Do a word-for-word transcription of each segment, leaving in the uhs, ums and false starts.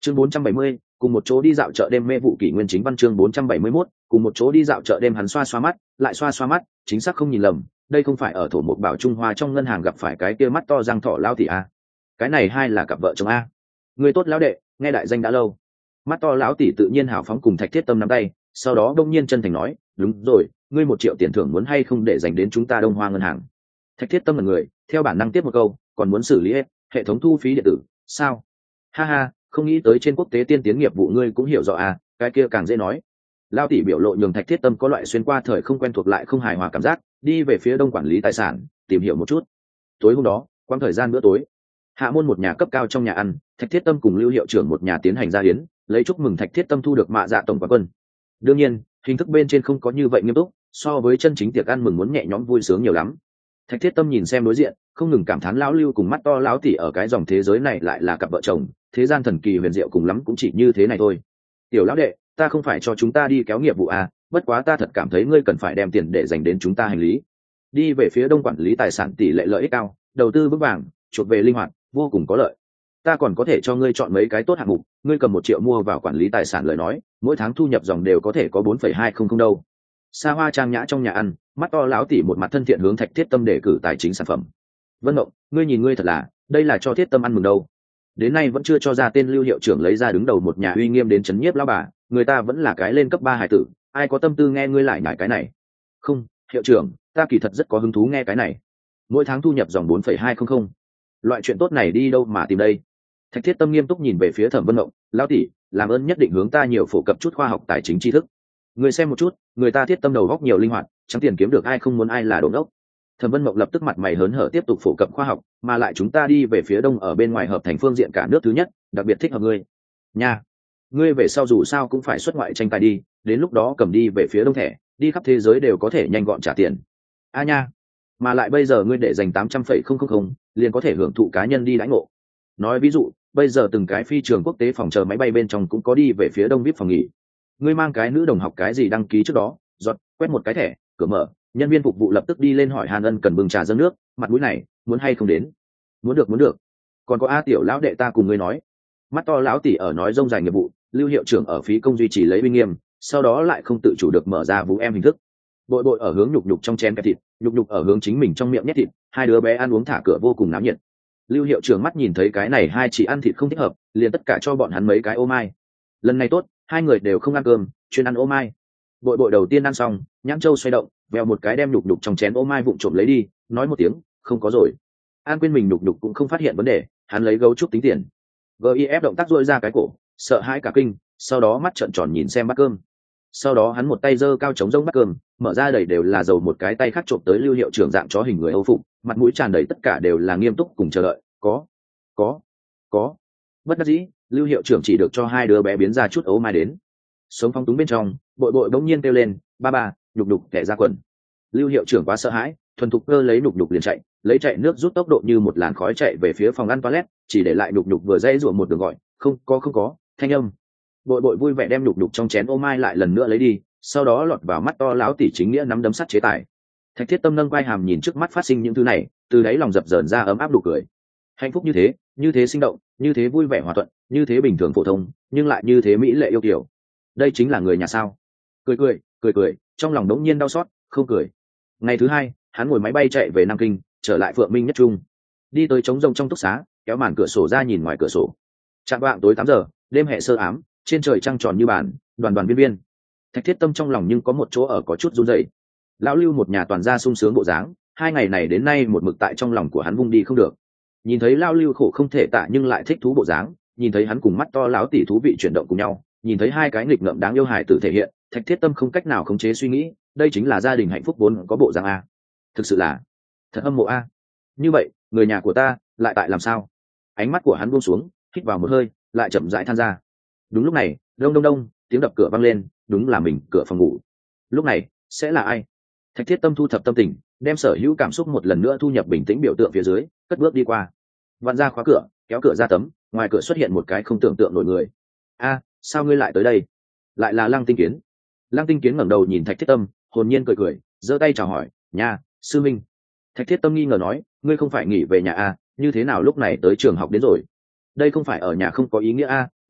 Chương bốn trăm bảy mươi, cùng một chỗ đi dạo chợ đêm. Mê vụ kỷ nguyên chính văn. Chương bốn trăm bảy mươi mốt, cùng một chỗ đi dạo chợ đêm. Hắn xoa xoa mắt, lại xoa xoa mắt, chính xác không nhìn lầm, đây không phải ở thổ mục bảo Trung Hoa trong ngân hàng gặp phải cái kia mắt to răng thỏ lão tỷ a. Cái này hai là cặp vợ chồng a. Người tốt lão đệ, nghe đại danh đã lâu. Mắt to lão tỷ tự nhiên hào phóng cùng Thạch Thiết Tâm nắm tay, sau đó đông nhiên chân thành nói, đúng rồi, ngươi một triệu tiền thưởng muốn hay không để dành đến chúng ta Đông Hoa ngân hàng. Thạch Thiết Tâm là người theo bản năng tiếp một câu, còn muốn xử lý hết hệ thống thu phí điện tử sao? Ha ha, không nghĩ tới trên quốc tế tiên tiến nghiệp vụ ngươi cũng hiểu rõ à, cái kia càng dễ nói. Lao tỷ biểu lộ nhường Thạch Thiết Tâm có loại xuyên qua thời không quen thuộc lại không hài hòa cảm giác, đi về phía đông quản lý tài sản tìm hiểu một chút. Tối hôm đó, quãng thời gian bữa tối, hạ môn một nhà cấp cao trong nhà ăn, Thạch Thiết Tâm cùng Lưu hiệu trưởng một nhà tiến hành gia hiến, lấy chúc mừng Thạch Thiết Tâm thu được mạ dạ tổng quán quân. Đương nhiên, hình thức bên trên không có như vậy nghiêm túc, so với chân chính tiệc ăn mừng muốn nhẹ nhõm vui sướng nhiều lắm. Thạch Thiết Tâm nhìn xem đối diện, không ngừng cảm thán lão Lưu cùng mắt to lão tỷ ở cái dòng thế giới này lại là cặp vợ chồng, thế gian thần kỳ huyền diệu cùng lắm cũng chỉ như thế này thôi. Tiểu lão đệ, ta không phải cho chúng ta đi kéo nghiệp vụ à, bất quá ta thật cảm thấy ngươi cần phải đem tiền để dành đến chúng ta hành lý. Đi về phía đông quản lý tài sản tỷ lệ lợi ích cao, đầu tư vững vàng, chuột về linh hoạt, vô cùng có lợi. Ta còn có thể cho ngươi chọn mấy cái tốt hạng mục, ngươi cầm một triệu mua vào quản lý tài sản lời nói, mỗi tháng thu nhập dòng đều có thể có bốn phẩy hai không không đâu. Xa hoa trang nhã trong nhà ăn, mắt to lão tỷ một mặt thân thiện hướng Thạch Thiết Tâm để cử tài chính sản phẩm. Vân Mộng, ngươi nhìn ngươi thật là, đây là cho Thiết Tâm ăn mừng đâu. Đến nay vẫn chưa cho ra tên Lưu hiệu trưởng lấy ra đứng đầu một nhà uy nghiêm đến chấn nhiếp lão bà, người ta vẫn là cái lên cấp ba hải tử, ai có tâm tư nghe ngươi lại nhải cái này. Không, hiệu trưởng, ta kỳ thật rất có hứng thú nghe cái này. Mỗi tháng thu nhập dòng bốn phẩy hai không không. Loại chuyện tốt này đi đâu mà tìm đây? Thạch Thiết Tâm nghiêm túc nhìn về phía Thẩm Vân Mộng, lão tỷ, làm ơn nhất định hướng ta nhiều phổ cập chút khoa học tài chính tri thức. Người xem một chút, người ta Thiết Tâm đầu góc nhiều linh hoạt, chẳng tiền kiếm được ai không muốn ai là đồ ngốc. Thẩm Vân Mộng lập tức mặt mày hớn hở tiếp tục phổ cập khoa học, mà lại chúng ta đi về phía đông ở bên ngoài hợp thành phương diện cả nước thứ nhất, đặc biệt thích hợp ngươi. Nha, ngươi về sau dù sao cũng phải xuất ngoại tranh tài đi, đến lúc đó cầm đi về phía đông thẻ, đi khắp thế giới đều có thể nhanh gọn trả tiền. A nha, mà lại bây giờ ngươi để dành tám trăm phẩy không không không, liền có thể hưởng thụ cá nhân đi đãi ngộ. Nói ví dụ, bây giờ từng cái phi trường quốc tế phòng chờ máy bay bên trong cũng có đi về phía đông vip phòng nghỉ. Ngươi mang cái nữ đồng học cái gì đăng ký trước đó, giọt quét một cái thẻ, cửa mở, nhân viên phục vụ lập tức đi lên hỏi Hàn Ân cần bưng trà dâng nước, mặt mũi này muốn hay không đến? Muốn được muốn được. Còn có A tiểu lão đệ ta cùng ngươi nói. Mắt to lão tỷ ở nói rông dài nghiệp vụ, Lưu hiệu trưởng ở phí công duy trì lấy uy nghiêm, sau đó lại không tự chủ được mở ra vũ em hình thức. Bội bội ở hướng nhục nhục trong chén cái thịt, nhục nhục ở hướng chính mình trong miệng nhét thịt, hai đứa bé ăn uống thả cửa vô cùng náo nhiệt. Lưu hiệu trưởng mắt nhìn thấy cái này hai chị ăn thịt không thích hợp, liền tất cả cho bọn hắn mấy cái ô mai. Lần này tốt, hai người đều không ăn cơm, chuyên ăn ô mai. Bội bội đầu tiên ăn xong, nhãn châu xoay động, vèo một cái đem nhục nhục trong chén ô mai vụng trộm lấy đi, nói một tiếng không có rồi. An quên mình nhục nhục cũng không phát hiện vấn đề, hắn lấy gấu trúc tính tiền. Gif động tác duỗi ra cái cổ, sợ hãi cả kinh, sau đó mắt trợn tròn nhìn xem bát cơm. Sau đó hắn một tay giơ cao chống rông bát cơm, mở ra đầy đều là dầu, một cái tay khác trộm tới Lưu hiệu trưởng dạng chó hình người Âu phục, mặt mũi tràn đầy tất cả đều là nghiêm túc cùng chờ đợi. Có, có, có. Bất đắc dĩ, Lưu hiệu trưởng chỉ được cho hai đứa bé biến ra chút ấu mai đến. Sống phong túng bên trong, bội bội bỗng nhiên kêu lên, ba ba, nhục nhục kẻ ra quần. Lưu hiệu trưởng quá sợ hãi, thuần thục cơ lấy nhục nhục liền chạy, lấy chạy nước rút tốc độ như một làn khói chạy về phía phòng ăn toilet, chỉ để lại nhục nhục vừa dây rủa một đường gọi, không có không có, thanh âm. Bội bội vui vẻ đem nhục nhục trong chén ô mai lại lần nữa lấy đi, sau đó lọt vào mắt to lão tỷ chính nghĩa nắm đấm sắt chế tài. Thạch Thiết Tâm nâng quai hàm nhìn trước mắt phát sinh những thứ này, từ đáy lòng dập dờn ra ấm áp đủ cười. Hạnh phúc như thế, như thế sinh động, như thế vui vẻ hòa thuận, như thế bình thường phổ thông, nhưng lại như thế mỹ lệ yêu kiều. Đây chính là người nhà sao? Cười cười, cười cười, trong lòng đống nhiên đau xót, không cười. Ngày thứ hai, hắn ngồi máy bay chạy về Nam Kinh, trở lại Phượng Minh Nhất Trung, đi tới trống rông trong túc xá, kéo màn cửa sổ ra nhìn ngoài cửa sổ. Trạng vạng tối tám giờ, đêm hè sơ ám, trên trời trăng tròn như bàn, đoàn đoàn viên viên. Thạch Thiết Tâm trong lòng nhưng có một chỗ ở có chút run rẩy. Lão Lưu một nhà toàn gia sung sướng bộ dáng, hai ngày này đến nay một mực tại trong lòng của hắn vung đi không được. Nhìn thấy Lão Lưu khổ không thể tả nhưng lại thích thú bộ dáng, nhìn thấy hắn cùng mắt to lão tỷ thú vị chuyển động cùng nhau, nhìn thấy hai cái nghịch ngợm đáng yêu hài tử thể hiện, Thạch Thiết Tâm không cách nào khống chế suy nghĩ, đây chính là gia đình hạnh phúc vốn có bộ dáng a. Thực sự là thật hâm mộ a. Như vậy, người nhà của ta lại tại làm sao? Ánh mắt của hắn buông xuống, hít vào một hơi, lại chậm rãi than ra. Đúng lúc này, đông đông đông, tiếng đập cửa vang lên, đúng là mình, cửa phòng ngủ. Lúc này, sẽ là ai? Thạch Thiết Tâm thu thập tâm tình, đem sở hữu cảm xúc một lần nữa thu nhập bình tĩnh biểu tượng phía dưới, cất bước đi qua. Vặn ra khóa cửa, kéo cửa ra tấm, ngoài cửa xuất hiện một cái không tưởng tượng nổi người. A, sao ngươi lại tới đây? Lại là Lăng Tinh Kiến. Lăng Tinh Kiến ngẩng đầu nhìn Thạch Thiết Tâm, hồn nhiên cười cười, giơ tay chào hỏi, "Nha, sư minh." Thạch Thiết Tâm nghi ngờ nói, "Ngươi không phải nghỉ về nhà a, như thế nào lúc này tới trường học đến rồi?" Đây không phải ở nhà không có ý nghĩa a,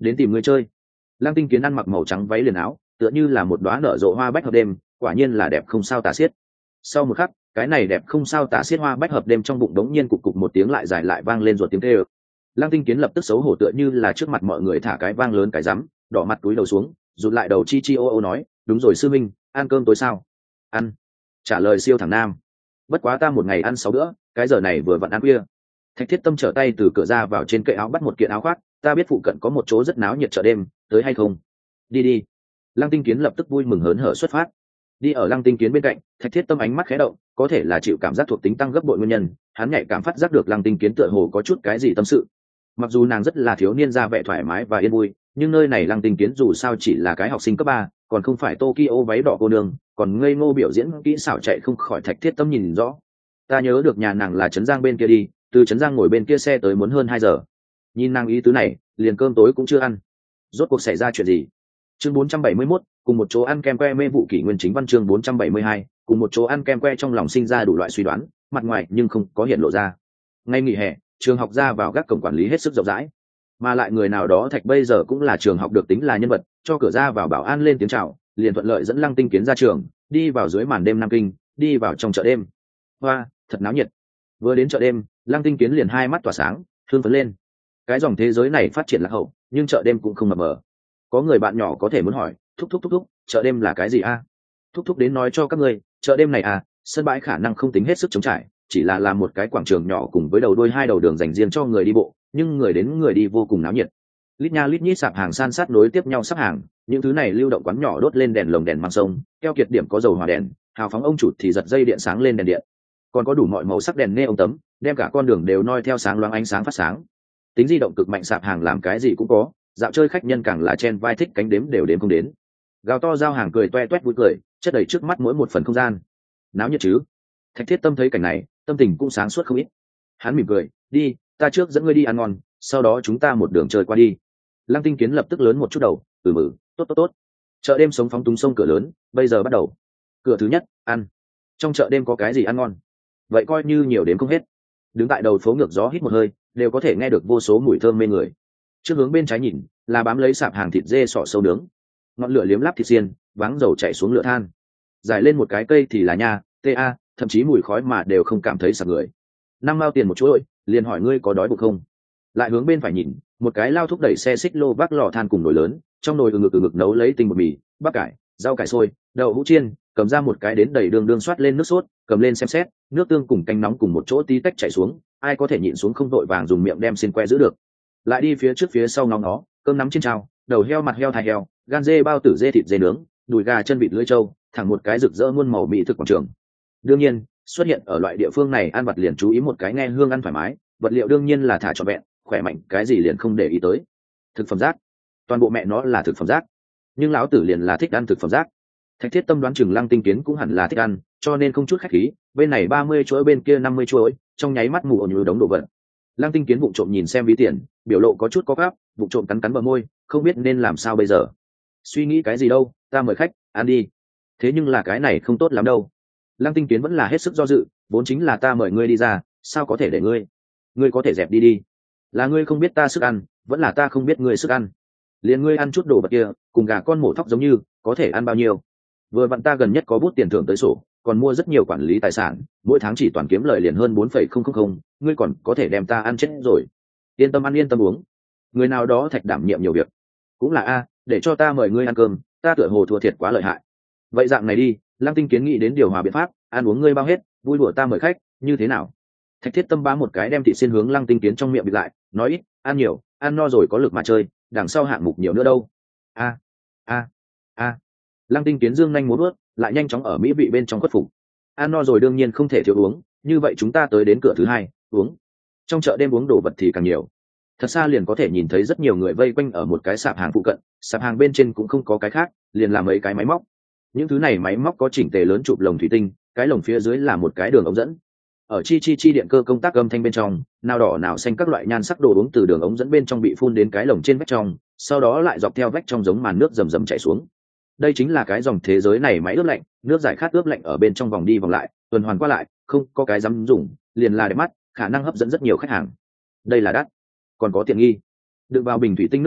đến tìm ngươi chơi. Lăng Tinh Kiến ăn mặc màu trắng váy liền áo, tựa như là một đóa nở rộ hoa bách hợp đêm, quả nhiên là đẹp không sao tả xiết. Sau một khắc, cái này đẹp không sao tả xiết hoa bách hợp đêm trong bụng đống nhiên cục cục một tiếng lại dài lại vang lên ruột tiếng kêu. Lăng Tinh Kiến lập tức xấu hổ tựa như là trước mặt mọi người thả cái vang lớn cái rắm, đỏ mặt túi đầu xuống, rụt lại đầu chi chi ô ô nói, đúng rồi sư minh, ăn cơm tối sao? Ăn. Trả lời siêu thẳng nam. Bất quá ta một ngày ăn sáu bữa, cái giờ này vừa vặn ăn khuya. Thạch Thiết Tâm trở tay từ cửa ra vào trên kệ áo bắt một kiện áo khoác, ta biết phụ cận có một chỗ rất náo nhiệt chợ đêm, tới hay không? Đi đi. Lăng Tinh Kiến lập tức vui mừng hớn hở xuất phát. Đi ở Lăng Tinh Kiến bên cạnh, Thạch Thiết Tâm ánh mắt khẽ động, có thể là chịu cảm giác thuộc tính tăng gấp bội nguyên nhân, hắn nhạy cảm phát giác được Lăng Tinh Kiến tựa hồ có chút cái gì tâm sự. Mặc dù nàng rất là thiếu niên ra vẻ thoải mái và yên vui, nhưng nơi này Lăng Tinh Kiến dù sao chỉ là cái học sinh cấp ba, còn không phải Tokyo váy đỏ cô nương, còn ngây ngô biểu diễn kỹ xảo chạy không khỏi Thạch Thiết Tâm nhìn rõ. Ta nhớ được nhà nàng là trấn Giang bên kia đi, từ trấn Giang ngồi bên kia xe tới muốn hơn hai giờ. Nhìn nàng ý tứ này, liền cơm tối cũng chưa ăn. Rốt cuộc xảy ra chuyện gì? Chương bốn trăm bảy mươi mốt, cùng một chỗ ăn kem que mê vụ kỷ nguyên chính văn chương bốn trăm bảy mươi hai, cùng một chỗ ăn kem que trong lòng sinh ra đủ loại suy đoán, mặt ngoài nhưng không có hiện lộ ra. Ngay nghỉ hè, trường học ra vào gác cổng quản lý hết sức rộng rãi, mà lại người nào đó Thạch bây giờ cũng là trường học được tính là nhân vật, cho cửa ra vào bảo an lên tiếng chào, liền thuận lợi dẫn Lăng Tinh Kiến ra trường, đi vào dưới màn đêm Nam Kinh, đi vào trong chợ đêm. Hoa, thật náo nhiệt. Vừa đến chợ đêm, Lăng Tinh Kiến liền hai mắt tỏa sáng, hương phấn lên. Cái dòng thế giới này phát triển lạc hậu, nhưng chợ đêm cũng không mập mờ. Có người bạn nhỏ có thể muốn hỏi, thúc thúc thúc thúc, chợ đêm là cái gì a? Thúc thúc đến nói cho các ngươi, chợ đêm này à, sân bãi khả năng không tính hết sức chống trải, chỉ là làm một cái quảng trường nhỏ cùng với đầu đuôi hai đầu đường dành riêng cho người đi bộ, nhưng người đến người đi vô cùng náo nhiệt. Lít nha lít nhít sạp hàng san sát nối tiếp nhau sắp hàng, những thứ này lưu động quán nhỏ đốt lên đèn lồng đèn mang sông, keo kiệt điểm có dầu hỏa đèn, hào phóng ông chủ thì giật dây điện sáng lên đèn điện. Còn có đủ mọi màu sắc đèn neon tấm, đem cả con đường đều noi theo sáng loáng ánh sáng phát sáng. Tính di động cực mạnh sạp hàng làm cái gì cũng có, dạo chơi khách nhân càng là chen vai thích cánh đếm đều đếm không đến. Gào to giao hàng cười toe toét vui cười, chất đầy trước mắt mỗi một phần không gian. Náo nhiệt chứ? Thạch Thiết Tâm thấy cảnh này, tâm tình cũng sáng suốt không ít. Hắn mỉm cười, đi, ta trước dẫn ngươi đi ăn ngon, sau đó chúng ta một đường chơi qua đi. Lăng Tinh Kiến lập tức lớn một chút đầu, ừ mử, tốt tốt tốt. Chợ đêm sống phóng túng sông cửa lớn, bây giờ bắt đầu. Cửa thứ nhất, ăn. Trong chợ đêm có cái gì ăn ngon? Vậy coi như nhiều đến không hết. Đứng tại đầu phố ngược gió hít một hơi, đều có thể nghe được vô số mùi thơm mê người. Trước hướng bên trái nhìn, là bám lấy sạp hàng thịt dê sọ sâu nướng, ngọn lửa liếm láp thịt xiên, váng dầu chảy xuống lửa than. Dài lên một cái cây thì là nha, ta, thậm chí mùi khói mà đều không cảm thấy sặc người. Năm mao tiền một chuỗi, liền hỏi ngươi có đói bụng không? Lại hướng bên phải nhìn, một cái lao thúc đẩy xe xích lô vác lò than cùng nồi lớn, trong nồi ừ ngực ừ ngực nấu lấy tinh bột mì, bắp cải, rau cải sôi, đậu hũ chiên, cầm ra một cái đến đầy đường đường xoát lên nước sốt, cầm lên xem xét, nước tương cùng canh nóng cùng một chỗ tí tách chảy xuống, ai có thể nhịn xuống không vội vàng dùng miệng đem xin que giữ được. Lại đi phía trước phía sau nóng nó, cơm nắm trên trào, đầu heo mặt heo thai heo, gan dê bao tử dê thịt dê nướng, đùi gà chân vịt lưỡi trâu, thẳng một cái rực rỡ muôn màu mỹ thực quảng trường. Đương nhiên, xuất hiện ở loại địa phương này ăn vặt liền chú ý một cái nghe hương ăn thoải mái, vật liệu đương nhiên là thả trọn vẹn, khỏe mạnh, cái gì liền không để ý tới. Thực phẩm rác, toàn bộ mẹ nó là thực phẩm rác, nhưng lão tử liền là thích ăn thực phẩm rác. Thạch Thiết Tâm đoán chừng Lăng Tinh Kiến cũng hẳn là thích ăn, cho nên không chút khách khí, bên này ba mươi chuỗi bên kia năm mươi chuỗi, trong nháy mắt mù ồn như đống đồ vật. Lăng Tinh Kiến vụng trộm nhìn xem ví tiền, biểu lộ có chút có gáp, vụng trộm cắn cắn bờ môi, không biết nên làm sao bây giờ. Suy nghĩ cái gì đâu, ta mời khách, ăn đi. Thế nhưng là cái này không tốt lắm đâu. Lăng Tinh Kiến vẫn là hết sức do dự, vốn chính là ta mời ngươi đi ra, sao có thể để ngươi? Ngươi có thể dẹp đi đi. Là ngươi không biết ta sức ăn, vẫn là ta không biết ngươi sức ăn. Liền ngươi ăn chút đồ vật kia, cùng gà con mổ thóc giống như, có thể ăn bao nhiêu? Vừa vặn ta gần nhất có bút tiền thưởng tới sổ, còn mua rất nhiều quản lý tài sản, mỗi tháng chỉ toàn kiếm lời liền hơn bốn phẩy không không không, ngươi còn có thể đem ta ăn chết rồi. Yên tâm ăn yên tâm uống. Người nào đó Thạch đảm nhiệm nhiều việc. Cũng là a, để cho ta mời ngươi ăn cơm, ta tựa hồ thua thiệt quá lợi hại. Vậy dạng này đi, Lăng Tinh Kiến nghĩ đến điều hòa biện pháp, ăn uống ngươi bao hết, vui đùa ta mời khách, như thế nào? Thạch Thiết Tâm bá một cái đem thịt xiên hướng Lăng Tinh Kiến trong miệng bịt lại, nói ít, ăn nhiều, ăn no rồi có lực mà chơi, đằng sau hạng mục nhiều nữa đâu. A, a, a. Lăng Tinh Kiến dương nhanh múa vuốt, lại nhanh chóng ở mỹ vị bên trong khuất phục. Ăn no rồi đương nhiên không thể thiếu uống, như vậy chúng ta tới đến cửa thứ hai, uống. Trong chợ đêm uống đồ vật thì càng nhiều. Thật xa liền có thể nhìn thấy rất nhiều người vây quanh ở một cái sạp hàng phụ cận, sạp hàng bên trên cũng không có cái khác, liền là mấy cái máy móc. Những thứ này máy móc có chỉnh tề lớn chụp lồng thủy tinh, cái lồng phía dưới là một cái đường ống dẫn. Ở chi chi chi điện cơ công tác âm thanh bên trong, nào đỏ nào xanh các loại nhan sắc đồ uống từ đường ống dẫn bên trong bị phun đến cái lồng trên vách trong, sau đó lại dọc theo vách trong giống màn nước rầm rầm chảy xuống. Đây chính là cái dòng thế giới này máy ướp lạnh, nước giải khát ướp lạnh ở bên trong vòng đi vòng lại, tuần hoàn qua lại, không có cái dám dùng, liền là đẹp mắt, khả năng hấp dẫn rất nhiều khách hàng. Đây là đắt, còn có tiện nghi. Đựng vào bình thủy tinh nước ngọt,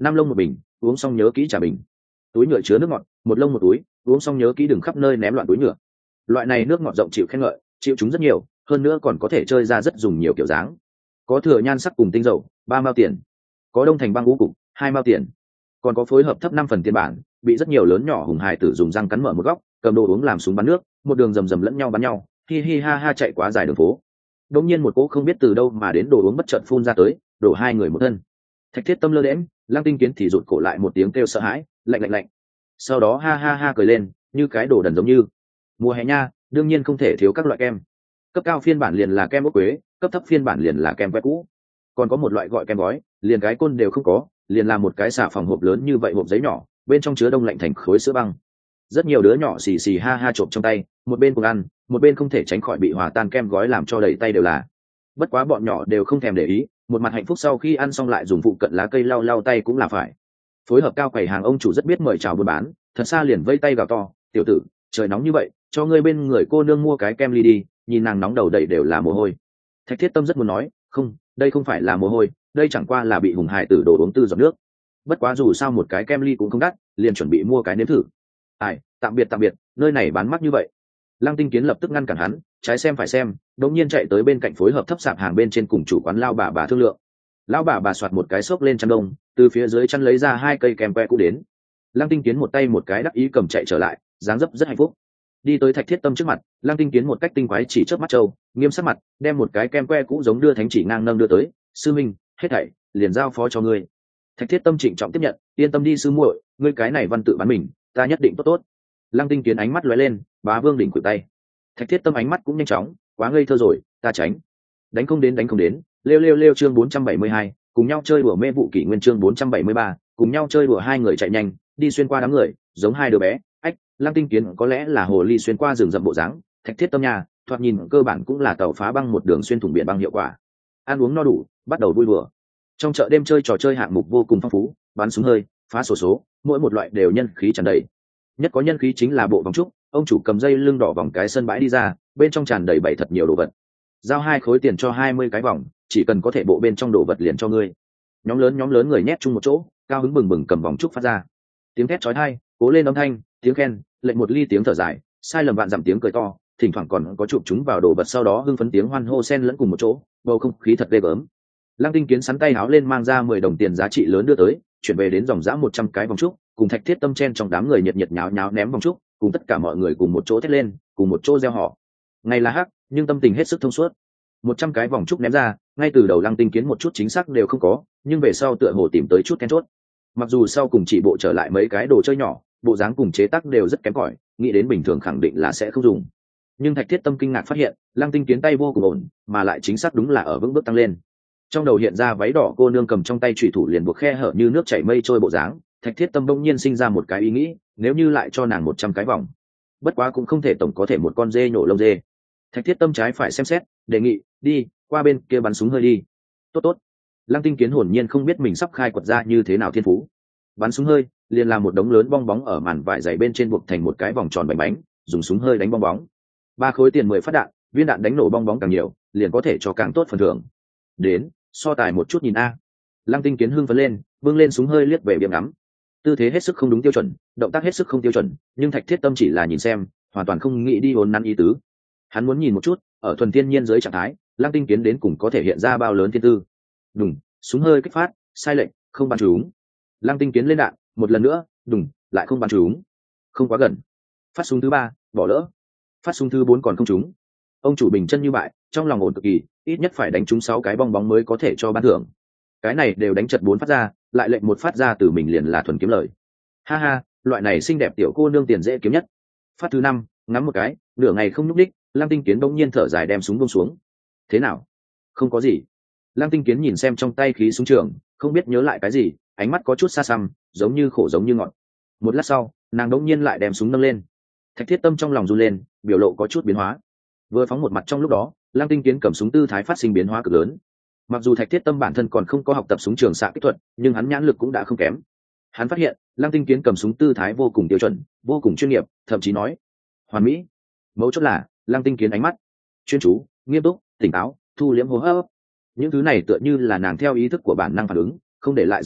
năm lông một bình, uống xong nhớ kỹ trả bình. Túi nhựa chứa nước ngọt, một lông một túi, uống xong nhớ kỹ đừng khắp nơi ném loạn túi nhựa. Loại này nước ngọt rộng chịu khen ngợi, chịu chúng rất nhiều, hơn nữa còn có thể chơi ra rất dùng nhiều kiểu dáng. Có thừa nhan sắc cùng tinh dầu, ba mao tiền. Có đông thành băng ngũ cục, hai mao tiền. Còn có phối hợp thấp năm phần tiền bản, bị rất nhiều lớn nhỏ hùng hài tử dùng răng cắn mở một góc, cầm đồ uống làm súng bắn nước, một đường rầm rầm lẫn nhau bắn nhau, hi hi ha ha chạy quá dài đường phố. Đột nhiên một cỗ không biết từ đâu mà đến đồ uống bất chợt phun ra tới, đổ hai người một thân. Thạch Thiết Tâm lơ đễnh, Lăng Tinh Kiến thì rụt cổ lại một tiếng kêu sợ hãi, lạnh lạnh lạnh. Sau đó ha ha ha cười lên, như cái đồ đần giống như. Mùa hè nha, đương nhiên không thể thiếu các loại kem. Cấp cao phiên bản liền là kem ốc quế, cấp thấp phiên bản liền là kem que cũ. Còn có một loại gọi kem gói, liền cái côn đều không có, liền là một cái xà phòng hộp lớn như vậy, hộp giấy nhỏ, bên trong chứa đông lạnh thành khối sữa băng. Rất nhiều đứa nhỏ xì xì ha ha trộm trong tay, một bên cùng ăn, một bên không thể tránh khỏi bị hòa tan kem gói làm cho đầy tay đều là. Bất quá bọn nhỏ đều không thèm để ý, một mặt hạnh phúc sau khi ăn xong lại dùng phụ cận lá cây lau lau tay cũng là phải. Phối hợp cao quầy hàng ông chủ rất biết mời chào buôn bán, thật xa liền vây tay gào to, tiểu tử, trời nóng như vậy, cho ngươi bên người cô nương mua cái kem ly đi, nhìn nàng nóng đầu đầy đều là mồ hôi. Thạch Thiết Tâm rất muốn nói, không, đây không phải là mồ hôi, đây chẳng qua là bị hùng hài tử đổ uống tư giọt nước. Bất quá dù sao một cái kem ly cũng không đắt, liền chuẩn bị mua cái nếm thử. Ai, tạm biệt tạm biệt, nơi này bán mắc như vậy. Lăng Tinh Kiến lập tức ngăn cản hắn, trái xem phải xem, đống nhiên chạy tới bên cạnh phối hợp thấp sạp hàng bên trên cùng chủ quán lao bà bà thương lượng. Lão bà bà soạt một cái xốc lên chăn đông, từ phía dưới chăn lấy ra hai cây kem que cũ đến. Lăng Tinh Kiến một tay một cái đắc ý cầm chạy trở lại, dáng dấp rất hạnh phúc. Đi tới Thạch Thiết Tâm trước mặt, Lăng Tinh Kiến một cách tinh quái chỉ chớp mắt trâu, nghiêm sắc mặt, đem một cái kem que cũ giống đưa thánh chỉ ngang nâng đưa tới, sư minh, hết thảy liền giao phó cho ngươi. Thạch Thiết Tâm trịnh trọng tiếp nhận, yên tâm đi sư muội, ngươi cái này văn tự bán mình, ta nhất định tốt tốt. Lăng Tinh Kiến ánh mắt lóe lên, bá vương đỉnh khuỷu tay. Thạch Thiết Tâm ánh mắt cũng nhanh chóng, quá ngây thơ rồi, ta tránh. Đánh không đến đánh không đến, lêu lêu lêu chương bốn trăm bảy mươi hai, cùng nhau chơi đùa mê vụ kỷ nguyên chương bốn trăm bảy mươi ba, cùng nhau chơi đùa hai người chạy nhanh, đi xuyên qua đám người, giống hai đứa bé. Ách, Lăng Tinh Kiến có lẽ là hồ ly xuyên qua rừng rậm bộ dáng, Thạch Thiết Tâm nhà, thoạt nhìn cơ bản cũng là tàu phá băng một đường xuyên thủng biển băng hiệu quả. Ăn uống no đủ, bắt đầu vui đùa. Trong chợ đêm chơi trò chơi hạng mục vô cùng phong phú, bắn súng hơi, phá sổ số, mỗi một loại đều nhân khí tràn đầy. Nhất có nhân khí chính là bộ vòng trúc, ông chủ cầm dây lưng đỏ vòng cái sân bãi đi ra, bên trong tràn đầy bảy thật nhiều đồ vật. Giao hai khối tiền cho hai mươi cái vòng, chỉ cần có thể bộ bên trong đồ vật liền cho ngươi. Nhóm lớn nhóm lớn người nhét chung một chỗ, cao hứng bừng bừng cầm vòng trúc phát ra. Tiếng thét chói tai, cố lên âm thanh, tiếng khen, lệnh một ly tiếng thở dài, sai lầm vạn dặm tiếng cười to, thỉnh thoảng còn có chụp chúng vào đồ vật sau đó hưng phấn tiếng hoan hô xen lẫn cùng một chỗ, bầu không khí thật ghê gớm. Lăng Tinh Kiến sắn tay áo lên mang ra mười đồng tiền giá trị lớn đưa tới, chuyển về đến dòng dã một trăm cái vòng trúc, cùng Thạch Thiết Tâm chen trong đám người nhiệt nhiệt nháo nháo ném vòng trúc, cùng tất cả mọi người cùng một chỗ thét lên, cùng một chỗ reo hò. Ngày là hắc, nhưng tâm tình hết sức thông suốt. Một trăm cái vòng trúc ném ra, ngay từ đầu Lăng Tinh Kiến một chút chính xác đều không có, nhưng về sau tựa hồ tìm tới chút then chốt. Mặc dù sau cùng chỉ bộ trở lại mấy cái đồ chơi nhỏ, bộ dáng cùng chế tác đều rất kém cỏi, nghĩ đến bình thường khẳng định là sẽ không dùng. Nhưng Thạch Thiết Tâm kinh ngạc phát hiện, Lăng Tinh Kiến tay vô cùng ổn, mà lại chính xác đúng là ở vững bước tăng lên. Trong đầu hiện ra váy đỏ cô nương cầm trong tay chủy thủ liền buộc khe hở như nước chảy mây trôi bộ dáng, Thạch Thiết Tâm bỗng nhiên sinh ra một cái ý nghĩ, nếu như lại cho nàng một trăm cái vòng, bất quá cũng không thể tổng có thể một con dê nhổ lông dê. Thạch Thiết Tâm trái phải xem xét, đề nghị, đi qua bên kia bắn súng hơi đi. Tốt tốt. Lăng Tinh Kiến hồn nhiên không biết mình sắp khai quật ra như thế nào thiên phú. Bắn súng hơi, liền làm một đống lớn bong bóng ở màn vải dày bên trên buộc thành một cái vòng tròn bánh bánh, dùng súng hơi đánh bong bóng. Ba khối tiền mười phát đạn, viên đạn đánh nổ bong bóng càng nhiều, liền có thể cho càng tốt phần thưởng. Đến, so tài một chút nhìn a. Lăng Tinh Kiến hưng phấn lên, vươn lên súng hơi liếc về biếm ngắm. Tư thế hết sức không đúng tiêu chuẩn, động tác hết sức không tiêu chuẩn, nhưng Thạch Thiết Tâm chỉ là nhìn xem, hoàn toàn không nghĩ đi hồn nắn ý tứ. Hắn muốn nhìn một chút, ở thuần thiên nhiên dưới trạng thái, Lăng Tinh Kiến đến cùng có thể hiện ra bao lớn thiên tư. Đùng, súng hơi kích phát, sai lệnh, không bắn trúng. Lăng Tinh Kiến lên đạn, một lần nữa, đùng, lại không bắn trúng. Không quá gần. Phát súng thứ ba, bỏ lỡ. Phát súng thứ bốn còn không trúng. Ông chủ bình chân như vậy, trong lòng ổn cực kỳ, ít nhất phải đánh trúng sáu cái bong bóng mới có thể cho ban thưởng. Cái này đều đánh chật bốn phát ra, lại lệnh một phát ra từ mình liền là thuần kiếm lời. Ha ha, loại này xinh đẹp tiểu cô nương tiền dễ kiếm nhất. Phát thứ năm, ngắm một cái, nửa ngày không nhúc đích, Lăng Tinh Kiến bỗng nhiên thở dài đem súng buông xuống. Thế nào? Không có gì. Lăng Tinh Kiến nhìn xem trong tay khí súng trường, không biết nhớ lại cái gì, ánh mắt có chút xa xăm, giống như khổ giống như ngọt. Một lát sau, nàng bỗng nhiên lại đem súng nâng lên. Thạch Thiết Tâm trong lòng run lên, biểu lộ có chút biến hóa. Vừa phóng một mặt trong lúc đó, Lăng Tinh Kiến cầm súng tư thái phát sinh biến hóa cực lớn. Mặc dù Thạch Thiết Tâm bản thân còn không có học tập súng trường xạ kỹ thuật, nhưng hắn nhãn lực cũng đã không kém. Hắn phát hiện, Lăng Tinh Kiến cầm súng tư thái vô cùng tiêu chuẩn, vô cùng chuyên nghiệp, thậm chí nói hoàn mỹ. Mấu chốt là, Lăng Tinh Kiến ánh mắt chuyên chú, nghiêm túc, tỉnh táo, thu liễm hô hấp. Những thứ này tựa như là nàng theo ý thức của bản năng phản ứng, không để lại dấu vết,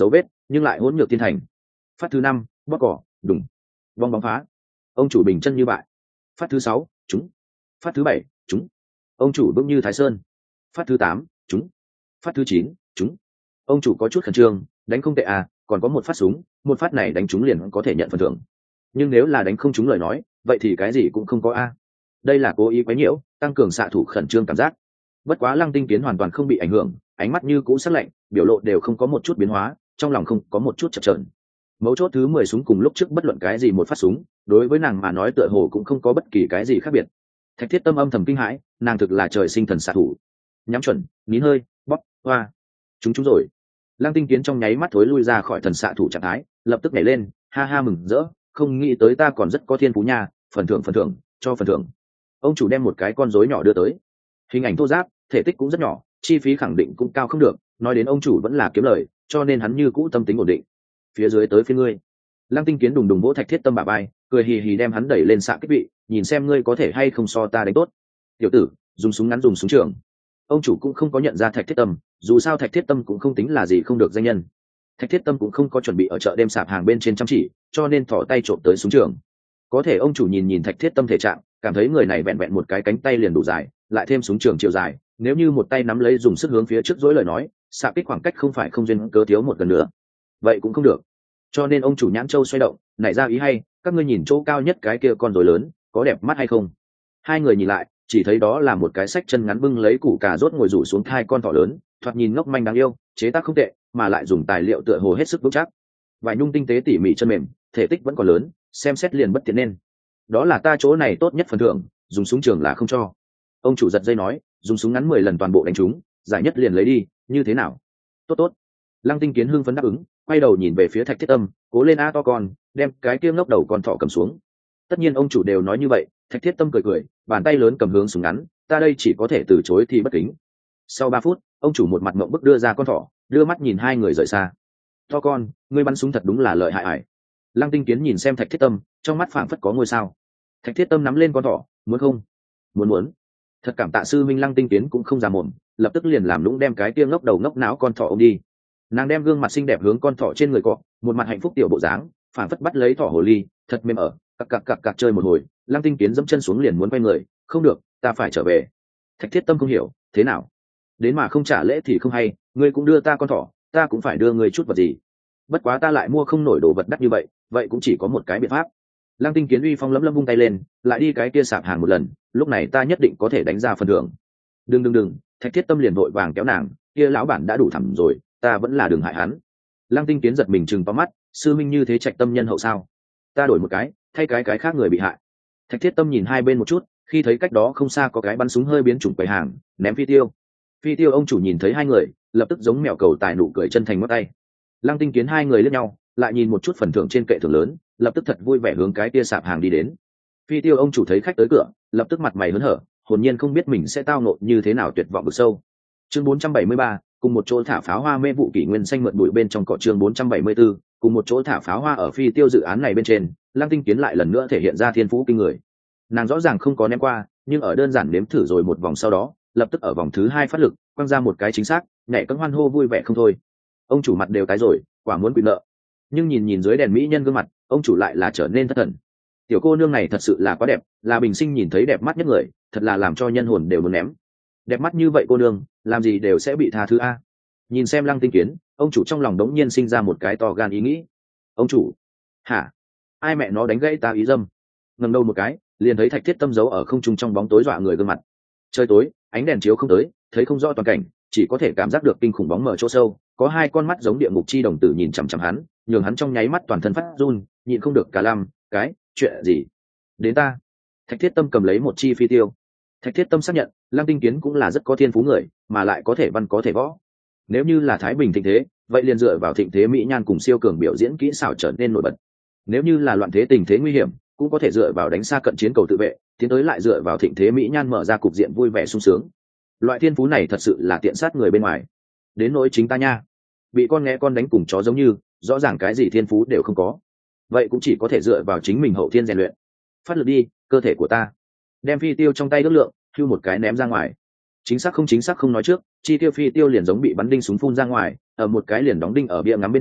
nhưng lại hỗn nhược thiên thành. Phát thứ năm, bóp cỏ, đùng, bong bóng phá. Ông chủ bình chân như bại. Phát thứ sáu, trúng. Phát thứ bảy, trúng. Ông chủ vững như Thái Sơn. Phát thứ tám, trúng. Phát thứ chín, trúng. Ông chủ có chút khẩn trương, đánh không tệ à, còn có một phát súng, một phát này đánh trúng liền có thể nhận phần thưởng. Nhưng nếu là đánh không trúng lời nói, vậy thì cái gì cũng không có a. Đây là cố ý quấy nhiễu, tăng cường xạ thủ khẩn trương cảm giác. Bất quá Lăng Tinh Kiến hoàn toàn không bị ảnh hưởng, ánh mắt như cũ sắc lạnh, biểu lộ đều không có một chút biến hóa, trong lòng không có một chút chập chờn. Mấu chốt thứ mười súng cùng lúc trước bất luận cái gì một phát súng, đối với nàng mà nói tựa hồ cũng không có bất kỳ cái gì khác biệt. Thạch Thiết Tâm âm thầm kinh hãi, nàng thực là trời sinh thần xạ thủ. Nhắm chuẩn, nín hơi, bóp, hoa. Chúng chúng rồi. Lăng Tinh Kiến trong nháy mắt thối lui ra khỏi thần xạ thủ trạng thái, lập tức nhảy lên, ha ha mừng rỡ, không nghĩ tới ta còn rất có thiên phú nha, phần thưởng phần thưởng, cho phần thưởng. Ông chủ đem một cái con rối nhỏ đưa tới. Hình ảnh thô ráp, thể tích cũng rất nhỏ, chi phí khẳng định cũng cao không được, nói đến ông chủ vẫn là kiếm lời, cho nên hắn như cũ tâm tính ổn định. Phía dưới tới phía ngươi. Lăng Tinh Kiến đùng đùng vỗ Thạch Thiết Tâm bả vai, cười hì hì đem hắn đẩy lên xạ kích vị, nhìn xem ngươi có thể hay không so ta đánh tốt. Tiểu tử, dùng súng ngắn dùng súng trường. Ông chủ cũng không có nhận ra Thạch Thiết Tâm, dù sao Thạch Thiết Tâm cũng không tính là gì không được danh nhân. Thạch Thiết Tâm cũng không có chuẩn bị ở chợ đêm sạp hàng bên trên chăm chỉ, cho nên thỏ tay trộm tới súng trường. Có thể ông chủ nhìn nhìn Thạch Thiết Tâm thể trạng, cảm thấy người này vẹn vẹn một cái cánh tay liền đủ dài, lại thêm súng trường chiều dài, nếu như một tay nắm lấy dùng sức hướng phía trước dối lời nói, xạ kích khoảng cách không phải không duyên cớ thiếu một gần nữa. Vậy cũng không được. Cho nên ông chủ nhãn châu xoay động, nảy ra ý hay, các ngươi nhìn chỗ cao nhất cái kia con rối lớn, có đẹp mắt hay không? Hai người nhìn lại, chỉ thấy đó là một cái sách chân ngắn bưng lấy củ cà rốt ngồi rủ xuống hai con thỏ lớn, thoạt nhìn ngốc manh đáng yêu, chế tác không tệ, mà lại dùng tài liệu tựa hồ hết sức vững chắc. Vài nhung tinh tế tỉ mỉ chân mềm, thể tích vẫn còn lớn, xem xét liền bất tiện nên. Đó là ta chỗ này tốt nhất phần thưởng, dùng súng trường là không cho. Ông chủ giật dây nói, dùng súng ngắn mười lần toàn bộ đánh trúng, giải nhất liền lấy đi, như thế nào? Tốt tốt. Lăng Tinh Kiến hưng phấn đáp ứng, quay đầu nhìn về phía Thạch Thiết Tâm, cố lên a to con, đem cái kia ngốc đầu con thỏ cầm xuống. Tất nhiên ông chủ đều nói như vậy, Thạch Thiết Tâm cười cười, bàn tay lớn cầm hướng súng ngắn, ta đây chỉ có thể từ chối thì bất kính. Sau ba phút, ông chủ một mặt ngậm bức đưa ra con thỏ, đưa mắt nhìn hai người rời xa. To con, ngươi bắn súng thật đúng là lợi hại ải. Lăng Tinh Kiến nhìn xem Thạch Thiết Tâm, trong mắt phảng phất có ngôi sao. Thạch Thiết Tâm nắm lên con thỏ, muốn không? Muốn muốn. Thật cảm tạ sư minh. Lăng Tinh Kiến cũng không già mồm, lập tức liền làm lũng đem cái kia ngốc đầu ngốc não con thỏ ôm đi. Nàng đem gương mặt xinh đẹp hướng con thỏ trên người cọ, một mặt hạnh phúc tiểu bộ dáng, phảng phất bắt lấy thỏ hồ ly, thật mềm ở, cặc cặc cặc cặc chơi một hồi. Lăng Tinh Kiến dẫm chân xuống liền muốn quay người, không được, ta phải trở về. Thạch Thiết Tâm không hiểu, thế nào? Đến mà không trả lễ thì không hay, ngươi cũng đưa ta con thỏ, ta cũng phải đưa ngươi chút vật gì. Bất quá ta lại mua không nổi đồ vật đắt như vậy, vậy cũng chỉ có một cái biện pháp. Lăng Tinh Kiến uy phong lấm lấm vung tay lên, lại đi cái kia sạp hàng một lần, lúc này ta nhất định có thể đánh ra phần thưởng. Đừng đừng đừng, Thạch Thiết Tâm liền vội vàng kéo nàng, kia lão bản đã đủ thẳm rồi, ta vẫn là đường hại hắn. Lăng Tinh Kiến giật mình chừng to mắt, sư minh như thế trạch tâm nhân hậu sao? Ta đổi một cái, thay cái cái khác người bị hại. Thạch Thiết Tâm nhìn hai bên một chút, khi thấy cách đó không xa có cái bắn súng hơi biến chủng quầy hàng, ném phi tiêu. Phi tiêu ông chủ nhìn thấy hai người, lập tức giống mèo cầu tài nụ cười chân thành ngót tay. Lăng Tinh Kiến hai người liếc nhau, lại nhìn một chút phần thưởng trên kệ thưởng lớn, lập tức thật vui vẻ hướng cái kia sạp hàng đi đến. Phi tiêu ông chủ thấy khách tới cửa, lập tức mặt mày hớn hở, hồn nhiên không biết mình sẽ tao nộ như thế nào tuyệt vọng vực sâu. Chương bốn trăm bảy mươi ba, cùng một chỗ thả pháo hoa mê vụ kỷ nguyên xanh mượn bụi bên trong cỏ. Chương bốn trăm bảy mươi tư, cùng một chỗ thả pháo hoa ở phi tiêu dự án này bên trên, Lăng Tinh Kiến lại lần nữa thể hiện ra thiên phú kinh người. Nàng rõ ràng không có ném qua, nhưng ở đơn giản nếm thử rồi một vòng sau đó, lập tức ở vòng thứ hai phát lực, quăng ra một cái chính xác, nhảy cẫng hoan hô vui vẻ không thôi. Ông chủ mặt đều tái rồi, quả muốn quỵ nợ. Nhưng nhìn nhìn dưới đèn mỹ nhân gương mặt, ông chủ lại là trở nên thất thần. Tiểu cô nương này thật sự là quá đẹp, là bình sinh nhìn thấy đẹp mắt nhất người, thật là làm cho nhân hồn đều muốn ném. Đẹp mắt như vậy cô nương, làm gì đều sẽ bị tha thứ a. Nhìn xem Lăng Tinh Kiến, ông chủ trong lòng đống nhiên sinh ra một cái to gan ý nghĩ. Ông chủ, hả? Ai mẹ nó đánh gãy ta ý dâm? Ngẩng đầu một cái, liền thấy Thạch Thiết Tâm giấu ở không trung trong bóng tối dọa người gương mặt. Trời tối, ánh đèn chiếu không tới, thấy không rõ toàn cảnh, chỉ có thể cảm giác được kinh khủng bóng mờ chỗ sâu, có hai con mắt giống địa ngục chi đồng tử nhìn chằm chằm hắn, nhường hắn trong nháy mắt toàn thân phát run, nhịn không được cả lăm, cái, chuyện gì? Đến ta. Thạch Thiết Tâm cầm lấy một chi phi tiêu. Thạch Thiết Tâm xác nhận, Lăng Tinh Kiến cũng là rất có thiên phú người, mà lại có thể văn có thể võ. Nếu như là Thái Bình thịnh thế, vậy liền dựa vào thịnh thế mỹ nhan cùng siêu cường biểu diễn kỹ xảo trở nên nổi bật. Nếu như là loạn thế tình thế nguy hiểm, cũng có thể dựa vào đánh xa cận chiến cầu tự vệ, tiến tới lại dựa vào thịnh thế mỹ nhan mở ra cục diện vui vẻ sung sướng. Loại thiên phú này thật sự là tiện sát người bên ngoài. Đến nỗi chính ta nha, bị con nghe con đánh cùng chó giống như, rõ ràng cái gì thiên phú đều không có. Vậy cũng chỉ có thể dựa vào chính mình hậu thiên rèn luyện. Phát lực đi, cơ thể của ta. Đem phi tiêu trong tay ước lượng, hưu một cái ném ra ngoài. Chính xác không chính xác không nói trước, chi tiêu phi tiêu liền giống bị bắn đinh súng phun ra ngoài, ở một cái liền đóng đinh ở bia ngắm bên trên,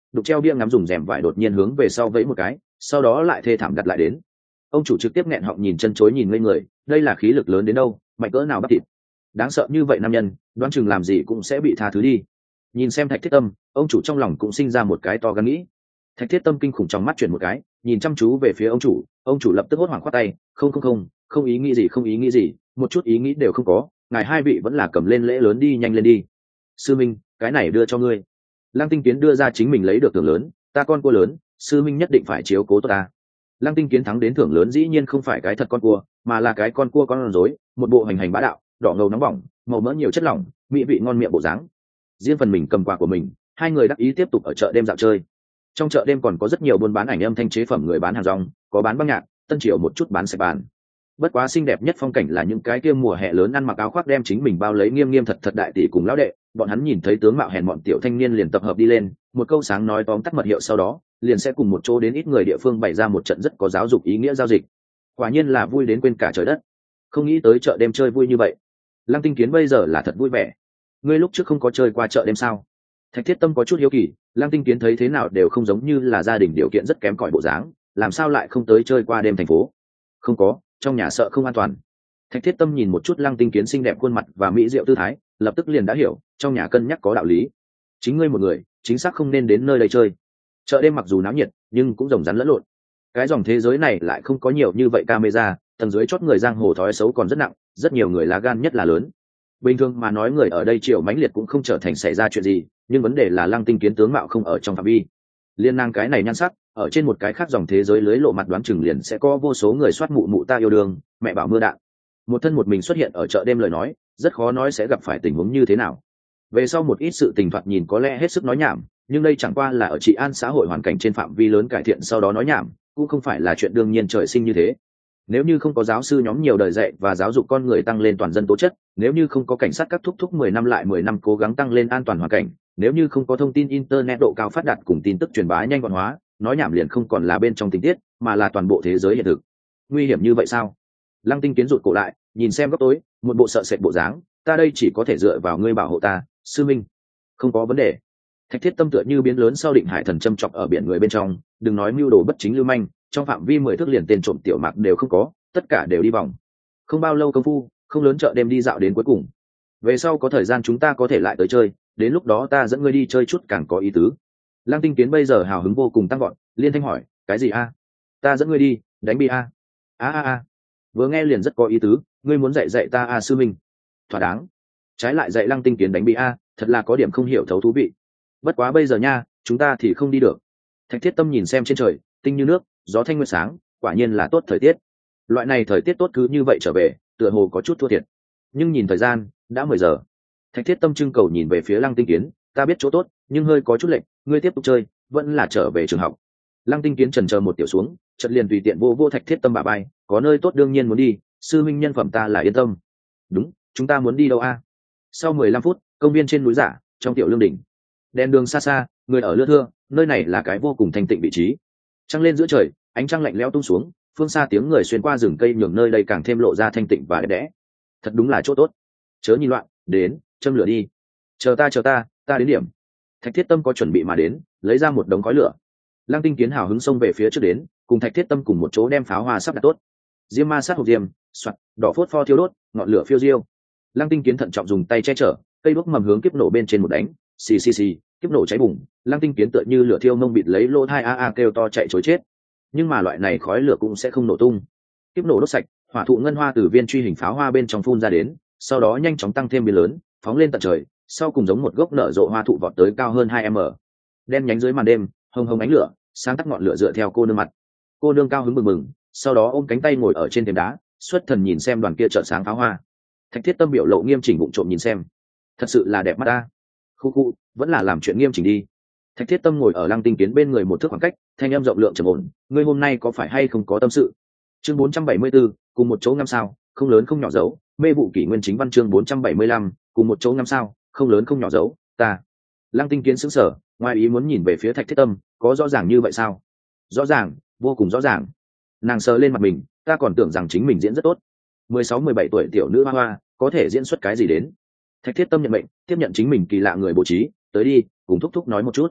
đục treo bia ngắm dùng rèm vải đột nhiên hướng về sau vẫy một cái, sau đó lại thê thảm đặt lại đến. Ông chủ trực tiếp nghẹn họng nhìn chân chối nhìn ngây người, đây là khí lực lớn đến đâu, mạnh cỡ nào bắp thịt. Đáng sợ như vậy nam nhân, đoán chừng làm gì cũng sẽ bị tha thứ đi. Nhìn xem Thạch Thiết Tâm, ông chủ trong lòng cũng sinh ra một cái to gan nghĩ. Thạch Thiết Tâm kinh khủng trong mắt chuyển một cái, nhìn chăm chú về phía ông chủ, ông chủ lập tức hốt hoảng khoát tay, không không không, không ý nghĩ gì không ý nghĩ gì, một chút ý nghĩ đều không có, ngài hai vị vẫn là cầm lên lễ lớn đi, nhanh lên đi. Sư minh, cái này đưa cho ngươi. Lăng Tinh Kiến đưa ra chính mình lấy được thưởng lớn, ta con cua lớn, sư minh nhất định phải chiếu cố tốt ta. Lăng Tinh Kiến thắng đến thưởng lớn dĩ nhiên không phải cái thật con cua, mà là cái con cua con rối, một bộ hành hành bá đạo, đỏ ngầu nóng bỏng, màu mỡ nhiều chất lỏng, mỹ vị ngon miệng bộ dáng. Riêng phần mình cầm quà của mình, hai người đắc ý tiếp tục ở chợ đêm dạo chơi. Trong chợ đêm còn có rất nhiều buôn bán ảnh âm thanh chế phẩm, người bán hàng rong, có bán băng nhạc, tân triều một chút bán sạch bàn. Bất quá xinh đẹp nhất phong cảnh là những cái kia mùa hè lớn ăn mặc áo khoác đem chính mình bao lấy nghiêm nghiêm thật thật đại tỷ cùng lão đệ, bọn hắn nhìn thấy tướng mạo hèn mọn tiểu thanh niên liền tập hợp đi lên, một câu sáng nói tóm tắt mật hiệu, sau đó liền sẽ cùng một chỗ đến ít người địa phương bày ra một trận rất có giáo dục ý nghĩa giao dịch. Quả nhiên là vui đến quên cả trời đất. Không nghĩ tới chợ đêm chơi vui như vậy. Lăng Tinh Kiến bây giờ là thật vui vẻ. Ngươi lúc trước không có chơi qua chợ đêm sao? Thạch Thiết Tâm có chút hiếu kỳ, Lăng Tinh Kiến thấy thế nào đều không giống như là gia đình điều kiện rất kém cỏi bộ dáng, làm sao lại không tới chơi qua đêm thành phố? Không có, trong nhà sợ không an toàn. Thạch Thiết Tâm nhìn một chút Lăng Tinh Kiến xinh đẹp khuôn mặt và mỹ diệu tư thái, lập tức liền đã hiểu, trong nhà cân nhắc có đạo lý. Chính ngươi một người, chính xác không nên đến nơi đây chơi. Chợ đêm mặc dù náo nhiệt, nhưng cũng rồng rắn lẫn lộn. Cái dòng thế giới này lại không có nhiều như vậy camera, tầng dưới chót người giang hồ thói xấu còn rất nặng, rất nhiều người lá gan nhất là lớn. Bình thường mà nói người ở đây chiều mãnh liệt cũng không trở thành xảy ra chuyện gì, nhưng vấn đề là Lăng Tinh Kiến tướng mạo không ở trong phạm vi. Liên năng cái này nhan sắc, ở trên một cái khác dòng thế giới lưới lộ mặt đoán chừng liền sẽ có vô số người soát mụ mụ ta yêu đương, mẹ bảo mưa đạn. Một thân một mình xuất hiện ở chợ đêm lời nói, rất khó nói sẽ gặp phải tình huống như thế nào. Về sau một ít sự tình thoạt nhìn có lẽ hết sức nói nhảm, nhưng đây chẳng qua là ở trị an xã hội hoàn cảnh trên phạm vi lớn cải thiện sau đó nói nhảm, cũng không phải là chuyện đương nhiên trời sinh như thế. Nếu như không có giáo sư nhóm nhiều đời dạy và giáo dục con người tăng lên toàn dân tố chất, nếu như không có cảnh sát các thúc thúc mười năm lại mười năm cố gắng tăng lên an toàn hoàn cảnh, nếu như không có thông tin internet độ cao phát đạt cùng tin tức truyền bá nhanh gọn hóa, nói nhảm liền không còn là bên trong tình tiết, mà là toàn bộ thế giới hiện thực. Nguy hiểm như vậy sao? Lăng Tinh Kiến rụt cổ lại, nhìn xem góc tối, một bộ sợ sệt bộ dáng, ta đây chỉ có thể dựa vào ngươi bảo hộ ta, sư minh. Không có vấn đề. Thạch Thiết Tâm tựa như biến lớn sau định hải thần châm chọc ở biển người bên trong, đừng nói mưu đồ bất chính lưu manh, trong phạm vi mười thước liền tên trộm tiểu mạc đều không có, tất cả đều đi vòng. Không bao lâu công phu, không lớn chợ đêm đi dạo đến cuối cùng. Về sau có thời gian chúng ta có thể lại tới chơi, đến lúc đó ta dẫn ngươi đi chơi chút càng có ý tứ. Lăng Tinh Kiến bây giờ hào hứng vô cùng tăng gọn, liên thanh hỏi, cái gì a? Ta dẫn ngươi đi, đánh bi a? A a a. Vừa nghe liền rất có ý tứ, ngươi muốn dạy dạy ta a sư minh? Thỏa đáng. Trái lại dạy Lăng Tinh Kiến đánh bi a, thật là có điểm không hiểu thấu thú vị. Bất quá bây giờ nha, chúng ta thì không đi được. Thạch Thiết Tâm nhìn xem trên trời, tinh như nước, gió thanh nguyệt sáng, quả nhiên là tốt thời tiết. Loại này thời tiết tốt cứ như vậy trở về, tựa hồ có chút thua thiệt. Nhưng nhìn thời gian, đã mười giờ. Thạch Thiết Tâm trưng cầu nhìn về phía Lăng Tinh Kiến, ta biết chỗ tốt, nhưng hơi có chút lệch, ngươi tiếp tục chơi, vẫn là trở về trường học. Lăng Tinh Kiến chần chờ một tiểu xuống, chợt liền tùy tiện vô vô Thạch Thiết Tâm bả vai, có nơi tốt đương nhiên muốn đi, sư minh nhân phẩm ta là yên tâm. Đúng, chúng ta muốn đi đâu a? Sau mười lăm phút, công viên trên núi Giả, trong tiểu lương đỉnh. Đèn đường xa xa, người ở lưa thưa, nơi này là cái vô cùng thanh tịnh vị trí. Trăng lên giữa trời, ánh trăng lạnh lẽo tung xuống, phương xa tiếng người xuyên qua rừng cây nhường nơi đây càng thêm lộ ra thanh tịnh và đẹp đẽ. Thật đúng là chỗ tốt. Chớ nhìn loạn, đến, châm lửa đi. Chờ ta chờ ta, ta đến điểm. Thạch Thiết Tâm có chuẩn bị mà đến, lấy ra một đống khói lửa. Lăng Tinh Kiến hào hứng xông về phía trước đến, cùng Thạch Thiết Tâm cùng một chỗ đem pháo hoa sắp đặt tốt. Diêm ma sát hộp diêm, soạt, đỏ phốt pho thiêu đốt, ngọn lửa phiêu diêu. Lăng Tinh Kiến thận trọng dùng tay che chở, cây đuốc mầm hướng kiếp nổ bên trên một đánh, xì xì xì, kiếp nổ cháy bùng. Lăng Tinh Kiến tựa như lửa thiêu mông bịt lấy lô thai a a kêu to chạy trối chết. Nhưng mà loại này khói lửa cũng sẽ không nổ tung. Kiếp nổ đốt sạch, hỏa thụ ngân hoa từ viên truy hình pháo hoa bên trong phun ra đến, sau đó nhanh chóng tăng thêm biến lớn, phóng lên tận trời, sau cùng giống một gốc nở rộ hoa thụ vọt tới cao hơn hai mét. Đen nhánh dưới màn đêm, hồng hồng ánh lửa, sáng tắt ngọn lửa dựa theo cô nương mặt. Cô nương cao hứng mừng mừng, sau đó ôm cánh tay ngồi ở trên thềm đá, xuất thần nhìn xem đoàn kia chợt sáng pháo hoa. Thạch Thiết Tâm biểu lộ nghiêm chỉnh bụng trộm nhìn xem, thật sự là đẹp mắt ta. Khu khu, vẫn là làm chuyện nghiêm chỉnh đi. Thạch Thiết Tâm ngồi ở Lăng Tinh Kiến bên người một thước khoảng cách, thanh âm rộng lượng trầm ổn, ngươi hôm nay có phải hay không có tâm sự? Chương bốn trăm bảy mươi bốn, cùng một chỗ năm sao, không lớn không nhỏ dấu, mê vụ kỷ nguyên chính văn chương bốn trăm bảy mươi lăm, cùng một chỗ năm sao, không lớn không nhỏ dấu, ta. Lăng Tinh Kiến sững sờ, ngoài ý muốn nhìn về phía Thạch Thiết Tâm, có rõ ràng như vậy sao? Rõ ràng, vô cùng rõ ràng. Nàng sờ lên mặt mình, ta còn tưởng rằng chính mình diễn rất tốt. mười sáu mười bảy tuổi tiểu nữ hoa hoa, có thể diễn xuất cái gì đến? Thạch Thiết Tâm nhận mệnh, tiếp nhận chính mình kỳ lạ người bố trí, tới đi, cùng thúc thúc nói một chút.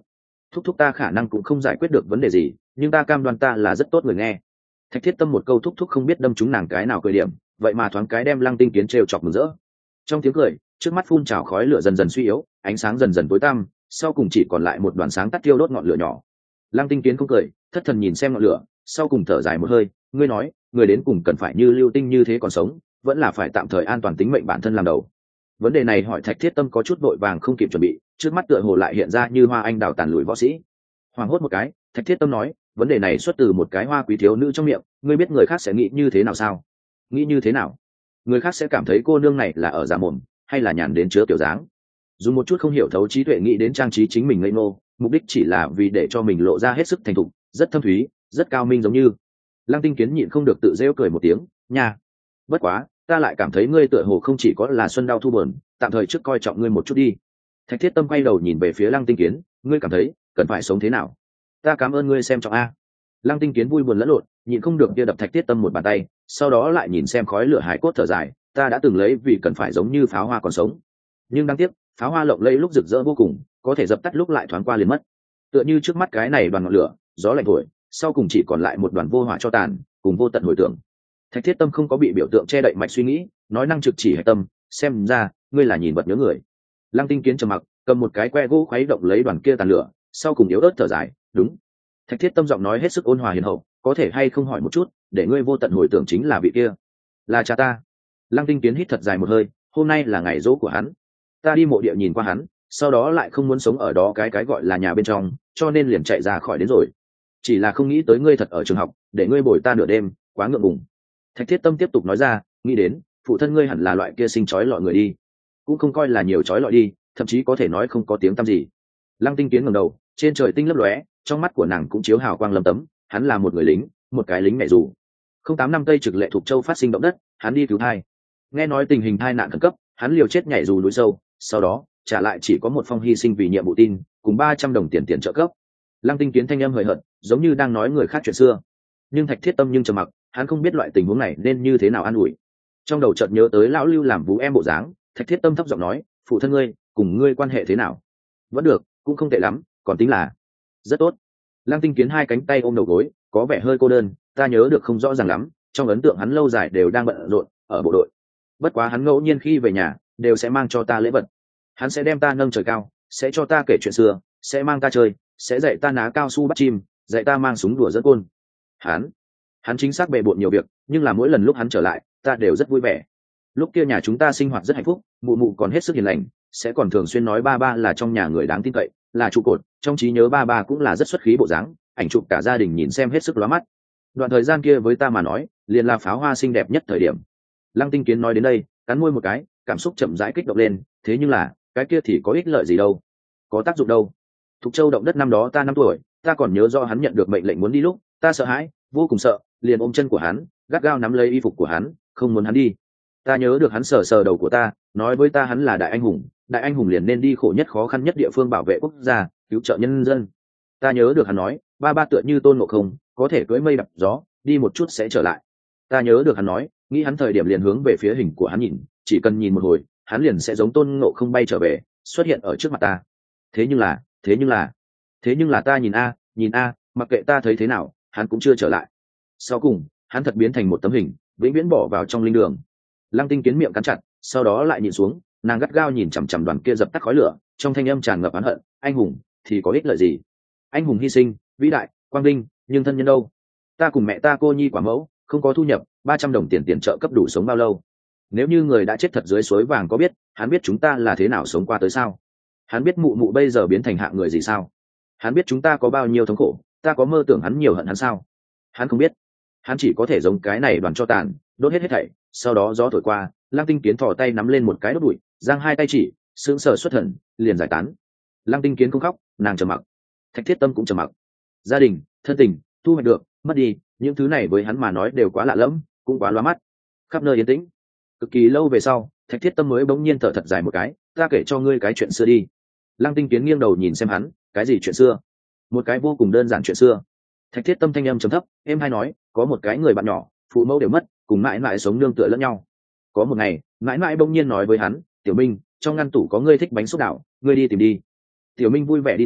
thúc thúc ta khả năng cũng không giải quyết được vấn đề gì, nhưng ta cam đoan ta là rất tốt người nghe. Thạch thiết tâm một câu thúc thúc không biết đâm trúng nàng cái nào cười điểm, vậy mà thoáng cái đem Lăng Tinh Kiến trêu chọc mừng rỡ. Trong tiếng cười, trước mắt phun trào khói lửa dần dần suy yếu, ánh sáng dần dần tối tăm, sau cùng chỉ còn lại một đoàn sáng tắt thiêu đốt ngọn lửa nhỏ. Lăng Tinh Kiến không cười, thất thần nhìn xem ngọn lửa, sau cùng thở dài một hơi, ngươi nói, người đến cùng cần phải như Lưu Tinh như thế còn sống, vẫn là phải tạm thời an toàn tính mệnh bản thân làm đầu. Vấn đề này hỏi Thạch thiết tâm có chút vội vàng không kịp chuẩn bị, trước mắt tựa hồ lại hiện ra như hoa anh đào tàn lùi võ sĩ. Hoàng hốt một cái, Thạch thiết tâm nói, vấn đề này xuất từ một cái hoa quý thiếu nữ trong miệng, ngươi biết người khác sẽ nghĩ như thế nào sao? Nghĩ như thế nào? Người khác sẽ cảm thấy cô nương này là ở giả mồm, hay là nhàn đến chứa kiểu dáng, dùng một chút không hiểu thấu trí tuệ nghĩ đến trang trí chính mình ngây ngô, mục đích chỉ là vì để cho mình lộ ra hết sức thành thục, rất thâm thúy, rất cao minh giống như. Lăng Tinh Kiến nhịn không được tự rêu cười một tiếng, nha, bất quá ta lại cảm thấy ngươi tựa hồ không chỉ có là xuân đau thu buồn, tạm thời trước coi trọng ngươi một chút đi. Thạch thiết tâm quay đầu nhìn về phía Lăng Tinh Kiến, ngươi cảm thấy cần phải sống thế nào? Ta cảm ơn ngươi xem trọng a. Lăng Tinh Kiến vui buồn lẫn lộn, nhịn không được kia đập Thạch thiết tâm một bàn tay, sau đó lại nhìn xem khói lửa hải cốt thở dài, ta đã từng lấy vì cần phải giống như pháo hoa còn sống, nhưng đáng tiếc pháo hoa lộng lẫy lúc rực rỡ vô cùng, có thể dập tắt lúc lại thoáng qua liền mất. Tựa như trước mắt cái này đoàn ngọn lửa, gió lạnh thổi, sau cùng chỉ còn lại một đoàn vô hỏa cho tàn, cùng vô tận hồi tưởng. Thạch thiết tâm không có bị biểu tượng che đậy mạch suy nghĩ, nói năng trực chỉ hạch tâm, xem ra ngươi là nhìn vật nhớ người. Lăng Tinh Kiến trầm mặc, cầm một cái que gỗ khuấy động lấy đoàn kia tàn lửa, sau cùng yếu ớt thở dài, đúng. Thạch thiết tâm giọng nói hết sức ôn hòa hiền hậu, có thể hay không hỏi một chút, để ngươi vô tận hồi tưởng chính là vị kia, là cha ta. Lăng Tinh Kiến hít thật dài một hơi, hôm nay là ngày dỗ của hắn, ta đi mộ địa nhìn qua hắn, sau đó lại không muốn sống ở đó cái cái gọi là nhà bên trong, cho nên liền chạy ra khỏi đến rồi. Chỉ là không nghĩ tới ngươi thật ở trường học, để ngươi bồi ta nửa đêm, quá ngượng ngùng. Thạch thiết tâm tiếp tục nói ra, nghĩ đến phụ thân ngươi hẳn là loại kia sinh chói lọi người đi, cũng không coi là nhiều chói lọi đi, thậm chí có thể nói không có tiếng tăm gì. Lăng Tinh Kiến ngẩng đầu, trên trời tinh lấp lóe, trong mắt của nàng cũng chiếu hào quang lấm tấm, hắn là một người lính, một cái lính mẹ dù. Không tám năm Tây Trực Lệ Thục Châu phát sinh động đất, hắn đi cứu thai. Nghe nói tình hình thai nạn khẩn cấp, hắn liều chết nhảy dù núi sâu, sau đó trả lại chỉ có một phong hy sinh vì nhiệm vụ tin cùng ba trăm đồng tiền tiền trợ cấp. Lăng Tinh Kiến thanh âm hời hợt, giống như đang nói người khác chuyện xưa, nhưng Thạch thiết tâm nhưng trầm mặc, hắn không biết loại tình huống này nên như thế nào an ủi. Trong đầu chợt nhớ tới lão Lưu làm vũ em bộ dáng, Thạch thiết tâm thấp giọng nói, phụ thân ngươi cùng ngươi quan hệ thế nào? Vẫn được, cũng không tệ lắm, còn tính là rất tốt. Lăng Tinh Kiến hai cánh tay ôm đầu gối, có vẻ hơi cô đơn, ta nhớ được không rõ ràng lắm, trong ấn tượng hắn lâu dài đều đang bận rộn ở bộ đội, bất quá hắn ngẫu nhiên khi về nhà đều sẽ mang cho ta lễ vật. Hắn sẽ đem ta nâng trời cao, sẽ cho ta kể chuyện xưa, sẽ mang ta chơi, sẽ dạy ta ná cao su bắt chim, dạy ta mang súng đùa dẫn côn. Hắn, hắn chính xác bề bộn nhiều việc, nhưng là mỗi lần lúc hắn trở lại, ta đều rất vui vẻ. Lúc kia nhà chúng ta sinh hoạt rất hạnh phúc, mụ mụ còn hết sức hiền lành, sẽ còn thường xuyên nói ba ba là trong nhà người đáng tin cậy, là trụ cột. Trong trí nhớ ba ba cũng là rất xuất khí bộ dáng, ảnh chụp cả gia đình nhìn xem hết sức lóa mắt. Đoạn thời gian kia với ta mà nói, liền là pháo hoa xinh đẹp nhất thời điểm. Lăng Tinh Kiến nói đến đây, cắn môi một cái, cảm xúc chậm rãi kích động lên, thế nhưng là cái kia thì có ích lợi gì đâu, có tác dụng đâu. Thục Châu động đất năm đó ta năm tuổi, ta còn nhớ do hắn nhận được mệnh lệnh muốn đi lúc, ta sợ hãi, vô cùng sợ, liền ôm chân của hắn, gắt gao nắm lấy y phục của hắn, không muốn hắn đi. Ta nhớ được hắn sờ sờ đầu của ta, nói với ta hắn là đại anh hùng, đại anh hùng liền nên đi khổ nhất khó khăn nhất địa phương bảo vệ quốc gia, cứu trợ nhân dân. Ta nhớ được hắn nói, ba ba tựa như Tôn Ngộ Không, có thể cưỡi mây đập gió, đi một chút sẽ trở lại. Ta nhớ được hắn nói, nghĩ hắn thời điểm liền hướng về phía hình của hắn nhìn, chỉ cần nhìn một hồi, hắn liền sẽ giống Tôn Ngộ Không bay trở về, xuất hiện ở trước mặt ta. Thế nhưng là, thế nhưng là, thế nhưng là ta nhìn a, nhìn a, mặc kệ ta thấy thế nào, hắn cũng chưa trở lại. Sau cùng, hắn thật biến thành một tấm hình, vĩnh viễn bỏ vào trong linh đường. Lăng Tinh Kiến miệng cắn chặt, sau đó lại nhìn xuống, nàng gắt gao nhìn chằm chằm đoàn kia dập tắt khói lửa, trong thanh âm tràn ngập oán hận, anh hùng thì có ích lợi gì? Anh hùng hy sinh, vĩ đại, quang vinh, nhưng thân nhân đâu? Ta cùng mẹ ta cô nhi quả mẫu, không có thu nhập, ba trăm đồng tiền tiền trợ cấp đủ sống bao lâu? Nếu như người đã chết thật dưới suối vàng có biết, hắn biết chúng ta là thế nào sống qua tới sao? Hắn biết mụ mụ bây giờ biến thành hạng người gì sao? Hắn biết chúng ta có bao nhiêu thống khổ, ta có mơ tưởng hắn nhiều hận hắn sao? Hắn không biết. Hắn chỉ có thể giống cái này đoàn cho tàn, đốt hết hết thảy, sau đó gió thổi qua, Lăng Tinh Kiến thò tay nắm lên một cái đốt bụi, giang hai tay chỉ, sững sờ xuất thần, liền giải tán. Lăng Tinh Kiến không khóc, nàng trầm mặc. Thạch thiết tâm cũng trầm mặc. Gia đình, thân tình, thu hoạch được, mất đi, những thứ này với hắn mà nói đều quá lạ lẫm, cũng quá loa mắt. Khắp nơi yên tĩnh. Cực kỳ lâu về sau, Thạch thiết tâm mới bỗng nhiên thở thật dài một cái, ta kể cho ngươi cái chuyện xưa đi. Lăng Tinh Kiến nghiêng đầu nhìn xem hắn, cái gì chuyện xưa? Một cái vô cùng đơn giản chuyện xưa. Thạch thiết tâm thanh âm trầm thấp, em hay nói, có một cái người bạn nhỏ, phụ mẫu đều mất, cùng mãi mãi sống nương tựa lẫn nhau. Có một ngày, mãi mãi bỗng nhiên nói với hắn, tiểu minh, trong ngăn tủ có ngươi thích bánh xúc đảo, ngươi đi tìm đi. Tiểu minh vui vẻ đi tìm,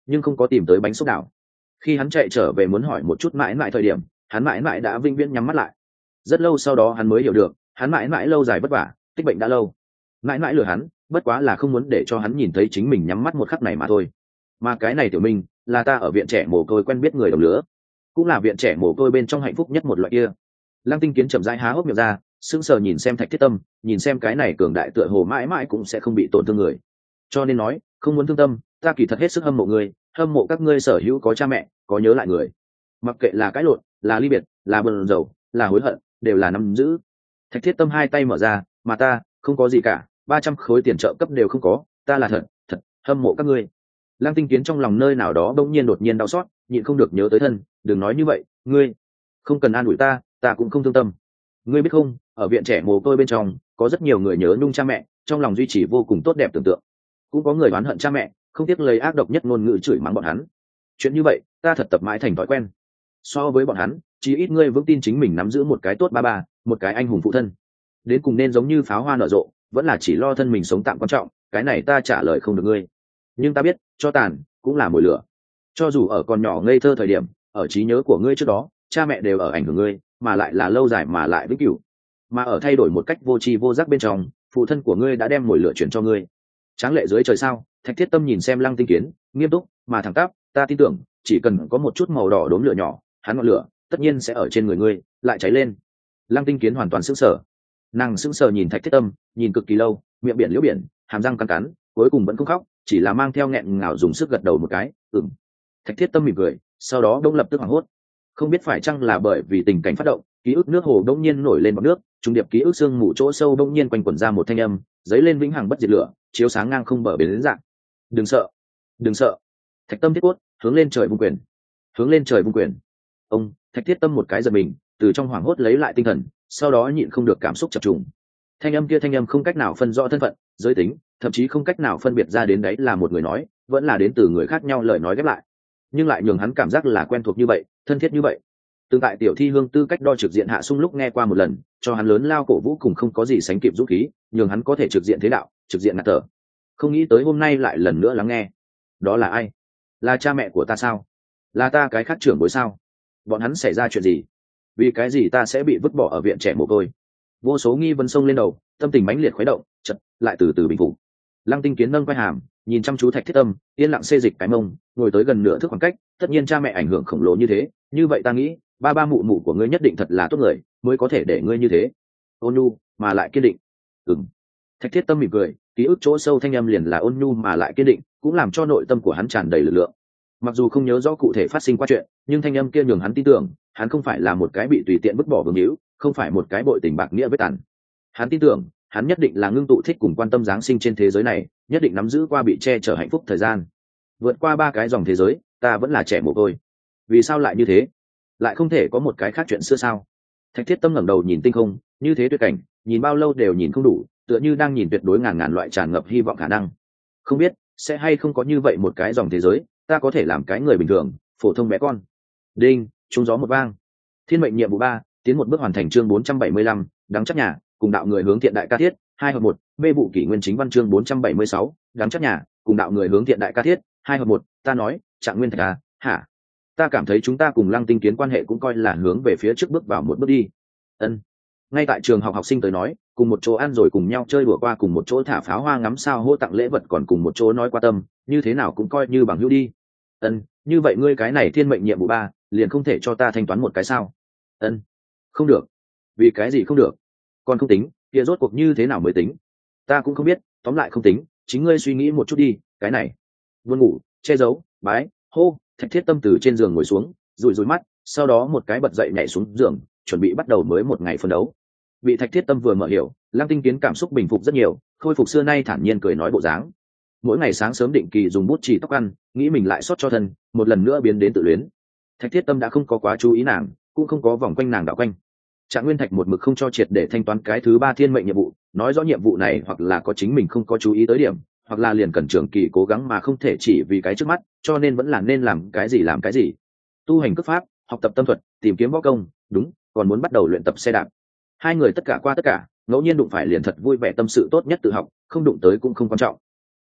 nhưng không có tìm tới bánh xúc đảo. Khi hắn chạy trở về muốn hỏi một chút mãi mãi thời điểm, hắn mãi mãi đã vĩnh viễn nhắm mắt lại. Rất lâu sau đó hắn mới hiểu được, hắn mãi mãi lâu dài vất vả, tích bệnh đã lâu. Mãi mãi lừa hắn, bất quá là không muốn để cho hắn nhìn thấy chính mình nhắm mắt một khắc này mà thôi. Mà cái này Tiểu Minh là ta ở viện trẻ mồ côi quen biết người đồng lứa, cũng là viện trẻ mồ côi bên trong hạnh phúc nhất một loại kia. Lăng Tinh Kiến chậm rãi há hốc miệng ra, sững sờ nhìn xem Thạch Thiết Tâm, nhìn xem cái này cường đại tựa hồ mãi mãi cũng sẽ không bị tổn thương người. Cho nên nói, không muốn thương tâm, ta kỳ thật hết sức hâm mộ người, hâm mộ các ngươi sở hữu có cha mẹ, có nhớ lại người. Mặc kệ là cãi lộn, là ly biệt, là buồn rầu, là hối hận, đều là nắm giữ. Thạch Thiết Tâm hai tay mở ra, mà ta không có gì cả, ba trăm khối tiền trợ cấp đều không có, ta là thật, thật hâm mộ các ngươi. Lăng Tinh Kiến trong lòng nơi nào đó bỗng nhiên đột nhiên đau xót, nhịn không được nhớ tới thân, đừng nói như vậy, ngươi không cần an ủi ta, ta cũng không thương tâm. Ngươi biết không, ở viện trẻ mồ côi bên trong, có rất nhiều người nhớ nhung cha mẹ, trong lòng duy trì vô cùng tốt đẹp tưởng tượng. Cũng có người oán hận cha mẹ, không tiếc lời ác độc nhất ngôn ngữ chửi mắng bọn hắn. Chuyện như vậy, ta thật tập mãi thành thói quen. So với bọn hắn, chỉ ít ngươi vững tin chính mình nắm giữ một cái tốt ba ba, một cái anh hùng phụ thân. Đến cùng nên giống như pháo hoa nở rộ, vẫn là chỉ lo thân mình sống tạm quan trọng, cái này ta trả lời không được ngươi. Nhưng ta biết, cho tàn cũng là mồi lửa. Cho dù ở còn nhỏ ngây thơ thời điểm, ở trí nhớ của ngươi trước đó, cha mẹ đều ở ảnh hưởng ngươi, mà lại là lâu dài mà lại vĩnh cửu. Mà ở thay đổi một cách vô tri vô giác bên trong, phụ thân của ngươi đã đem mồi lửa chuyển cho ngươi. Tráng lệ dưới trời sao, Thạch Thiết Tâm nhìn xem Lăng Tinh Kiến, nghiêm túc mà thẳng tắp, ta tin tưởng, chỉ cần có một chút màu đỏ đốm lửa nhỏ, hắn ngọn lửa tất nhiên sẽ ở trên người ngươi lại cháy lên. Lăng Tinh Kiến hoàn toàn sững sờ. Nàng sững sờ nhìn Thạch Thiết Tâm, nhìn cực kỳ lâu, miệng biển liễu biển, hàm răng cắn cắn, cuối cùng vẫn không khóc, chỉ là mang theo nghẹn ngào dùng sức gật đầu một cái, ừm. Thạch Thiết Tâm mỉm cười, sau đó đông lập tức hoảng hốt. Không biết phải chăng là bởi vì tình cảnh phát động, ký ức nước hồ đông nhiên nổi lên bọt nước, trung điệp ký ức xương mù chỗ sâu đông nhiên quanh quẩn ra một thanh âm, dấy lên vĩnh hằng bất diệt lửa, chiếu sáng ngang không bờ bến đến dạng. Đừng sợ, đừng sợ. Thạch Tâm thiết quất, hướng lên trời vung quyền, hướng lên trời vung quyền. Ông, Thạch Thiết Tâm một cái giật mình, từ trong hoảng hốt lấy lại tinh thần, sau đó nhịn không được cảm xúc chập trùng. Thanh âm kia thanh âm không cách nào phân rõ thân phận, giới tính, thậm chí không cách nào phân biệt ra đến đấy là một người nói, vẫn là đến từ người khác nhau lời nói ghép lại, nhưng lại nhường hắn cảm giác là quen thuộc như vậy, thân thiết như vậy. Tương tại tiểu thi hương tư cách đo trực diện hạ sung lúc nghe qua một lần, cho hắn lớn lao cổ vũ cùng không có gì sánh kịp dũng khí, nhường hắn có thể trực diện thế đạo, trực diện ngạt thở. Không nghĩ tới hôm nay lại lần nữa lắng nghe. Đó là ai? Là cha mẹ của ta sao? Là ta cái khác trưởng bối sao? Bọn hắn xảy ra chuyện gì? Vì cái gì ta sẽ bị vứt bỏ ở viện trẻ mồ côi? Vô số nghi vấn sông lên đầu, tâm tình mãnh liệt khuấy động, chợt lại từ từ bình phục. Lăng Tinh Kiến nâng quai hàm, nhìn chăm chú Thạch Thiết Tâm, yên lặng xê dịch cái mông, ngồi tới gần nửa thước khoảng cách. Tất nhiên cha mẹ ảnh hưởng khổng lồ như thế, như vậy ta nghĩ, ba ba mụ mụ của ngươi nhất định thật là tốt người, mới có thể để ngươi như thế. Ôn nhu mà lại kiên định. Ừm. Thạch Thiết Tâm mỉm cười, ký ức chỗ sâu thanh âm liền là ôn nhu mà lại kiên định, cũng làm cho nội tâm của hắn tràn đầy lực lượng. Mặc dù không nhớ rõ cụ thể phát sinh qua chuyện, nhưng thanh âm kia nhường hắn tin tưởng, hắn không phải là một cái bị tùy tiện vứt bỏ vương hữu, không phải một cái bội tình bạc nghĩa với tàn. Hắn tin tưởng, hắn nhất định là ngưng tụ thích cùng quan tâm giáng sinh trên thế giới này, nhất định nắm giữ qua bị che chở hạnh phúc thời gian. Vượt qua ba cái dòng thế giới, ta vẫn là trẻ mồ côi. Vì sao lại như thế? Lại không thể có một cái khác chuyện xưa sao? Thạch Thiết Tâm ngẩng đầu nhìn tinh không, như thế tuyệt cảnh, nhìn bao lâu đều nhìn không đủ, tựa như đang nhìn tuyệt đối ngàn ngàn loại tràn ngập hy vọng khả năng. Không biết sẽ hay không có như vậy một cái dòng thế giới, ta có thể làm cái người bình thường, phổ thông bé con. Đinh, trúng gió một vang. Thiên mệnh nhiệm vụ ba, tiến một bước hoàn thành chương bốn trăm bảy mươi lăm, đáng chắc nhà, cùng đạo người hướng thiện đại ca thiết, hai hợp một, mê vụ kỷ nguyên chính văn chương bốn trăm bảy mươi sáu, đáng chắc nhà, cùng đạo người hướng thiện đại ca thiết, hai hợp một, ta nói, Trạng Nguyên Thạch à, hả? Ta cảm thấy chúng ta cùng Lăng Tinh Kiến quan hệ cũng coi là hướng về phía trước bước vào một bước đi. Ân. Ngay tại trường học học sinh tới nói, cùng một chỗ ăn rồi cùng nhau chơi đùa qua cùng một chỗ thả pháo hoa ngắm sao hô tặng lễ vật còn cùng một chỗ nói qua tâm, như thế nào cũng coi như bằng hữu đi. Ân, như vậy ngươi cái này thiên mệnh nhiệm vụ ba, liền không thể cho ta thanh toán một cái sao? Ân. Không được. Vì cái gì không được? Còn không tính, kia rốt cuộc như thế nào mới tính? Ta cũng không biết, tóm lại không tính, chính ngươi suy nghĩ một chút đi, cái này. Buồn ngủ, che giấu, bái, hô, Thạch Thiết Tâm từ trên giường ngồi xuống, rủi rủi mắt, sau đó một cái bật dậy nhảy xuống giường, chuẩn bị bắt đầu mới một ngày phân đấu. Bị Thạch Thiết Tâm vừa mở hiểu, Lăng Tinh Kiến cảm xúc bình phục rất nhiều, khôi phục xưa nay thản nhiên cười nói bộ dáng. Mỗi ngày sáng sớm định kỳ dùng bút chì tóc ăn, nghĩ mình lại sót cho thân, một lần nữa biến đến tự luyến. Thạch Thiết Tâm đã không có quá chú ý nàng, cũng không có vòng quanh nàng đảo quanh. Trạng Nguyên Thạch một mực không cho triệt để thanh toán cái thứ ba thiên mệnh nhiệm vụ, nói rõ nhiệm vụ này hoặc là có chính mình không có chú ý tới điểm, hoặc là liền cần trường kỳ cố gắng mà không thể chỉ vì cái trước mắt, cho nên vẫn là nên làm cái gì làm cái gì. Tu hành cước pháp, học tập tâm thuật, tìm kiếm võ công, đúng, còn muốn bắt đầu luyện tập xe đạp. Hai người tất cả qua tất cả, ngẫu nhiên đụng phải liền thật vui vẻ tâm sự tốt nhất tự học, không đụng tới cũng không quan trọng.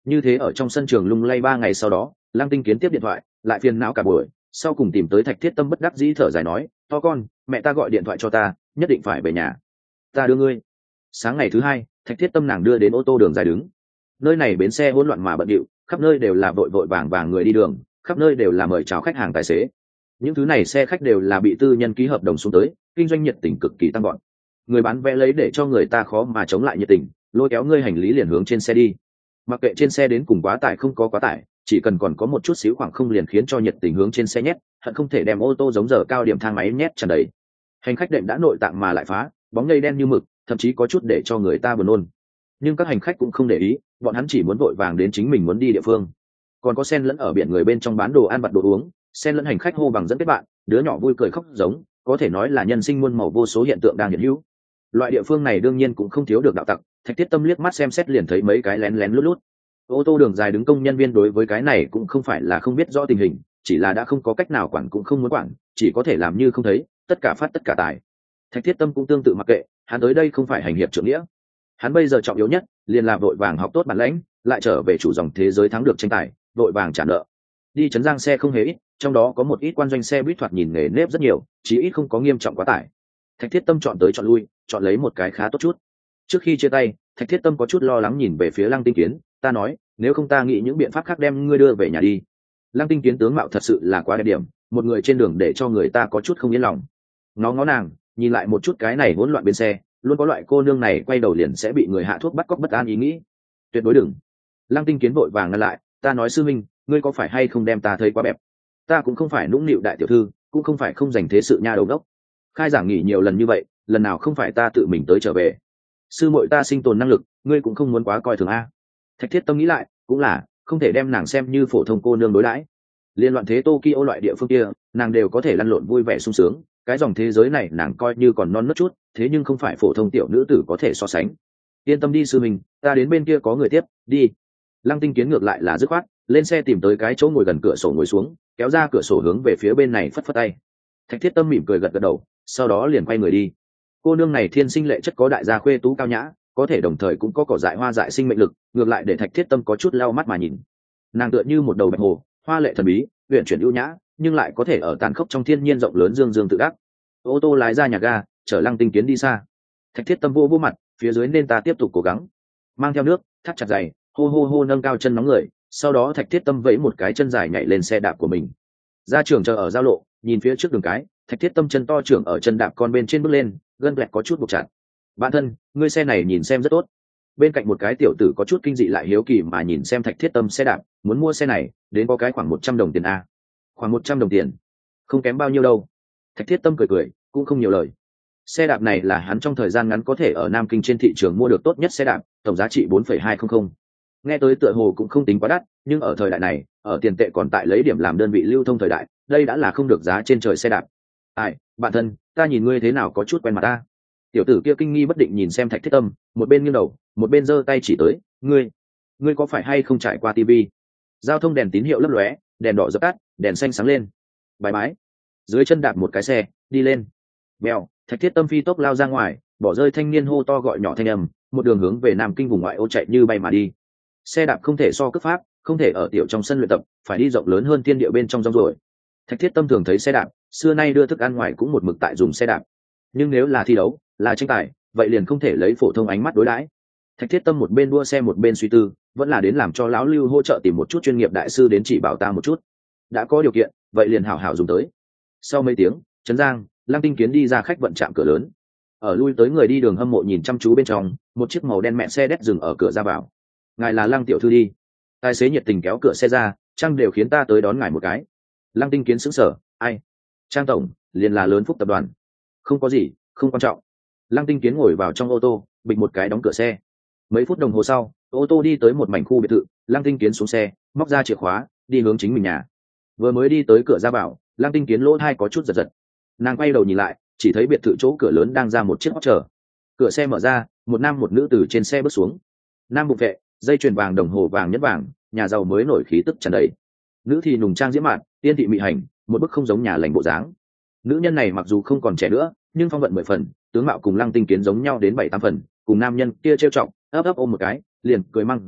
Như thế ở trong sân trường lung lay ba ngày sau đó, Lăng Tinh Kiến tiếp điện thoại, lại phiền não cả buổi, sau cùng tìm tới Thạch Thiết Tâm bất đắc dĩ thở dài nói, to con, mẹ ta gọi điện thoại cho ta, nhất định phải về nhà. Ta đưa ngươi. Sáng ngày thứ hai, Thạch Thiết Tâm nàng đưa đến ô tô đường dài đứng. Nơi này bến xe hỗn loạn mà bận rộn, khắp nơi đều là vội vội vàng vàng người đi đường, khắp nơi đều là mời chào khách hàng tài xế. Những thứ này xe khách đều là bị tư nhân ký hợp đồng xuống tới, kinh doanh nhiệt tình cực kỳ tăng gọn. Người bán vé lấy để cho người ta khó mà chống lại nhiệt tình, lôi kéo ngươi hành lý liền hướng trên xe đi. Mặc kệ trên xe đến cùng quá tải không có quá tải, chỉ cần còn có một chút xíu khoảng không liền khiến cho nhiệt tình hướng trên xe nhét, hận không thể đem ô tô giống giờ cao điểm thang máy nhét tràn đầy. Hành khách đệm đã nội tạng mà lại phá, bóng nhây đen như mực, thậm chí có chút để cho người ta buồn nôn. Nhưng các hành khách cũng không để ý, bọn hắn chỉ muốn vội vàng đến chính mình muốn đi địa phương. Còn có sen lẫn ở biển người bên trong bán đồ ăn vặt đồ uống, sen lẫn hành khách hô bằng dẫn kết bạn, đứa nhỏ vui cười khóc giống, có thể nói là nhân sinh muôn màu vô số hiện tượng đang hiện hữu. Loại địa phương này đương nhiên cũng không thiếu được đạo tặc. Thạch Thiết Tâm liếc mắt xem xét liền thấy mấy cái lén lén lút lút. Ô tô đường dài đứng công nhân viên đối với cái này cũng không phải là không biết rõ tình hình, chỉ là đã không có cách nào quản cũng không muốn quản, chỉ có thể làm như không thấy, tất cả phát tất cả tài. Thạch Thiết Tâm cũng tương tự mặc kệ, hắn tới đây không phải hành hiệp trượng nghĩa, hắn bây giờ trọng yếu nhất liền là vội vàng học tốt bản lãnh, lại trở về chủ dòng thế giới thắng được tranh tài, vội vàng trả nợ. Đi trấn Giang xe không hề ít, trong đó có một ít quan doanh xe buýt thoạt nhìn nghề nếp rất nhiều, chí ít không có nghiêm trọng quá tải. Thạch Thiết Tâm chọn tới chọn lui, chọn lấy một cái khá tốt chút. Trước khi chia tay, Thạch Thiết Tâm có chút lo lắng nhìn về phía Lăng Tinh Kiến, ta nói, nếu không ta nghĩ những biện pháp khác đem ngươi đưa về nhà đi. Lăng Tinh Kiến tướng mạo thật sự là quá đẹp điểm, một người trên đường để cho người ta có chút không yên lòng. Ngó ngó nàng, nhìn lại một chút cái này hỗn loạn bên xe, luôn có loại cô nương này quay đầu liền sẽ bị người hạ thuốc bắt cóc bất an ý nghĩ. Tuyệt đối đừng. Lăng Tinh Kiến vội vàng ngăn lại, ta nói sư minh, ngươi có phải hay không đem ta thấy quá bẹp? Ta cũng không phải nũng nịu đại tiểu thư, cũng không phải không dành thế sự nha đầu đốc. Khai giảng nghỉ nhiều lần như vậy, lần nào không phải ta tự mình tới trở về. Sư muội ta sinh tồn năng lực, ngươi cũng không muốn quá coi thường a. Thạch Thiết Tâm nghĩ lại, cũng là, không thể đem nàng xem như phổ thông cô nương đối đãi. Liên loạn thế Tokyo loại địa phương kia, nàng đều có thể lăn lộn vui vẻ sung sướng, cái dòng thế giới này nàng coi như còn non nớt chút, thế nhưng không phải phổ thông tiểu nữ tử có thể so sánh. Yên tâm đi sư mình, ta đến bên kia có người tiếp, đi. Lăng Tinh Kiến ngược lại là dứt khoát, lên xe tìm tới cái chỗ ngồi gần cửa sổ ngồi xuống, kéo ra cửa sổ hướng về phía bên này phất phất tay. Thạch Thiết Tâm mỉm cười gật gật đầu, sau đó liền quay người đi. Cô nương này thiên sinh lệ chất có đại gia khuê tú cao nhã, có thể đồng thời cũng có cỏ dại hoa dại sinh mệnh lực, ngược lại để Thạch Thiết Tâm có chút lau mắt mà nhìn. Nàng tựa như một đầu bạch hồ, hoa lệ thần bí, uyển chuyển ưu nhã, nhưng lại có thể ở tàn khốc trong thiên nhiên rộng lớn dương dương tự đắc. Ô tô lái ra nhà ga, chở Lăng Tinh Kiến đi xa. Thạch Thiết Tâm vô vô mặt, phía dưới nên ta tiếp tục cố gắng. Mang theo nước, thắt chặt giày, hô hô hô nâng cao chân nóng người, sau đó Thạch Thiết Tâm vẫy một cái chân dài nhảy lên xe đạp của mình. Ra trường chờ ở giao lộ, nhìn phía trước đường cái, Thạch Thiết Tâm chân to trưởng ở chân đạp con bên trên bước lên, gân lẹt có chút buộc chặt. Bạn thân, ngươi xe này nhìn xem rất tốt. Bên cạnh một cái tiểu tử có chút kinh dị lại hiếu kỳ mà nhìn xem Thạch Thiết Tâm xe đạp, muốn mua xe này, đến có cái khoảng một trăm đồng tiền a. Khoảng một trăm đồng tiền, không kém bao nhiêu đâu. Thạch Thiết Tâm cười cười, cũng không nhiều lời. Xe đạp này là hắn trong thời gian ngắn có thể ở Nam Kinh trên thị trường mua được tốt nhất xe đạp, tổng giá trị bốn phẩy hai không không. Nghe tới tựa hồ cũng không tính quá đắt, nhưng ở thời đại này, ở tiền tệ còn tại lấy điểm làm đơn vị lưu thông thời đại, đây đã là không được giá trên trời xe đạp. Ai, bạn thân, ta nhìn ngươi thế nào có chút quen mặt ta. Tiểu tử kia kinh nghi bất định nhìn xem Thạch Thiết Tâm, một bên nghiêng đầu, một bên giơ tay chỉ tới, ngươi, ngươi có phải hay không trải qua tivi? Giao thông đèn tín hiệu lấp lóe, đèn đỏ dập tắt, đèn xanh sáng lên. Bái bái. Dưới chân đạp một cái xe, đi lên. Bèo, Thạch Thiết Tâm phi tốc lao ra ngoài, bỏ rơi thanh niên hô to gọi nhỏ thanh âm, một đường hướng về Nam Kinh vùng ngoại ô chạy như bay mà đi. Xe đạp không thể so cấp pháp, không thể ở tiểu trong sân luyện tập, phải đi rộng lớn hơn thiên địa bên trong rong rồi. Thạch Thiết Tâm thường thấy xe đạp, xưa nay đưa thức ăn ngoài cũng một mực tại dùng xe đạp. Nhưng nếu là thi đấu, là tranh tài, vậy liền không thể lấy phổ thông ánh mắt đối đãi. Thạch Thiết Tâm một bên đua xe một bên suy tư, vẫn là đến làm cho lão Lưu hỗ trợ tìm một chút chuyên nghiệp đại sư đến chỉ bảo ta một chút. Đã có điều kiện, vậy liền hảo hảo dùng tới. Sau mấy tiếng, Trấn Giang, Lăng Tinh Kiến đi ra khách vận trạm cửa lớn. Ở lui tới người đi đường hâm mộ nhìn chăm chú bên trong, một chiếc màu đen mẹ xe đét dừng ở cửa ra vào. Ngài là Lăng tiểu thư đi. Tài xế nhiệt tình kéo cửa xe ra, Trang đều khiến ta tới đón ngài một cái. Lăng Tinh Kiến sững sờ, ai? Trang tổng, liền là lớn Phúc tập đoàn. Không có gì, không quan trọng. Lăng Tinh Kiến ngồi vào trong ô tô, bịch một cái đóng cửa xe. Mấy phút đồng hồ sau, ô tô đi tới một mảnh khu biệt thự. Lăng Tinh Kiến xuống xe, móc ra chìa khóa, đi hướng chính mình nhà. Vừa mới đi tới cửa ra vào, Lăng Tinh Kiến lỗ thai có chút giật giật. Nàng quay đầu nhìn lại, chỉ thấy biệt thự chỗ cửa lớn đang ra một chiếc hot chờ. Cửa xe mở ra, một nam một nữ từ trên xe bước xuống. Nam bụng vệ, dây chuyền vàng đồng hồ vàng nhất vàng, nhà giàu mới nổi khí tức tràn đầy. Nữ thì nùng trang diễm mạn, tiên thị mị hành, một bức không giống nhà lành bộ dáng. Nữ nhân này mặc dù không còn trẻ nữa, nhưng phong vận mười phần, tướng mạo cùng Lăng Tinh Kiến giống nhau đến bảy tám phần, cùng nam nhân kia trêu trọng, ấp ấp ôm một cái, liền cười măng giận,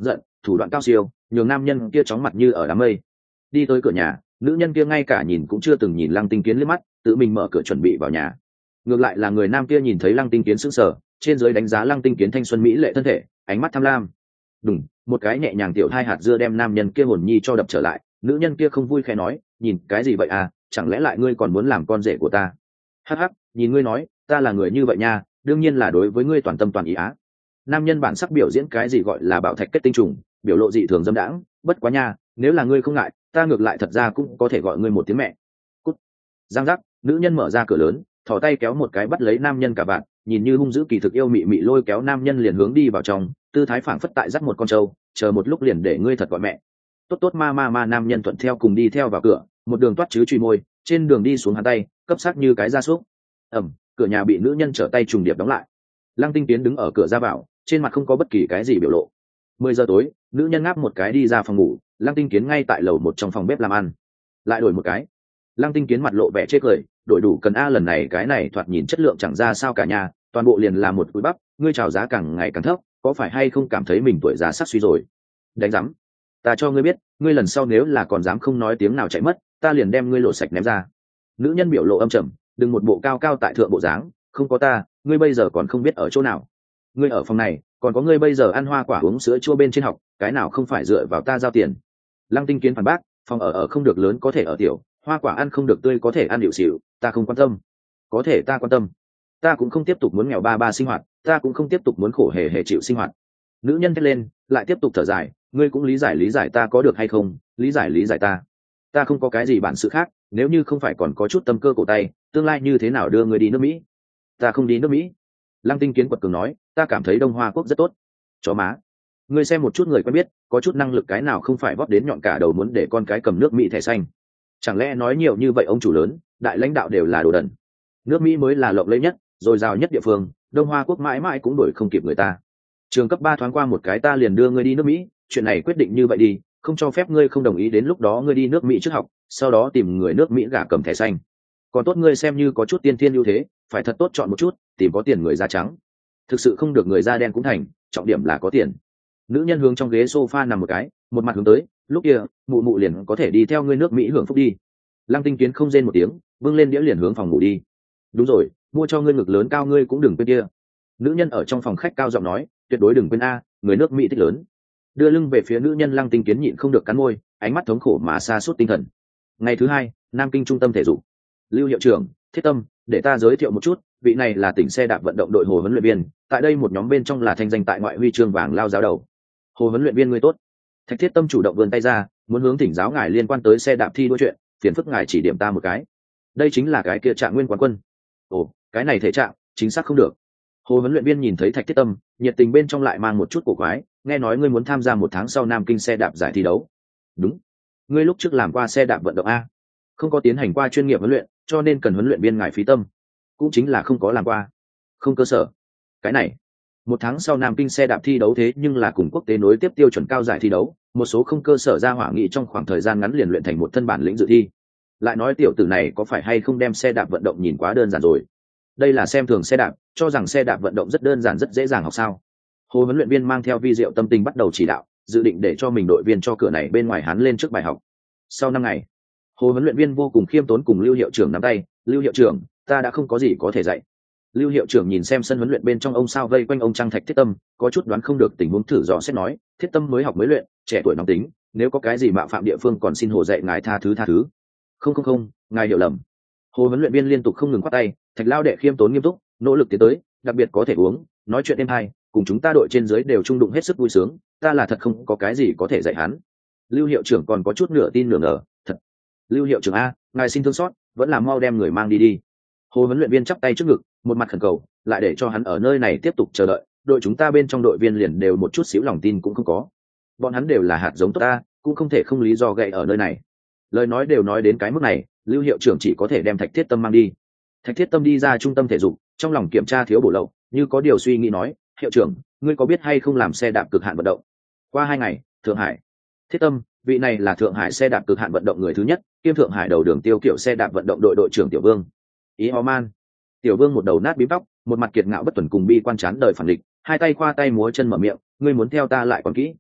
thủ đoạn cao siêu nhường nam nhân kia chóng mặt như ở đám mây. Đi tới cửa nhà, nữ nhân kia ngay cả nhìn cũng chưa từng nhìn Lăng Tinh Kiến liếc mắt, tự mình mở cửa chuẩn bị vào nhà. Ngược lại là người nam kia nhìn thấy Lăng Tinh Kiến sững sờ, trên dưới đánh giá Lăng Tinh Kiến thanh xuân mỹ lệ thân thể, ánh mắt tham lam. Đùng, một cái nhẹ nhàng tiểu hai hạt dưa đem nam nhân kia hồn nhi cho đập trở lại. Nữ nhân kia không vui khẽ nói, nhìn cái gì vậy à, chẳng lẽ lại ngươi còn muốn làm con rể của ta? Hắc hắc, nhìn ngươi nói, ta là người như vậy nha, đương nhiên là đối với ngươi toàn tâm toàn ý á. Nam nhân bản sắc biểu diễn cái gì gọi là bảo thạch kết tinh trùng, biểu lộ dị thường dâm đãng, bất quá nha, nếu là ngươi không ngại, ta ngược lại thật ra cũng có thể gọi ngươi một tiếng mẹ. Cút. Giang giác, nữ nhân mở ra cửa lớn, thò tay kéo một cái bắt lấy nam nhân cả bạn, nhìn như hung dữ kỳ thực yêu mị mị lôi kéo nam nhân liền hướng đi vào trong, tư thái phảng phất tại dắt một con trâu, chờ một lúc liền để ngươi thật gọi mẹ. Tốt tốt ma ma ma, nam nhân thuận theo cùng đi theo vào cửa, một đường toát chứ truy môi, trên đường đi xuống hắn tay, cấp sát như cái gia súc. Ầm, cửa nhà bị nữ nhân trở tay trùng điệp đóng lại. Lăng Tinh Tiến đứng ở cửa ra vào, trên mặt không có bất kỳ cái gì biểu lộ. Mười giờ tối, nữ nhân ngáp một cái đi ra phòng ngủ, Lăng Tinh Kiến ngay tại lầu một trong phòng bếp làm ăn. Lại đổi một cái. Lăng Tinh Kiến mặt lộ vẻ chê cười, đổi đủ cần a, lần này cái này thoạt nhìn chất lượng chẳng ra sao cả nhà, toàn bộ liền là một túi bắp, ngươi chào giá càng ngày càng thấp, có phải hay không cảm thấy mình tuổi già sắc suy rồi? Đánh rắm. Ta cho ngươi biết, ngươi lần sau nếu là còn dám không nói tiếng nào chạy mất, ta liền đem ngươi lộ sạch ném ra. Nữ nhân biểu lộ âm trầm, đừng một bộ cao cao tại thượng bộ dáng, không có ta, ngươi bây giờ còn không biết ở chỗ nào. Ngươi ở phòng này, còn có ngươi bây giờ ăn hoa quả uống sữa chua bên trên học, cái nào không phải dựa vào ta giao tiền? Lăng Tinh Kiến phản bác, phòng ở ở không được lớn có thể ở tiểu, hoa quả ăn không được tươi có thể ăn điệu xỉu, ta không quan tâm. Có thể ta quan tâm. Ta cũng không tiếp tục muốn nghèo ba ba sinh hoạt, ta cũng không tiếp tục muốn khổ hề hề chịu sinh hoạt. Nữ nhân thét lên, lại tiếp tục thở dài, ngươi cũng lý giải lý giải ta có được hay không? Lý giải lý giải ta. Ta không có cái gì bản sự khác, nếu như không phải còn có chút tâm cơ cổ tay, tương lai như thế nào đưa ngươi đi nước Mỹ? Ta không đi nước Mỹ. Lăng Tinh Kiến quật cường nói, ta cảm thấy Đông Hoa Quốc rất tốt. Chó má, ngươi xem một chút người quen biết, có chút năng lực cái nào không phải vót đến nhọn cả đầu muốn để con cái cầm nước Mỹ thẻ xanh? Chẳng lẽ nói nhiều như vậy ông chủ lớn, đại lãnh đạo đều là đồ đần? Nước Mỹ mới là lộng lẫy nhất, dồi dào nhất địa phương, Đông Hoa Quốc mãi mãi cũng đuổi không kịp người ta. Trường cấp ba thoáng qua một cái ta liền đưa ngươi đi nước Mỹ, chuyện này quyết định như vậy đi, không cho phép ngươi không đồng ý, đến lúc đó ngươi đi nước Mỹ trước học, sau đó tìm người nước Mỹ gả cầm thẻ xanh. Còn tốt ngươi xem như có chút tiên thiên ưu thế, phải thật tốt chọn một chút, tìm có tiền người da trắng. Thực sự không được người da đen cũng thành, trọng điểm là có tiền. Nữ nhân hướng trong ghế sofa nằm một cái, một mặt hướng tới, lúc kia, mụ mụ liền có thể đi theo ngươi nước Mỹ hưởng phúc đi. Lăng Tinh Kiến không rên một tiếng, vâng lên đĩa liền hướng phòng ngủ đi. Đúng rồi, mua cho ngươi ngực lớn cao ngươi cũng đừng quên kia. Nữ nhân ở trong phòng khách cao giọng nói, tuyệt đối đừng quên a, người nước Mỹ thích lớn. Đưa lưng về phía nữ nhân, Lăng Tinh Kiến nhịn không được cắn môi, ánh mắt thống khổ mà sa sút tinh thần. Ngày thứ hai, Nam Kinh trung tâm thể dục. Lưu hiệu trưởng, Thiết Tâm, để ta giới thiệu một chút, vị này là tỉnh xe đạp vận động đội Hồ huấn luyện viên, tại đây một nhóm bên trong là thanh danh tại ngoại huy chương vàng lao giáo đầu. Hồ huấn luyện viên ngươi tốt. Thạch Thiết Tâm chủ động vươn tay ra, muốn hướng thỉnh giáo ngài liên quan tới xe đạp thi đua chuyện, phiền phức ngài chỉ điểm ta một cái. Đây chính là cái kia Trạng Nguyên quán quân. Ồ, cái này thể trạng, chính xác không được. Hồ huấn luyện viên nhìn thấy Thạch Thiết Tâm, nhiệt tình bên trong lại mang một chút cổ quái, nghe nói ngươi muốn tham gia một tháng sau Nam Kinh xe đạp giải thi đấu. Đúng. Ngươi lúc trước làm qua xe đạp vận động a? Không có tiến hành qua chuyên nghiệp huấn luyện, cho nên cần huấn luyện viên ngài phí tâm. Cũng chính là không có làm qua. Không cơ sở. Cái này, một tháng sau Nam Kinh xe đạp thi đấu thế nhưng là cùng quốc tế nối tiếp tiêu chuẩn cao giải thi đấu, một số không cơ sở ra hỏa nghị trong khoảng thời gian ngắn liền luyện thành một thân bản lĩnh dự thi. Lại nói tiểu tử này có phải hay không đem xe đạp vận động nhìn quá đơn giản rồi? Đây là xem thường xe đạp, cho rằng xe đạp vận động rất đơn giản rất dễ dàng học sao? Hồ huấn luyện viên mang theo vi diệu tâm tình bắt đầu chỉ đạo, dự định để cho mình đội viên cho cửa này bên ngoài hắn lên trước bài học. Sau năm ngày, Hồ huấn luyện viên vô cùng khiêm tốn cùng Lưu hiệu trưởng nắm tay, Lưu hiệu trưởng, ta đã không có gì có thể dạy. Lưu hiệu trưởng nhìn xem sân huấn luyện bên trong ông sao vây quanh ông Trang Thạch Thiết Tâm, có chút đoán không được tình huống, thử dò xét nói, Thiết Tâm mới học mới luyện, trẻ tuổi nóng tính, nếu có cái gì mạo phạm địa phương còn xin Hồ dạy ngài tha thứ tha thứ. Không không không, ngài hiểu lầm. Hồ huấn luyện viên liên tục không ngừng quát tay, Thạch lao đệ khiêm tốn nghiêm túc, nỗ lực tiến tới, đặc biệt có thể uống, nói chuyện êm hay, cùng chúng ta đội trên dưới đều trung đụng hết sức vui sướng, ta là thật không có cái gì có thể dạy hắn. Lưu hiệu trưởng còn có chút nửa tin nửa ngờ, thật. Lưu hiệu trưởng a, ngài xin thương xót, vẫn là mau đem người mang đi đi. Hồ huấn luyện viên chắp tay trước ngực, một mặt khẩn cầu, lại để cho hắn ở nơi này tiếp tục chờ đợi, đội chúng ta bên trong đội viên liền đều một chút xíu lòng tin cũng không có. Bọn hắn đều là hạt giống tốt ta, cũng không thể không lý do gậy ở nơi này. Lời nói đều nói đến cái mức này, Lưu hiệu trưởng chỉ có thể đem Thạch Thiết Tâm mang đi. Thạch Thiết Tâm đi ra trung tâm thể dục, trong lòng kiểm tra thiếu bổ lậu, như có điều suy nghĩ nói, hiệu trưởng, ngươi có biết hay không làm xe đạp cực hạn vận động? Qua hai ngày, Thượng Hải. Thiết Tâm, vị này là Thượng Hải xe đạp cực hạn vận động người thứ nhất, kiêm Thượng Hải đầu đường tiêu kiểu xe đạp vận động đội đội trưởng Tiểu Vương. Ý Oman. Tiểu Vương một đầu nát bím tóc, một mặt kiệt ngạo bất tuần cùng bi quan chán đời phản địch, hai tay khoa tay múa chân mở miệng, ngươi muốn theo ta lại còn kỹ.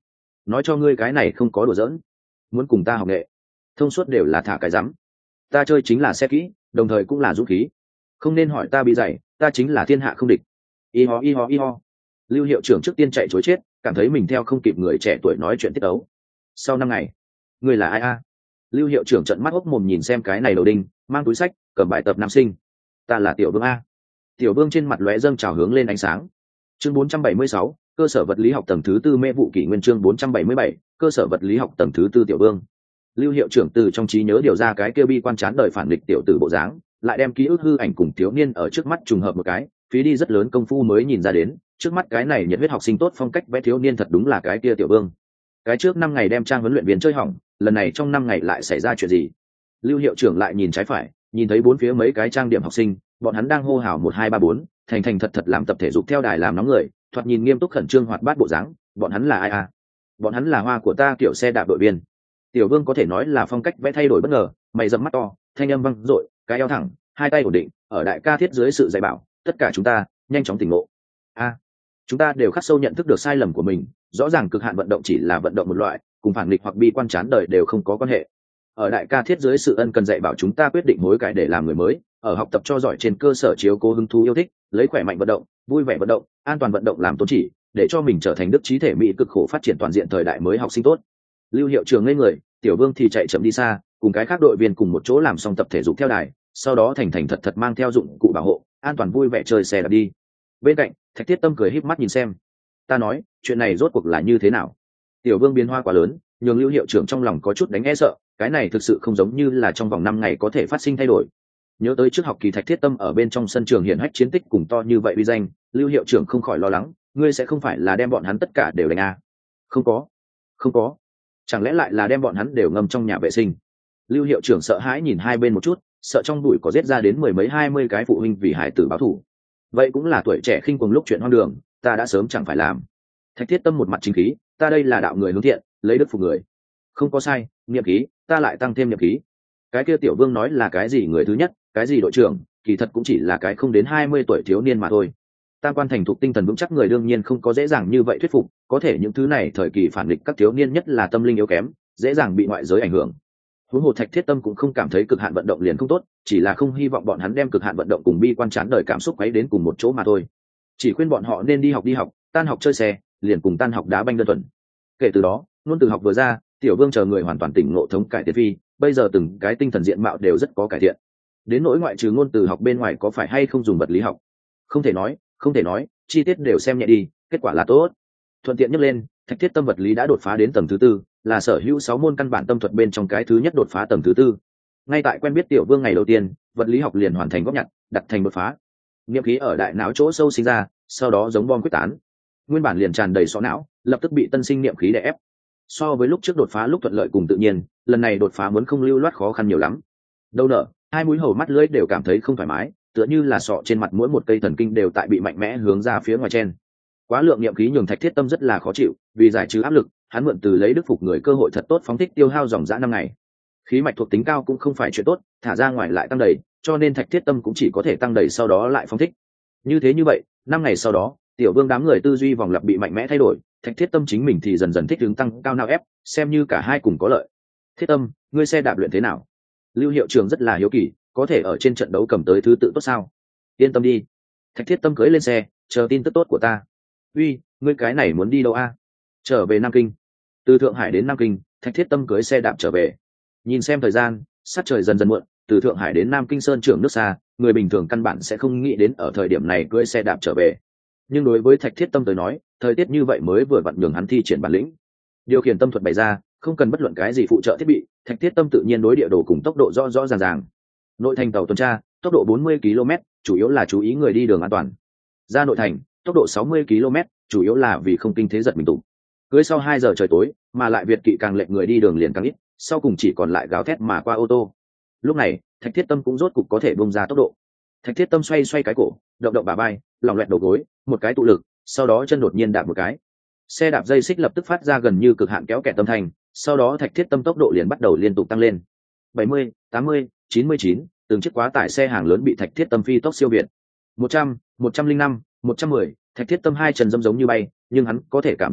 nói cho ngươi cái này không có đùa giỡn, muốn cùng ta học nghệ thông suốt đều là thả cái rắm. Ta chơi chính là xe kỹ, đồng thời cũng là dũng khí, không nên hỏi ta bị dày, ta chính là thiên hạ không địch. Y ho y ho y ho. Lưu hiệu trưởng trước tiên chạy chối chết, cảm thấy mình theo không kịp người trẻ tuổi nói chuyện tiết ấu. Sau năm ngày, người là ai a? Lưu hiệu trưởng trợn mắt hốc mồm nhìn xem cái này đầu đinh mang túi sách cầm bài tập nam sinh. Ta là Tiểu Vương a. Tiểu Vương trên mặt lóe dâng trào hướng lên ánh sáng. Chương bốn trăm bảy mươi sáu, cơ sở vật lý học tầng thứ tư mê vụ kỷ nguyên. Chương bốn trăm bảy mươi bảy, cơ sở vật lý học tầng thứ tư Tiểu Vương. Lưu hiệu trưởng từ trong trí nhớ điều ra cái kia bi quan chán đời phản nghịch tiểu tử bộ dáng, lại đem ký ức hư ảnh cùng thiếu niên ở trước mắt trùng hợp một cái, phí đi rất lớn công phu mới nhìn ra đến, trước mắt cái này nhiệt huyết học sinh tốt phong cách vẽ thiếu niên thật đúng là cái kia Tiểu Vương. Cái trước năm ngày đem trang huấn luyện viên chơi hỏng, lần này trong năm ngày lại xảy ra chuyện gì? Lưu hiệu trưởng lại nhìn trái phải, nhìn thấy bốn phía mấy cái trang điểm học sinh, bọn hắn đang hô hào một hai ba bốn, thành thành thật thật làm tập thể dục theo đài làm nóng người, thoạt nhìn nghiêm túc khẩn trương hoạt bát bộ dáng. Bọn hắn là ai à? Bọn hắn là hoa của ta kiểu xe đạp đội viên. Tiểu Vương có thể nói là phong cách vẽ thay đổi bất ngờ, mày rậm mắt to, thanh âm vang dội, cái eo thẳng, hai tay ổn định, ở đại ca thiết dưới sự dạy bảo, tất cả chúng ta nhanh chóng tỉnh ngộ. A, à, chúng ta đều khắc sâu nhận thức được sai lầm của mình, rõ ràng cực hạn vận động chỉ là vận động một loại, cùng phản nghịch hoặc bi quan chán đời đều không có quan hệ. Ở đại ca thiết dưới sự ân cần dạy bảo, chúng ta quyết định hối cải để làm người mới, ở học tập cho giỏi trên cơ sở chiếu cố hứng thú yêu thích, lấy khỏe mạnh vận động, vui vẻ vận động, an toàn vận động làm tôn chỉ, để cho mình trở thành đức trí thể mỹ cực khổ phát triển toàn diện thời đại mới học sinh tốt. Lưu hiệu trưởng ngây người, Tiểu Vương thì chạy chậm đi xa, cùng cái khác đội viên cùng một chỗ làm xong tập thể dục theo đài, sau đó thành thành thật thật mang theo dụng cụ bảo hộ, an toàn vui vẻ chơi xe đạp đi. Bên cạnh, Thạch Thiết Tâm cười híp mắt nhìn xem. Ta nói, chuyện này rốt cuộc là như thế nào? Tiểu Vương biến hoa quá lớn, nhường Lưu hiệu trưởng trong lòng có chút đánh e sợ, cái này thực sự không giống như là trong vòng năm ngày có thể phát sinh thay đổi. Nhớ tới trước học kỳ Thạch Thiết Tâm ở bên trong sân trường hiển hách chiến tích cùng to như vậy uy danh, Lưu hiệu trưởng không khỏi lo lắng, ngươi sẽ không phải là đem bọn hắn tất cả đều đánh à? Không có, không có. Chẳng lẽ lại là đem bọn hắn đều ngâm trong nhà vệ sinh? Lưu hiệu trưởng sợ hãi nhìn hai bên một chút, sợ trong bụi có giết ra đến mười mấy hai mươi cái phụ huynh vì hải tử báo thù. Vậy cũng là tuổi trẻ khinh cuồng lúc chuyện hoang đường, ta đã sớm chẳng phải làm. Thạch Thiết Tâm một mặt chính khí, ta đây là đạo người hướng thiện, lấy đức phục người. Không có sai, niệm khí, ta lại tăng thêm niệm khí. Cái kia Tiểu Vương nói là cái gì người thứ nhất, cái gì đội trưởng, kỳ thật cũng chỉ là cái không đến hai mươi tuổi thiếu niên mà thôi. Tam quan thành thục tinh thần vững chắc người đương nhiên không có dễ dàng như vậy thuyết phục, có thể những thứ này thời kỳ phản nghịch các thiếu niên nhất là tâm linh yếu kém, dễ dàng bị ngoại giới ảnh hưởng. Huống hồ Thạch Thiết Tâm cũng không cảm thấy cực hạn vận động liền không tốt, chỉ là không hy vọng bọn hắn đem cực hạn vận động cùng bi quan chán đời cảm xúc quấy đến cùng một chỗ mà thôi. Chỉ khuyên bọn họ nên đi học đi học, tan học chơi xe, liền cùng tan học đá banh đơn thuần. Kể từ đó, luôn từ học vừa ra, Tiểu Vương chờ người hoàn toàn tỉnh ngộ thống cải tiến phi, bây giờ từng cái tinh thần diện mạo đều rất có cải thiện. Đến nỗi ngoại trừ ngôn từ học bên ngoài có phải hay không dùng vật lý học, không thể nói, không thể nói, chi tiết đều xem nhẹ đi, kết quả là tốt. Thuận tiện nhắc lên, Thạch Thiết Tâm vật lý đã đột phá đến tầng thứ tư, là sở hữu sáu môn căn bản tâm thuật bên trong cái thứ nhất đột phá tầng thứ tư. Ngay tại quen biết Tiểu Vương ngày đầu tiên, vật lý học liền hoàn thành góp nhặt, đặt thành đột phá. Niệm khí ở đại não chỗ sâu sinh ra, sau đó giống bom quyết tán. Nguyên bản liền tràn đầy sọ não, lập tức bị tân sinh niệm khí đè ép. So với lúc trước đột phá lúc thuận lợi cùng tự nhiên, lần này đột phá muốn không lưu loát khó khăn nhiều lắm. Đâu nở, hai mũi hầu mắt lưỡi đều cảm thấy không thoải mái, tựa như là sọ trên mặt mỗi một cây thần kinh đều tại bị mạnh mẽ hướng ra phía ngoài trên. Quá lượng niệm khí nhường Thạch Thiết Tâm rất là khó chịu, vì giải trừ áp lực, hắn mượn từ lấy đức phục người cơ hội thật tốt phóng thích tiêu hao dòng dã năm ngày. Khí mạch thuộc tính cao cũng không phải chuyện tốt, thả ra ngoài lại tăng đầy, cho nên Thạch Thiết Tâm cũng chỉ có thể tăng đầy sau đó lại phóng thích. Như thế như vậy, năm ngày sau đó, Tiểu Vương đám người tư duy vòng lặp bị mạnh mẽ thay đổi, Thạch Thiết Tâm chính mình thì dần dần thích ứng tăng cao nào ép, xem như cả hai cùng có lợi. Thiết Tâm, ngươi xe đạp luyện thế nào? Lưu hiệu trưởng rất là hiếu kỳ, có thể ở trên trận đấu cầm tới thứ tự tốt sao? Yên tâm đi. Thạch Thiết Tâm cưỡi lên xe, chờ tin tức tốt của ta. Uy, ngươi cái này muốn đi đâu a? Trở về Nam Kinh. Từ Thượng Hải đến Nam Kinh, Thạch Thiết Tâm cưỡi xe đạp trở về. Nhìn xem thời gian, sát trời dần dần muộn, từ Thượng Hải đến Nam Kinh sơn trưởng nước xa, người bình thường căn bản sẽ không nghĩ đến ở thời điểm này cưỡi xe đạp trở về. Nhưng đối với Thạch Thiết Tâm tới nói, thời tiết như vậy mới vừa vặn nhường hắn thi triển bản lĩnh. Điều khiển tâm thuật bày ra, không cần bất luận cái gì phụ trợ thiết bị, Thạch Thiết Tâm tự nhiên đối địa đồ cùng tốc độ rõ rõ ràng ràng. Nội thành tàu tuần tra, tốc độ bốn mươi ki lô mét, chủ yếu là chú ý người đi đường an toàn. Ra nội thành, tốc độ sáu mươi ki lô mét, chủ yếu là vì không kinh thế giật mình tụng. Cưới sau hai giờ trời tối, mà lại Việt kỵ càng lệnh người đi đường liền càng ít, sau cùng chỉ còn lại gào thét mà qua ô tô. Lúc này, Thạch Thiết Tâm cũng rốt cục có thể bung ra tốc độ. Thạch Thiết Tâm xoay xoay cái cổ, động động bả vai, lòng loẹt đầu gối, một cái tụ lực, sau đó chân đột nhiên đạp một cái. Xe đạp dây xích lập tức phát ra gần như cực hạn kéo kẹt âm thanh, sau đó Thạch Thiết Tâm tốc độ liền bắt đầu liên tục tăng lên. bảy mươi, tám mươi, chín mươi chín, từng chiếc quá tải xe hàng lớn bị Thạch Thiết Tâm phi tốc siêu việt. một trăm, một trăm lẻ năm, một trăm mười, Thạch Thiết Tâm hai chân dâm giống như bay, nhưng hắn có thể cảm giác được,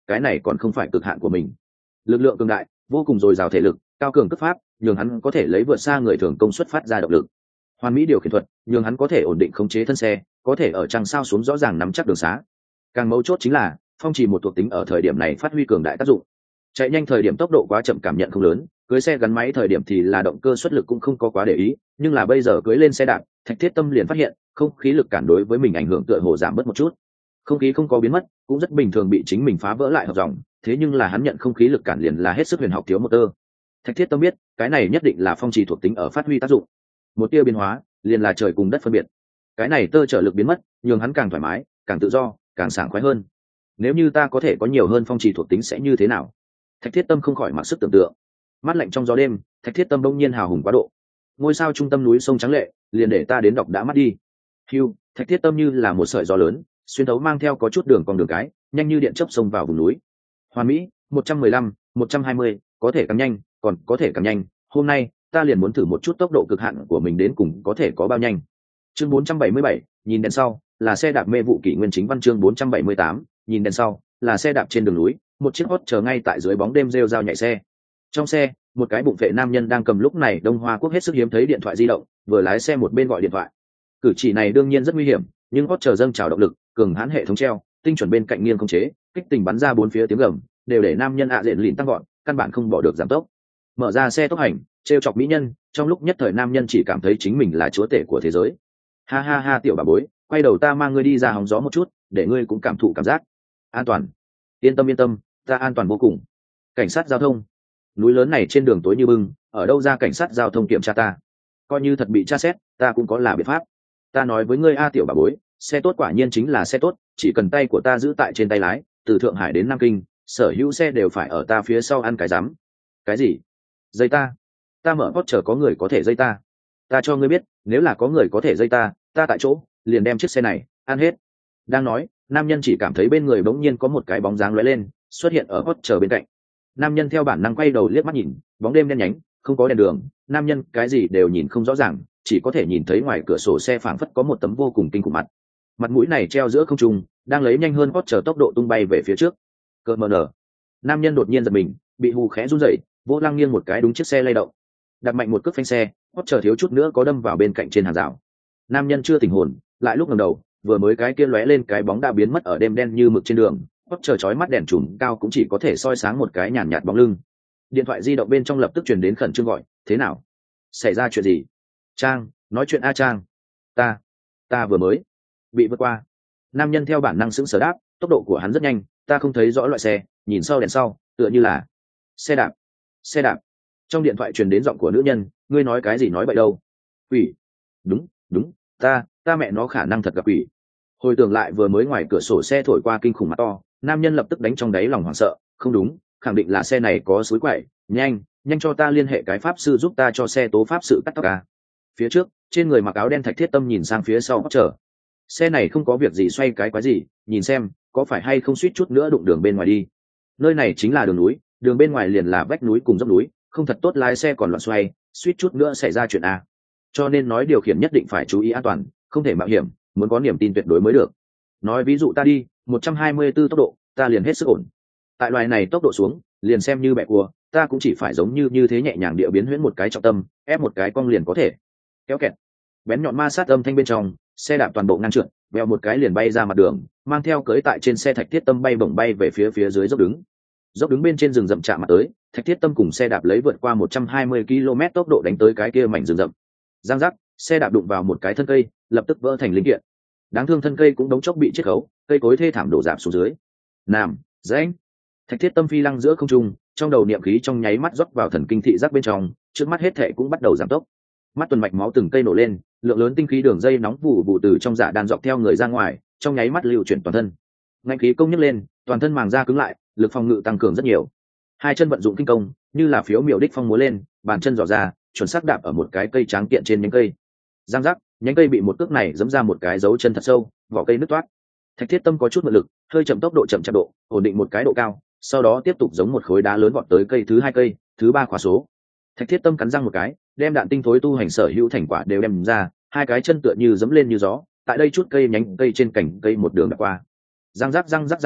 cái này còn không phải cực hạn của mình. Lực lượng cường đại, vô cùng dồi dào thể lực, cao cường cấp pháp, nhường hắn có thể lấy vượt xa người thường công suất phát ra động lực. Hoàn mỹ điều khiển thuật, nhường hắn có thể ổn định khống chế thân xe, có thể ở trăng sao xuống rõ ràng nắm chắc đường xá. Càng mấu chốt chính là, phong trì một thuộc tính ở thời điểm này phát huy cường đại tác dụng. Chạy nhanh thời điểm tốc độ quá chậm cảm nhận không lớn, cưới xe gắn máy thời điểm thì là động cơ xuất lực cũng không có quá để ý, nhưng là bây giờ cưới lên xe đạp, Thạch Thiết Tâm liền phát hiện, không khí lực cản đối với mình ảnh hưởng tựa hồ giảm bớt một chút. Không khí không có biến mất, cũng rất bình thường bị chính mình phá vỡ lại hợp dòng, thế nhưng là hắn nhận không khí lực cản liền là hết sức huyền học thiếu một tơ. Thạch Thiết Tâm biết, cái này nhất định là phong trì thuộc tính ở phát huy tác dụng. Một tia biến hóa, liền là trời cùng đất phân biệt. Cái này tơ trở lực biến mất, nhường hắn càng thoải mái, càng tự do, càng sảng khoái hơn. Nếu như ta có thể có nhiều hơn phong trì thuộc tính sẽ như thế nào? Thạch Thiết Tâm không khỏi mặc sức tưởng tượng. Mát lạnh trong gió đêm, Thạch Thiết Tâm bỗng nhiên hào hùng quá độ. Ngôi sao trung tâm núi sông trắng lệ, liền để ta đến đọc đã mắt đi. Hưu, Thạch Thiết Tâm như là một sợi gió lớn, xuyên thấu mang theo có chút đường cong đường cái, nhanh như điện chớp xông vào vùng núi. Hoàn Mỹ, một trăm mười lăm, một trăm hai mươi, có thể càng nhanh, còn có thể càng nhanh. Hôm nay, ta liền muốn thử một chút tốc độ cực hạn của mình đến cùng có thể có bao nhanh. Chương bốn trăm bảy mươi bảy, nhìn đèn sau, là xe đạp mê vụ kỷ nguyên chính văn chương bốn trăm bảy mươi tám, nhìn đèn sau, là xe đạp trên đường núi, một chiếc hot chờ ngay tại dưới bóng đêm rêu rao nhảy xe. Trong xe, một cái bụng vệ nam nhân đang cầm lúc này Đông Hoa Quốc hết sức hiếm thấy điện thoại di động, vừa lái xe một bên gọi điện thoại. Cử chỉ này đương nhiên rất nguy hiểm, nhưng hot chờ dâng trào động lực, cường hãn hệ thống treo, tinh chuẩn bên cạnh nghiêng khống chế, kích tình bắn ra bốn phía tiếng gầm, đều để nam nhân ạ à diện lìn tăng gọn, căn bản không bỏ được giảm tốc. Mở ra xe tốc hành, trêu chọc mỹ nhân, trong lúc nhất thời nam nhân chỉ cảm thấy chính mình là chúa tể của thế giới. Ha ha ha tiểu bà bối, quay đầu ta mang ngươi đi ra hóng gió một chút, để ngươi cũng cảm thụ cảm giác an toàn. Yên tâm yên tâm, ta an toàn vô cùng. Cảnh sát giao thông, núi lớn này trên đường tối như bưng, ở đâu ra cảnh sát giao thông kiểm tra ta? Coi như thật bị tra xét, ta cũng có là biện pháp. Ta nói với ngươi a tiểu bà bối, xe tốt quả nhiên chính là xe tốt, chỉ cần tay của ta giữ tại trên tay lái, từ Thượng Hải đến Nam Kinh, sở hữu xe đều phải ở ta phía sau ăn cái rắm. Cái gì? Dây ta? Ta mở Porsche có người có thể dây ta? Ta cho ngươi biết, nếu là có người có thể dây ta, ta tại chỗ liền đem chiếc xe này ăn hết. Đang nói, nam nhân chỉ cảm thấy bên người bỗng nhiên có một cái bóng dáng lóe lên, xuất hiện ở Porsche bên cạnh. Nam nhân theo bản năng quay đầu liếc mắt nhìn, bóng đêm đen nhánh, không có đèn đường, nam nhân cái gì đều nhìn không rõ ràng, chỉ có thể nhìn thấy ngoài cửa sổ xe phảng phất có một tấm vô cùng kinh khủng mặt. Mặt mũi này treo giữa không trung, đang lấy nhanh hơn Porsche tốc độ tung bay về phía trước. Cơ mờ nở. Nam nhân đột nhiên giật mình, bị hù khẽ run rẩy, vô lăng nghiêng một cái đúng chiếc xe lay động. Đặt mạnh một cước phanh xe, Porsche thiếu chút nữa có đâm vào bên cạnh trên hàng rào. Nam nhân chưa tỉnh hồn, lại lúc ngẩng đầu, vừa mới cái kia lóe lên cái bóng đã biến mất ở đêm đen như mực trên đường, Porsche chói mắt đèn trùm cao cũng chỉ có thể soi sáng một cái nhàn nhạt bóng lưng. Điện thoại di động bên trong lập tức truyền đến khẩn trương gọi, thế nào? Xảy ra chuyện gì? Trang, nói chuyện a Trang. Ta, ta vừa mới bị vượt qua. Nam nhân theo bản năng sững sờ đáp, tốc độ của hắn rất nhanh, ta không thấy rõ loại xe, nhìn sau đèn sau, tựa như là xe đạp. Xe đạp. Trong điện thoại truyền đến giọng của nữ nhân, ngươi nói cái gì nói vậy đâu? Quỷ. Đúng, đúng, ta, ta mẹ nó khả năng thật gặp quỷ. Hồi tưởng lại vừa mới ngoài cửa sổ xe thổi qua kinh khủng mặt to, nam nhân lập tức đánh trong đáy lòng hoảng sợ, không đúng, khẳng định là xe này có suối quậy, nhanh, nhanh cho ta liên hệ cái pháp sư giúp ta cho xe tố pháp sự cắt tóc à. Phía trước, trên người mặc áo đen Thạch Thiết Tâm nhìn sang phía sau chờ. Xe này không có việc gì xoay cái quái gì, nhìn xem, có phải hay không suýt chút nữa đụng đường bên ngoài đi. Nơi này chính là đường núi, đường bên ngoài liền là vách núi cùng dốc núi, không thật tốt lái xe còn loạn xoay, suýt chút nữa xảy ra chuyện à. Cho nên nói điều khiển nhất định phải chú ý an toàn, không thể mạo hiểm, muốn có niềm tin tuyệt đối mới được. Nói ví dụ ta đi một trăm hai mươi tư tốc độ, ta liền hết sức ổn. Tại loài này tốc độ xuống, liền xem như bẹ cua, ta cũng chỉ phải giống như như thế nhẹ nhàng địa biến huyễn một cái trọng tâm, ép một cái cong liền có thể. Kéo kẹt, bén nhọn ma sát âm thanh bên trong, xe đạp toàn bộ ngăn trượt, vèo một cái liền bay ra mặt đường, mang theo cưỡi tại trên xe Thạch Thiết Tâm bay bổng bay về phía phía dưới dốc đứng. Dốc đứng bên trên rừng rậm chạm mặt tới, Thạch Thiết Tâm cùng xe đạp lấy vượt qua một trăm hai mươi ki lô mét tốc độ đánh tới cái kia mảnh rừng rậm. Giang giác, xe đạp đụng vào một cái thân cây, lập tức vỡ thành linh kiện. Đáng thương thân cây cũng đống chốc bị chiết khấu, cây cối thê thảm đổ rạp xuống dưới. Nam, rãnh. Thạch Thiết Tâm phi lăng giữa không trung, trong đầu niệm khí trong nháy mắt rót vào thần kinh thị giác bên trong, trước mắt hết thảy cũng bắt đầu giảm tốc. Mắt tuần mạch máu từng cây nổ lên, lượng lớn tinh khí đường dây nóng vụ vụ từ trong dạ đan dọc theo người ra ngoài, trong nháy mắt lưu chuyển toàn thân. Ngạnh khí công nhấc lên, toàn thân màng da cứng lại, lực phòng ngự tăng cường rất nhiều. Hai chân vận dụng kinh công, như là phiếu miểu đích phong múa lên, bàn chân dò ra, chuẩn xác đạp ở một cái cây tráng kiện trên nhánh cây. Giang giác, nhánh cây bị một cước này giẫm ra một cái dấu chân thật sâu, vỏ cây nứt toát. Thạch Thiết Tâm có chút mượn lực, hơi chậm tốc độ chậm chậm độ, ổn định một cái độ cao, sau đó tiếp tục giống một khối đá lớn vọt tới cây thứ hai cây, thứ ba khóa số. Thạch Thiết Tâm cắn răng một cái, đem đạn tinh thối tu hành sở hữu thành quả đều đem ra, hai cái chân tựa như giẫm lên như gió, tại đây chút cây nhánh cây trên cành cây một đường đã qua. Răng rắc răng rắc răng rắc,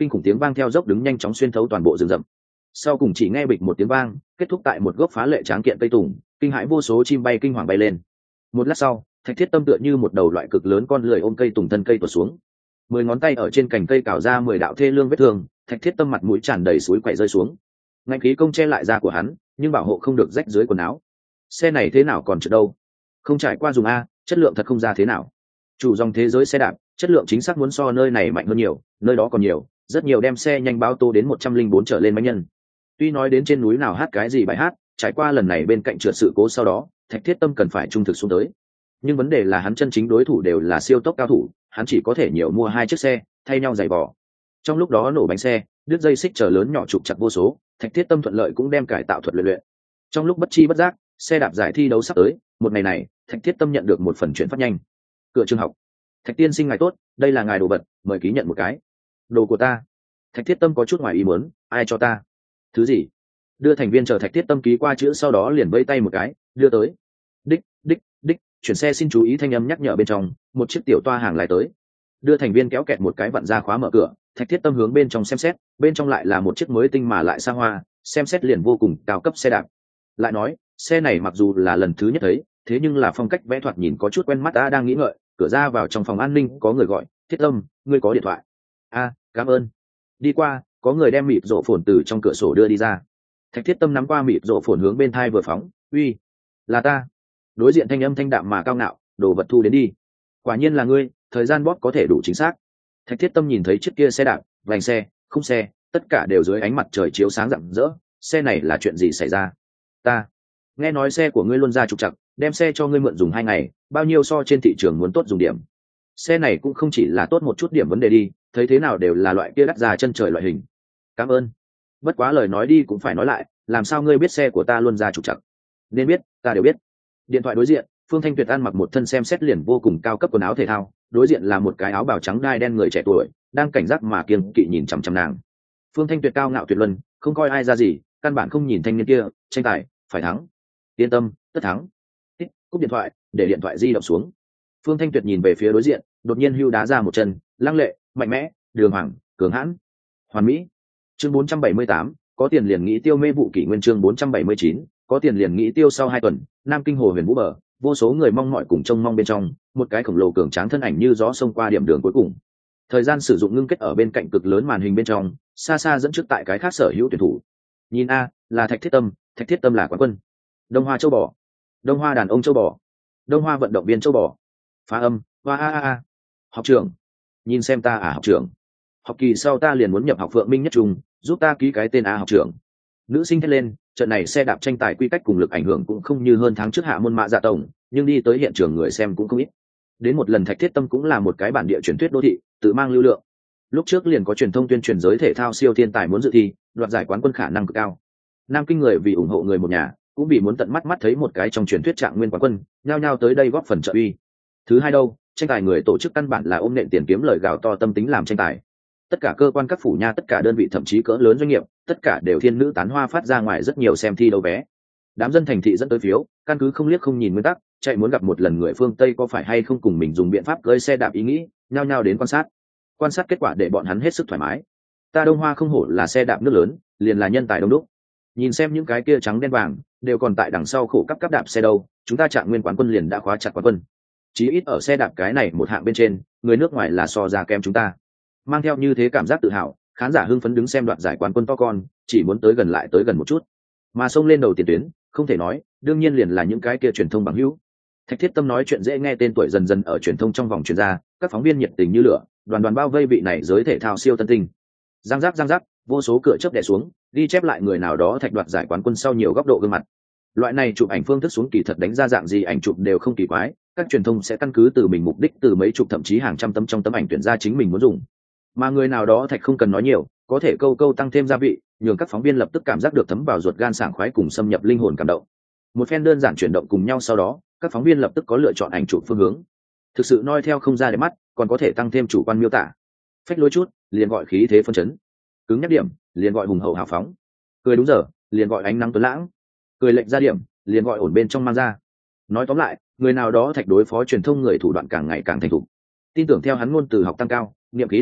kinh khủng tiếng vang theo dốc đứng nhanh chóng xuyên thấu toàn bộ rừng rậm. Sau cùng chỉ nghe bịch một tiếng vang, kết thúc tại một gốc phá lệ tráng kiện cây tùng, kinh hãi vô số chim bay kinh hoàng bay lên. Một lát sau, Thạch Thiết Tâm tựa như một đầu loại cực lớn con lười ôm cây tùng thân cây tuột xuống. Mười ngón tay ở trên cành cây cào ra mười đạo thê lương vết thương, Thạch Thiết Tâm mặt mũi tràn đầy suối quậy rơi xuống. Ngạnh khí công che lại da của hắn, nhưng bảo hộ không được rách dưới quần áo. Xe này thế nào còn trượt đâu? Không trải qua dùng a, chất lượng thật không ra thế nào. Chủ dòng thế giới xe đạp, chất lượng chính xác muốn so nơi này mạnh hơn nhiều, nơi đó còn nhiều, rất nhiều đem xe nhanh báo tô đến một trăm linh bốn trở lên máy nhân. Tuy nói đến trên núi nào hát cái gì bài hát, trải qua lần này bên cạnh trượt sự cố sau đó, Thạch Thiết Tâm cần phải trung thực xuống tới. Nhưng vấn đề là hắn chân chính đối thủ đều là siêu tốc cao thủ, hắn chỉ có thể nhiều mua hai chiếc xe, thay nhau giày vò. Trong lúc đó nổ bánh xe, đứt dây xích chở lớn nhỏ trục chặt vô số, Thạch Thiết Tâm thuận lợi cũng đem cải tạo thuật luyện luyện. Trong lúc bất chi bất giác, xe đạp giải thi đấu sắp tới, một ngày này, Thạch Thiết Tâm nhận được một phần chuyển phát nhanh. Cửa trường học. Thạch tiên sinh ngài tốt, đây là ngài đồ vật, mời ký nhận một cái. Đồ của ta. Thạch Thiết Tâm có chút ngoài ý muốn, ai cho ta? Thứ gì? Đưa thành viên chờ Thạch Thiết Tâm ký qua chữ sau đó liền vẫy tay một cái, đưa tới. Đích, đích, đích, chuyển xe xin chú ý thanh âm nhắc nhở bên trong, một chiếc tiểu toa hàng lái tới. Đưa thành viên kéo kẹt một cái vặn ra khóa mở cửa, Thạch Thiết Tâm hướng bên trong xem xét, bên trong lại là một chiếc mới tinh mà lại xa hoa, xem xét liền vô cùng cao cấp xe đạp. Lại nói, xe này mặc dù là lần thứ nhất thấy, thế nhưng là phong cách vẽ thoạt nhìn có chút quen mắt. Ta đang nghĩ ngợi, cửa ra vào trong phòng an ninh có người gọi, Thiết Tâm, ngươi có điện thoại? A, cảm ơn. Đi qua, có người đem mịt rộ phồn từ trong cửa sổ đưa đi ra. Thạch Thiết Tâm nắm qua mịt rộ phồn hướng bên thai vừa phóng, uy, là ta. Đối diện thanh âm thanh đạm mà cao ngạo, đồ vật thu đến đi. Quả nhiên là ngươi, thời gian bóp có thể đủ chính xác. Thạch Thiết Tâm nhìn thấy chiếc kia xe đạp, vành xe, khung xe, tất cả đều dưới ánh mặt trời chiếu sáng rạng rỡ. Xe này là chuyện gì xảy ra? Ta nghe nói xe của ngươi luôn ra trục trặc, đem xe cho ngươi mượn dùng hai ngày, bao nhiêu so trên thị trường muốn tốt dùng điểm. Xe này cũng không chỉ là tốt một chút điểm vấn đề đi, thấy thế nào đều là loại kia đắt già chân trời loại hình. Cảm ơn. Bất quá lời nói đi cũng phải nói lại, làm sao ngươi biết xe của ta luôn ra trục trặc? Nên biết, ta đều biết. Điện thoại đối diện, Phương Thanh Tuyệt ăn mặc một thân xem xét liền vô cùng cao cấp quần áo thể thao, đối diện là một cái áo bào trắng đai đen người trẻ tuổi, đang cảnh giác mà kiêng kỵ nhìn chằm chằm nàng. Phương Thanh Tuyệt cao ngạo tuyệt luân, không coi ai ra gì, căn bản không nhìn thanh niên kia, tranh tài, phải thắng. Yên tâm, tất thắng. Tích, cúp điện thoại, để điện thoại di động xuống. Phương Thanh Tuyệt nhìn về phía đối diện, đột nhiên hưu đá ra một chân, lăng lệ, mạnh mẽ, đường hoàng, cường hãn, hoàn mỹ. Chương bốn trăm bảy mươi tám, có tiền liền nghĩ tiêu mê vụ kỷ nguyên. Chương bốn trăm bảy mươi chín, có tiền liền nghĩ tiêu. Sau hai tuần, Nam Kinh Hồ Huyền Vũ bờ, vô số người mong mỏi cùng trông mong bên trong, một cái khổng lồ cường tráng thân ảnh như gió xông qua điểm đường cuối cùng. Thời gian sử dụng ngưng kết ở bên cạnh cực lớn màn hình bên trong, xa xa dẫn trước tại cái khác sở hữu tuyển thủ. Nhìn a, là Thạch Thiết Tâm, Thạch Thiết Tâm là quán quân. Đông Hoa châu bò, Đông Hoa đàn ông châu bò, Đông Hoa vận động viên châu bò. Phá âm, hoa a a a. Học trưởng, nhìn xem ta à học trưởng. Học kỳ sau ta liền muốn nhập học Phượng Minh Nhất Trung, giúp ta ký cái tên a học trưởng. Nữ sinh thét lên, trận này xe đạp tranh tài quy cách cùng lực ảnh hưởng cũng không như hơn tháng trước hạ môn mạ dạ tổng, nhưng đi tới hiện trường người xem cũng không ít. Đến một lần Thạch Thiết Tâm cũng là một cái bản địa truyền thuyết đô thị, tự mang lưu lượng. Lúc trước liền có truyền thông tuyên truyền giới thể thao siêu thiên tài muốn dự thi, đoạt giải quán quân khả năng cực cao. Nam Kinh người vì ủng hộ người một nhà, cũng vì muốn tận mắt mắt thấy một cái trong truyền thuyết trạng nguyên quán quân, nhao nhao tới đây góp phần trợ uy. Thứ hai đâu, tranh tài người tổ chức căn bản là ôm nện tiền kiếm lời gào to tâm tính làm tranh tài. Tất cả cơ quan các phủ nha, tất cả đơn vị thậm chí cỡ lớn doanh nghiệp, tất cả đều thiên nữ tán hoa phát ra ngoài rất nhiều xem thi đấu vé. Đám dân thành thị dẫn tới phiếu, căn cứ không liếc không nhìn nguyên tắc, chạy muốn gặp một lần người phương Tây có phải hay không cùng mình dùng biện pháp cưỡi xe đạp ý nghĩ, nhao nhao đến quan sát. Quan sát kết quả để bọn hắn hết sức thoải mái. Ta Đông Hoa không hổ là xe đạp nước lớn, liền là nhân tài đông đúc. Nhìn xem những cái kia trắng đen vàng, đều còn tại đằng sau khổ cấp cấp đạp xe đâu, chúng ta trạng nguyên quán quân liền đã khóa chặt quán quân. Chí ít ở xe đạp cái này một hạng bên trên, người nước ngoài là so ra kem chúng ta. Mang theo như thế cảm giác tự hào, khán giả hưng phấn đứng xem đoạt giải quán quân to con, chỉ muốn tới gần lại tới gần một chút. Mà xông lên đầu tiền tuyến, không thể nói, đương nhiên liền là những cái kia truyền thông bằng hữu. Thạch Thiết Tâm nói chuyện dễ nghe tên tuổi dần dần ở truyền thông trong vòng truyền ra, các phóng viên nhiệt tình như lửa, đoàn đoàn bao vây vị này giới thể thao siêu tân tinh. Giang giác giang giác, vô số cửa chớp đè xuống, ghi chép lại người nào đó Thạch đoạt giải quán quân sau nhiều góc độ gương mặt. Loại này chụp ảnh phương thức xuống kỳ thật đánh ra dạng gì ảnh chụp đều không kỳ quái, các truyền thông sẽ căn cứ từ mình mục đích từ mấy chục thậm chí hàng trăm tấm trong tấm ảnh tuyển ra chính mình muốn dùng. Mà người nào đó Thạch không cần nói nhiều, có thể câu câu tăng thêm gia vị, nhường các phóng viên lập tức cảm giác được thấm vào ruột gan sảng khoái cùng xâm nhập linh hồn cảm động. Một phen đơn giản chuyển động cùng nhau sau đó, các phóng viên lập tức có lựa chọn ảnh chụp phương hướng. Thực sự noi theo không ra để mắt, còn có thể tăng thêm chủ quan miêu tả. Phách lối chút, liền gọi khí thế phân chấn. Cứng nhắc điểm, liền gọi hùng hậu hào phóng. Cười đúng giờ, liền gọi ánh nắng tuấn lãng. Cười lệnh ra điểm, liền gọi ổn bên trong mang ra. Nói tóm lại, người nào đó Thạch đối phó truyền thông người thủ đoạn càng ngày càng thành thục. Tin tưởng theo hắn ngôn từ học tăng cao, niệm khí đột phá,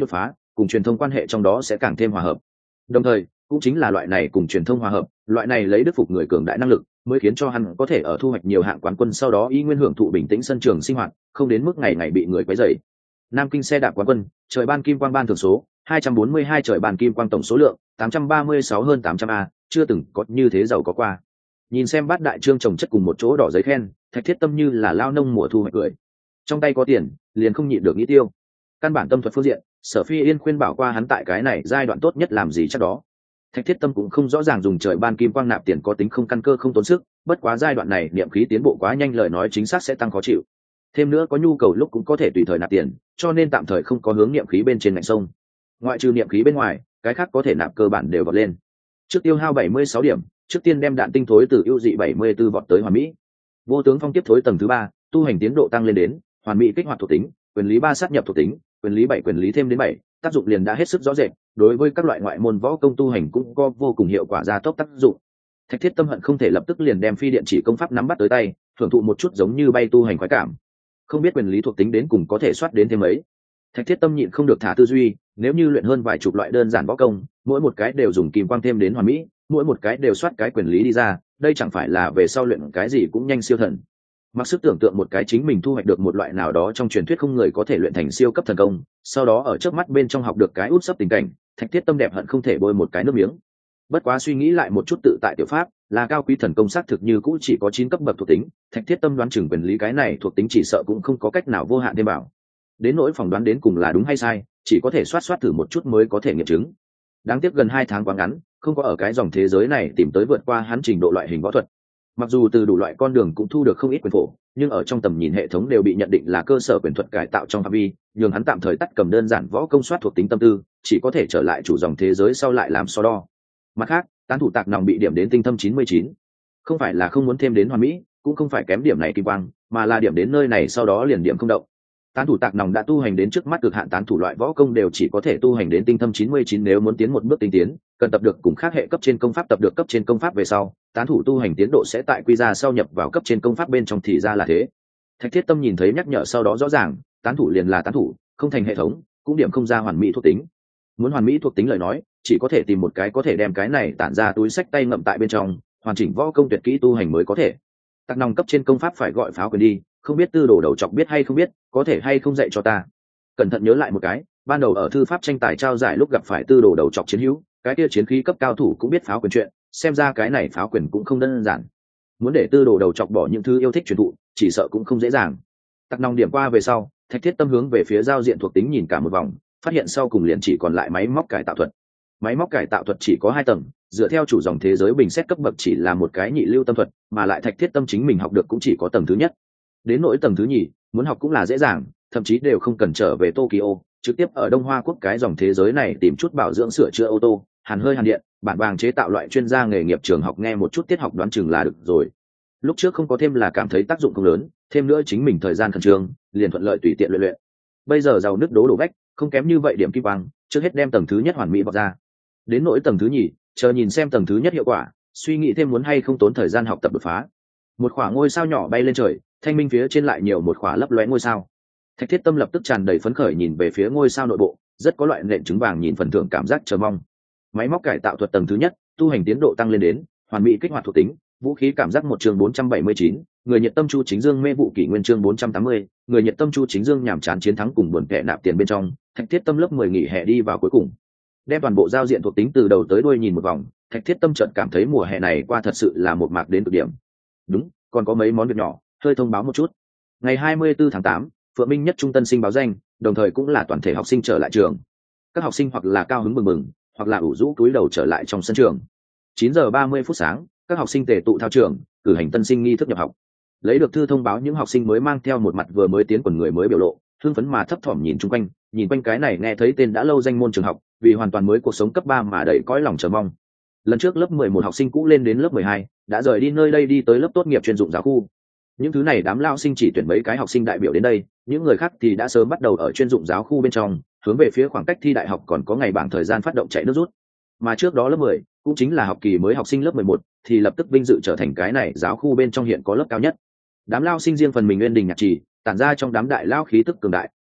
cùng truyền thông quan hệ trong đó sẽ càng thêm hòa hợp. Đồng thời cũng chính là loại này cùng truyền thông hòa hợp, loại này lấy đức phục người cường đại năng lực, mới khiến cho hắn có thể ở thu hoạch nhiều hạng quán quân sau đó y nguyên hưởng thụ bình tĩnh sân trường sinh hoạt, không đến mức ngày ngày bị người quấy rầy. Nam Kinh xe đạp quán quân, trời ban kim quang ban thường số hai trăm bốn mươi hai, trời ban kim quang tổng số lượng tám trăm ba mươi sáu hơn tám trăm a, chưa từng có như thế giàu có qua. Nhìn xem bát đại trương trồng chất cùng một chỗ đỏ giấy khen, Thạch Thiết Tâm như là lao nông mùa thu hoạch cười. Trong tay có tiền, liền không nhịn được nghĩ tiêu. Căn bản tâm thuật phương diện, Sở Phi Yên khuyên bảo qua hắn tại cái này giai đoạn tốt nhất làm gì chắc đó. Thạch Thiết Tâm cũng không rõ ràng dùng trời ban kim quang nạp tiền có tính không căn cơ không tốn sức, bất quá giai đoạn này niệm khí tiến bộ quá nhanh, lời nói chính xác sẽ tăng khó chịu. Thêm nữa có nhu cầu lúc cũng có thể tùy thời nạp tiền, cho nên tạm thời không có hướng niệm khí bên trên ngành sông. Ngoại trừ niệm khí bên ngoài, cái khác có thể nạp cơ bản đều vọt lên. Trước tiêu hao bảy mươi sáu điểm, trước tiên đem đạn tinh thối từ ưu dị bảy mươi bốn vọt tới hoàn mỹ. Vô tướng phong tiếp thối tầng thứ ba, tu hành tiến độ tăng lên đến hoàn mỹ kích hoạt thuộc tính, quyền lý ba sát nhập thuộc tính, quyền lý bảy quyền lý thêm đến bảy, tác dụng liền đã hết sức rõ rệt, đối với các loại ngoại môn võ công tu hành cũng có vô cùng hiệu quả gia tốc tác dụng. Thạch Thiết Tâm hận không thể lập tức liền đem phi điện chỉ công pháp nắm bắt tới tay, thưởng thụ một chút giống như bay tu hành khoái cảm. Không biết quyền lý thuộc tính đến cùng có thể soát đến thêm mấy. Thạch Thiết Tâm nhịn không được thả tư duy, nếu như luyện hơn vài chục loại đơn giản võ công, mỗi một cái đều dùng kim quang thêm đến hoàn mỹ, mỗi một cái đều soát cái quyền lý đi ra, đây chẳng phải là về sau luyện cái gì cũng nhanh siêu thần. Mặc sức tưởng tượng một cái chính mình thu hoạch được một loại nào đó trong truyền thuyết không người có thể luyện thành siêu cấp thần công, sau đó ở trước mắt bên trong học được cái út sấp tình cảnh, Thạch Thiết Tâm đẹp hận không thể bôi một cái nước miếng. Bất quá suy nghĩ lại một chút, tự tại tiểu pháp là cao quý thần công xác thực như cũ chỉ có chín cấp bậc thuộc tính, Thạch Thiết Tâm đoán chừng quyền lý cái này thuộc tính chỉ sợ cũng không có cách nào vô hạn thêm bảo. Đến nỗi phỏng đoán đến cùng là đúng hay sai, chỉ có thể soát soát thử một chút mới có thể nghiệm chứng. Đáng tiếc gần hai tháng quá ngắn, không có ở cái dòng thế giới này tìm tới vượt qua hắn trình độ loại hình võ thuật. Mặc dù từ đủ loại con đường cũng thu được không ít quyền phổ, nhưng ở trong tầm nhìn hệ thống đều bị nhận định là cơ sở quyền thuật cải tạo trong phạm vi, nhường hắn tạm thời tắt cầm đơn giản võ công soát thuộc tính tâm tư, chỉ có thể trở lại chủ dòng thế giới sau lại làm so đo. Mặt khác, tán thủ tạc nòng bị điểm đến tinh thâm chín mươi chín, không phải là không muốn thêm đến hoàn mỹ, cũng không phải kém điểm này kim quang, mà là điểm đến nơi này sau đó liền điểm không động. Tán thủ tạc nòng đã tu hành đến trước mắt cực hạn tán thủ loại võ công đều chỉ có thể tu hành đến tinh thâm chín mươi chín, nếu muốn tiến một bước tinh tiến, cần tập được cùng khác hệ cấp trên công pháp, tập được cấp trên công pháp về sau, tán thủ tu hành tiến độ sẽ tại quy ra sau nhập vào cấp trên công pháp bên trong, thì ra là thế. Thạch Thiết Tâm nhìn thấy nhắc nhở sau đó rõ ràng, tán thủ liền là tán thủ, không thành hệ thống, cũng điểm không ra hoàn mỹ thuộc tính. Muốn hoàn mỹ thuộc tính lời nói, chỉ có thể tìm một cái có thể đem cái này tản ra túi sách tay ngậm tại bên trong, hoàn chỉnh võ công tuyệt kỹ tu hành mới có thể. Tạc nòng cấp trên công pháp phải gọi pháo quyền đi, không biết Tư Đồ đầu chọc biết hay không biết, có thể hay không dạy cho ta. Cẩn thận nhớ lại một cái, ban đầu ở thư pháp tranh tài trao giải lúc gặp phải Tư Đồ đầu chọc chiến hữu, cái kia chiến khí cấp cao thủ cũng biết pháo quyền chuyện, xem ra cái này pháo quyền cũng không đơn giản. Muốn để Tư Đồ đầu chọc bỏ những thứ yêu thích truyền thụ, chỉ sợ cũng không dễ dàng. Tạc nòng điểm qua về sau, Thạch Thiết Tâm hướng về phía giao diện thuộc tính nhìn cả một vòng, phát hiện sau cùng liền chỉ còn lại máy móc cải tạo thuật. Máy móc cải tạo thuật chỉ có hai tầng, dựa theo chủ dòng thế giới bình xét cấp bậc chỉ là một cái nhị lưu tâm thuật, mà lại Thạch Thiết Tâm chính mình học được cũng chỉ có tầng thứ nhất. Đến nỗi tầng thứ nhì, muốn học cũng là dễ dàng, thậm chí đều không cần trở về Tokyo, trực tiếp ở Đông Hoa quốc cái dòng thế giới này tìm chút bảo dưỡng sửa chữa ô tô, hàn hơi hàn điện, bản vàng chế tạo loại chuyên gia nghề nghiệp trường học nghe một chút tiết học đoán chừng là được rồi. Lúc trước không có thêm là cảm thấy tác dụng không lớn, thêm nữa chính mình thời gian khẩn trương, liền thuận lợi tùy tiện luyện luyện. Bây giờ giàu nước đố đổ vách, không kém như vậy điểm kim quang, trước hết đem tầng thứ nhất hoàn mỹ bọc ra. Đến nỗi tầng thứ nhì, chờ nhìn xem tầng thứ nhất hiệu quả, suy nghĩ thêm muốn hay không tốn thời gian học tập đột phá. Một khỏa ngôi sao nhỏ bay lên trời, thanh minh phía trên lại nhiều một khỏa lấp lóe ngôi sao. Thạch Thiết Tâm lập tức tràn đầy phấn khởi nhìn về phía ngôi sao nội bộ, rất có loại nện trứng vàng nhìn phần thưởng cảm giác chờ mong. Máy móc cải tạo thuật tầng thứ nhất, tu hành tiến độ tăng lên đến hoàn mỹ kích hoạt thuộc tính, vũ khí cảm giác một chương bốn trăm bảy mươi chín, người nhiệt tâm chu chính dương mê vụ kỷ nguyên chương bốn trăm tám mươi, người nhiệt tâm chu chính dương nhảm chán chiến thắng cùng buồn kệ nạp tiền bên trong. Thạch Thiết Tâm lớp mười nghỉ hè đi vào cuối cùng, đem toàn bộ giao diện thuộc tính từ đầu tới đuôi nhìn một vòng, Thạch Thiết Tâm chợt cảm thấy mùa hè này qua thật sự là một mạc đến cực điểm. Đúng, còn có mấy món việc nhỏ, hơi thông báo một chút. Ngày hai mươi tư tháng tám, Phượng Minh nhất trung tân sinh báo danh, đồng thời cũng là toàn thể học sinh trở lại trường. Các học sinh hoặc là cao hứng mừng mừng, hoặc là ủ rũ cúi đầu trở lại trong sân trường. chín giờ ba mươi phút sáng, các học sinh tề tụ thao trường, cử hành tân sinh nghi thức nhập học. Lấy được thư thông báo, những học sinh mới mang theo một mặt vừa mới tiến quần người mới biểu lộ, hưng phấn mà thấp thỏm nhìn chung quanh, nhìn quanh cái này nghe thấy tên đã lâu danh môn trường học, vì hoàn toàn mới cuộc sống cấp ba mà đầy cõi lòng chờ mong. Lần trước lớp mười một học sinh cũ lên đến lớp mười hai, đã rời đi nơi đây đi tới lớp tốt nghiệp chuyên dụng giáo khu. Những thứ này đám lao sinh chỉ tuyển mấy cái học sinh đại biểu đến đây, những người khác thì đã sớm bắt đầu ở chuyên dụng giáo khu bên trong, hướng về phía khoảng cách thi đại học còn có ngày bảng thời gian phát động chạy nước rút. Mà trước đó lớp mười, cũng chính là học kỳ mới học sinh lớp mười một, thì lập tức vinh dự trở thành cái này giáo khu bên trong hiện có lớp cao nhất. Đám lao sinh riêng phần mình nguyên đình nhạc trì, tản ra trong đám đại lao khí tức cường đại,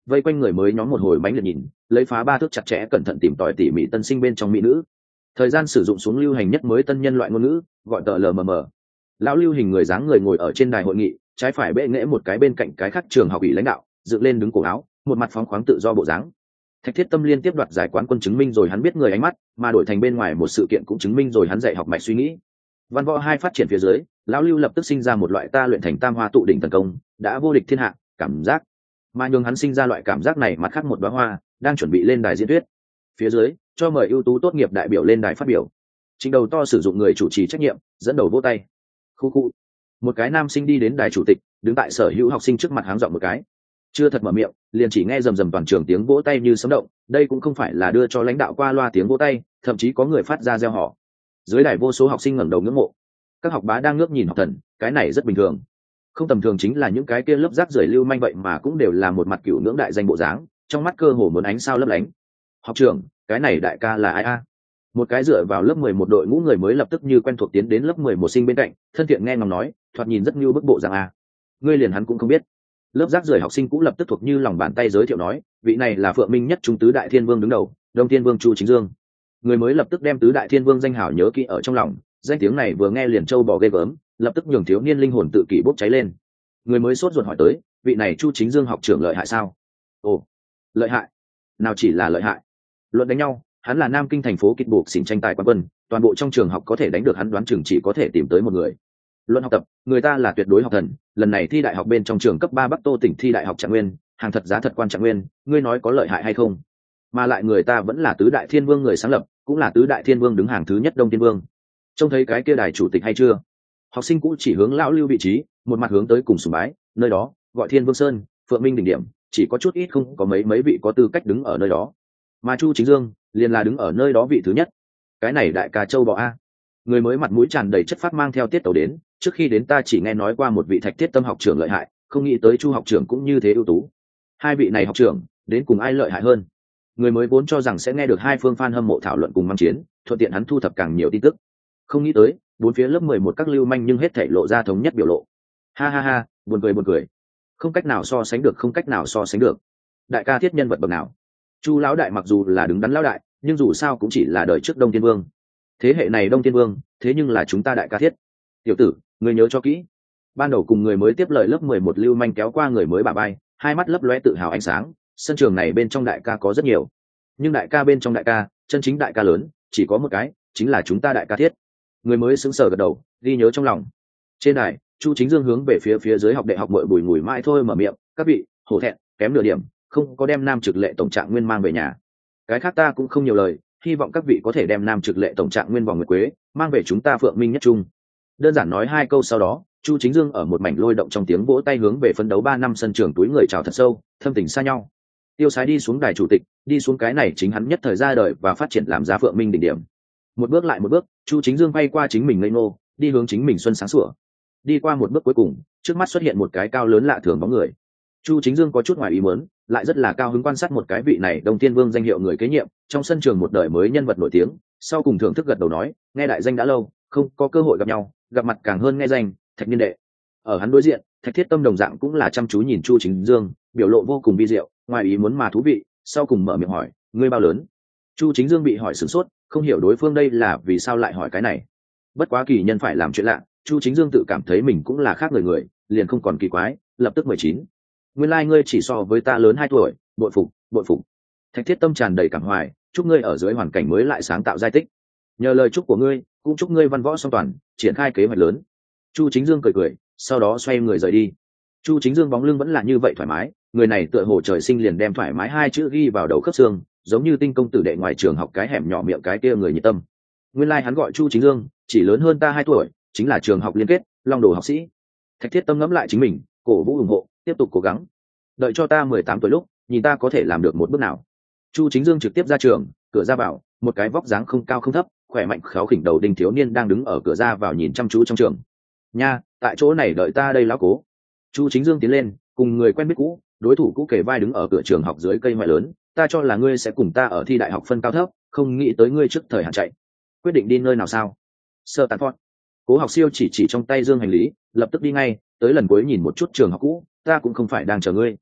vây quanh người mới nhóm một hồi bánh liệt nhìn, lấy phá ba thước chặt chẽ cẩn thận tìm tòi tỉ mỉ tân sinh bên trong mỹ nữ. Thời gian sử dụng xuống lưu hành nhất mới tân nhân loại ngôn ngữ, gọi tờ lờ mờ mờ. Lão lưu hình người dáng người ngồi ở trên đài hội nghị, trái phải bệ nghễ một cái bên cạnh cái khác trường học ủy lãnh đạo, dựng lên đứng cổ áo, một mặt phóng khoáng tự do bộ dáng. Thạch Thiết Tâm liên tiếp đoạt giải quán quân chứng minh rồi hắn biết người ánh mắt, mà đổi thành bên ngoài một sự kiện cũng chứng minh rồi hắn dạy học mạch suy nghĩ. Văn võ hai phát triển phía dưới, lão lưu lập tức sinh ra một loại ta luyện thành tam hoa tụ đỉnh tấn công, đã vô địch thiên hạ cảm giác, mà nhường hắn sinh ra loại cảm giác này mặt khác một đóa hoa đang chuẩn bị lên đài diễn thuyết. Phía dưới cho mời ưu tú tốt nghiệp đại biểu lên đài phát biểu. Trình đầu to sử dụng người chủ trì trách nhiệm dẫn đầu vỗ tay. Khu khu. Một cái nam sinh đi đến đài chủ tịch, đứng tại sở hữu học sinh trước mặt háng giọng một cái, chưa thật mở miệng liền chỉ nghe rầm rầm toàn trường tiếng vỗ tay như sấm động. Đây cũng không phải là đưa cho lãnh đạo qua loa tiếng vỗ tay, thậm chí có người phát ra reo hò. Dưới đài vô số học sinh ngẩng đầu ngưỡng mộ, các học bá đang ngước nhìn học thần, cái này rất bình thường. Không tầm thường chính là những cái kia lớp rác rưởi lưu manh vậy mà cũng đều là một mặt cửu ngưỡng đại danh bộ dáng, trong mắt cơ hồ muốn ánh sao lấp lánh. Học trưởng, cái này đại ca là ai a? Một cái dựa vào lớp mười một đội ngũ người mới lập tức như quen thuộc tiến đến lớp mười một sinh bên cạnh, thân thiện nghe ngóng nói, thoạt nhìn rất như bức bộ dạng a. Ngươi liền hắn cũng không biết. Lớp rác rưởi học sinh cũng lập tức thuộc như lòng bàn tay giới thiệu nói, vị này là Phượng Minh nhất trung tứ đại thiên vương đứng đầu, Đông Thiên Vương Chu Chính Dương. Người mới lập tức đem tứ đại thiên vương danh hảo nhớ kỹ ở trong lòng, danh tiếng này vừa nghe liền trâu bò ghê gớm, lập tức nhường thiếu niên linh hồn tự kỷ bốc cháy lên. Người mới sốt ruột hỏi tới, vị này Chu Chính Dương học trưởng lợi hại sao? Ồ, lợi hại? Nào chỉ là lợi hại. Luận đánh nhau, hắn là Nam Kinh thành phố kịch buộc xỉn tranh tài quán quân, toàn bộ trong trường học có thể đánh được hắn đoán chừng chỉ có thể tìm tới một người. Luận học tập, người ta là tuyệt đối học thần, lần này thi đại học bên trong trường cấp ba Bắc Tô tỉnh thi đại học Trạng Nguyên, hàng thật giá thật quan Trạng Nguyên, ngươi nói có lợi hại hay không? Mà lại người ta vẫn là tứ đại thiên vương người sáng lập, cũng là tứ đại thiên vương đứng hàng thứ nhất Đông Thiên Vương. Trông thấy cái kia đài chủ tịch hay chưa? Học sinh cũ chỉ hướng lão lưu vị trí, một mặt hướng tới cùng sùng bái, nơi đó gọi Thiên Vương Sơn, Phượng Minh đỉnh điểm, chỉ có chút ít không có mấy mấy vị có tư cách đứng ở nơi đó. Mà Chu Chính Dương liền là đứng ở nơi đó vị thứ nhất. Cái này đại ca châu bò a. Người mới mặt mũi tràn đầy chất phát mang theo tiết tấu đến, trước khi đến ta chỉ nghe nói qua một vị Thạch Thiết Tâm học trưởng lợi hại, không nghĩ tới Chu học trưởng cũng như thế ưu tú. Hai vị này học trưởng, đến cùng ai lợi hại hơn? Người mới vốn cho rằng sẽ nghe được hai phương fan hâm mộ thảo luận cùng mang chiến, thuận tiện hắn thu thập càng nhiều tin tức. Không nghĩ tới, bốn phía lớp mười một các lưu manh nhưng hết thảy lộ ra thống nhất biểu lộ. Ha ha ha, buồn cười buồn cười. Không cách nào so sánh được, không cách nào so sánh được. Đại ca thiết nhân vật bậc nào? Chu lão đại mặc dù là đứng đắn lão đại, nhưng dù sao cũng chỉ là đời trước Đông Thiên Vương. Thế hệ này Đông Thiên Vương, thế nhưng là chúng ta đại ca thiết. Tiểu tử, ngươi nhớ cho kỹ. Ban đầu cùng người mới tiếp lời lớp mười một lưu manh kéo qua người mới bả vai, hai mắt lấp lóe tự hào ánh sáng, sân trường này bên trong đại ca có rất nhiều. Nhưng đại ca bên trong đại ca, chân chính đại ca lớn, chỉ có một cái, chính là chúng ta đại ca thiết. Người mới sững sờ gật đầu, ghi nhớ trong lòng. Trên đài, Chu Chính Dương hướng về phía phía dưới học đệ học muội bùi ngùi mãi thôi mở miệng, các vị, hổ thẹn, kém nửa điểm, không có đem nam trực lệ tổng trạng nguyên mang về nhà. Cái khác ta cũng không nhiều lời, hy vọng các vị có thể đem nam trực lệ tổng trạng nguyên vòng nguyệt quế mang về chúng ta Phượng Minh nhất trung. Đơn giản nói hai câu sau đó, Chu Chính Dương ở một mảnh lôi động trong tiếng vỗ tay hướng về phấn đấu ba năm sân trường túi người chào thật sâu, thâm tình xa nhau. Tiêu Sái đi xuống đài chủ tịch, đi xuống cái này chính hắn nhất thời ra đời và phát triển làm ra Phượng Minh đỉnh điểm. Một bước lại một bước, Chu Chính Dương bay qua chính mình ngây ngô, đi hướng chính mình xuân sáng sủa. Đi qua một bước cuối cùng, trước mắt xuất hiện một cái cao lớn lạ thường bóng người. Chu Chính Dương có chút ngoài ý muốn, lại rất là cao hứng quan sát một cái vị này Đông Thiên Vương danh hiệu người kế nhiệm, trong sân trường một đời mới nhân vật nổi tiếng, sau cùng thưởng thức gật đầu nói, nghe đại danh đã lâu, không có cơ hội gặp nhau, gặp mặt càng hơn nghe danh, Thạch Niên đệ. Ở hắn đối diện, Thạch Thiết Tâm đồng dạng cũng là chăm chú nhìn Chu Chính Dương, biểu lộ vô cùng vi diệu, ngoài ý muốn mà thú vị, sau cùng mở miệng hỏi, ngươi bao lớn? Chu Chính Dương bị hỏi sửng sốt, không hiểu đối phương đây là vì sao lại hỏi cái này. Bất quá kỳ nhân phải làm chuyện lạ, Chu Chính Dương tự cảm thấy mình cũng là khác người người, liền không còn kỳ quái, lập tức mười chín. Nguyên lai like ngươi chỉ so với ta lớn hai tuổi, bội phục, bội phục. Thạch Thiết Tâm tràn đầy cảm hoài, chúc ngươi ở dưới hoàn cảnh mới lại sáng tạo giai tích. Nhờ lời chúc của ngươi, cũng chúc ngươi văn võ song toàn, triển khai kế hoạch lớn. Chu Chính Dương cười cười, sau đó xoay người rời đi. Chu Chính Dương bóng lưng vẫn là như vậy thoải mái, người này tựa hồ trời sinh liền đem thoải mái hai chữ ghi vào đầu khớp xương, giống như tinh công tử đệ ngoài trường học cái hẻm nhỏ miệng cái kia người nhiệt tâm. Nguyên lai like hắn gọi Chu Chính Dương, chỉ lớn hơn ta hai tuổi, chính là trường học liên kết, Long Đồ học sĩ. Thạch Thiết Tâm ngẫm lại chính mình, cổ vũ ủng hộ, tiếp tục cố gắng. Đợi cho ta mười tám tuổi lúc, nhìn ta có thể làm được một bước nào. Chu Chính Dương trực tiếp ra trường, cửa ra vào, một cái vóc dáng không cao không thấp, khỏe mạnh khéo khỉnh đầu đinh thiếu niên đang đứng ở cửa ra vào nhìn chăm chú trong trường. Nha, tại chỗ này đợi ta đây lão cố. Chu Chính Dương tiến lên, cùng người quen biết cũ, đối thủ cũ kề vai đứng ở cửa trường học dưới cây ngoại lớn, ta cho là ngươi sẽ cùng ta ở thi đại học phân cao thấp, không nghĩ tới ngươi trước thời hạn chạy. Quyết định đi nơi nào sao? Sơ Tán Phót. Cố Học Siêu chỉ chỉ trong tay dương hành lý, lập tức đi ngay, tới lần cuối nhìn một chút trường học cũ, ta cũng không phải đang chờ ngươi.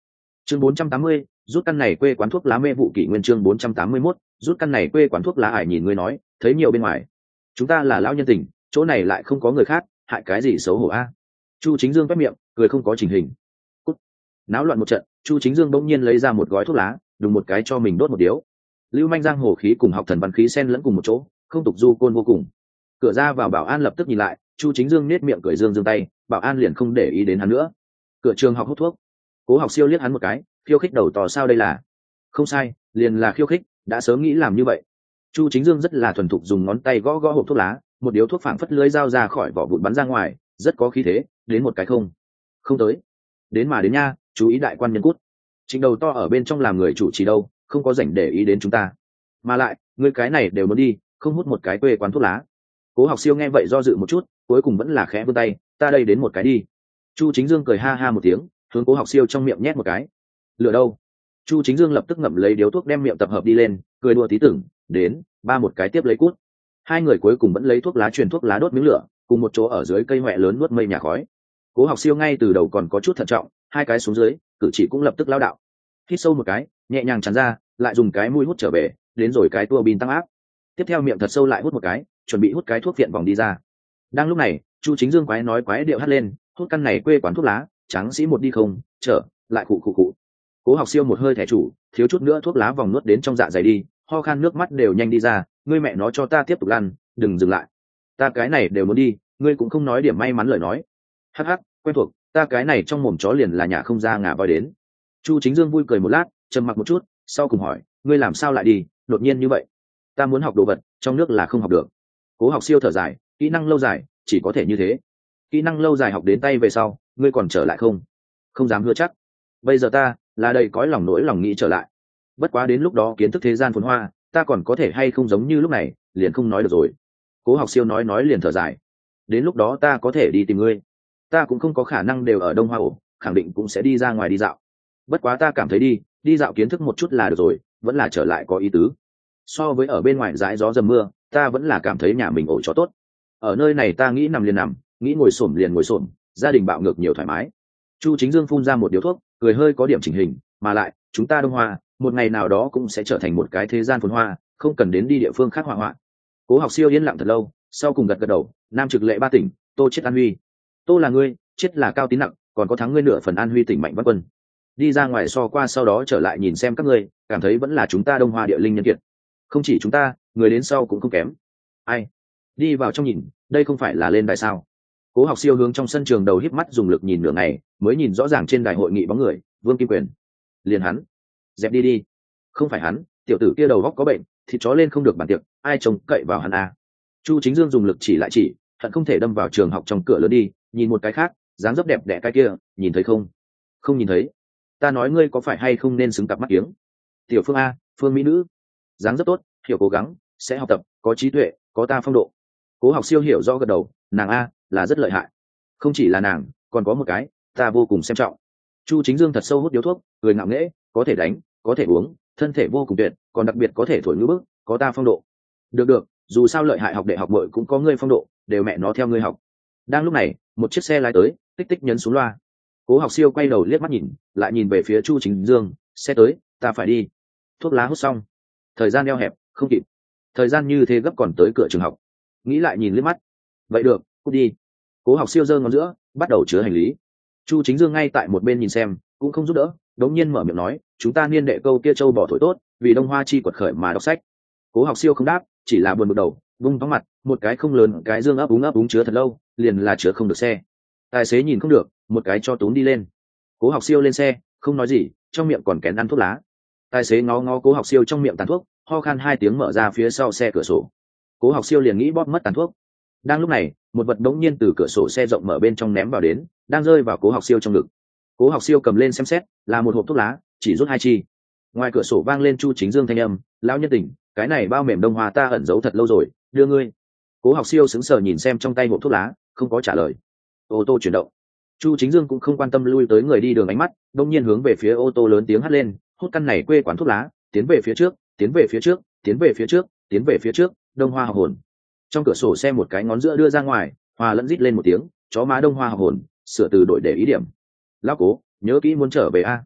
chương bốn trăm tám mươi, rút căn này quê quán thuốc lá mê vụ kỷ nguyên. Chương bốn trăm tám mươi mốt, rút căn này quê quán thuốc lá. Ải nhìn ngươi nói thấy nhiều bên ngoài, chúng ta là lão nhân tình, chỗ này lại không có người khác, hại cái gì xấu hổ a. Chu Chính Dương quét miệng cười không có chỉnh hình. Cút. Náo loạn một trận, Chu Chính Dương bỗng nhiên lấy ra một gói thuốc lá, đùng một cái cho mình đốt một điếu. Lưu manh giang hồ khí cùng học thần văn khí xen lẫn cùng một chỗ, không tục du côn vô cùng. Cửa ra vào bảo an lập tức nhìn lại, Chu Chính Dương nết miệng cười dương dương tay, bảo an liền không để ý đến hắn nữa. Cửa trường học hút thuốc. Cố Học Siêu liếc hắn một cái, khiêu khích đầu tò sao đây là? Không sai, liền là khiêu khích, đã sớm nghĩ làm như vậy. Chu Chính Dương rất là thuần thục dùng ngón tay gõ gõ hộp thuốc lá, một điếu thuốc phảng phất lưới dao ra khỏi vỏ vụn bắn ra ngoài, rất có khí thế, đến một cái không. Không tới. Đến mà đến nha, chú ý đại quan nhân cút. Chính đầu to ở bên trong làm người chủ trì đâu, không có rảnh để ý đến chúng ta. Mà lại, người cái này đều muốn đi, không hút một cái quê quán thuốc lá. Cố Học Siêu nghe vậy do dự một chút, cuối cùng vẫn là khẽ vươn tay, ta đây đến một cái đi. Chu Chính Dương cười ha ha một tiếng, hướng Cố Học Siêu trong miệng nhét một cái. Lửa đâu? Chu Chính Dương lập tức ngậm lấy điếu thuốc đem miệng tập hợp đi lên, cười đùa tí tưởng, đến, ba một cái tiếp lấy cút. Hai người cuối cùng vẫn lấy thuốc lá truyền thuốc lá đốt miếng lửa, cùng một chỗ ở dưới cây hoẹ lớn nuốt mây nhà khói. Cố Học Siêu ngay từ đầu còn có chút thận trọng, hai cái xuống dưới, cử chỉ cũng lập tức lao đạo. Hít sâu một cái, nhẹ nhàng chắn ra, lại dùng cái mũi hút trở về, đến rồi cái tua bin tăng áp. Tiếp theo miệng thật sâu lại hút một cái, chuẩn bị hút cái thuốc viện vòng đi ra. Đang lúc này, Chu Chính Dương quái nói quái điệu hắt lên, hút căn này quê quán thuốc lá, tráng sĩ một đi không, trở lại khụ khụ khụ. Cố Học Siêu một hơi thẻ chủ, thiếu chút nữa thuốc lá vòng nuốt đến trong dạ dày đi, ho khan nước mắt đều nhanh đi ra, ngươi mẹ nó cho ta tiếp tục lăn, đừng dừng lại. Ta cái này đều muốn đi, ngươi cũng không nói điểm may mắn lời nói. Hắc hắc, quen thuộc, ta cái này trong mồm chó liền là nhà không ra ngả voi đến. Chu Chính Dương vui cười một lát, trầm mặc một chút, sau cùng hỏi, ngươi làm sao lại đi, đột nhiên như vậy? Ta muốn học đồ vật, trong nước là không học được. Cố Học Siêu thở dài, kỹ năng lâu dài, chỉ có thể như thế. Kỹ năng lâu dài học đến tay về sau, ngươi còn trở lại không? Không dám hứa chắc. Bây giờ ta là đầy cõi lòng nỗi lòng nghĩ trở lại. Bất quá đến lúc đó kiến thức thế gian phồn hoa, ta còn có thể hay không giống như lúc này, liền không nói được rồi. Cố Học Siêu nói nói liền thở dài. Đến lúc đó ta có thể đi tìm ngươi. Ta cũng không có khả năng đều ở Đông Hoa ổ, khẳng định cũng sẽ đi ra ngoài đi dạo. Bất quá ta cảm thấy đi, đi dạo kiến thức một chút là được rồi, vẫn là trở lại có ý tứ. So với ở bên ngoài dãi gió dầm mưa, ta vẫn là cảm thấy nhà mình ổ cho tốt. Ở nơi này ta nghĩ nằm liền nằm, nghĩ ngồi xổm liền ngồi xổm, gia đình bạo ngược nhiều thoải mái. Chu Chính Dương phun ra một điếu thuốc, cười hơi có điểm chỉnh hình, mà lại, chúng ta Đông Hoa, một ngày nào đó cũng sẽ trở thành một cái thế gian phồn hoa, không cần đến đi địa phương khác hỏa hoạn. Cố Học Siêu yên lặng thật lâu, sau cùng gật gật đầu, Nam Trực Lệ ba tỉnh, Tô chết An Huy. Tô là ngươi, chết là Cao Tín Nặng, còn có thắng ngươi nửa phần An Huy tỉnh Mạnh Văn Quân. Đi ra ngoài so qua sau đó trở lại nhìn xem các ngươi, cảm thấy vẫn là chúng ta Đông Hoa địa linh nhân kiệt. Không chỉ chúng ta, người đến sau cũng không kém. Ai? Đi vào trong nhìn, đây không phải là lên đài sao? Cố Học Siêu hướng trong sân trường đầu híp mắt dùng lực nhìn nửa ngày, mới nhìn rõ ràng trên đài hội nghị bóng người, Vương Kim Quyền. Liền hắn. Dẹp đi đi. Không phải hắn, tiểu tử kia đầu góc có bệnh, thịt chó lên không được bàn tiệc, ai trông cậy vào hắn à? Chu Chính Dương dùng lực chỉ lại chỉ, hận không thể đâm vào trường học trong cửa lớn đi, nhìn một cái khác, dáng dấp đẹp đẽ cái kia, nhìn thấy không? Không nhìn thấy. Ta nói ngươi có phải hay không nên xứng cặp mắt kiếng? Tiểu Phương a, Phương mỹ nữ, dáng rất tốt, hiểu cố gắng, sẽ học tập, có trí tuệ, có ta phong độ. Cố Học Siêu hiểu rõ gật đầu, nàng a là rất lợi hại. Không chỉ là nàng, còn có một cái, ta vô cùng xem trọng. Chu Chính Dương thật sâu hút điếu thuốc, cười ngạo nghễ, có thể đánh, có thể uống, thân thể vô cùng tuyệt, còn đặc biệt có thể thổi ngữ bức, có ta phong độ. Được được, dù sao lợi hại học đệ học muội cũng có ngươi phong độ, đều mẹ nó theo ngươi học. Đang lúc này, một chiếc xe lái tới, tích tích nhấn xuống loa. Cố Học Siêu quay đầu liếc mắt nhìn, lại nhìn về phía Chu Chính Dương, xe tới, ta phải đi. Thuốc lá hút xong, thời gian eo hẹp, không kịp. Thời gian như thế gấp còn tới cửa trường học. Nghĩ lại nhìn liếc mắt, vậy được, cút đi. Cố Học Siêu giơ ngón giữa, bắt đầu chứa hành lý. Chu Chính Dương ngay tại một bên nhìn xem, cũng không giúp đỡ, đống nhiên mở miệng nói, chúng ta niên đệ câu kia châu bỏ thổi tốt, vì Đông Hoa chi quật khởi mà đọc sách. Cố Học Siêu không đáp, chỉ là buồn bực đầu, vung vóng mặt, một cái không lớn, cái dương ấp úng ấp úng chứa thật lâu, liền là chứa không được xe. Tài xế nhìn không được, một cái cho túm đi lên. Cố Học Siêu lên xe, không nói gì, trong miệng còn kén ăn thuốc lá. Tài xế ngó ngó Cố Học Siêu trong miệng tàn thuốc, ho khan hai tiếng mở ra phía sau xe cửa sổ. Cố Học Siêu liền nghĩ bóp mất tàn thuốc. Đang lúc này, một vật đống nhiên từ cửa sổ xe rộng mở bên trong ném vào đến, đang rơi vào Cố Học Siêu trong ngực. Cố Học Siêu cầm lên xem xét, là một hộp thuốc lá, chỉ rút hai chi. Ngoài cửa sổ vang lên Chu Chính Dương thanh âm, lão nhân tình, cái này bao mềm Đông Hoa ta ẩn giấu thật lâu rồi, đưa ngươi. Cố Học Siêu sững sờ nhìn xem trong tay hộp thuốc lá, không có trả lời. Ô tô chuyển động. Chu Chính Dương cũng không quan tâm lui tới người đi đường ánh mắt, đột nhiên hướng về phía ô tô lớn tiếng hắt lên, hút căn này quê quán thuốc lá, tiến về phía trước, tiến về phía trước, tiến về phía trước, tiến về phía trước, Đông Hoa học hồn. Trong cửa sổ xe một cái ngón giữa đưa ra ngoài, hòa lẫn rít lên một tiếng, chó má Đông Hoa học hồn, sửa từ đổi để ý điểm. Lão Cố, nhớ kỹ muốn trở về a.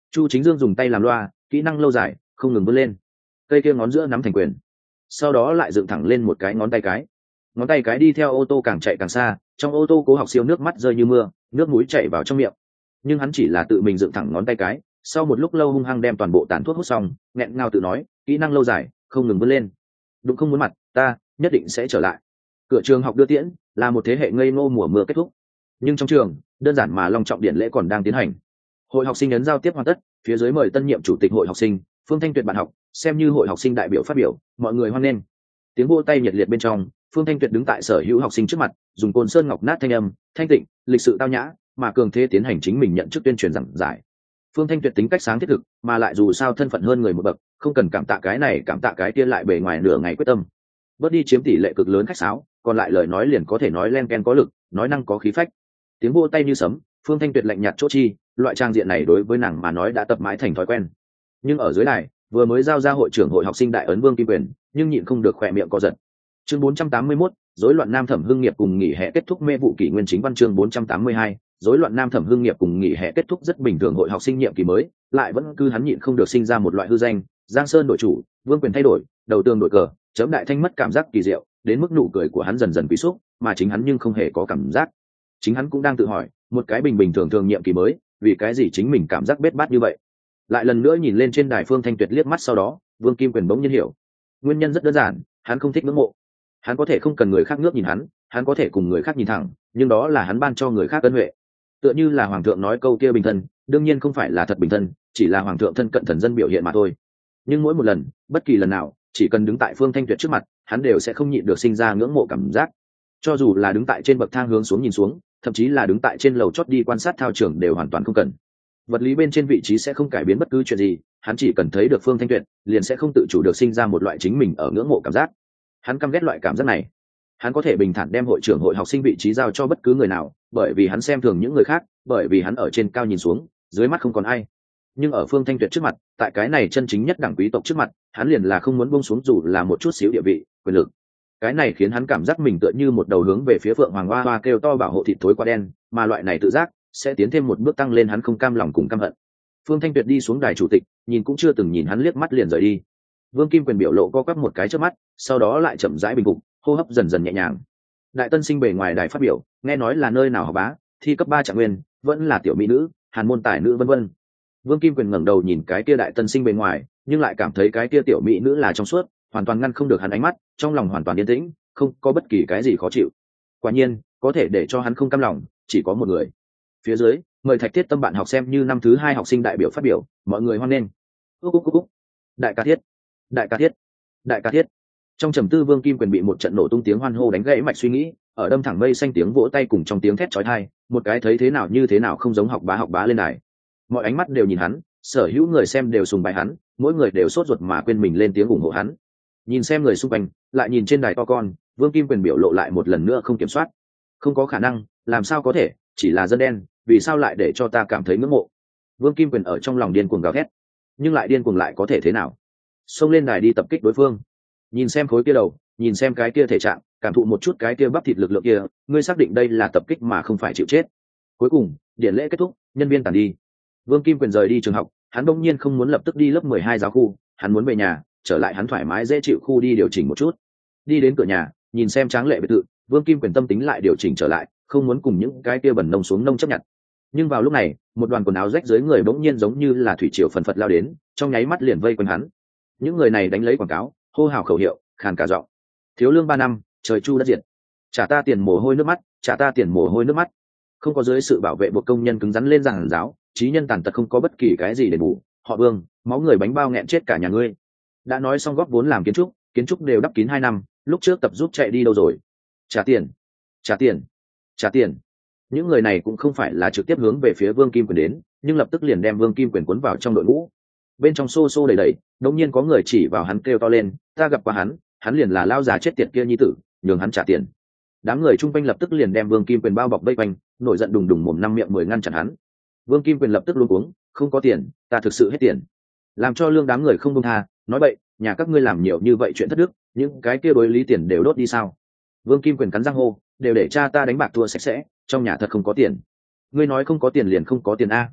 Chu Chính Dương dùng tay làm loa, kỹ năng lâu dài không ngừng vươn lên, cây kia ngón giữa nắm thành quyền, sau đó lại dựng thẳng lên một cái ngón tay cái, ngón tay cái đi theo ô tô càng chạy càng xa, trong ô tô Cố Học Siêu nước mắt rơi như mưa, nước mũi chảy vào trong miệng, nhưng hắn chỉ là tự mình dựng thẳng ngón tay cái, sau một lúc lâu hung hăng đem toàn bộ tàn thuốc hút xong, nghẹn ngào tự nói, kỹ năng lâu dài không ngừng vươn lên, đụng không muốn mặt ta nhất định sẽ trở lại. Cửa trường học đưa tiễn là một thế hệ ngây ngô mùa mưa kết thúc, nhưng trong trường đơn giản mà long trọng điện lễ còn đang tiến hành. Hội học sinh ấn giao tiếp hoàn tất, phía dưới mời tân nhiệm chủ tịch hội học sinh Phương Thanh Tuyệt bạn học xem như hội học sinh đại biểu phát biểu, mọi người hoan nghênh. Tiếng vỗ tay nhiệt liệt bên trong, Phương Thanh Tuyệt đứng tại sở hữu học sinh trước mặt, dùng côn sơn ngọc nát thanh âm thanh tịnh lịch sự tao nhã mà cường thế tiến hành chính mình nhận chức tuyên truyền giảng giải. Phương Thanh Tuyệt tính cách sáng thiết thực, mà lại dù sao thân phận hơn người một bậc, không cần cảm tạ cái này cảm tạ cái kia, lại bề ngoài nửa ngày quyết tâm bớt đi chiếm tỷ lệ cực lớn khách sáo, còn lại lời nói liền có thể nói len ken có lực, nói năng có khí phách. Tiếng vỗ tay như sấm, Phương Thanh Tuyệt lạnh nhạt chỗ chi, loại trang diện này đối với nàng mà nói đã tập mãi thành thói quen. Nhưng ở dưới này, vừa mới giao ra hội trưởng hội học sinh đại ấn Vương Kim Quyền, nhưng nhịn không được khỏe miệng co giật. Chương bốn trăm tám mươi mốt, rối loạn Nam Thẩm Hưng nghiệp cùng nghỉ hè kết thúc mê vụ kỷ nguyên chính văn chương bốn trăm tám mươi hai, rối loạn Nam Thẩm Hưng nghiệp cùng nghỉ hè kết thúc rất bình thường, hội học sinh nhiệm kỳ mới, lại vẫn cứ hắn nhịn không được sinh ra một loại hư danh, Giang Sơn đổi chủ, Vương Quyền thay đổi, đầu tường đổi cờ, chấm đại thanh mất cảm giác kỳ diệu, đến mức nụ cười của hắn dần dần quý xúc, mà chính hắn nhưng không hề có cảm giác. Chính hắn cũng đang tự hỏi, một cái bình bình thường thường nhiệm kỳ mới, vì cái gì chính mình cảm giác bết bát như vậy. Lại lần nữa nhìn lên trên đài Phương Thanh Tuyệt liếc mắt, sau đó Vương Kim Quyền bỗng nhiên hiểu, nguyên nhân rất đơn giản, hắn không thích ngưỡng mộ. Hắn có thể không cần người khác ngước nhìn hắn, hắn có thể cùng người khác nhìn thẳng, nhưng đó là hắn ban cho người khác ân huệ. Tựa như là hoàng thượng nói câu kia bình thân, đương nhiên không phải là thật bình thân, chỉ là hoàng thượng thân cận thần dân biểu hiện mà thôi. Nhưng mỗi một lần, bất kỳ lần nào, chỉ cần đứng tại Phương Thanh Tuyệt trước mặt, hắn đều sẽ không nhịn được sinh ra ngưỡng mộ cảm giác. Cho dù là đứng tại trên bậc thang hướng xuống nhìn xuống, thậm chí là đứng tại trên lầu chót đi quan sát thao trường đều hoàn toàn không cần. Vật lý bên trên vị trí sẽ không cải biến bất cứ chuyện gì, hắn chỉ cần thấy được Phương Thanh Tuyệt, liền sẽ không tự chủ được sinh ra một loại chính mình ở ngưỡng mộ cảm giác. Hắn căm ghét loại cảm giác này. Hắn có thể bình thản đem hội trưởng hội học sinh vị trí giao cho bất cứ người nào, bởi vì hắn xem thường những người khác, bởi vì hắn ở trên cao nhìn xuống, dưới mắt không còn ai. Nhưng ở Phương Thanh Tuyệt trước mặt, tại cái này chân chính nhất đẳng quý tộc trước mặt, hắn liền là không muốn buông xuống dù là một chút xíu địa vị, quyền lực. Cái này khiến hắn cảm giác mình tựa như một đầu hướng về phía Phượng Hoàng Hoa Hoa kêu to bảo hộ thịt thối quá đen, mà loại này tự giác sẽ tiến thêm một bước tăng lên hắn không cam lòng cùng căm hận. Phương Thanh Tuyệt đi xuống đài chủ tịch, nhìn cũng chưa từng nhìn hắn liếc mắt liền rời đi. Vương Kim Quyền biểu lộ co quắp một cái trước mắt, sau đó lại chậm rãi bình phục, hô hấp dần dần nhẹ nhàng. Đại tân sinh bề ngoài đài phát biểu, nghe nói là nơi nào học bá, thi cấp ba trạng nguyên, vẫn là tiểu mỹ nữ, hàn môn tài nữ vân vân. Vương Kim Quyền ngẩng đầu nhìn cái kia đại tân sinh bề ngoài, nhưng lại cảm thấy cái kia tiểu mỹ nữ là trong suốt, hoàn toàn ngăn không được hắn ánh mắt, trong lòng hoàn toàn yên tĩnh, không có bất kỳ cái gì khó chịu. Quả nhiên, có thể để cho hắn không cam lòng, chỉ có một người. Phía dưới, mời Thạch Thiết Tâm bạn học xem như năm thứ hai học sinh đại biểu phát biểu, mọi người hoan nghênh. Úc úc úc úc. Đại ca Thiết, đại ca Thiết, đại ca Thiết. Trong trầm tư, Vương Kim Quyền bị một trận nổ tung tiếng hoan hô đánh gãy mạch suy nghĩ, ở đâm thẳng mây xanh tiếng vỗ tay cùng trong tiếng thét chói tai, một cái thấy thế nào như thế nào không giống học bá học bá lên đài. Mọi ánh mắt đều nhìn hắn, sở hữu người xem đều sùng bái hắn, mỗi người đều sốt ruột mà quên mình lên tiếng ủng hộ hắn. Nhìn xem người xung quanh, lại nhìn trên đài to con, Vương Kim Quyền biểu lộ lại một lần nữa không kiểm soát. Không có khả năng, làm sao có thể, chỉ là dân đen, vì sao lại để cho ta cảm thấy ngưỡng mộ? Vương Kim Quyền ở trong lòng điên cuồng gào thét, nhưng lại điên cuồng lại có thể thế nào? Xông lên đài đi tập kích đối phương. Nhìn xem khối kia đầu, nhìn xem cái kia thể trạng, cảm thụ một chút cái kia bắp thịt lực lượng kia, ngươi xác định đây là tập kích mà không phải chịu chết. Cuối cùng, điển lễ kết thúc, nhân viên tản đi. Vương Kim Quyền rời đi trường học, hắn bỗng nhiên không muốn lập tức đi lớp mười hai giáo khu, hắn muốn về nhà, trở lại hắn thoải mái dễ chịu khu đi điều chỉnh một chút. Đi đến cửa nhà, nhìn xem tráng lệ biệt thự, Vương Kim Quyền tâm tính lại điều chỉnh trở lại, không muốn cùng những cái kia bẩn nông xuống nông chấp nhận. Nhưng vào lúc này, một đoàn quần áo rách dưới người bỗng nhiên giống như là thủy triều phần phật lao đến, trong nháy mắt liền vây quanh hắn. Những người này đánh lấy quảng cáo, hô hào khẩu hiệu, khàn cả giọng. Thiếu lương ba năm, trời chu đất diệt. Trả ta tiền mồ hôi nước mắt, trả ta tiền mồ hôi nước mắt. Không có dưới sự bảo vệ buộc công nhân cứng rắn lên giảng giáo, trí nhân tàn tật không có bất kỳ cái gì để bù. Họ Vương, máu người bánh bao nghẹn chết cả nhà ngươi. Đã nói xong góp vốn làm kiến trúc, kiến trúc đều đắp kín hai năm, lúc trước tập giúp chạy đi đâu rồi? Trả tiền, trả tiền, trả tiền. Những người này cũng không phải là trực tiếp hướng về phía Vương Kim Quyền đến, nhưng lập tức liền đem Vương Kim Quyền cuốn vào trong đội ngũ. Bên trong xô xô đầy đầy, đột nhiên có người chỉ vào hắn kêu to lên, ta gặp qua hắn, hắn liền là lao già chết tiệt kia nhi tử, nhường hắn trả tiền. Đám người chung quanh lập tức liền đem Vương Kim Quyền bao bọc vây quanh, nổi giận đùng đùng mồm năm miệng mười ngăn chặn hắn. Vương Kim Quyền lập tức luống cuống, không có tiền, ta thực sự hết tiền. Làm cho lương đám người không buông tha, nói bậy, nhà các ngươi làm nhiều như vậy chuyện thất đức, những cái kia đối lý tiền đều đốt đi sao? Vương Kim Quyền cắn răng hô, đều để cha ta đánh bạc thua sạch sẽ, trong nhà thật không có tiền. Ngươi nói không có tiền liền không có tiền a?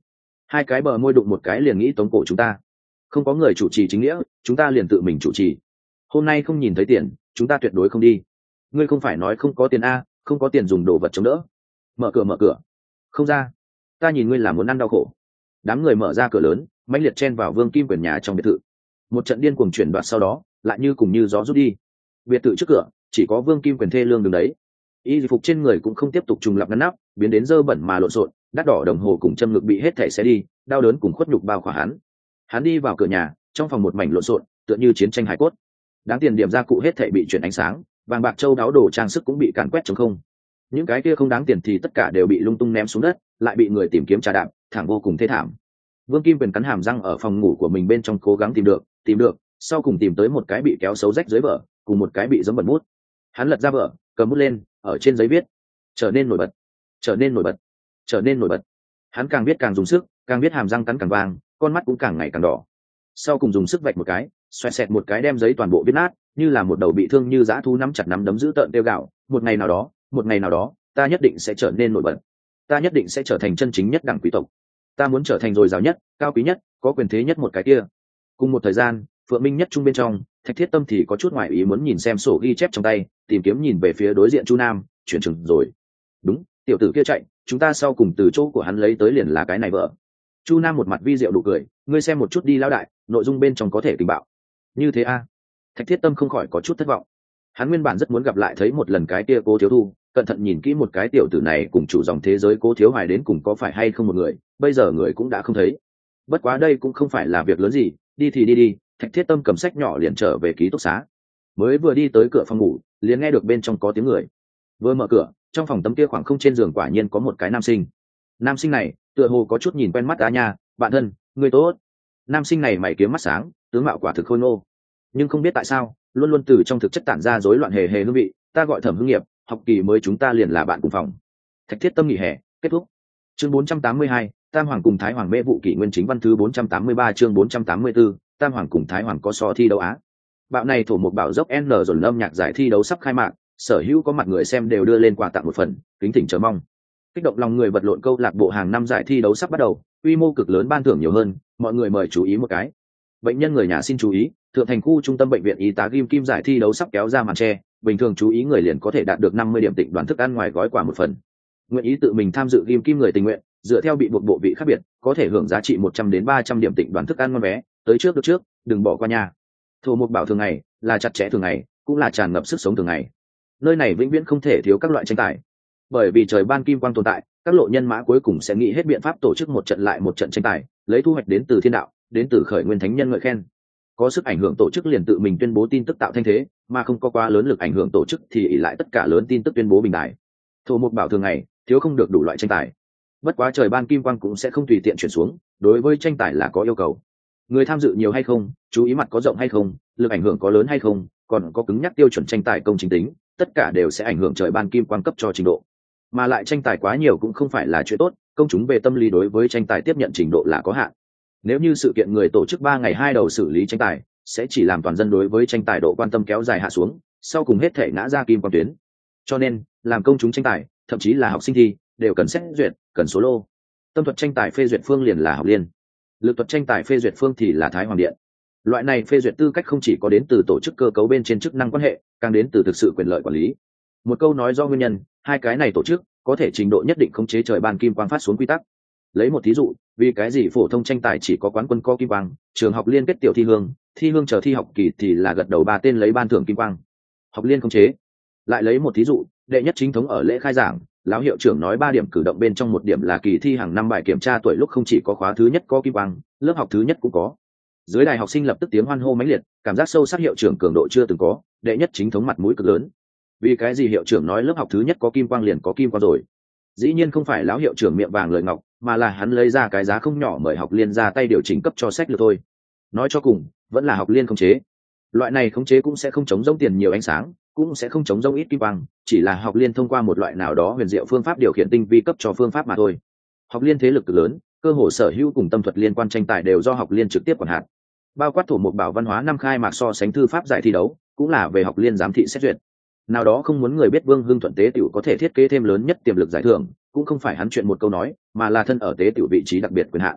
Hai cái bờ môi đụng một cái liền nghĩ tống cổ chúng ta. Không có người chủ trì chính nghĩa, chúng ta liền tự mình chủ trì. Hôm nay không nhìn thấy tiền, chúng ta tuyệt đối không đi. Ngươi không phải nói không có tiền a, không có tiền dùng đồ vật chống đỡ. Mở cửa mở cửa. Không ra. Ta nhìn ngươi là muốn ăn đau khổ. Đám người mở ra cửa lớn, mãnh liệt chen vào Vương Kim Quyền nhà trong biệt thự. Một trận điên cuồng chuyển đoạt sau đó, lại như cùng như gió rút đi. Biệt thự trước cửa, chỉ có Vương Kim Quyền thê lương đứng đấy. Y phục trên người cũng không tiếp tục trùng lặp ngăn nắp, biến đến dơ bẩn mà lộn xộn, đắt đỏ đồng hồ cùng châm ngực bị hết thảy xé đi, đau đớn cùng khuất nhục bao khỏa hắn. Hắn đi vào cửa nhà, trong phòng một mảnh lộn xộn, tựa như chiến tranh hải cốt. Đáng tiền điểm gia cụ hết thảy bị chuyển ánh sáng, vàng bạc châu đáo đồ trang sức cũng bị càn quét trống không. Những cái kia không đáng tiền thì tất cả đều bị lung tung ném xuống đất, lại bị người tìm kiếm trà đạp, thẳng vô cùng thê thảm. Vương Kim Quyền cắn hàm răng ở phòng ngủ của mình bên trong cố gắng tìm được, tìm được, sau cùng tìm tới một cái bị kéo xấu rách dưới vở, cùng một cái bị giấm bẩn bút. Hắn lật ra vở, cầm bút lên, ở trên giấy viết: trở nên nổi bật, trở nên nổi bật, trở nên nổi bật. Hắn càng viết càng dùng sức, càng viết hàm răng cắn càng vàng, con mắt cũng càng ngày càng đỏ. Sau cùng dùng sức vạch một cái, xoẹt xẹt một cái đem giấy toàn bộ viết nát, như là một đầu bị thương như dã thú nắm chặt nắm đấm giữ tợn tiêu gạo. Một ngày nào đó, một ngày nào đó, ta nhất định sẽ trở nên nổi bật, ta nhất định sẽ trở thành chân chính nhất đẳng quý tộc, ta muốn trở thành dồi dào nhất, cao quý nhất, có quyền thế nhất một cái kia. Cùng một thời gian, Phượng Minh nhất trung bên trong, Thạch Thiết Tâm thì có chút ngoại ý muốn nhìn xem sổ ghi chép trong tay, tìm kiếm nhìn về phía đối diện Chu Nam, chuyển chừng rồi. Đúng, tiểu tử kia chạy, chúng ta sau cùng từ chỗ của hắn lấy tới liền là cái này vợ. Chu Nam một mặt vi diệu đủ cười, ngươi xem một chút đi lão đại, nội dung bên trong có thể tình bạo. Như thế a? À? Thạch Thiết Tâm không khỏi có chút thất vọng. Hắn nguyên bản rất muốn gặp lại thấy một lần cái kia Cố Thiếu Thu, cẩn thận nhìn kỹ một cái tiểu tử này cùng chủ dòng thế giới Cố Thiếu Hoài đến cùng có phải hay không một người, bây giờ người cũng đã không thấy. Bất quá đây cũng không phải là việc lớn gì, đi thì đi đi. Thạch Thiết Tâm cầm sách nhỏ liền trở về ký túc xá. Mới vừa đi tới cửa phòng ngủ, liền nghe được bên trong có tiếng người. Vừa mở cửa, trong phòng tấm kia khoảng không trên giường quả nhiên có một cái nam sinh. Nam sinh này tựa hồ có chút nhìn quen mắt á nha, bạn thân, người tốt. Nam sinh này mày kiếm mắt sáng, tướng mạo quả thực khôi ngô, nhưng không biết tại sao luôn luôn từ trong thực chất tản ra rối loạn hề hề hương vị. Ta gọi Thẩm Hưng Nghiệp, học kỳ mới chúng ta liền là bạn cùng phòng. Thạch Thiết Tâm nghỉ hè kết thúc. Chương bốn trăm tám mươi hai, Tam Hoàng cùng Thái Hoàng mê vụ kỷ nguyên chính văn thứ bốn trăm tám mươi ba chương bốn trăm tám mươi tư, Tam Hoàng cùng Thái Hoàng có so thi đấu á. Bạo này thổ một bảo dốc N dồn âm nhạc giải thi đấu sắp khai mạc, sở hữu có mặt người xem đều đưa lên quà tặng một phần, kính thỉnh chờ mong. Kích động lòng người vật lộn câu lạc bộ hàng năm giải thi đấu sắp bắt đầu, quy mô cực lớn, ban thưởng nhiều hơn, mọi người mời chú ý một cái. Bệnh nhân người nhà xin chú ý, Thượng Thành khu trung tâm bệnh viện y tá Kim Kim giải thi đấu sắp kéo ra màn che, bình thường chú ý người liền có thể đạt được năm mươi điểm tịnh đoàn thức ăn ngoài gói quà một phần. Nguyện ý tự mình tham dự Kim Kim người tình nguyện, dựa theo bị buộc bộ vị khác biệt, có thể hưởng giá trị một trăm đến ba trăm điểm tịnh đoàn thức ăn ngon vé, tới trước được trước, đừng bỏ qua nhà. Thổ Mục Bảo thường ngày, là chặt chẽ thường ngày, cũng là tràn ngập sức sống thường ngày. Nơi này vĩnh viễn không thể thiếu các loại tranh tài. Bởi vì trời ban kim quang tồn tại, các lộ nhân mã cuối cùng sẽ nghĩ hết biện pháp tổ chức một trận lại một trận tranh tài, lấy thu hoạch đến từ thiên đạo, đến từ khởi nguyên thánh nhân ngợi khen. Có sức ảnh hưởng tổ chức liền tự mình tuyên bố tin tức tạo thanh thế, mà không có quá lớn lực ảnh hưởng tổ chức thì ỷ lại tất cả lớn tin tức tuyên bố bình đại. Thổ Mục Bảo thường ngày, thiếu không được đủ loại tranh tài. Bất quá trời ban kim quang cũng sẽ không tùy tiện chuyển xuống, đối với tranh tài là có yêu cầu. Người tham dự nhiều hay không, chú ý mặt có rộng hay không, lực ảnh hưởng có lớn hay không, còn có cứng nhắc tiêu chuẩn tranh tài công chính tính, tất cả đều sẽ ảnh hưởng trời ban kim quang cấp cho trình độ. Mà lại tranh tài quá nhiều cũng không phải là chuyện tốt, công chúng về tâm lý đối với tranh tài tiếp nhận trình độ là có hạn. Nếu như sự kiện người tổ chức ba ngày hai đầu xử lý tranh tài, sẽ chỉ làm toàn dân đối với tranh tài độ quan tâm kéo dài hạ xuống, sau cùng hết thể ngã ra kim quang tuyến. Cho nên, làm công chúng tranh tài, thậm chí là học sinh thi, đều cần xét duyệt, cần số lô. Tâm thuật tranh tài phê duyệt phương liền là học liên, lực thuật tranh tài phê duyệt phương thì là Thái Hoàng Điện. Loại này phê duyệt tư cách không chỉ có đến từ tổ chức cơ cấu bên trên chức năng quan hệ, càng đến từ thực sự quyền lợi quản lý. Một câu nói do nguyên nhân, hai cái này tổ chức có thể trình độ nhất định khống chế trời ban kim quang phát xuống quy tắc. Lấy một thí dụ, vì cái gì phổ thông tranh tài chỉ có quán quân có kim quang, trường học liên kết tiểu thi hương, thi hương chờ thi học kỳ thì là gật đầu ba tên lấy ban thưởng kim quang. Học liên khống chế. Lại lấy một thí dụ, đệ nhất chính thống ở lễ khai giảng, lão hiệu trưởng nói ba điểm cử động bên trong một điểm là kỳ thi hàng năm bài kiểm tra tuổi lúc không chỉ có khóa thứ nhất có kim quang, lớp học thứ nhất cũng có. Dưới đài học sinh lập tức tiếng hoan hô mãnh liệt, cảm giác sâu sắc hiệu trưởng cường độ chưa từng có, đệ nhất chính thống mặt mũi cực lớn. Vì cái gì hiệu trưởng nói lớp học thứ nhất có kim quang liền có kim quang rồi? Dĩ nhiên không phải lão hiệu trưởng miệng vàng lời ngọc, mà là hắn lấy ra cái giá không nhỏ mời học liên ra tay điều chỉnh cấp cho sách lược thôi. Nói cho cùng, vẫn là học liên khống chế. Loại này khống chế cũng sẽ không chống rỗng tiền nhiều ánh sáng, cũng sẽ không chống rỗng ít kim quang, chỉ là học liên thông qua một loại nào đó huyền diệu phương pháp điều khiển tinh vi cấp cho phương pháp mà thôi. Học liên thế lực cực lớn, cơ hồ sở hữu cùng tâm thuật liên quan tranh tài đều do học liên trực tiếp quản hạt. Bao quát Thổ Mục Bảo văn hóa năm khai mạc so sánh thư pháp giải thi đấu, cũng là về học liên giám thị xét duyệt. Nào đó không muốn người biết Vương Hưng Thuận tế tiểu có thể thiết kế thêm lớn nhất tiềm lực giải thưởng, cũng không phải hắn chuyện một câu nói, mà là thân ở tế tiểu vị trí đặc biệt quyền hạn.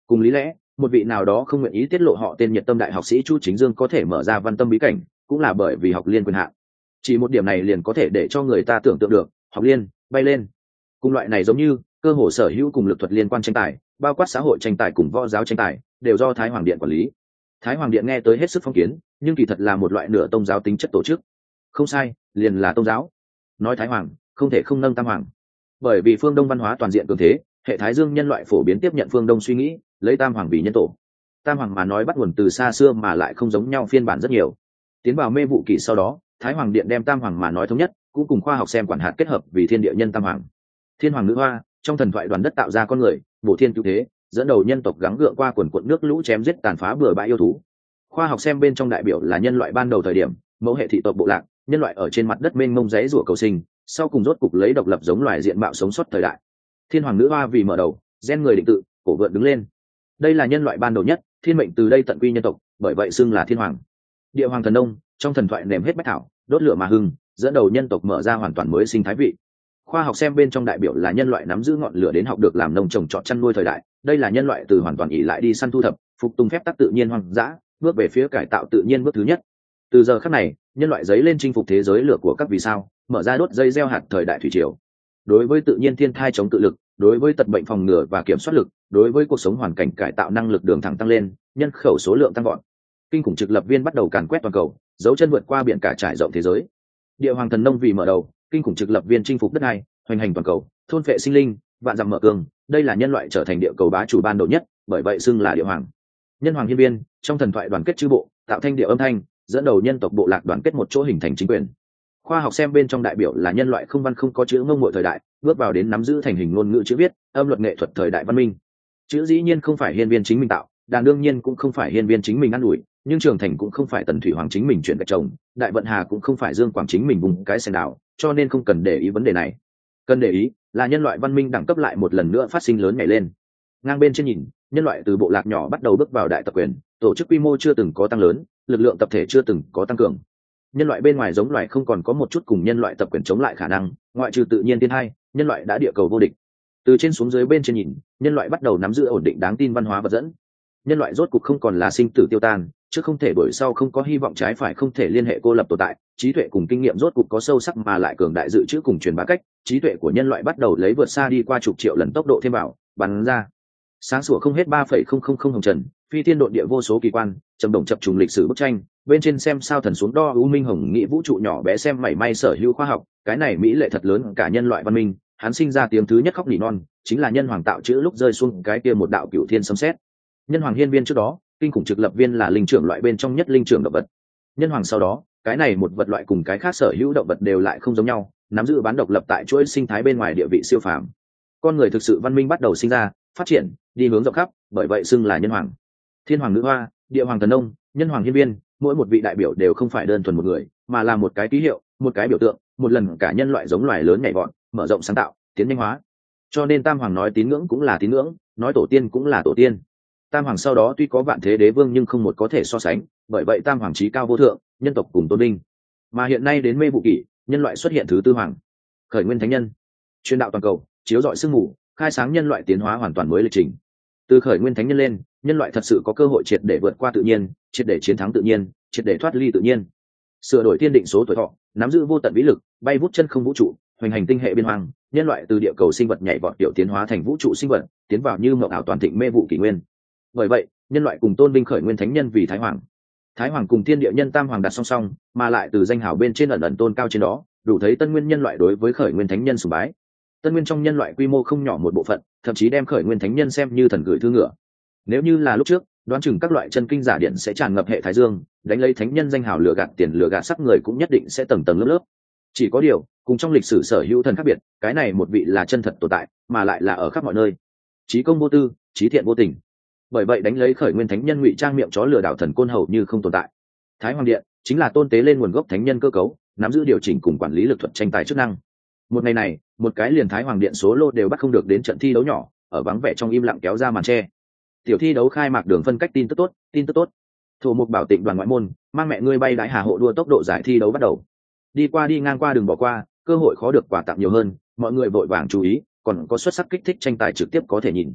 cùng lý lẽ một vị nào đó không nguyện ý tiết lộ họ tên nhiệt tâm đại học sĩ Chu Chính Dương có thể mở ra văn tâm bí cảnh, cũng là bởi vì học liên quyền hạn. Chỉ một điểm này liền có thể để cho người ta tưởng tượng được học liên bay lên. Cùng loại này giống như cơ hồ sở hữu cùng lực thuật liên quan tranh tài, bao quát xã hội tranh tài cùng võ giáo tranh tài, đều do Thái Hoàng Điện quản lý. Thái Hoàng Điện nghe tới hết sức phong kiến, nhưng kỳ thật là một loại nửa tôn giáo tính chất tổ chức. Không sai, liền là tôn giáo. Nói Thái Hoàng, không thể không nâng Tam Hoàng. Bởi vì phương Đông văn hóa toàn diện cường thế, hệ Thái Dương nhân loại phổ biến tiếp nhận phương Đông suy nghĩ, lấy Tam Hoàng vì nhân tổ. Tam Hoàng mà nói bắt nguồn từ xa xưa mà lại không giống nhau phiên bản rất nhiều. Tiến vào mê vụ kỷ sau đó, Thái Hoàng Điện đem Tam Hoàng mà nói thống nhất, cũng cùng khoa học xem quản hạt kết hợp vì thiên địa nhân Tam Hoàng. Thiên Hoàng nữ hoa, trong thần thoại đoàn đất tạo ra con người, bổ thiên cứu thế, dẫn đầu nhân tộc gắng gượng qua quần quận nước lũ chém giết tàn phá bừa bãi yêu thú. Khoa học xem bên trong đại biểu là nhân loại ban đầu thời điểm, mẫu hệ thị tộc bộ lạc, nhân loại ở trên mặt đất mênh mông giấy rủa cầu sinh, sau cùng rốt cục lấy độc lập giống loài diện mạo sống sót thời đại. Thiên Hoàng nữ hoa vì mở đầu, gen người định tự, cổ vượn đứng lên. Đây là nhân loại ban đầu nhất, thiên mệnh từ đây tận quy nhân tộc, bởi vậy xưng là Thiên Hoàng. Địa Hoàng thần nông, trong thần thoại ném hết bách thảo, đốt lửa mà hưng, dẫn đầu nhân tộc mở ra hoàn toàn mới sinh thái vị. Khoa học xem bên trong đại biểu là nhân loại nắm giữ ngọn lửa đến học được làm nông trồng trọt chăn nuôi thời đại, đây là nhân loại từ hoàn toàn ỷ lại đi săn thu thập, phục tùng phép tắc tự nhiên hoang dã, bước về phía cải tạo tự nhiên bước thứ nhất. Từ giờ khắc này, nhân loại giấy lên chinh phục thế giới lửa của các vì sao, mở ra đốt dây gieo hạt thời đại thủy triều. Đối với tự nhiên thiên thai chống tự lực, đối với tật bệnh phòng ngừa và kiểm soát lực, đối với cuộc sống hoàn cảnh cải tạo năng lực đường thẳng tăng lên, nhân khẩu số lượng tăng vọt. Kinh khủng trực lập viên bắt đầu càn quét toàn cầu, dấu chân vượt qua biển cả trải rộng thế giới. Địa Hoàng thần nông vì mở đầu, kinh khủng trực lập viên chinh phục đất này, hoành hành toàn cầu, thôn phệ sinh linh, vạn dặm mở cương, đây là nhân loại trở thành địa cầu bá chủ ban đầu nhất, bởi vậy xưng là Địa Hoàng. Nhân Hoàng hiên viên, trong thần thoại đoàn kết chư bộ, tạo thanh địa âm thanh, dẫn đầu nhân tộc bộ lạc đoàn kết một chỗ hình thành chính quyền. Khoa học xem bên trong đại biểu là nhân loại không văn không có chữ ngông muội thời đại, bước vào đến nắm giữ thành hình ngôn ngữ chữ viết, âm luật nghệ thuật thời đại văn minh. Chữ dĩ nhiên không phải hiên viên chính mình tạo, đàn đương nhiên cũng không phải hiên viên chính mình ăn ủi, nhưng trường thành cũng không phải tần thủy hoàng chính mình chuyển gạch trồng, đại vận hà cũng không phải dương quảng chính mình vùng cái sen đảo, cho nên không cần để ý vấn đề này. Cần để ý là nhân loại văn minh đẳng cấp lại một lần nữa phát sinh lớn nhảy lên. Ngang bên trên nhìn, nhân loại từ bộ lạc nhỏ bắt đầu bước vào đại tập quyền, tổ chức quy mô chưa từng có tăng lớn, lực lượng tập thể chưa từng có tăng cường. Nhân loại bên ngoài giống loài không còn có một chút cùng nhân loại tập quyền chống lại khả năng, ngoại trừ tự nhiên thiên hai, nhân loại đã địa cầu vô địch. Từ trên xuống dưới bên trên nhìn, nhân loại bắt đầu nắm giữ ổn định đáng tin văn hóa vật dẫn. Nhân loại rốt cục không còn là sinh tử tiêu tan, trước không thể đổi sau không có hy vọng trái phải không thể liên hệ cô lập tồn tại, trí tuệ cùng kinh nghiệm rốt cục có sâu sắc mà lại cường đại dự trữ cùng truyền bá cách, trí tuệ của nhân loại bắt đầu lấy vượt xa đi qua chục triệu lần tốc độ thêm vào, bắn ra. Sáng sủa không hết ba phẩy không không không hồng trần, phi thiên độn địa vô số kỳ quan, trầm động chập trùng lịch sử bức tranh, bên trên xem sao thần xuống đo u minh hồng nghị vũ trụ nhỏ bé xem mảy may sở hữu khoa học, cái này mỹ lệ thật lớn cả nhân loại văn minh, hắn sinh ra tiếng thứ nhất khóc nỉ non, chính là nhân hoàng tạo chữ lúc rơi xuống cái kia một đạo cửu thiên sấm sét. Nhân hoàng hiên viên trước đó, kinh khủng trực lập viên là linh trưởng loại bên trong nhất linh trưởng động vật. Nhân hoàng sau đó, cái này một vật loại cùng cái khác sở hữu động vật đều lại không giống nhau, nắm giữ bán độc lập tại chuỗi sinh thái bên ngoài địa vị siêu phàm. Con người thực sự văn minh bắt đầu sinh ra, phát triển, đi hướng rộng khắp, bởi vậy xưng là nhân hoàng. Thiên hoàng nữ hoa, địa hoàng thần nông, nhân hoàng hiên viên, mỗi một vị đại biểu đều không phải đơn thuần một người, mà là một cái ký hiệu, một cái biểu tượng, một lần cả nhân loại giống loài lớn nhảy vọt, mở rộng sáng tạo, tiến nhanh hóa. Cho nên Tam Hoàng nói tín ngưỡng cũng là tín ngưỡng, nói tổ tiên cũng là tổ tiên. Tam Hoàng sau đó tuy có vạn thế đế vương nhưng không một có thể so sánh, bởi vậy Tam Hoàng chí cao vô thượng, nhân tộc cùng tôn vinh. Mà hiện nay đến mê vụ kỷ, nhân loại xuất hiện thứ tư hoàng, khởi nguyên thánh nhân, truyền đạo toàn cầu, chiếu rọi sương mù, khai sáng nhân loại tiến hóa hoàn toàn mới lịch trình. Từ khởi nguyên thánh nhân lên, nhân loại thật sự có cơ hội triệt để vượt qua tự nhiên, triệt để chiến thắng tự nhiên, triệt để thoát ly tự nhiên, sửa đổi thiên định số tuổi thọ, nắm giữ vô tận vĩ lực, bay vút chân không vũ trụ, hoành hành tinh hệ biên hoang, nhân loại từ địa cầu sinh vật nhảy vọt tiểu tiến hóa thành vũ trụ sinh vật, tiến vào như mộng ảo toàn thịnh mê vụ kỷ nguyên. Bởi vậy, nhân loại cùng tôn vinh khởi nguyên thánh nhân vì thái hoàng. Thái hoàng cùng thiên địa nhân tam hoàng đặt song song, mà lại từ danh hào bên trên ẩn ẩn tôn cao trên đó, đủ thấy tân nguyên nhân loại đối với khởi nguyên thánh nhân sùng bái. Tân nguyên trong nhân loại quy mô không nhỏ một bộ phận, thậm chí đem khởi nguyên thánh nhân xem như thần gửi thư ngựa. Nếu như là lúc trước, đoán chừng các loại chân kinh giả điện sẽ tràn ngập hệ thái dương, đánh lấy thánh nhân danh hào lừa gạt tiền lừa gạt sắc người cũng nhất định sẽ tầng tầng lớp lớp. Chỉ có điều, cùng trong lịch sử sở hữu thần khác biệt, cái này một vị là chân thật tồn tại, mà lại là ở khắp mọi nơi. Chí công vô tư, chí thiện vô tình. Bởi vậy đánh lấy khởi nguyên thánh nhân ngụy trang miệng chó lừa đảo thần côn hầu như không tồn tại. Thái Hoàng Điện chính là tôn tế lên nguồn gốc thánh nhân cơ cấu, nắm giữ điều chỉnh cùng quản lý lực thuật tranh tài chức năng. Một ngày này, một cái liền Thái Hoàng Điện số lô đều bắt không được đến trận thi đấu nhỏ, ở vắng vẻ trong im lặng kéo ra màn che. Tiểu thi đấu khai mạc đường phân cách tin tức tốt, tin tức tốt. Thủ mục bảo tịnh đoàn ngoại môn, mang mẹ ngươi bay đái hà hộ đua tốc độ giải thi đấu bắt đầu. Đi qua đi ngang qua đừng bỏ qua, cơ hội khó được quà tặng nhiều hơn, mọi người vội vàng chú ý, còn có xuất sắc kích thích tranh tài trực tiếp có thể nhìn.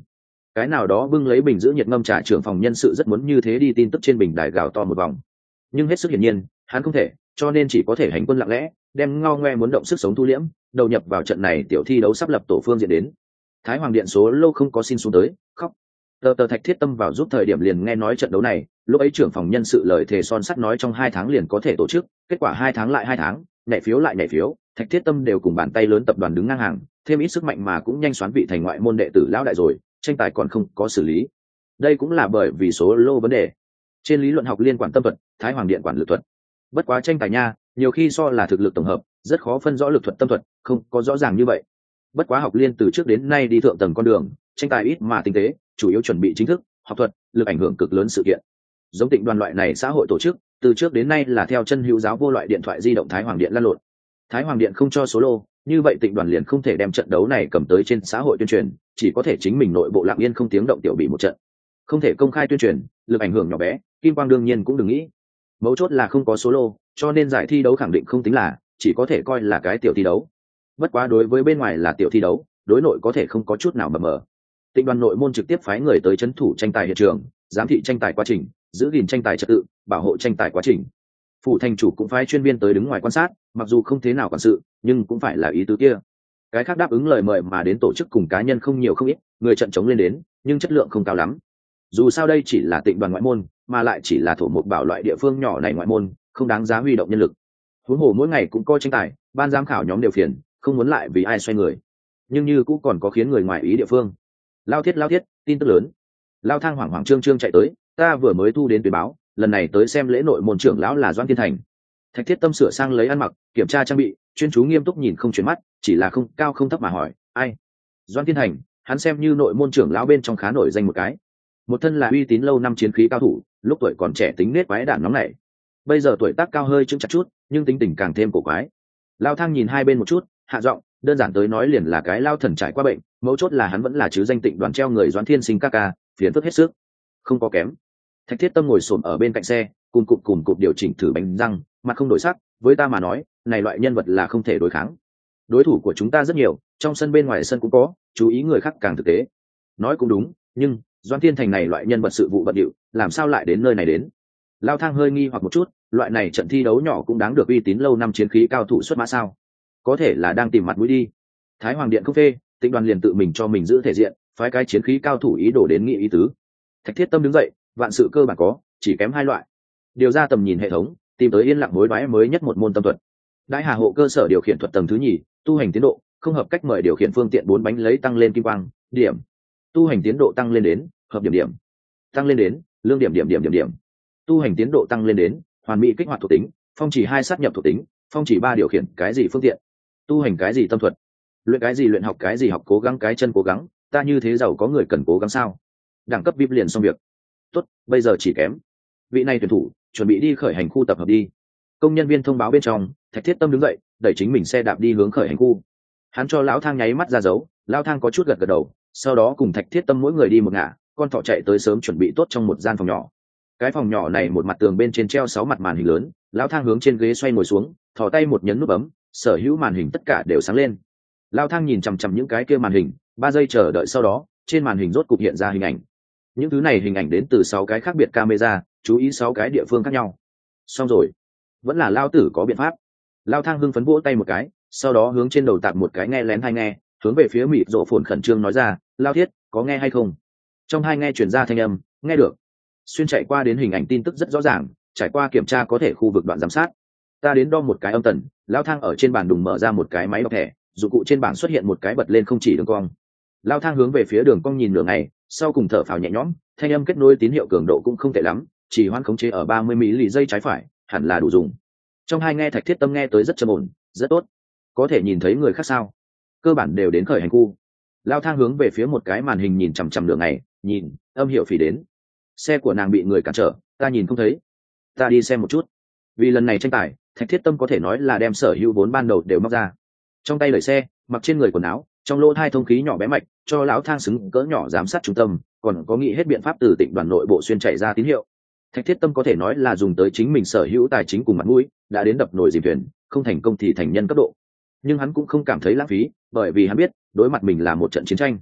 cái nào đó bưng lấy bình giữ nhiệt ngâm trà trưởng phòng nhân sự rất muốn như thế đi tin tức trên bình đài gào to một vòng, nhưng hết sức hiển nhiên hắn không thể, cho nên chỉ có thể hành quân lặng lẽ, đem ngao ngoe muốn động sức sống thu liễm, đầu nhập vào trận này tiểu thi đấu sắp lập tổ phương diện đến. Thái Hoàng Điện số lâu không có xin xuống tới, khóc. Tờ tờ Thạch Thiết Tâm vào giúp thời điểm liền nghe nói trận đấu này, lúc ấy trưởng phòng nhân sự lời thề son sắt nói trong hai tháng liền có thể tổ chức, kết quả hai tháng lại hai tháng, nhảy phiếu lại nhảy phiếu, Thạch Thiết Tâm đều cùng bàn tay lớn tập đoàn đứng ngang hàng, thêm ít sức mạnh mà cũng nhanh xoán vị thành ngoại môn đệ tử lão đại rồi, tranh tài còn không có xử lý. Đây cũng là bởi vì số lô vấn đề. Trên lý luận học liên quản tâm thuật, Thái Hoàng Điện quản lực thuật. Bất quá tranh tài nha, nhiều khi so là thực lực tổng hợp, rất khó phân rõ lực thuật tâm thuật, không có rõ ràng như vậy. Bất quá học liên từ trước đến nay đi thượng tầng con đường, tranh tài ít mà tinh tế, chủ yếu chuẩn bị chính thức, học thuật, lực ảnh hưởng cực lớn sự kiện. Giống Tịnh Đoàn loại này xã hội tổ chức, từ trước đến nay là theo chân hữu giáo vô loại điện thoại di động Thái Hoàng Điện lăn lộn. Thái Hoàng Điện không cho số lô, như vậy Tịnh Đoàn liền không thể đem trận đấu này cầm tới trên xã hội tuyên truyền, chỉ có thể chính mình nội bộ lặng yên không tiếng động tiểu bị một trận. Không thể công khai tuyên truyền, lực ảnh hưởng nhỏ bé, Kim Quang đương nhiên cũng đừng nghĩ. Mấu chốt là không có số lô, cho nên giải thi đấu khẳng định không tính là, chỉ có thể coi là cái tiểu thi đấu. Bất quá đối với bên ngoài là tiểu thi đấu, đối nội có thể không có chút nào mờ mờ. Tịnh Đoàn nội môn trực tiếp phái người tới trấn thủ tranh tài hiện trường, giám thị tranh tài quá trình, giữ gìn tranh tài trật tự, bảo hộ tranh tài quá trình. Phủ thành chủ cũng phái chuyên viên tới đứng ngoài quan sát, mặc dù không thế nào quản sự, nhưng cũng phải là ý tứ kia. Cái khác đáp ứng lời mời mà đến tổ chức cùng cá nhân không nhiều không ít, người trận chống lên đến, nhưng chất lượng không cao lắm. Dù sao đây chỉ là Tịnh Đoàn ngoại môn, mà lại chỉ là thổ mục bảo loại địa phương nhỏ này ngoại môn, không đáng giá huy động nhân lực. Huống hồ mỗi ngày cũng coi tranh tài, ban giám khảo nhóm đều phiền, không muốn lại vì ai xoay người. Nhưng như cũng còn có khiến người ngoài ý địa phương. Lao thiết lao thiết, tin tức lớn. Lao Thang hoảng hoảng trương trương chạy tới, ta vừa mới thu đến tuyên báo, lần này tới xem lễ nội môn trưởng lão là Doãn Thiên Thành. Thạch Thiết Tâm sửa sang lấy ăn mặc, kiểm tra trang bị, chuyên chú nghiêm túc nhìn không chuyển mắt, chỉ là không cao không thấp mà hỏi, ai? Doãn Thiên Thành, hắn xem như nội môn trưởng lão bên trong khá nổi danh một cái. Một thân là uy tín lâu năm chiến khí cao thủ, lúc tuổi còn trẻ tính nết quái đản nóng nảy. Bây giờ tuổi tác cao hơi chững chặt chút, nhưng tính tình càng thêm cổ quái. Lao Thang nhìn hai bên một chút, hạ giọng, đơn giản tới nói liền là cái lao thần trải qua bệnh, mấu chốt là hắn vẫn là chứ danh Tịnh Đoàn treo người Doãn Thiên Sinh ca ca, phiền phức hết sức. Không có kém. Thạch Thiết Tâm ngồi xổm ở bên cạnh xe, cùng cụp cùng cụp điều chỉnh thử bánh răng, mặt không đổi sắc, với ta mà nói, này loại nhân vật là không thể đối kháng. Đối thủ của chúng ta rất nhiều, trong sân bên ngoài sân cũng có, chú ý người khác càng thực tế. Nói cũng đúng, nhưng Doãn Thiên Thành này loại nhân vật sự vụ bận điệu, làm sao lại đến nơi này đến? Lao Thang hơi nghi hoặc một chút, loại này trận thi đấu nhỏ cũng đáng được uy tín lâu năm chiến khí cao thủ xuất mã sao? Có thể là đang tìm mặt mũi đi. Thái Hoàng Điện không phê, Tịnh Đoàn liền tự mình cho mình giữ thể diện, phái cái chiến khí cao thủ ý đồ đến nghị ý tứ. Thạch Thiết Tâm đứng dậy, vạn sự cơ bản có, chỉ kém hai loại. Điều ra tầm nhìn hệ thống, tìm tới yên lặng mối đoái mới nhất một môn tâm thuật. Đại Hà hộ cơ sở điều khiển thuật tầng thứ nhì, tu hành tiến độ, không hợp cách mời điều khiển phương tiện bốn bánh lấy tăng lên kim quang, điểm. Tu hành tiến độ tăng lên đến, hợp điểm điểm. Tăng lên đến, lương điểm điểm điểm điểm điểm. Tu hành tiến độ tăng lên đến, hoàn mỹ kích hoạt thuộc tính, phong chỉ hai sát nhập thuộc tính, phong chỉ ba điều khiển cái gì phương tiện. Tu hành cái gì tâm thuật, luyện cái gì luyện học cái gì học cố gắng cái chân cố gắng, ta như thế giàu có người cần cố gắng sao? Đẳng cấp vip liền xong việc. Tốt, bây giờ chỉ kém vị này tuyển thủ, chuẩn bị đi khởi hành khu tập hợp đi. Công nhân viên thông báo bên trong, Thạch Thiết Tâm đứng dậy, đẩy chính mình xe đạp đi hướng khởi hành khu. Hắn cho lão Thang nháy mắt ra dấu, lão Thang có chút gật gật đầu, sau đó cùng Thạch Thiết Tâm mỗi người đi một ngả, con thỏ chạy tới sớm chuẩn bị tốt trong một gian phòng nhỏ. Cái phòng nhỏ này một mặt tường bên trên treo sáu mặt màn hình lớn, lão Thang hướng trên ghế xoay ngồi xuống, thò tay một nhấn nút bấm, sở hữu màn hình tất cả đều sáng lên. Lão Thang nhìn chằm chằm những cái kia màn hình, ba giây chờ đợi sau đó, trên màn hình rốt cục hiện ra hình ảnh. Những thứ này hình ảnh đến từ sáu cái khác biệt camera, chú ý sáu cái địa phương khác nhau. Xong rồi, vẫn là lao tử có biện pháp. Lao Thang hưng phấn vỗ tay một cái, sau đó hướng trên đầu tạp một cái nghe lén tai nghe, hướng về phía mịt rộ phồn khẩn trương nói ra, Lao Thiết, có nghe hay không? Trong hai nghe truyền ra thanh âm, nghe được. Xuyên chạy qua đến hình ảnh tin tức rất rõ ràng, trải qua kiểm tra có thể khu vực đoạn giám sát. Ta đến đo một cái âm tần, Lao Thang ở trên bàn đùng mở ra một cái máy đọc thẻ, dụng cụ trên bảng xuất hiện một cái bật lên không chỉ đường cong. Lao Thang hướng về phía đường cong nhìn nửa ngày, sau cùng thở phào nhẹ nhõm, thanh âm kết nối tín hiệu cường độ cũng không tệ lắm, chỉ hoãn khống chế ở ba mươi mỹ lì giây trái phải, hẳn là đủ dùng. Trong hai nghe Thạch Thiết Tâm nghe tới rất trầm ổn, rất tốt. Có thể nhìn thấy người khác sao? Cơ bản đều đến khởi hành khu. Lao Thang hướng về phía một cái màn hình nhìn chằm chằm đường này, nhìn, âm hiệu phỉ đến. Xe của nàng bị người cản trở, ta nhìn không thấy. Ta đi xem một chút. Vì lần này tranh tài, Thạch Thiết Tâm có thể nói là đem sở hữu vốn ban đầu đều móc ra. Trong tay đẩy xe, mặc trên người quần áo, trong lỗ hai thông khí nhỏ bé mạch, cho lão Thang xứng cỡ nhỏ giám sát trung tâm, còn có nghĩ hết biện pháp từ Tịnh Đoàn nội bộ xuyên chạy ra tín hiệu. Thạch Thiết Tâm có thể nói là dùng tới chính mình sở hữu tài chính cùng mặt mũi, đã đến đập nồi dìm thuyền, không thành công thì thành nhân cấp độ. Nhưng hắn cũng không cảm thấy lãng phí, bởi vì hắn biết, đối mặt mình là một trận chiến tranh.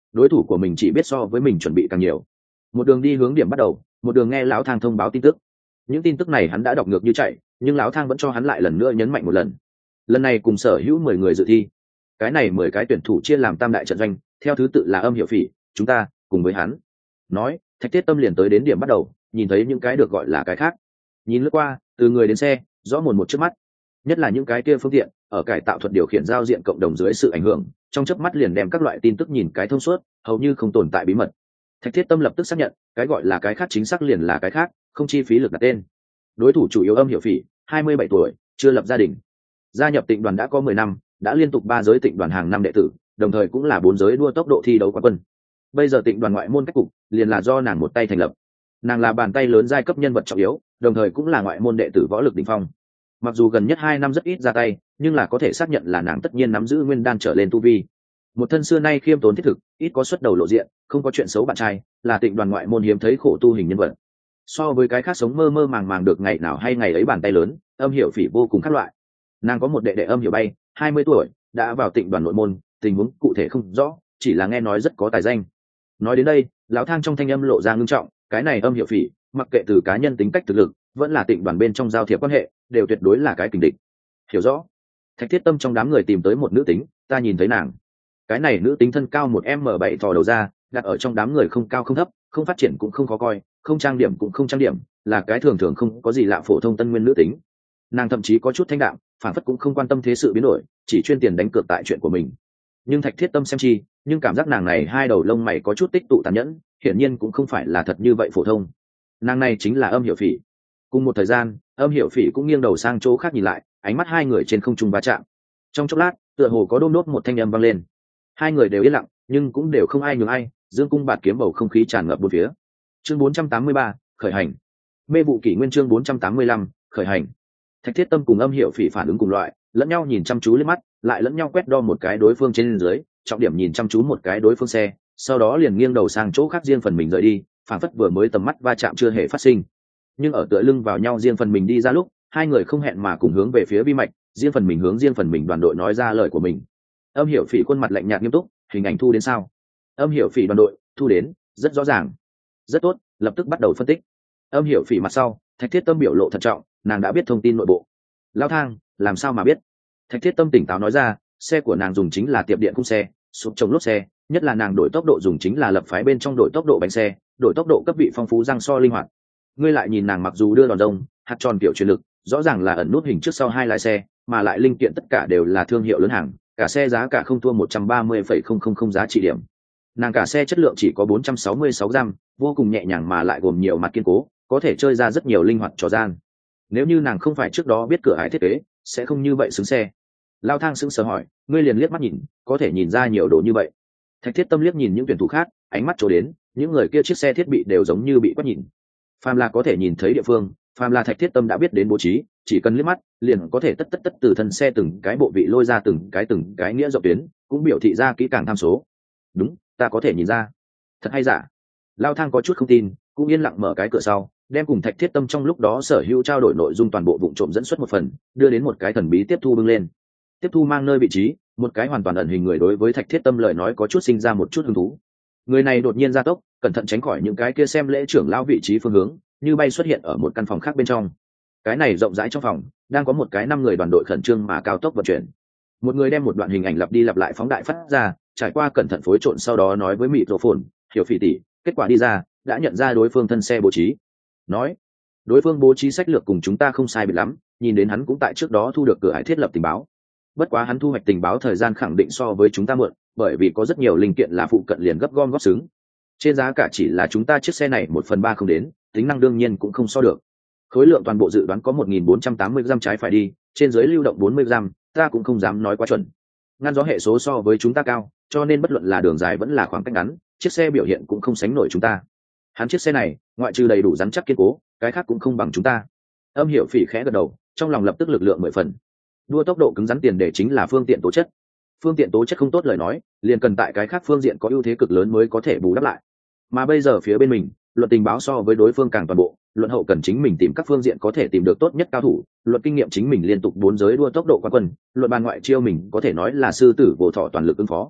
đối thủ của mình chỉ biết so với mình chuẩn bị càng nhiều. Một đường đi hướng điểm bắt đầu, một đường nghe lão thang thông báo tin tức. Những tin tức này hắn đã đọc ngược như chạy, nhưng lão thang vẫn cho hắn lại lần nữa nhấn mạnh một lần. Lần này cùng sở hữu mười người dự thi, cái này mười cái tuyển thủ chia làm tam đại trận doanh, theo thứ tự là Âm Hiểu Phỉ, chúng ta cùng với hắn. Nói, Thạch Thiết Tâm liền tới đến điểm bắt đầu, nhìn thấy những cái được gọi là cái khác. Nhìn lướt qua, từ người đến xe, rõ mồn một trước mắt. Nhất là những cái kia phương tiện, ở cải tạo thuật điều khiển giao diện cộng đồng dưới sự ảnh hưởng, trong chớp mắt liền đem các loại tin tức nhìn cái thông suốt, hầu như không tồn tại bí mật. Thạch Thiết Tâm lập tức xác nhận, cái gọi là cái khác chính xác liền là cái khác, không chi phí lực đặt tên. Đối thủ chủ yếu Âm Hiểu Phỉ, hai mươi bảy tuổi, chưa lập gia đình. Gia nhập Tịnh đoàn đã có mười năm, đã liên tục ba giới Tịnh đoàn hàng năm đệ tử, đồng thời cũng là bốn giới đua tốc độ thi đấu quán quân. Bây giờ Tịnh đoàn ngoại môn cách cục, liền là do nàng một tay thành lập. Nàng là bàn tay lớn giai cấp nhân vật trọng yếu, đồng thời cũng là ngoại môn đệ tử võ lực đỉnh phong. Mặc dù gần nhất hai năm rất ít ra tay, nhưng là có thể xác nhận là nàng tất nhiên nắm giữ nguyên đan trở lên tu vi. Một thân xưa nay khiêm tốn thiết thực, ít có xuất đầu lộ diện, không có chuyện xấu bạn trai, là Tịnh đoàn ngoại môn hiếm thấy khổ tu hình nhân vật. So với cái khác sống mơ mơ màng màng được ngày nào hay ngày ấy bàn tay lớn, Âm Hiểu Phỉ vô cùng khác loại. Nàng có một đệ đệ Âm Hiểu Bay, hai mươi tuổi, đã vào Tịnh đoàn nội môn, tình huống cụ thể không rõ, chỉ là nghe nói rất có tài danh. Nói đến đây, lão thang trong thanh âm lộ ra ngưng trọng, cái này Âm Hiểu Phỉ, mặc kệ từ cá nhân tính cách thực lực, vẫn là Tịnh đoàn bên trong giao thiệp quan hệ, đều tuyệt đối là cái kình địch. Hiểu rõ. Thạch Thiết Tâm trong đám người tìm tới một nữ tính, ta nhìn thấy nàng. Cái này nữ tính thân cao một m bảy thò đầu ra, đặt ở trong đám người không cao không thấp, không phát triển cũng không khó coi, không trang điểm cũng không trang điểm, là cái thường thường không có gì lạ phổ thông tân nguyên nữ tính. Nàng thậm chí có chút thanh đạm, phản phất cũng không quan tâm thế sự biến đổi, chỉ chuyên tiền đánh cược tại chuyện của mình. Nhưng Thạch Thiết Tâm xem chi, nhưng cảm giác nàng này hai đầu lông mày có chút tích tụ tàn nhẫn, hiển nhiên cũng không phải là thật như vậy phổ thông. Nàng này chính là Âm Hiểu Phỉ. Cùng một thời gian, Âm Hiểu Phỉ cũng nghiêng đầu sang chỗ khác nhìn lại, ánh mắt hai người trên không trung va chạm. Trong chốc lát, tựa hồ có đôm đốt một thanh âm vang lên. Hai người đều yên lặng, nhưng cũng đều không ai nhường ai, dương cung bạt kiếm bầu không khí tràn ngập bốn phía. Chương bốn trăm tám mươi ba, khởi hành. Mê vụ kỷ nguyên chương bốn trăm tám mươi lăm, khởi hành. Thạch Thiết Tâm cùng Âm Hiểu Phỉ phản ứng cùng loại, lẫn nhau nhìn chăm chú lên mắt, lại lẫn nhau quét đo một cái đối phương trên dưới, trọng điểm nhìn chăm chú một cái đối phương xe, sau đó liền nghiêng đầu sang chỗ khác riêng phần mình rời đi, phản phất vừa mới tầm mắt va chạm chưa hề phát sinh. Nhưng ở tựa lưng vào nhau riêng phần mình đi ra lúc, hai người không hẹn mà cùng hướng về phía vi mạch, riêng phần mình hướng riêng phần mình đoàn đội nói ra lời của mình. Âm Hiểu Phỉ khuôn mặt lạnh nhạt nghiêm túc, hình ảnh thu đến sao? Âm Hiểu Phỉ đoàn đội thu đến, rất rõ ràng. Rất tốt, lập tức bắt đầu phân tích. Âm Hiểu Phỉ mặt sau, Thạch Thiết Tâm biểu lộ thận trọng, nàng đã biết thông tin nội bộ. Lao thang, làm sao mà biết? Thạch Thiết Tâm tỉnh táo nói ra, xe của nàng dùng chính là tiệp điện khung xe, sụp chống lốp xe, nhất là nàng đổi tốc độ dùng chính là lập phái bên trong đổi tốc độ bánh xe, đổi tốc độ cấp vị phong phú răng so linh hoạt. Ngươi lại nhìn nàng mặc dù đưa đòn rông, hạt tròn kiểu truyền lực, rõ ràng là ẩn nút hình trước sau hai lái xe, mà lại linh kiện tất cả đều là thương hiệu lớn hàng, cả xe giá cả không thua một trăm ba mươi phẩy không không không giá trị điểm. Nàng cả xe chất lượng chỉ có bốn trăm sáu mươi sáu gram, vô cùng nhẹ nhàng mà lại gồm nhiều mặt kiên cố, có thể chơi ra rất nhiều linh hoạt trò gian. Nếu như nàng không phải trước đó biết cửa ải thiết kế, sẽ không như vậy xứng xe. Lao thang sững sờ hỏi, ngươi liền liếc mắt nhìn, có thể nhìn ra nhiều đồ như vậy? Thạch Thiết Tâm liếc nhìn những tuyển thủ khác, ánh mắt trố đến, những người kia chiếc xe thiết bị đều giống như bị quét nhìn. Phàm là có thể nhìn thấy địa phương, phàm là Thạch Thiết Tâm đã biết đến bố trí, chỉ cần liếc mắt, liền có thể tất tất tất từ thân xe từng cái bộ vị lôi ra từng cái từng cái nghĩa rộng tuyến, cũng biểu thị ra kỹ càng tham số. Đúng, ta có thể nhìn ra. Thật hay giả? Lao thang có chút không tin, cũng yên lặng mở cái cửa sau, đem cùng Thạch Thiết Tâm trong lúc đó sở hữu trao đổi nội dung toàn bộ vụ trộm dẫn xuất một phần, đưa đến một cái thần bí tiếp thu bưng lên. Tiếp thu mang nơi vị trí, một cái hoàn toàn ẩn hình người đối với Thạch Thiết Tâm lời nói có chút sinh ra một chút hứng thú. Người này đột nhiên gia tốc, cẩn thận tránh khỏi những cái kia xem lễ trưởng lão vị trí phương hướng, như bay xuất hiện ở một căn phòng khác bên trong. Cái này rộng rãi trong phòng, đang có một cái năm người đoàn đội khẩn trương mà cao tốc vận chuyển. Một người đem một đoạn hình ảnh lặp đi lặp lại phóng đại phát ra, trải qua cẩn thận phối trộn sau đó nói với microphone, "Hiểu Phỉ tỷ, kết quả đi ra, đã nhận ra đối phương thân xe bố trí." Nói, đối phương bố trí sách lược cùng chúng ta không sai biệt lắm, nhìn đến hắn cũng tại trước đó thu được cửa ải thiết lập tình báo. Bất quá hắn thu hoạch tình báo thời gian khẳng định so với chúng ta muộn, bởi vì có rất nhiều linh kiện là phụ cận liền gấp gom góp xứng. Trên giá cả chỉ là chúng ta chiếc xe này một phần ba không đến, tính năng đương nhiên cũng không so được. Khối lượng toàn bộ dự đoán có một nghìn bốn trăm tám mươi gram trái phải đi, trên dưới lưu động bốn mươi gram, ta cũng không dám nói quá chuẩn. Ngăn gió hệ số so với chúng ta cao, cho nên bất luận là đường dài vẫn là khoảng cách ngắn, chiếc xe biểu hiện cũng không sánh nổi chúng ta. Hắn chiếc xe này, ngoại trừ đầy đủ rắn chắc kiên cố, cái khác cũng không bằng chúng ta. Âm Hiểu Phỉ khẽ gật đầu, trong lòng lập tức lực lượng mười phần. Đua tốc độ cứng rắn tiền đề chính là phương tiện tố chất. Phương tiện tố chất không tốt lời nói, liền cần tại cái khác phương diện có ưu thế cực lớn mới có thể bù đắp lại. Mà bây giờ phía bên mình, luận tình báo so với đối phương càng toàn bộ, luận hậu cần chính mình tìm các phương diện có thể tìm được tốt nhất cao thủ, luận kinh nghiệm chính mình liên tục bốn giới đua tốc độ qua quân, luận bàn ngoại chiêu mình có thể nói là sư tử vô thọ toàn lực ứng phó.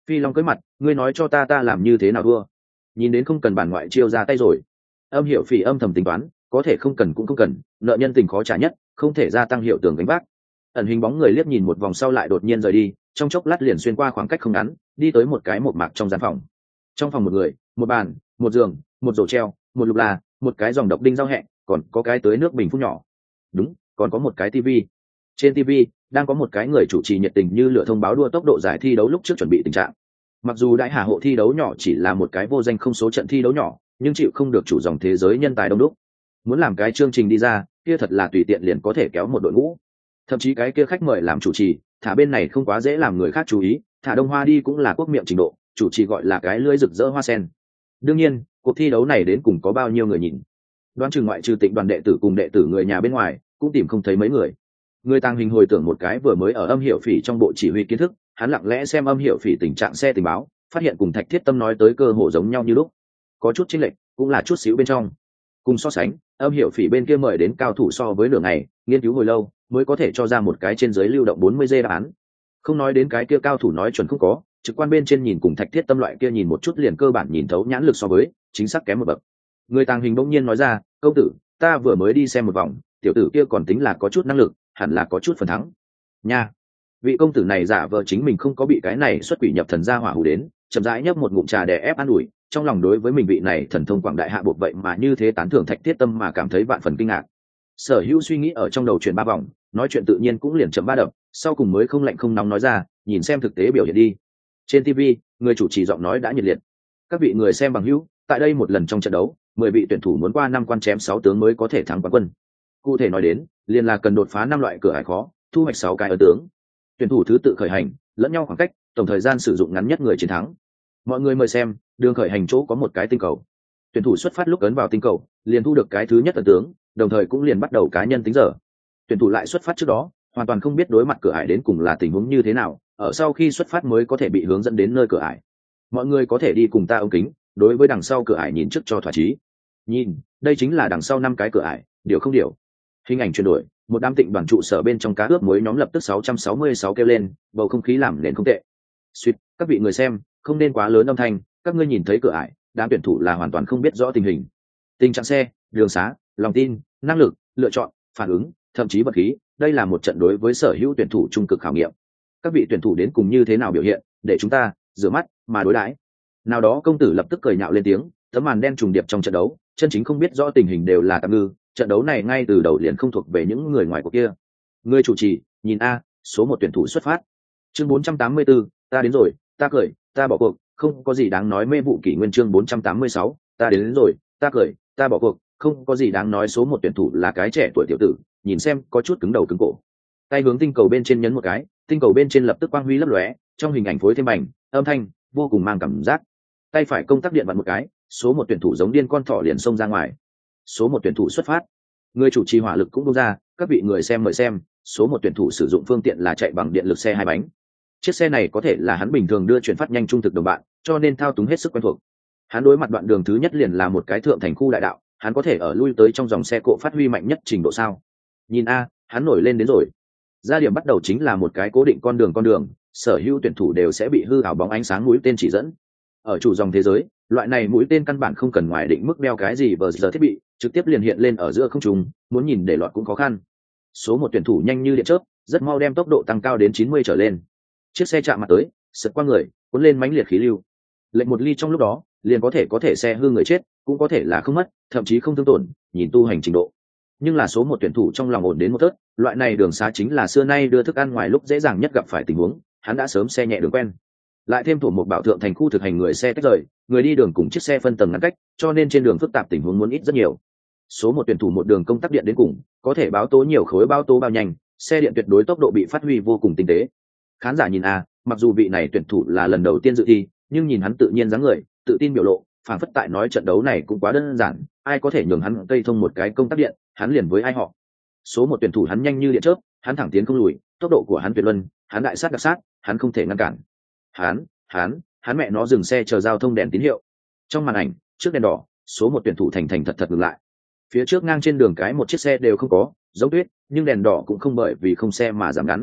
Phi Long cưới mặt, ngươi nói cho ta ta làm như thế nào thua? Nhìn đến không cần bản ngoại chiêu ra tay rồi. Âm Hiểu Phỉ âm thầm tính toán, có thể không cần cũng không cần, nợ nhân tình khó trả nhất, không thể gia tăng hiệu tưởng gánh vác. Ẩn hình bóng người liếc nhìn một vòng sau lại đột nhiên rời đi, trong chốc lát liền xuyên qua khoảng cách không ngắn, đi tới một cái một mạc trong gian phòng. Trong phòng một người, một bàn, một giường, một rổ treo, một lục là, một cái dòng độc đinh rau hẹ, còn có cái tưới nước bình phun nhỏ. Đúng, còn có một cái tivi. Trên tivi đang có một cái người chủ trì nhiệt tình như lửa thông báo đua tốc độ giải thi đấu lúc trước chuẩn bị tình trạng. Mặc dù đại hà hộ thi đấu nhỏ chỉ là một cái vô danh không số trận thi đấu nhỏ, nhưng chịu không được chủ dòng thế giới nhân tài đông đúc. Muốn làm cái chương trình đi ra, kia thật là tùy tiện liền có thể kéo một đội ngũ. Thậm chí cái kia khách mời làm chủ trì, thả bên này không quá dễ làm người khác chú ý, thả Đông Hoa đi cũng là quốc miệng trình độ, chủ trì gọi là cái lưỡi rực rỡ hoa sen. Đương nhiên, cuộc thi đấu này đến cùng có bao nhiêu người nhìn. Đoán chừng ngoại trừ Tịnh đoàn đệ tử cùng đệ tử người nhà bên ngoài, cũng tìm không thấy mấy người. Người tàng hình hồi tưởng một cái vừa mới ở Âm Hiểu Phỉ trong bộ chỉ huy kiến thức, hắn lặng lẽ xem Âm Hiểu Phỉ tình trạng xe tình báo, phát hiện cùng Thạch Thiết Tâm nói tới cơ hồ giống nhau như lúc. Có chút chênh lệch, cũng là chút xíu bên trong. Cùng so sánh, Âm Hiểu Phỉ bên kia mời đến cao thủ so với nửa ngày, nghiên cứu hồi lâu, mới có thể cho ra một cái trên dưới lưu động bốn mươi giây đáp án. Không nói đến cái kia cao thủ nói chuẩn không có, trực quan bên trên nhìn cùng Thạch Thiết Tâm loại kia nhìn một chút liền cơ bản nhìn thấu nhãn lực so với, chính xác kém một bậc. Người tàng hình bỗng nhiên nói ra, "Công tử, ta vừa mới đi xem một vòng, tiểu tử kia còn tính là có chút năng lực, hẳn là có chút phần thắng." Nha. Vị công tử này giả vờ chính mình không có bị cái này xuất quỷ nhập thần ra hỏa hù đến, chậm rãi nhấp một ngụm trà để ép an ủi, trong lòng đối với mình vị này thần thông quảng đại hạ buộc vậy mà như thế tán thưởng Thạch Thiết Tâm mà cảm thấy vạn phần kinh ngạc. Sở Hữu suy nghĩ ở trong đầu chuyển ba vòng, nói chuyện tự nhiên cũng liền chậm ba đập, sau cùng mới không lạnh không nóng nói ra, nhìn xem thực tế biểu hiện đi. Trên ti vi, người chủ trì giọng nói đã nhiệt liệt. Các vị người xem bằng hữu, tại đây một lần trong trận đấu, mười vị tuyển thủ muốn qua năm quan chém sáu tướng mới có thể thắng quán quân. Cụ thể nói đến, liền là cần đột phá năm loại cửa ải khó, thu hoạch sáu cái ở tướng. Tuyển thủ thứ tự khởi hành, lẫn nhau khoảng cách, tổng thời gian sử dụng ngắn nhất người chiến thắng. Mọi người mời xem, đường khởi hành chỗ có một cái tinh cầu. Tuyển thủ xuất phát lúc ấn vào tinh cầu, liền thu được cái thứ nhất ấn tướng, đồng thời cũng liền bắt đầu cá nhân tính giờ. Tuyển thủ lại xuất phát trước đó, hoàn toàn không biết đối mặt cửa ải đến cùng là tình huống như thế nào, ở sau khi xuất phát mới có thể bị hướng dẫn đến nơi cửa ải. Mọi người có thể đi cùng ta ống kính, đối với đằng sau cửa ải nhìn trước cho thỏa chí. Nhìn, đây chính là đằng sau năm cái cửa ải, điều không điều. Hình ảnh chuyển đổi, một đám Tịnh đoàn trụ sở bên trong cá ướp muối nhóm lập tức sáu trăm sáu mươi sáu kêu lên, bầu không khí làm nền không tệ. Suýt, các vị người xem, không nên quá lớn âm thanh, các ngươi nhìn thấy cửa ải, đám tuyển thủ là hoàn toàn không biết rõ tình hình. Tình trạng xe, đường xá, lòng tin, năng lực, lựa chọn, phản ứng, thậm chí vật khí, đây là một trận đối với sở hữu tuyển thủ trung cực khảo nghiệm. Các vị tuyển thủ đến cùng như thế nào biểu hiện, để chúng ta rửa mắt mà đối đãi. Nào đó công tử lập tức cười nhạo lên tiếng, tấm màn đen trùng điệp trong trận đấu, chân chính không biết rõ tình hình đều là tạm ngư, trận đấu này ngay từ đầu liền không thuộc về những người ngoài cuộc kia. Người chủ trì, nhìn a, số một tuyển thủ xuất phát. Chương bốn trăm tám mươi tư, ta đến rồi, ta cười, ta bỏ cuộc, không có gì đáng nói. Mê vụ kỷ nguyên chương bốn trăm tám mươi sáu, ta đến, đến rồi, ta cười, ta bỏ cuộc, không có gì đáng nói. Số một tuyển thủ là cái trẻ tuổi tiểu tử, nhìn xem có chút cứng đầu cứng cổ. Tay hướng tinh cầu bên trên nhấn một cái, tinh cầu bên trên lập tức quang huy lấp lóe, trong hình ảnh phối thêm ảnh, âm thanh vô cùng mang cảm giác. Tay phải công tắc điện vặn một cái, số một tuyển thủ giống điên con thỏ liền xông ra ngoài. Số một tuyển thủ xuất phát. Người chủ trì hỏa lực cũng bung ra, các vị người xem mời xem, số một tuyển thủ sử dụng phương tiện là chạy bằng điện lực xe hai bánh. Chiếc xe này có thể là hắn bình thường đưa chuyển phát nhanh trung thực đồng bạn, cho nên thao túng hết sức quen thuộc. Hắn đối mặt đoạn đường thứ nhất liền là một cái thượng thành khu đại đạo, hắn có thể ở lui tới trong dòng xe cộ phát huy mạnh nhất trình độ sao? Nhìn a, hắn nổi lên đến rồi. Ra điểm bắt đầu chính là một cái cố định con đường con đường, sở hữu tuyển thủ đều sẽ bị hư ảo bóng ánh sáng mũi tên chỉ dẫn. Ở chủ dòng thế giới, loại này mũi tên căn bản không cần ngoài định mức đeo cái gì vờ giờ thiết bị, trực tiếp liền hiện lên ở giữa không trung, muốn nhìn để lọt cũng khó khăn. Số một tuyển thủ nhanh như điện chớp, rất mau đem tốc độ tăng cao đến chín mươi trở lên. Chiếc xe chạm mặt tới, sượt qua người, cuốn lên mãnh liệt khí lưu. Lệnh một ly trong lúc đó, liền có thể có thể xe hư người chết, cũng có thể là không mất, thậm chí không thương tổn, nhìn tu hành trình độ. Nhưng là số một tuyển thủ trong lòng ổn đến một tớt, loại này đường xá chính là xưa nay đưa thức ăn ngoài lúc dễ dàng nhất gặp phải tình huống, hắn đã sớm xe nhẹ đường quen. Lại thêm thổ một bảo thượng thành khu thực hành người xe tách rời, người đi đường cùng chiếc xe phân tầng ngăn cách, cho nên trên đường phức tạp tình huống muốn ít rất nhiều. Số một tuyển thủ một đường công tắc điện đến cùng, có thể báo tố nhiều khối báo tố bao nhanh, xe điện tuyệt đối tốc độ bị phát huy vô cùng tinh tế. Khán giả nhìn a, mặc dù vị này tuyển thủ là lần đầu tiên dự thi, nhưng nhìn hắn tự nhiên dáng người, tự tin biểu lộ, phảng phất tại nói trận đấu này cũng quá đơn giản, ai có thể nhường hắn cây thông một cái công tắc điện, hắn liền với ai họ. Số một tuyển thủ hắn nhanh như điện chớp, hắn thẳng tiến không lùi, tốc độ của hắn tuyệt luân, hắn đại sát đặc sát, hắn không thể ngăn cản. Hắn, hắn, hắn mẹ nó dừng xe chờ giao thông đèn tín hiệu. Trong màn ảnh, trước đèn đỏ, số một tuyển thủ thành thành thật thật ngừng lại. Phía trước ngang trên đường cái một chiếc xe đều không có, giống tuyết, nhưng đèn đỏ cũng không bởi vì không xe mà giảm ngắn.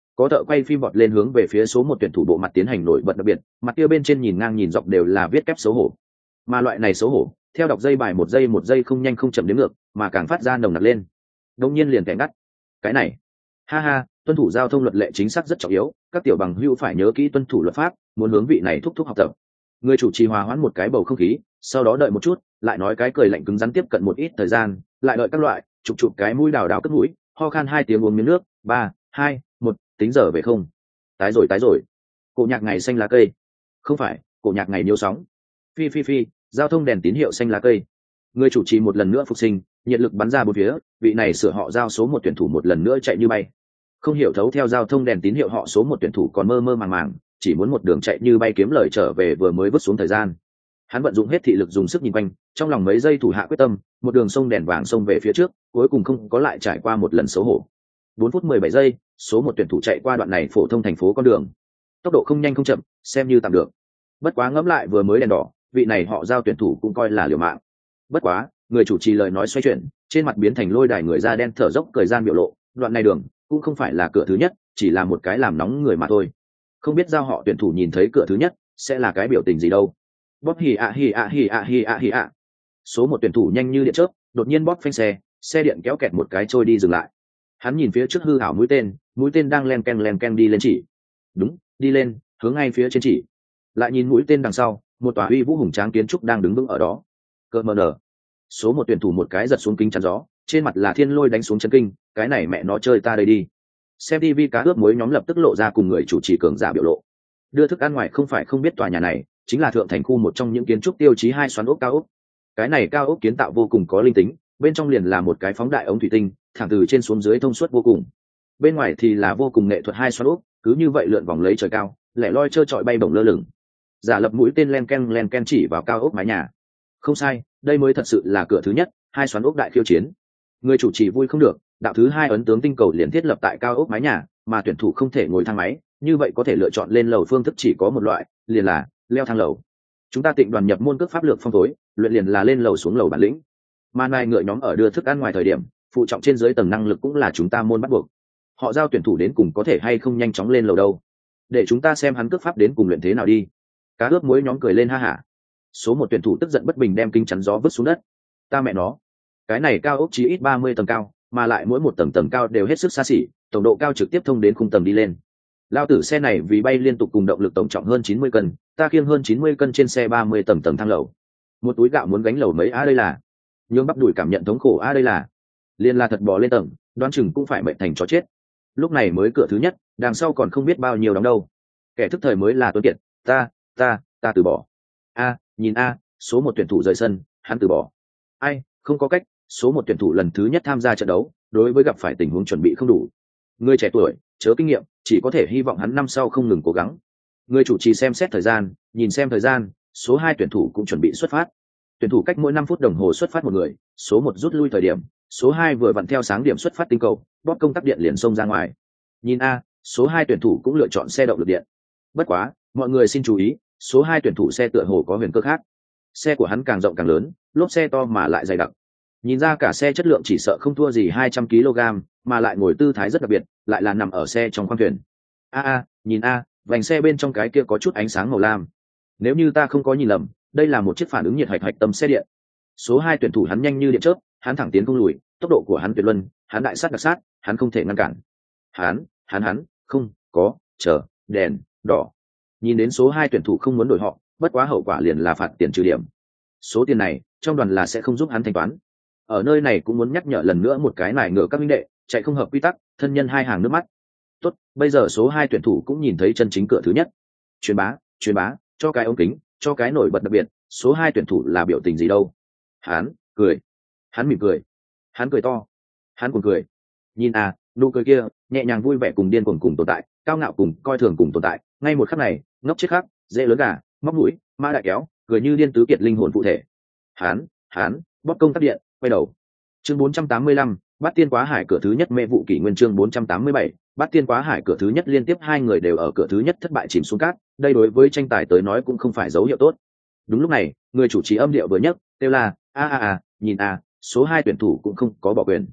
có thợ quay phim bọt lên hướng về phía số một tuyển thủ bộ mặt tiến hành nổi bật đặc biệt, mặt kia bên trên nhìn ngang nhìn dọc đều là viết kép xấu hổ, mà loại này xấu hổ theo đọc dây bài một giây một giây không nhanh không chậm đến ngược mà càng phát ra nồng nặc lên. Đông nhiên liền kẻ ngắt, cái này ha ha, tuân thủ giao thông luật lệ chính xác rất trọng yếu, các tiểu bằng hữu phải nhớ kỹ tuân thủ luật pháp, muốn hướng vị này thúc thúc học tập. Người chủ trì hòa hoãn một cái bầu không khí, sau đó đợi một chút, lại nói cái cười lạnh cứng rắn tiếp cận một ít thời gian, lại đợi các loại, chụp chụp cái mũi đào đào cất mũi, ho khan hai tiếng uống miếng nước, ba, hai, một, tính giờ về không? Tái rồi tái rồi. Cổ nhạc ngày xanh lá cây. Không phải, cổ nhạc ngày nhiều sóng. Phi phi phi, giao thông đèn tín hiệu xanh lá cây. Người chủ trì một lần nữa phục sinh, nhiệt lực bắn ra bốn phía, vị này sửa họ giao số một tuyển thủ một lần nữa chạy như bay. Không hiểu thấu theo giao thông đèn tín hiệu họ số một tuyển thủ còn mơ mơ màng màng, chỉ muốn một đường chạy như bay kiếm lời trở về vừa mới vứt xuống thời gian. Hắn vận dụng hết thị lực dùng sức nhìn quanh, trong lòng mấy giây thủ hạ quyết tâm, một đường sông đèn vàng sông về phía trước, cuối cùng không có lại trải qua một lần xấu hổ. Bốn phút mười bảy giây, số một tuyển thủ chạy qua đoạn này phổ thông thành phố con đường. Tốc độ không nhanh không chậm, xem như tạm được. Bất quá ngẫm lại vừa mới đèn đỏ, vị này họ giao tuyển thủ cũng coi là liều mạng. Bất quá, người chủ trì lời nói xoay chuyển, trên mặt biến thành lôi đài người da đen thở dốc cười gian biểu lộ, đoạn này đường cũng không phải là cửa thứ nhất, chỉ là một cái làm nóng người mà thôi. Không biết giao họ tuyển thủ nhìn thấy cửa thứ nhất sẽ là cái biểu tình gì đâu. Bóp hì ạ hì ạ hì ạ hì ạ hì ạ. Số một tuyển thủ nhanh như điện chớp, đột nhiên bóp phanh xe, xe điện kéo kẹt một cái trôi đi dừng lại. Hắn nhìn phía trước hư ảo mũi tên, mũi tên đang len ken len ken đi lên chỉ. Đúng, đi lên, hướng ngay phía trên chỉ. Lại nhìn mũi tên đằng sau, một tòa uy vũ hùng tráng kiến trúc đang đứng vững ở đó. Cơ mờ nở. Số một tuyển thủ một cái giật xuống kính chắn gió, trên mặt là thiên lôi đánh xuống chân kinh, cái này mẹ nó chơi ta đây đi. Xem ti vi cá ướp muối nhóm lập tức lộ ra cùng người chủ trì cường giả biểu lộ. Đưa thức ăn ngoài không phải không biết tòa nhà này chính là thượng thành khu một trong những kiến trúc tiêu chí hai xoắn ốc cao ốc. Cái này cao ốc kiến tạo vô cùng có linh tính, bên trong liền là một cái phóng đại ống thủy tinh, thẳng từ trên xuống dưới thông suốt vô cùng. Bên ngoài thì là vô cùng nghệ thuật hai xoắn ốc, cứ như vậy lượn vòng lấy trời cao, lẻ loi trơ trọi bay bổng lơ lửng. Giả lập mũi tên len ken len ken chỉ vào cao ốc mái nhà. Không sai, đây mới thật sự là cửa thứ nhất, hai xoắn ốc đại khiêu chiến. Người chủ trì vui không được, đạo thứ hai ấn tướng tinh cầu liền thiết lập tại cao ốc mái nhà, mà tuyển thủ không thể ngồi thang máy, như vậy có thể lựa chọn lên lầu phương thức chỉ có một loại, liền là leo thang lầu. Chúng ta Tịnh đoàn nhập môn cước pháp lược phong tối, luyện liền là lên lầu xuống lầu bản lĩnh. Mà này ngựa nhóm ở đưa thức ăn ngoài thời điểm, phụ trọng trên dưới tầng năng lực cũng là chúng ta môn bắt buộc. Họ giao tuyển thủ đến cùng có thể hay không nhanh chóng lên lầu đâu. Để chúng ta xem hắn cước pháp đến cùng luyện thế nào đi. Cá ướp muối nhóm cười lên ha hả. Số một tuyển thủ tức giận bất bình đem kính chắn gió vứt xuống đất. Ta mẹ nó, cái này cao ốc chỉ ít ba mươi tầng cao, mà lại mỗi một tầng tầng cao đều hết sức xa xỉ, tổng độ cao trực tiếp thông đến khung tầng đi lên. Lao tử xe này vì bay liên tục cùng động lực tổng trọng hơn chín mươi cân, ta khiêng hơn chín mươi cân trên xe ba mươi tầng tầng thang lầu. Một túi gạo muốn gánh lầu mấy a đây là. Nhưng bắp đùi cảm nhận thống khổ a đây là. Liên là thật bò lên tầng, đoán chừng cũng phải mệnh thành chó chết. Lúc này mới cửa thứ nhất, đằng sau còn không biết bao nhiêu đóng đâu. Kẻ thức thời mới là Tuấn Kiệt, ta, ta, ta từ bỏ. A, nhìn a, số một tuyển thủ rời sân, hắn từ bỏ. Ai, không có cách, số một tuyển thủ lần thứ nhất tham gia trận đấu, đối với gặp phải tình huống chuẩn bị không đủ. Người trẻ tuổi, chớ kinh nghiệm, chỉ có thể hy vọng hắn năm sau không ngừng cố gắng. Người chủ trì xem xét thời gian, nhìn xem thời gian, số hai tuyển thủ cũng chuẩn bị xuất phát. Tuyển thủ cách mỗi năm phút đồng hồ xuất phát một người, số một rút lui thời điểm, số hai vừa vặn theo sáng điểm xuất phát tinh cầu, bóp công tắc điện liền xông ra ngoài. Nhìn a, số hai tuyển thủ cũng lựa chọn xe động lực điện. Bất quá, mọi người xin chú ý, số hai tuyển thủ xe tựa hồ có huyền cơ khác. Xe của hắn càng rộng càng lớn, lốp xe to mà lại dày đặc. Nhìn ra cả xe chất lượng chỉ sợ không thua gì hai trăm ki lô gam, mà lại ngồi tư thái rất đặc biệt, lại là nằm ở xe trong khoang thuyền. A a, nhìn a, vành xe bên trong cái kia có chút ánh sáng màu lam. Nếu như ta không có nhìn lầm, đây là một chiếc phản ứng nhiệt hạch hạch tâm xe điện. Số hai tuyển thủ hắn nhanh như điện chớp, hắn thẳng tiến không lùi, tốc độ của hắn tuyệt luân, hắn đại sát đặc sát, hắn không thể ngăn cản. Hắn, hắn hắn, không, có, chờ, đèn, đỏ. Nhìn đến số hai tuyển thủ không muốn đổi họ, bất quá hậu quả liền là phạt tiền trừ điểm. Số tiền này, trong đoàn là sẽ không giúp hắn thanh toán. Ở nơi này cũng muốn nhắc nhở lần nữa một cái này ngựa các minh đệ, chạy không hợp quy tắc, thân nhân hai hàng nước mắt. Tốt, bây giờ số hai tuyển thủ cũng nhìn thấy chân chính cửa thứ nhất. Truyền bá, truyền bá, cho cái ống kính, cho cái nổi bật đặc biệt, số hai tuyển thủ là biểu tình gì đâu. Hắn, cười. Hắn mỉm cười. Hắn cười to. Hắn cuồng cười. Nhìn à, nụ cười kia, nhẹ nhàng vui vẻ cùng điên cuồng cùng tồn tại, cao ngạo cùng coi thường cùng tồn tại, ngay một khắc này, ngốc chết khắc, dễ lớn gà, móc mũi, ma đại kéo, cười như điên tứ kiệt linh hồn phụ thể. Hắn, hắn, bóp công tắc điện, quay đầu. Chương bốn trăm tám mươi lăm, Bát Tiên Quá Hải cửa thứ nhất mê vụ kỷ nguyên chương bốn trăm tám mươi bảy, Bát Tiên Quá Hải cửa thứ nhất liên tiếp hai người đều ở cửa thứ nhất thất bại chìm xuống cát, đây đối với tranh tài tới nói cũng không phải dấu hiệu tốt. Đúng lúc này, người chủ trì âm điệu vừa nhấc, kêu là, a a a, nhìn a, số hai tuyển thủ cũng không có bỏ quyền.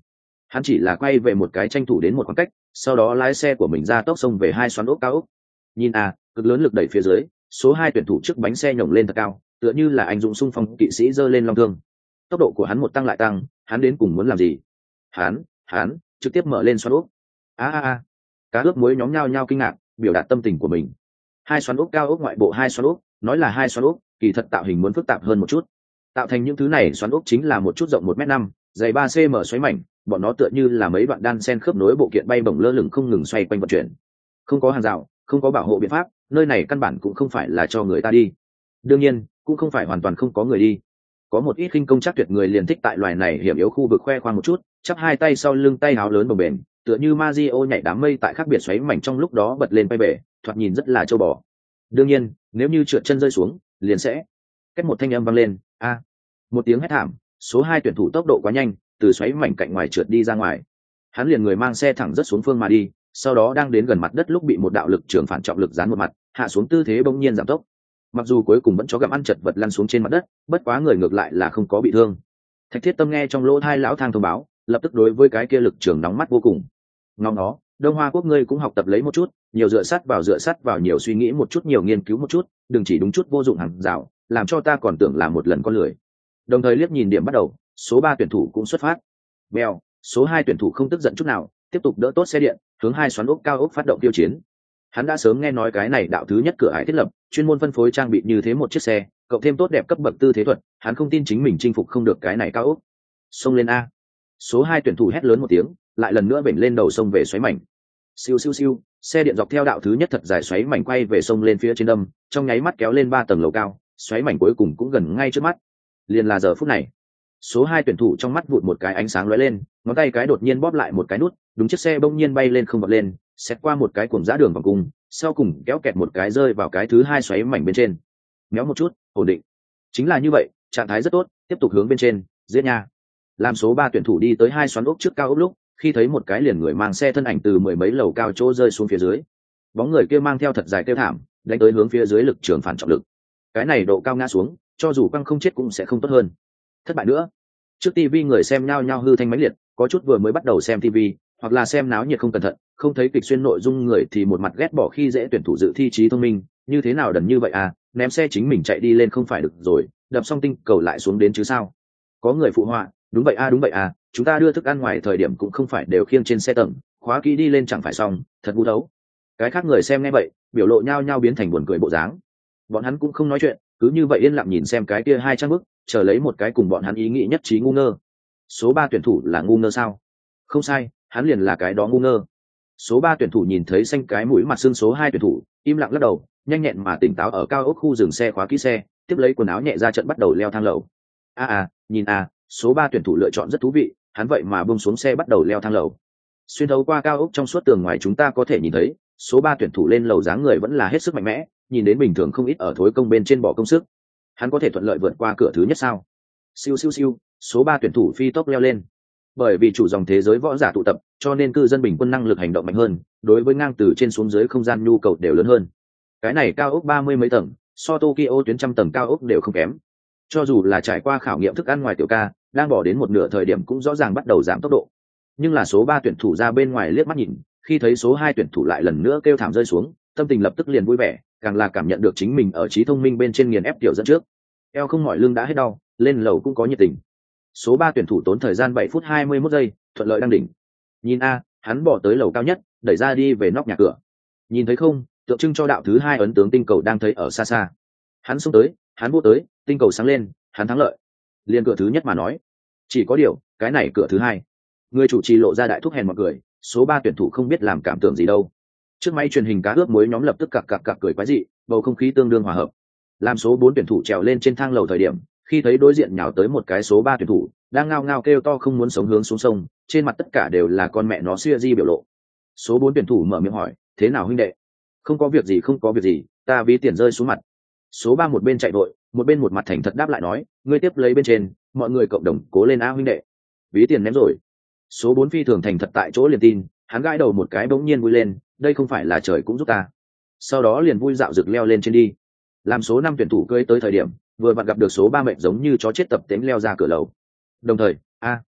Hắn chỉ là quay về một cái tranh thủ đến một khoảng cách, sau đó lái xe của mình ra tốc xông về hai xoắn ốc cao ốc. Nhìn à, cực lớn lực đẩy phía dưới, số hai tuyển thủ trước bánh xe nhổng lên thật cao, tựa như là anh dũng xung phong kỵ sĩ giơ lên long thương. Tốc độ của hắn một tăng lại tăng, hắn đến cùng muốn làm gì? Hắn, hắn trực tiếp mở lên xoắn ốc. A a a. Cá ướp muối nhóm nhao nhao kinh ngạc, biểu đạt tâm tình của mình. Hai xoắn ốc cao ốc ngoại bộ hai xoắn ốc, nói là hai xoắn ốc, kỳ thật tạo hình muốn phức tạp hơn một chút. Tạo thành những thứ này xoắn ốc chính là một chút rộng một mét năm, dày ba cm xoáy mảnh, bọn nó tựa như là mấy đoạn đan sen khớp nối bộ kiện bay bổng lơ lửng không ngừng xoay quanh vận chuyển. Không có hàng rào, không có bảo hộ biện pháp, nơi này căn bản cũng không phải là cho người ta đi. Đương nhiên, cũng không phải hoàn toàn không có người đi. Có một ít khinh công chắc tuyệt người liền thích tại loài này hiểm yếu khu vực khoe khoang một chút, chắp hai tay sau lưng, tay áo lớn bồng bềnh, tựa như Mario nhảy đám mây tại khác biệt xoáy mảnh trong lúc đó bật lên bay bể, thoạt nhìn rất là châu bò. Đương nhiên, nếu như trượt chân rơi xuống, liền sẽ cách một thanh âm vang lên, a, một tiếng hét thảm. Số hai tuyển thủ tốc độ quá nhanh, từ xoáy mảnh cạnh ngoài trượt đi ra ngoài. Hắn liền người mang xe thẳng rất xuống phương mà đi, sau đó đang đến gần mặt đất lúc bị một đạo lực trường phản trọng lực dán một mặt, hạ xuống tư thế bỗng nhiên giảm tốc. Mặc dù cuối cùng vẫn chó gặm ăn chật vật lăn xuống trên mặt đất, bất quá người ngược lại là không có bị thương. Thạch Thiết Tâm nghe trong lỗ thai lão thang thông báo, lập tức đối với cái kia lực trường nóng mắt vô cùng. Ngóng nó, Đông Hoa Quốc ngươi cũng học tập lấy một chút, nhiều dựa sát vào dựa sát vào, nhiều suy nghĩ một chút, nhiều nghiên cứu một chút, đừng chỉ đúng chút vô dụng hàng rào, làm cho ta còn tưởng là một lần con lười. Đồng thời liếc nhìn điểm bắt đầu, số ba tuyển thủ cũng xuất phát. Bèo, số hai tuyển thủ không tức giận chút nào, tiếp tục đỡ tốt xe điện, hướng hai xoắn ốc cao ốc phát động tiêu chiến. Hắn đã sớm nghe nói cái này đạo thứ nhất cửa ải thiết lập, chuyên môn phân phối trang bị như thế một chiếc xe, cộng thêm tốt đẹp cấp bậc tư thế thuật, hắn không tin chính mình chinh phục không được cái này cao ốc. Xông lên a. Số hai tuyển thủ hét lớn một tiếng, lại lần nữa vểnh lên đầu sông về xoáy mảnh. Siêu siêu siêu, xe điện dọc theo đạo thứ nhất thật dài xoáy mảnh quay về sông lên phía trên đâm, trong nháy mắt kéo lên ba tầng lầu cao, xoáy mảnh cuối cùng cũng gần ngay trước mắt. Liền là giờ phút này, số hai tuyển thủ trong mắt vụt một cái ánh sáng lóe lên, ngón tay cái đột nhiên bóp lại một cái nút, đúng chiếc xe bỗng nhiên bay lên không bật lên, xét qua một cái cuồng dã đường vòng cung, sau cùng kéo kẹt một cái rơi vào cái thứ hai xoáy mảnh bên trên. Méo một chút, ổn định. Chính là như vậy, trạng thái rất tốt, tiếp tục hướng bên trên, giết nha. Làm số ba tuyển thủ đi tới hai xoắn ốc trước cao ốc lúc, khi thấy một cái liền người mang xe thân ảnh từ mười mấy lầu cao chỗ rơi xuống phía dưới. Bóng người kia mang theo thật dài kêu thảm, đánh tới hướng phía dưới lực trường phản trọng lực. Cái này độ cao ngã xuống, cho dù căng không chết cũng sẽ không tốt hơn. Thất bại nữa. Trước tivi người xem nhao nhao hư thanh mãnh liệt, có chút vừa mới bắt đầu xem tivi, hoặc là xem náo nhiệt không cẩn thận, không thấy kịch xuyên nội dung người thì một mặt ghét bỏ khi dễ tuyển thủ dự thi trí thông minh, như thế nào đần như vậy à, ném xe chính mình chạy đi lên không phải được rồi, đập xong tinh cầu lại xuống đến chứ sao. Có người phụ họa, đúng vậy à đúng vậy à, chúng ta đưa thức ăn ngoài thời điểm cũng không phải đều khiêng trên xe tầng, khóa kỹ đi lên chẳng phải xong, thật vũ đấu. Cái khác người xem nghe vậy, biểu lộ nhao nhao biến thành buồn cười bộ dáng. Bọn hắn cũng không nói chuyện, cứ như vậy yên lặng nhìn xem cái kia hai trang bức, chờ lấy một cái cùng bọn hắn ý nghĩ nhất trí ngu ngơ. Số ba tuyển thủ là ngu ngơ sao? Không sai, hắn liền là cái đó ngu ngơ. Số ba tuyển thủ nhìn thấy xanh cái mũi mặt xương số hai tuyển thủ, im lặng lắc đầu, nhanh nhẹn mà tỉnh táo ở cao ốc khu dừng xe khóa kỹ xe, tiếp lấy quần áo nhẹ ra trận bắt đầu leo thang lầu. A à, à, nhìn à, số ba tuyển thủ lựa chọn rất thú vị, hắn vậy mà buông xuống xe bắt đầu leo thang lầu. Xuyên thấu qua cao ốc trong suốt tường ngoài chúng ta có thể nhìn thấy, số ba tuyển thủ lên lầu dáng người vẫn là hết sức mạnh mẽ, nhìn đến bình thường không ít ở thối công bên trên bỏ công sức. Hắn có thể thuận lợi vượt qua cửa thứ nhất sao? Siêu siêu siêu, số ba tuyển thủ phi tốc leo lên. Bởi vì chủ dòng thế giới võ giả tụ tập, cho nên cư dân bình quân năng lực hành động mạnh hơn, đối với ngang từ trên xuống dưới không gian nhu cầu đều lớn hơn. Cái này cao ốc ba mươi mấy tầng, so Tokyo tuyến trăm tầng cao ốc đều không kém. Cho dù là trải qua khảo nghiệm thức ăn ngoài tiểu ca, đang bỏ đến một nửa thời điểm cũng rõ ràng bắt đầu giảm tốc độ. Nhưng là số ba tuyển thủ ra bên ngoài liếc mắt nhìn, khi thấy số hai tuyển thủ lại lần nữa kêu thảm rơi xuống, tâm tình lập tức liền vui vẻ, càng là cảm nhận được chính mình ở trí thông minh bên trên nghiền ép tiểu dẫn trước. Eo không mỏi lưng đã hết đau, lên lầu cũng có nhiệt tình. Số ba tuyển thủ tốn thời gian bảy phút hai mươi mốt giây, thuận lợi đăng đỉnh. Nhìn a, hắn bỏ tới lầu cao nhất, đẩy ra đi về nóc nhà cửa. Nhìn thấy không, tượng trưng cho đạo thứ hai ấn tướng tinh cầu đang thấy ở xa xa. Hắn xông tới, hắn vô tới, tinh cầu sáng lên, hắn thắng lợi. Liên cửa thứ nhất mà nói, chỉ có điều, cái này cửa thứ hai. Người chủ trì lộ ra đại thúc hèn mọi người, số ba tuyển thủ không biết làm cảm tưởng gì đâu. Trước máy truyền hình cá ướp muối nhóm lập tức cặc cặc cặc cười quái dị, bầu không khí tương đương hòa hợp. Làm số bốn tuyển thủ trèo lên trên thang lầu thời điểm, khi thấy đối diện nhào tới một cái số ba tuyển thủ, đang ngao ngao kêu to không muốn sống hướng xuống sông, trên mặt tất cả đều là con mẹ nó xuya di biểu lộ. Số bốn tuyển thủ mở miệng hỏi, thế nào huynh đệ? Không có việc gì không có việc gì, ta ví tiền rơi xuống mặt. Số ba một bên chạy vội, một bên một mặt thành thật đáp lại nói, ngươi tiếp lấy bên trên, mọi người cộng đồng cố lên a huynh đệ. Ví tiền ném rồi. Số bốn phi thường thành thật tại chỗ liền tin, hắn gãi đầu một cái bỗng nhiên vui lên, đây không phải là trời cũng giúp ta. Sau đó liền vui dạo rực leo lên trên đi. Làm số năm tuyển thủ cưỡi tới thời điểm, vừa vặn gặp được số ba mệnh giống như chó chết tập tính leo ra cửa lầu. Đồng thời, a,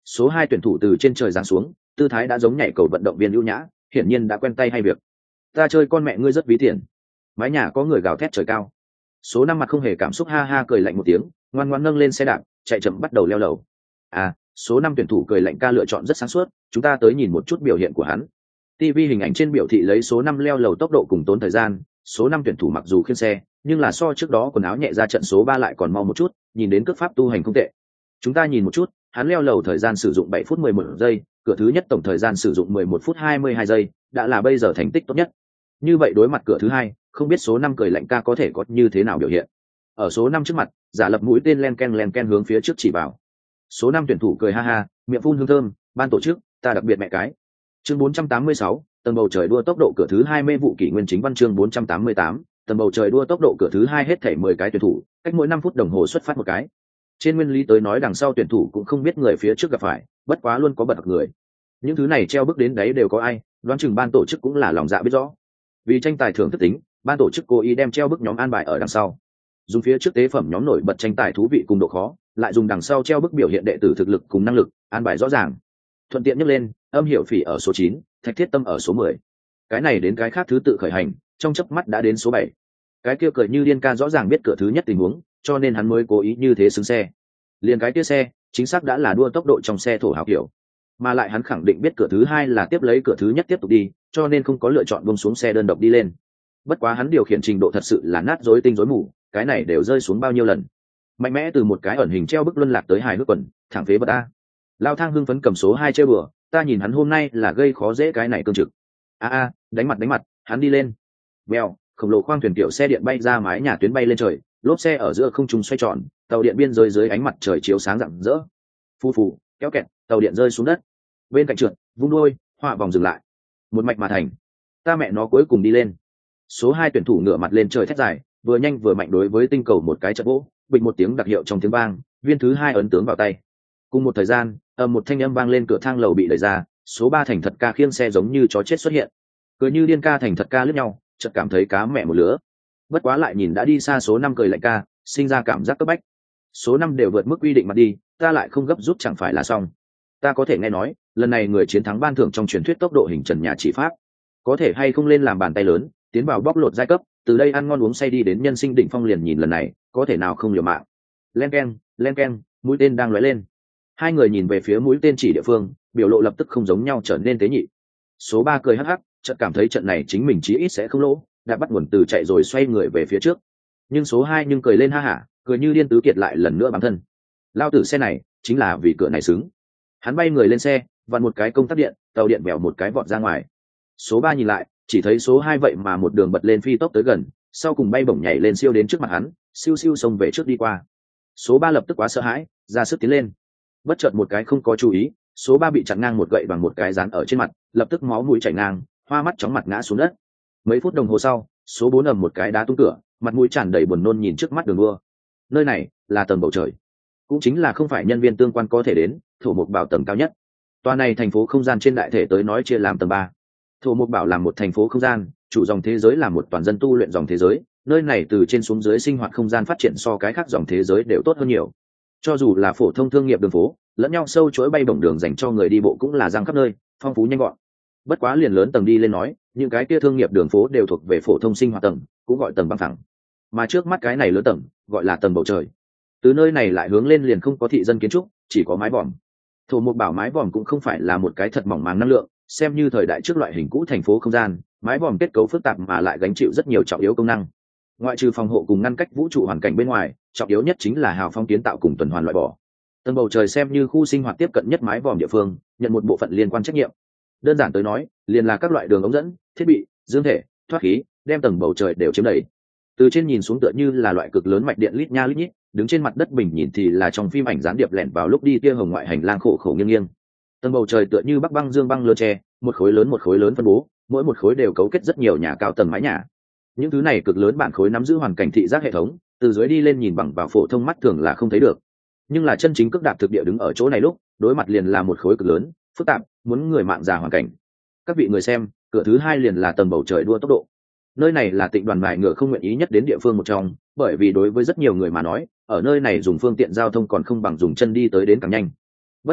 Số hai tuyển thủ từ trên trời giáng xuống, tư thái đã giống nhảy cầu vận động viên ưu nhã, hiển nhiên đã quen tay hay việc. Ta chơi con mẹ ngươi rất ví tiền. Mái nhà có người gào thét trời cao. Số năm mặt không hề cảm xúc ha ha cười lạnh một tiếng, ngoan ngoãn nâng lên xe đạp, chạy chậm bắt đầu leo lầu. À, số năm tuyển thủ cười lạnh ca lựa chọn rất sáng suốt, chúng ta tới nhìn một chút biểu hiện của hắn. ti vi hình ảnh trên biểu thị lấy số năm leo lầu tốc độ cùng tốn thời gian, số năm tuyển thủ mặc dù khiêng xe, nhưng là so trước đó quần áo nhẹ ra trận số ba lại còn mau một chút, nhìn đến cước pháp tu hành không tệ. Chúng ta nhìn một chút, hắn leo lầu thời gian sử dụng bảy phút mười một giây, cửa thứ nhất tổng thời gian sử dụng mười một phút hai mươi hai giây, đã là bây giờ thành tích tốt nhất. Như vậy đối mặt cửa thứ hai, không biết số năm cười lạnh ca có thể có như thế nào biểu hiện. Ở số năm trước mặt, giả lập mũi tên len ken len ken hướng phía trước chỉ vào. Số năm tuyển thủ cười ha ha, miệng phun hương thơm, ban tổ chức, ta đặc biệt mẹ cái. Chương bốn trăm tám mươi sáu, tầng bầu trời đua tốc độ cửa thứ hai mê vụ kỷ nguyên chính văn chương bốn trăm tám mươi tám, tầng bầu trời đua tốc độ cửa thứ hai hết thảy mười cái tuyển thủ, cách mỗi năm phút đồng hồ xuất phát một cái. Trên nguyên lý tới nói đằng sau tuyển thủ cũng không biết người phía trước gặp phải, bất quá luôn có bật người. Những thứ này treo bước đến đấy đều có ai, đoán chừng ban tổ chức cũng là lòng dạ biết rõ. Vì tranh tài thưởng thức tính, ban tổ chức cố ý đem treo bước nhóm an bài ở đằng sau. Dùng phía trước tế phẩm nhóm nổi bật tranh tài thú vị cùng độ khó, lại dùng đằng sau treo bức biểu hiện đệ tử thực lực cùng năng lực, an bài rõ ràng. Thuận tiện nhắc lên, Âm Hiểu Phỉ ở số chín, Thạch Thiết Tâm ở số mười. Cái này đến cái khác thứ tự khởi hành, trong chớp mắt đã đến số bảy. Cái kia cười như điên ca rõ ràng biết cửa thứ nhất tình huống, cho nên hắn mới cố ý như thế xứng xe. Liền cái kia xe, chính xác đã là đua tốc độ trong xe thổ hào kiểu. Mà lại hắn khẳng định biết cửa thứ hai là tiếp lấy cửa thứ nhất tiếp tục đi, cho nên không có lựa chọn buông xuống xe đơn độc đi lên. Bất quá hắn điều khiển trình độ thật sự là nát rối tinh rối mù, cái này đều rơi xuống bao nhiêu lần. Mạnh mẽ từ một cái ẩn hình treo bức luân lạc tới hài hước quần, thẳng phế vật a. Lao Thang hưng phấn cầm số hai chơi bừa, ta nhìn hắn hôm nay là gây khó dễ cái này cương trực. A a, đánh mặt đánh mặt, hắn đi lên. Bèo, khổng lồ khoang thuyền kiểu xe điện bay ra mái nhà tuyến bay lên trời, lốp xe ở giữa không trung xoay tròn, tàu điện biên rơi dưới ánh mặt trời chiếu sáng rạng rỡ. Phu phù, kéo kẹt, tàu điện rơi xuống đất. Bên cạnh trượt, vung đôi, họa vòng dừng lại. Một mạch mà thành. Ta mẹ nó cuối cùng đi lên. Số hai tuyển thủ ngửa mặt lên trời thét dài, vừa nhanh vừa mạnh đối với tinh cầu một cái chật vỗ, bịch một tiếng đặc hiệu trong tiếng vang, viên thứ hai ấn tướng vào tay. Cùng một thời gian, ầm một thanh âm vang lên, cửa thang lầu bị đẩy ra, số ba thành thật ca khiêng xe giống như chó chết xuất hiện. Cười như điên ca thành thật ca lướt nhau, chợt cảm thấy cá mẹ một lứa. Bất quá lại nhìn đã đi xa số năm cười lạnh ca, sinh ra cảm giác cấp bách. Số năm đều vượt mức quy định mà đi, ta lại không gấp rút chẳng phải là xong. Ta có thể nghe nói, lần này người chiến thắng ban thưởng trong truyền thuyết tốc độ hình trần nhà chỉ pháp, có thể hay không lên làm bàn tay lớn, tiến vào bóc lột giai cấp, từ đây ăn ngon uống say đi đến nhân sinh đỉnh phong, liền nhìn lần này, có thể nào không liều mạng. Len keng, len keng, mũi tên đang lóe lên. Hai người nhìn về phía mũi tên chỉ địa phương, biểu lộ lập tức không giống nhau, trở nên tế nhị. Số ba cười hắc hắc, chợt cảm thấy trận này chính mình chí ít sẽ không lỗ, đã bắt nguồn từ chạy rồi xoay người về phía trước. Nhưng số hai nhưng cười lên ha hả, cười như điên tứ kiệt lại lần nữa bám thân. Lao tử xe này, chính là vì cửa này xứng. Hắn bay người lên xe, vặn một cái công tắc điện, tàu điện bèo một cái vọt ra ngoài. Số ba nhìn lại, chỉ thấy số hai vậy mà một đường bật lên phi tốc tới gần, sau cùng bay bổng nhảy lên siêu đến trước mặt hắn, siêu siêu xông về trước đi qua. Số ba lập tức quá sợ hãi, ra sức tiến lên. Bất chợt một cái không có chú ý, số ba bị chặn ngang một gậy bằng một cái dán ở trên mặt, lập tức máu mũi chảy ngang, hoa mắt chóng mặt ngã xuống đất. Mấy phút đồng hồ sau, số bốn ầm một cái đá tung cửa, mặt mũi tràn đầy buồn nôn nhìn trước mắt đường đua. Nơi này là tầng bầu trời, cũng chính là không phải nhân viên tương quan có thể đến, thổ mục bảo tầng cao nhất. Tòa này thành phố không gian trên đại thể tới nói chia làm tầng ba. Thổ mục bảo là một thành phố không gian, chủ dòng thế giới là một toàn dân tu luyện dòng thế giới, nơi này từ trên xuống dưới sinh hoạt không gian phát triển so cái khác dòng thế giới đều tốt hơn nhiều. Cho dù là phổ thông thương nghiệp đường phố, lẫn nhau sâu chuỗi bay bổng đường dành cho người đi bộ cũng là giang khắp nơi, phong phú nhanh gọn. Bất quá liền lớn tầng đi lên nói, những cái kia thương nghiệp đường phố đều thuộc về phổ thông sinh hoạt tầng, cũng gọi tầng bằng phẳng. Mà trước mắt cái này lớn tầng, gọi là tầng bầu trời. Từ nơi này lại hướng lên liền không có thị dân kiến trúc, chỉ có mái vòm. Thổ mục bảo mái vòm cũng không phải là một cái thật mỏng màng năng lượng, xem như thời đại trước loại hình cũ thành phố không gian, mái vòm kết cấu phức tạp mà lại gánh chịu rất nhiều trọng yếu công năng. Ngoại trừ phòng hộ cùng ngăn cách vũ trụ hoàn cảnh bên ngoài, trọng yếu nhất chính là hào phong kiến tạo cùng tuần hoàn loại bỏ. Tầng bầu trời xem như khu sinh hoạt tiếp cận nhất mái vòm địa phương, nhận một bộ phận liên quan trách nhiệm. Đơn giản tới nói, liền là các loại đường ống dẫn, thiết bị, dương thể, thoát khí, đem tầng bầu trời đều chiếm đầy. Từ trên nhìn xuống tựa như là loại cực lớn mạch điện lít nha lít nhít, đứng trên mặt đất bình nhìn thì là trong phim ảnh gián điệp lẻn vào lúc đi tia hồng ngoại hành lang khổ khổ nghiêng nghiêng. Tầng bầu trời tựa như bắc băng dương băng lơ tre, một khối lớn một khối lớn phân bố, mỗi một khối đều cấu kết rất nhiều nhà cao tầng mái nhà. Những thứ này cực lớn bản khối nắm giữ hoàn cảnh thị giác hệ thống, từ dưới đi lên nhìn bằng vào phổ thông mắt thường là không thấy được. Nhưng là chân chính cước đạp thực địa đứng ở chỗ này lúc, đối mặt liền là một khối cực lớn, phức tạp, muốn người mạng già hoàn cảnh. Các vị người xem, cửa thứ hai liền là tầng bầu trời đua tốc độ. Nơi này là Tịnh đoàn mài ngựa không nguyện ý nhất đến địa phương một trong, bởi vì đối với rất nhiều người mà nói, ở nơi này dùng phương tiện giao thông còn không bằng dùng chân đi tới đến càng nhanh. Bất quá,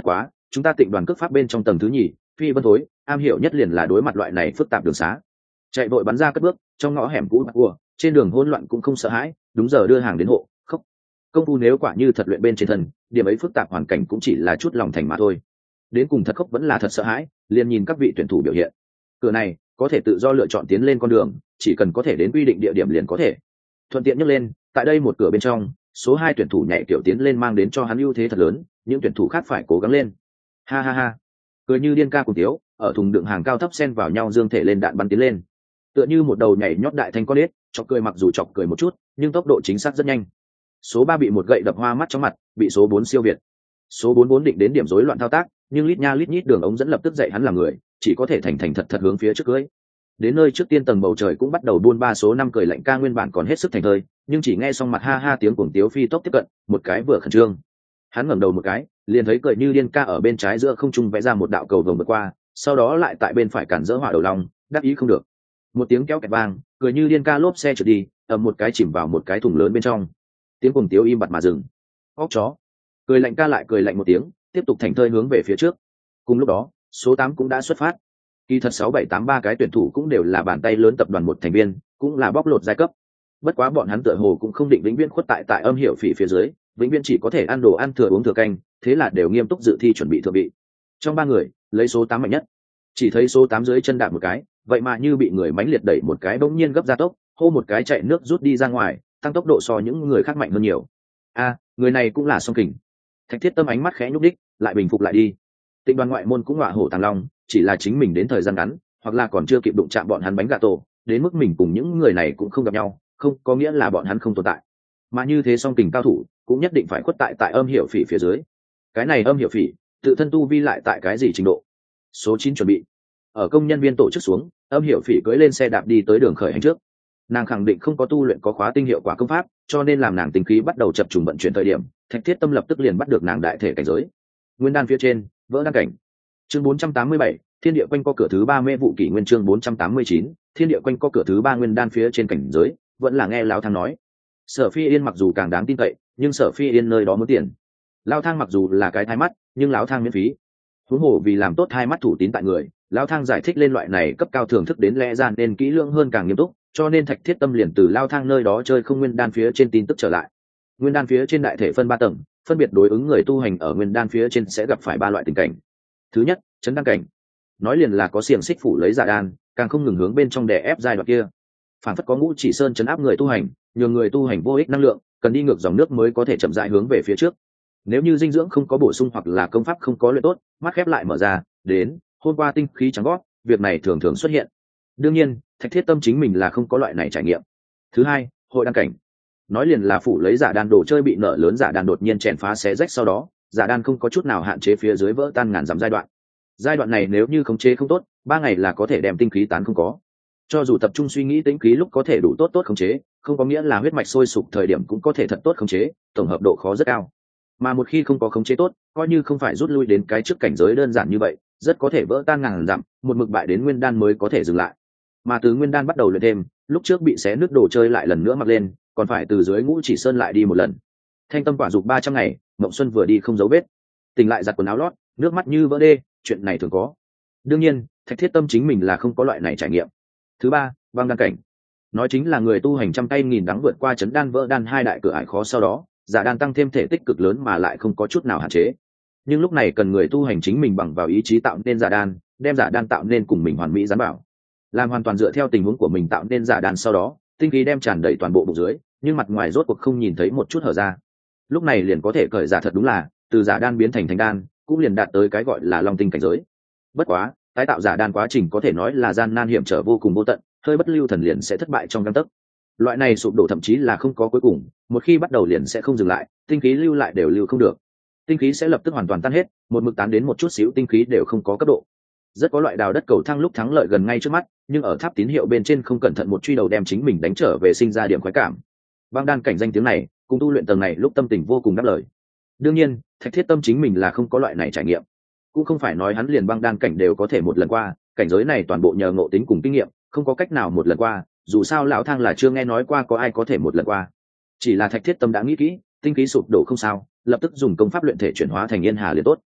chúng ta tịnh đoàn cước pháp bên trong tầng thứ nhì, phi vân thối am hiểu nhất liền là đối mặt loại này phức tạp đường xá, chạy vội bắn ra cất bước trong ngõ hẻm cũ ùa trên đường hỗn loạn cũng không sợ hãi, đúng giờ đưa hàng đến hộ. Khóc công phu nếu quả như thật luyện bên trên thân, điểm ấy phức tạp hoàn cảnh cũng chỉ là chút lòng thành mà thôi. Đến cùng thật khóc vẫn là thật sợ hãi, liền nhìn các vị tuyển thủ biểu hiện. Cửa này có thể tự do lựa chọn tiến lên con đường, chỉ cần có thể đến quy định địa điểm liền có thể thuận tiện nhấc lên. Tại đây một cửa bên trong, số hai tuyển thủ nhảy kiểu tiến lên mang đến cho hắn ưu thế thật lớn, những tuyển thủ khác phải cố gắng lên. Ha ha ha, cười như điên ca cùng tiếu, ở thùng đựng hàng cao thấp xen vào nhau dương thể lên đạn bắn tiến lên, tựa như một đầu nhảy nhót đại thanh con ếch. Chọc cười mặc dù chọc cười một chút, nhưng tốc độ chính xác rất nhanh. Số ba bị một gậy đập hoa mắt chóng mặt, bị số bốn siêu việt. Số bốn vốn định đến điểm rối loạn thao tác, nhưng lít nha lít nhít đường ống dẫn lập tức dạy hắn làm người, chỉ có thể thành thành thật thật hướng phía trước cưới. Đến nơi trước tiên tầng bầu trời cũng bắt đầu buôn ba. Số năm cười lạnh ca nguyên bản còn hết sức thành thơi, nhưng chỉ nghe xong mặt ha ha tiếng cuồng tiếu phi tốc tiếp cận, một cái vừa khẩn trương. Hắn ngẩng đầu một cái, liền thấy cười như điên ca ở bên trái giữa không trung vẽ ra một đạo cầu vồng vượt qua, sau đó lại tại bên phải cản dỡ hỏa đầu long, đắc ý không được. Một tiếng kéo kẹt vang, cười như điên ca lốp xe trượt đi, ầm một cái chìm vào một cái thùng lớn bên trong. Tiếng cuồng tiếu im bặt mà dừng. Óc chó. Cười lạnh ca lại cười lạnh một tiếng, tiếp tục thành thơi hướng về phía trước. Cùng lúc đó, số tám cũng đã xuất phát. Kỳ thật sáu bảy tám ba cái tuyển thủ cũng đều là bàn tay lớn tập đoàn một thành viên, cũng là bóc lột giai cấp. Bất quá bọn hắn tựa hồ cũng không định vĩnh viễn khuất tại tại âm hiểu phỉ phía dưới, vĩnh viễn chỉ có thể ăn đồ ăn thừa uống thừa canh, thế là đều nghiêm túc dự thi chuẩn bị thượng vị. Trong ba người, lấy số tám mạnh nhất. Chỉ thấy số tám dưới chân đạp một cái, vậy mà như bị người mãnh liệt đẩy một cái bỗng nhiên gấp ra tốc, hô một cái chạy nước rút đi ra ngoài, tăng tốc độ so những người khác mạnh hơn nhiều. A, người này cũng là song kình. Thạch Thiết Tâm ánh mắt khẽ nhúc đích, lại bình phục lại đi. Tịnh đoàn ngoại môn cũng ngọa hổ tàng long, chỉ là chính mình đến thời gian ngắn, hoặc là còn chưa kịp đụng chạm bọn hắn bánh gà tổ, đến mức mình cùng những người này cũng không gặp nhau, không có nghĩa là bọn hắn không tồn tại. Mà như thế song kình cao thủ, cũng nhất định phải khuất tại tại âm hiểu phỉ phía dưới. Cái này âm hiểu phỉ, tự thân tu vi lại tại cái gì trình độ? Số chín chuẩn bị. Ở công nhân viên tổ chức xuống, âm hiểu phỉ cưỡi lên xe đạp đi tới đường khởi hành trước. Nàng khẳng định không có tu luyện có khóa tinh hiệu quả công pháp, cho nên làm nàng tinh khí bắt đầu chập trùng vận chuyển thời điểm, Thạch Thiết Tâm lập tức liền bắt được nàng đại thể cảnh giới. Nguyên đan phía trên, vỡ đan cảnh. Chương bốn trăm tám mươi bảy, thiên địa quanh co cửa thứ ba mê vụ kỷ nguyên. Chương bốn trăm tám mươi chín, thiên địa quanh co cửa thứ ba nguyên đan phía trên cảnh giới, vẫn là nghe lão thang nói. Sở Phi Yên mặc dù càng đáng tin cậy, nhưng Sở Phi Yên nơi đó muốn tiền. Lão thang mặc dù là cái thai mắt, nhưng lão thang miễn phí. Huống hồ vì làm tốt hai mắt thủ tín tại người, lão thang giải thích lên loại này cấp cao thưởng thức đến lẽ ra nên kỹ lưỡng hơn càng nghiêm túc, cho nên Thạch Thiết Tâm liền từ lão thang nơi đó chơi không nguyên đan phía trên tin tức trở lại. Nguyên đan phía trên đại thể phân ba tầng, phân biệt đối ứng người tu hành ở nguyên đan phía trên sẽ gặp phải ba loại tình cảnh. Thứ nhất, chấn đan cảnh. Nói liền là có xiềng xích phủ lấy giả đan, càng không ngừng hướng bên trong đè ép giai đoạn kia. Phản phất có ngũ chỉ sơn chấn áp người tu hành, nhường người tu hành vô ích năng lượng, cần đi ngược dòng nước mới có thể chậm rãi hướng về phía trước. Nếu như dinh dưỡng không có bổ sung hoặc là công pháp không có luyện tốt, mắt khép lại mở ra, đến hôm qua tinh khí trắng gót, việc này thường thường xuất hiện. Đương nhiên, Thạch Thiết Tâm chính mình là không có loại này trải nghiệm. Thứ hai, hội đan cảnh. Nói liền là phủ lấy giả đan đồ chơi bị nở lớn giả đan đột nhiên chèn phá xé rách, sau đó giả đan không có chút nào hạn chế phía dưới vỡ tan ngàn dặm giai đoạn. Giai đoạn này nếu như khống chế không tốt, ba ngày là có thể đem tinh khí tán không có. Cho dù tập trung suy nghĩ tĩnh khí lúc có thể đủ tốt tốt khống chế, không có nghĩa là huyết mạch sôi sục thời điểm cũng có thể thật tốt khống chế, tổng hợp độ khó rất cao. Mà một khi không có khống chế tốt, coi như không phải rút lui đến cái trước cảnh giới đơn giản như vậy, rất có thể vỡ tan ngàn dặm, một mực bại đến nguyên đan mới có thể dừng lại. Mà từ nguyên đan bắt đầu luyện thêm, lúc trước bị xé nước đồ chơi lại lần nữa mặc lên, còn phải từ dưới ngũ chỉ sơn lại đi một lần. Thanh tâm quả dục ba trăm ngày, Mộng Xuân vừa đi không dấu vết. Tỉnh lại giặt quần áo lót, nước mắt như vỡ đê, chuyện này thường có. Đương nhiên, Thạch Thiết Tâm chính mình là không có loại này trải nghiệm. Thứ ba, băng đan cảnh. Nói chính là người tu hành trăm tay nghìn đắng vượt qua chấn đan vỡ đan hai đại cửa ải khó, sau đó giả đan tăng thêm thể tích cực lớn mà lại không có chút nào hạn chế. Nhưng lúc này cần người tu hành chính mình bằng vào ý chí tạo nên giả đan, đem giả đan tạo nên cùng mình hoàn mỹ gián bảo, làm hoàn toàn dựa theo tình huống của mình tạo nên giả đan, sau đó tinh khí đem tràn đầy toàn bộ bụng dưới, nhưng mặt ngoài rốt cuộc không nhìn thấy một chút hở ra. Lúc này liền có thể cởi giả thật, đúng là từ giả đan biến thành thành đan, cũng liền đạt tới cái gọi là long tinh cảnh giới. Bất quá tái tạo giả đan quá trình có thể nói là gian nan hiểm trở vô cùng vô tận, hơi bất lưu thần liền sẽ thất bại trong gang tấc. Loại này sụp đổ thậm chí là không có cuối cùng, một khi bắt đầu liền sẽ không dừng lại, tinh khí lưu lại đều lưu không được, tinh khí sẽ lập tức hoàn toàn tan hết, một mực tán đến một chút xíu tinh khí đều không có cấp độ. Rất có loại đào đất cầu thang lúc thắng lợi gần ngay trước mắt, nhưng ở tháp tín hiệu bên trên không cẩn thận một truy đầu đem chính mình đánh trở về, sinh ra điểm khoái cảm. Băng đan cảnh danh tiếng này, cùng tu luyện tầng này lúc tâm tình vô cùng đáp lời. Đương nhiên, Thạch Thiết Tâm chính mình là không có loại này trải nghiệm, cũng không phải nói hắn liền băng đan cảnh đều có thể một lần qua, cảnh giới này toàn bộ nhờ ngộ tính cùng kinh nghiệm, không có cách nào một lần qua, dù sao lão thang là chưa nghe nói qua có ai có thể một lần qua. Chỉ là Thạch Thiết Tâm đã nghĩ kỹ, tinh khí sụp đổ không sao, lập tức dùng công pháp luyện thể chuyển hóa thành yên hà liền tốt.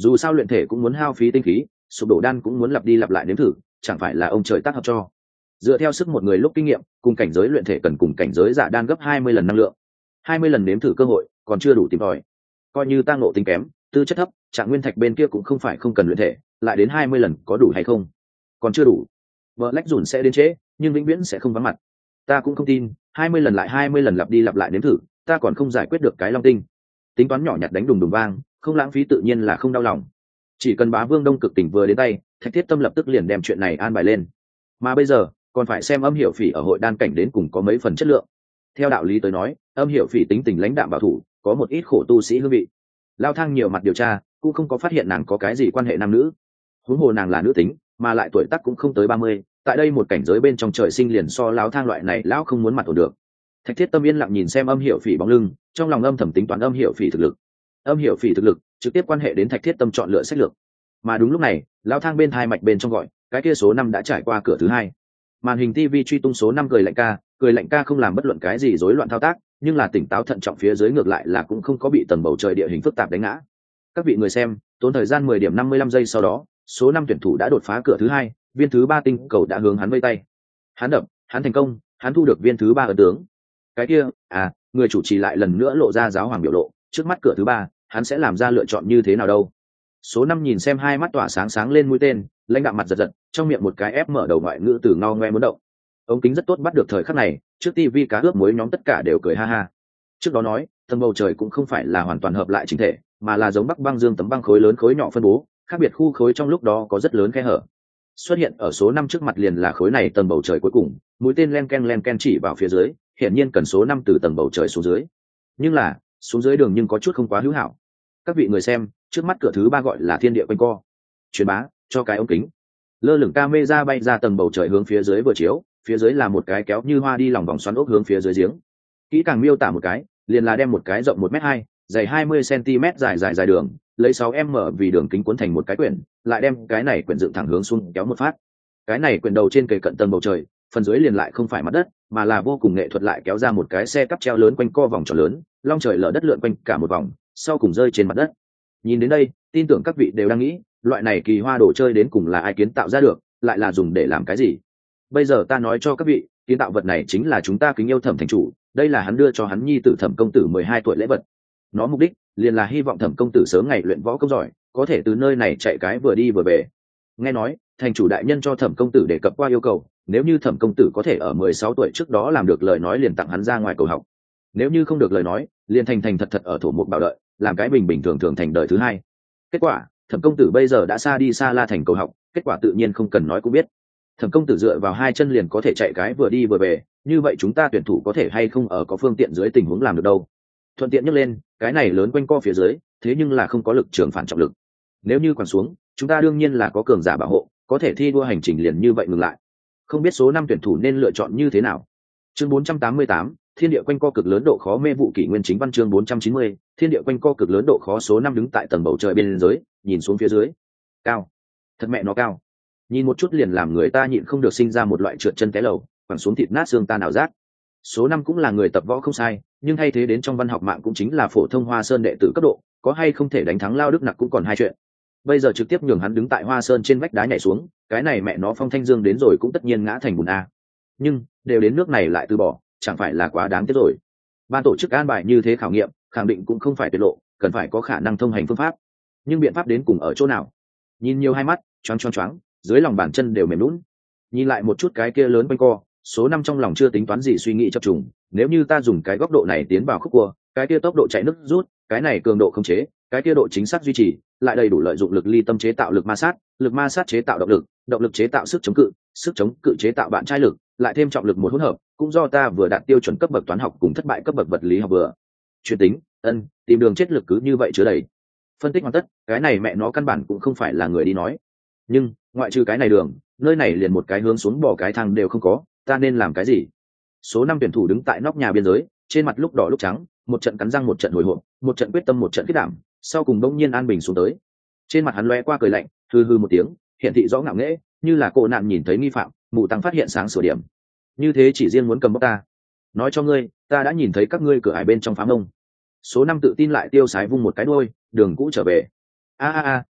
dù sao luyện thể cũng muốn hao phí tinh khí, sụp đổ đan cũng muốn lặp đi lặp lại nếm thử, chẳng phải là ông trời tác hợp cho. Dựa theo sức một người lúc kinh nghiệm, cùng cảnh giới luyện thể cần cùng cảnh giới giả đan gấp hai mươi lần năng lượng, hai mươi lần nếm thử cơ hội còn chưa đủ tìm tòi. Coi như ta ngộ tính kém, tư chất thấp, Trạng Nguyên Thạch bên kia cũng không phải không cần luyện thể, lại đến hai mươi lần có đủ hay không? Còn chưa đủ. Vợ lách dùn sẽ đến trễ, nhưng vĩnh viễn sẽ không vắng mặt. Ta cũng không tin, hai mươi lần lại hai mươi lần lặp đi lặp lại nếm thử, ta còn không giải quyết được cái long tinh. Tính toán nhỏ nhặt đánh đùng đùng vang, không lãng phí tự nhiên là không đau lòng. Chỉ cần Bá Vương Đông Cực Tỉnh vừa đến tay, Thạch Thiết Tâm lập tức liền đem chuyện này an bài lên. Mà bây giờ, còn phải xem Âm Hiểu Phỉ ở hội đan cảnh đến cùng có mấy phần chất lượng. Theo đạo lý tới nói, Âm Hiểu Phỉ tính tình lãnh đạm bảo thủ, có một ít khổ tu sĩ hương vị. Lao Thang nhiều mặt điều tra, cũng không có phát hiện nàng có cái gì quan hệ nam nữ. Huống hồ nàng là nữ tính, mà lại tuổi tác cũng không tới ba mươi, tại đây một cảnh giới bên trong trời sinh liền so Lão Thang loại này lão không muốn mặt ổn được. Thạch Thiết Tâm yên lặng nhìn xem Âm Hiểu Phỉ bóng lưng, trong lòng âm thầm tính toán Âm Hiểu Phỉ thực lực. Âm Hiểu Phỉ thực lực trực tiếp quan hệ đến Thạch Thiết Tâm chọn lựa sách lược. Mà đúng lúc này, Lão Thang bên hai mạch bên trong gọi, cái kia số năm đã trải qua cửa thứ hai. Màn hình ti vi truy tung số năm cười lạnh ca, cười lạnh ca không làm bất luận cái gì rối loạn thao tác, nhưng là tỉnh táo thận trọng phía dưới ngược lại là cũng không có bị tầng bầu trời địa hình phức tạp đánh ngã. Các vị người xem, tốn thời gian mười điểm năm mươi lăm giây sau đó, số năm tuyển thủ đã đột phá cửa thứ hai, viên thứ ba tinh cầu đã hướng hắn vây tay. Hắn đập, hắn thành công, hắn thu được viên thứ ba ấn tướng. Cái kia, à, người chủ trì lại lần nữa lộ ra giáo hoàng biểu lộ, trước mắt cửa thứ ba, hắn sẽ làm ra lựa chọn như thế nào đâu? Số năm nhìn xem hai mắt tỏa sáng sáng lên mũi tên, lãnh đạm mặt giật giật, trong miệng một cái ép mở đầu ngoại ngữ từ ngao ngoe muốn động. Ống kính rất tốt bắt được thời khắc này, trước tivi cá ướp muối nhóm tất cả đều cười ha ha. Trước đó nói, tầng bầu trời cũng không phải là hoàn toàn hợp lại chính thể, mà là giống Bắc băng dương tấm băng khối lớn khối nhỏ phân bố, khác biệt khu khối trong lúc đó có rất lớn khe hở. Xuất hiện ở số năm trước mặt liền là khối này tầng bầu trời cuối cùng, mũi tên len ken len ken chỉ vào phía dưới, hiển nhiên cần số năm từ tầng bầu trời xuống dưới. Nhưng là, xuống dưới đường nhưng có chút không quá hữu hảo. Các vị người xem, trước mắt cửa thứ ba gọi là thiên địa quanh co. Truyền bá, cho cái ống kính. Lơ lửng camera bay ra tầng bầu trời hướng phía dưới vừa chiếu, phía dưới là một cái kéo như hoa đi lòng vòng xoắn ốc hướng phía dưới giếng. Kỹ càng miêu tả một cái, liền là đem một cái rộng một mét hai, dày hai mươi xăng-ti-mét dài dài dài đường, lấy sáu em em vì đường kính cuốn thành một cái quyển, lại đem cái này quyển dựng thẳng hướng xuống kéo một phát. Cái này quyển đầu trên kề cận tầng bầu trời, phần dưới liền lại không phải mặt đất, mà là vô cùng nghệ thuật lại kéo ra một cái xe cắp treo lớn quanh co vòng tròn lớn, long trời lở đất lượn quanh cả một vòng, sau cùng rơi trên mặt đất. Nhìn đến đây, tin tưởng các vị đều đang nghĩ, loại này kỳ hoa đồ chơi đến cùng là ai kiến tạo ra được, lại là dùng để làm cái gì? Bây giờ ta nói cho các vị, kiến tạo vật này chính là chúng ta kính yêu Thẩm thành chủ, đây là hắn đưa cho hắn nhi tử Thẩm công tử mười hai tuổi lễ vật. Nó mục đích liền là hy vọng Thẩm công tử sớm ngày luyện võ công giỏi, có thể từ nơi này chạy cái vừa đi vừa về. Nghe nói, thành chủ đại nhân cho Thẩm công tử đề cập qua yêu cầu, nếu như Thẩm công tử có thể ở mười sáu tuổi trước đó làm được lời nói liền tặng hắn ra ngoài cầu học. Nếu như không được lời nói, liền thành thành thật thật ở thổ mục bảo đợi, làm cái bình bình thường thường thành đời thứ hai. Kết quả, Thẩm công tử bây giờ đã xa đi xa la thành cầu học, kết quả tự nhiên không cần nói cũng biết. Thẩm công tử dựa vào hai chân liền có thể chạy cái vừa đi vừa về, như vậy chúng ta tuyển thủ có thể hay không ở có phương tiện dưới tình huống làm được đâu? Thuận tiện nhấc lên, cái này lớn quanh co phía dưới, thế nhưng là không có lực trường phản trọng lực. Nếu như quằn xuống, chúng ta đương nhiên là có cường giả bảo hộ, có thể thi đua hành trình liền như vậy ngừng lại. Không biết số năm tuyển thủ nên lựa chọn như thế nào? Chương bốn trăm tám mươi tám, thiên địa quanh co cực lớn độ khó mê vụ kỷ nguyên chính văn chương bốn trăm chín mươi, thiên địa quanh co cực lớn độ khó số năm đứng tại tầng bầu trời bên dưới, nhìn xuống phía dưới. Cao, thật mẹ nó cao. Nhìn một chút liền làm người ta nhịn không được sinh ra một loại trượt chân té lầu, quẳng xuống thịt nát xương tan ảo giác. Số năm cũng là người tập võ không sai, nhưng thay thế đến trong văn học mạng cũng chính là phổ thông Hoa Sơn đệ tử cấp độ, có hay không thể đánh thắng Lao Đức Nặc cũng còn hai chuyện. Bây giờ trực tiếp nhường hắn đứng tại Hoa Sơn trên vách đá nhảy xuống, cái này mẹ nó phong thanh dương đến rồi cũng tất nhiên ngã thành bùn a. Nhưng đều đến nước này lại từ bỏ, chẳng phải là quá đáng tiếc rồi. Ban tổ chức an bài như thế khảo nghiệm, khẳng định cũng không phải tiết lộ, cần phải có khả năng thông hành phương pháp. Nhưng biện pháp đến cùng ở chỗ nào? Nhìn nhiều hai mắt, choáng choáng choáng, dưới lòng bàn chân đều mềm lún. Nhìn lại một chút cái kia lớn quanh co, số năm trong lòng chưa tính toán gì suy nghĩ chập trùng, nếu như ta dùng cái góc độ này tiến vào khúc cua, cái kia tốc độ chạy nước rút, cái này cường độ khống chế, cái kia độ chính xác duy trì, lại đầy đủ lợi dụng lực ly tâm chế tạo lực ma sát, lực ma sát chế tạo động lực, động lực chế tạo sức chống cự, sức chống cự chế tạo bạn trai lực, lại thêm trọng lực một hỗn hợp, cũng do ta vừa đạt tiêu chuẩn cấp bậc toán học cùng thất bại cấp bậc vật lý học vừa. Chuyên tính, ân, tìm đường chết lực cứ như vậy chứa đầy. Phân tích hoàn tất, cái này mẹ nó căn bản cũng không phải là người đi nói. Nhưng, ngoại trừ cái này đường, nơi này liền một cái hướng xuống bỏ cái thang đều không có, ta nên làm cái gì? Số năm tuyển thủ đứng tại nóc nhà biên giới, trên mặt lúc đỏ lúc trắng, một trận cắn răng một trận hồi hộp, một trận quyết tâm một trận kết đảm, sau cùng đông nhiên an bình xuống tới. Trên mặt hắn lóe qua cười lạnh, hư hư một tiếng, hiện thị rõ ngạo nghễ, như là cô nạn nhìn thấy nghi phạm, mụ tăng phát hiện sáng sửa điểm. Như thế chỉ riêng muốn cầm bóc ta. Nói cho ngươi, ta đã nhìn thấy các ngươi cửa ải bên trong phá mông. Số năm tự tin lại tiêu sái vung một cái đuôi, đường cũ trở về. A a a,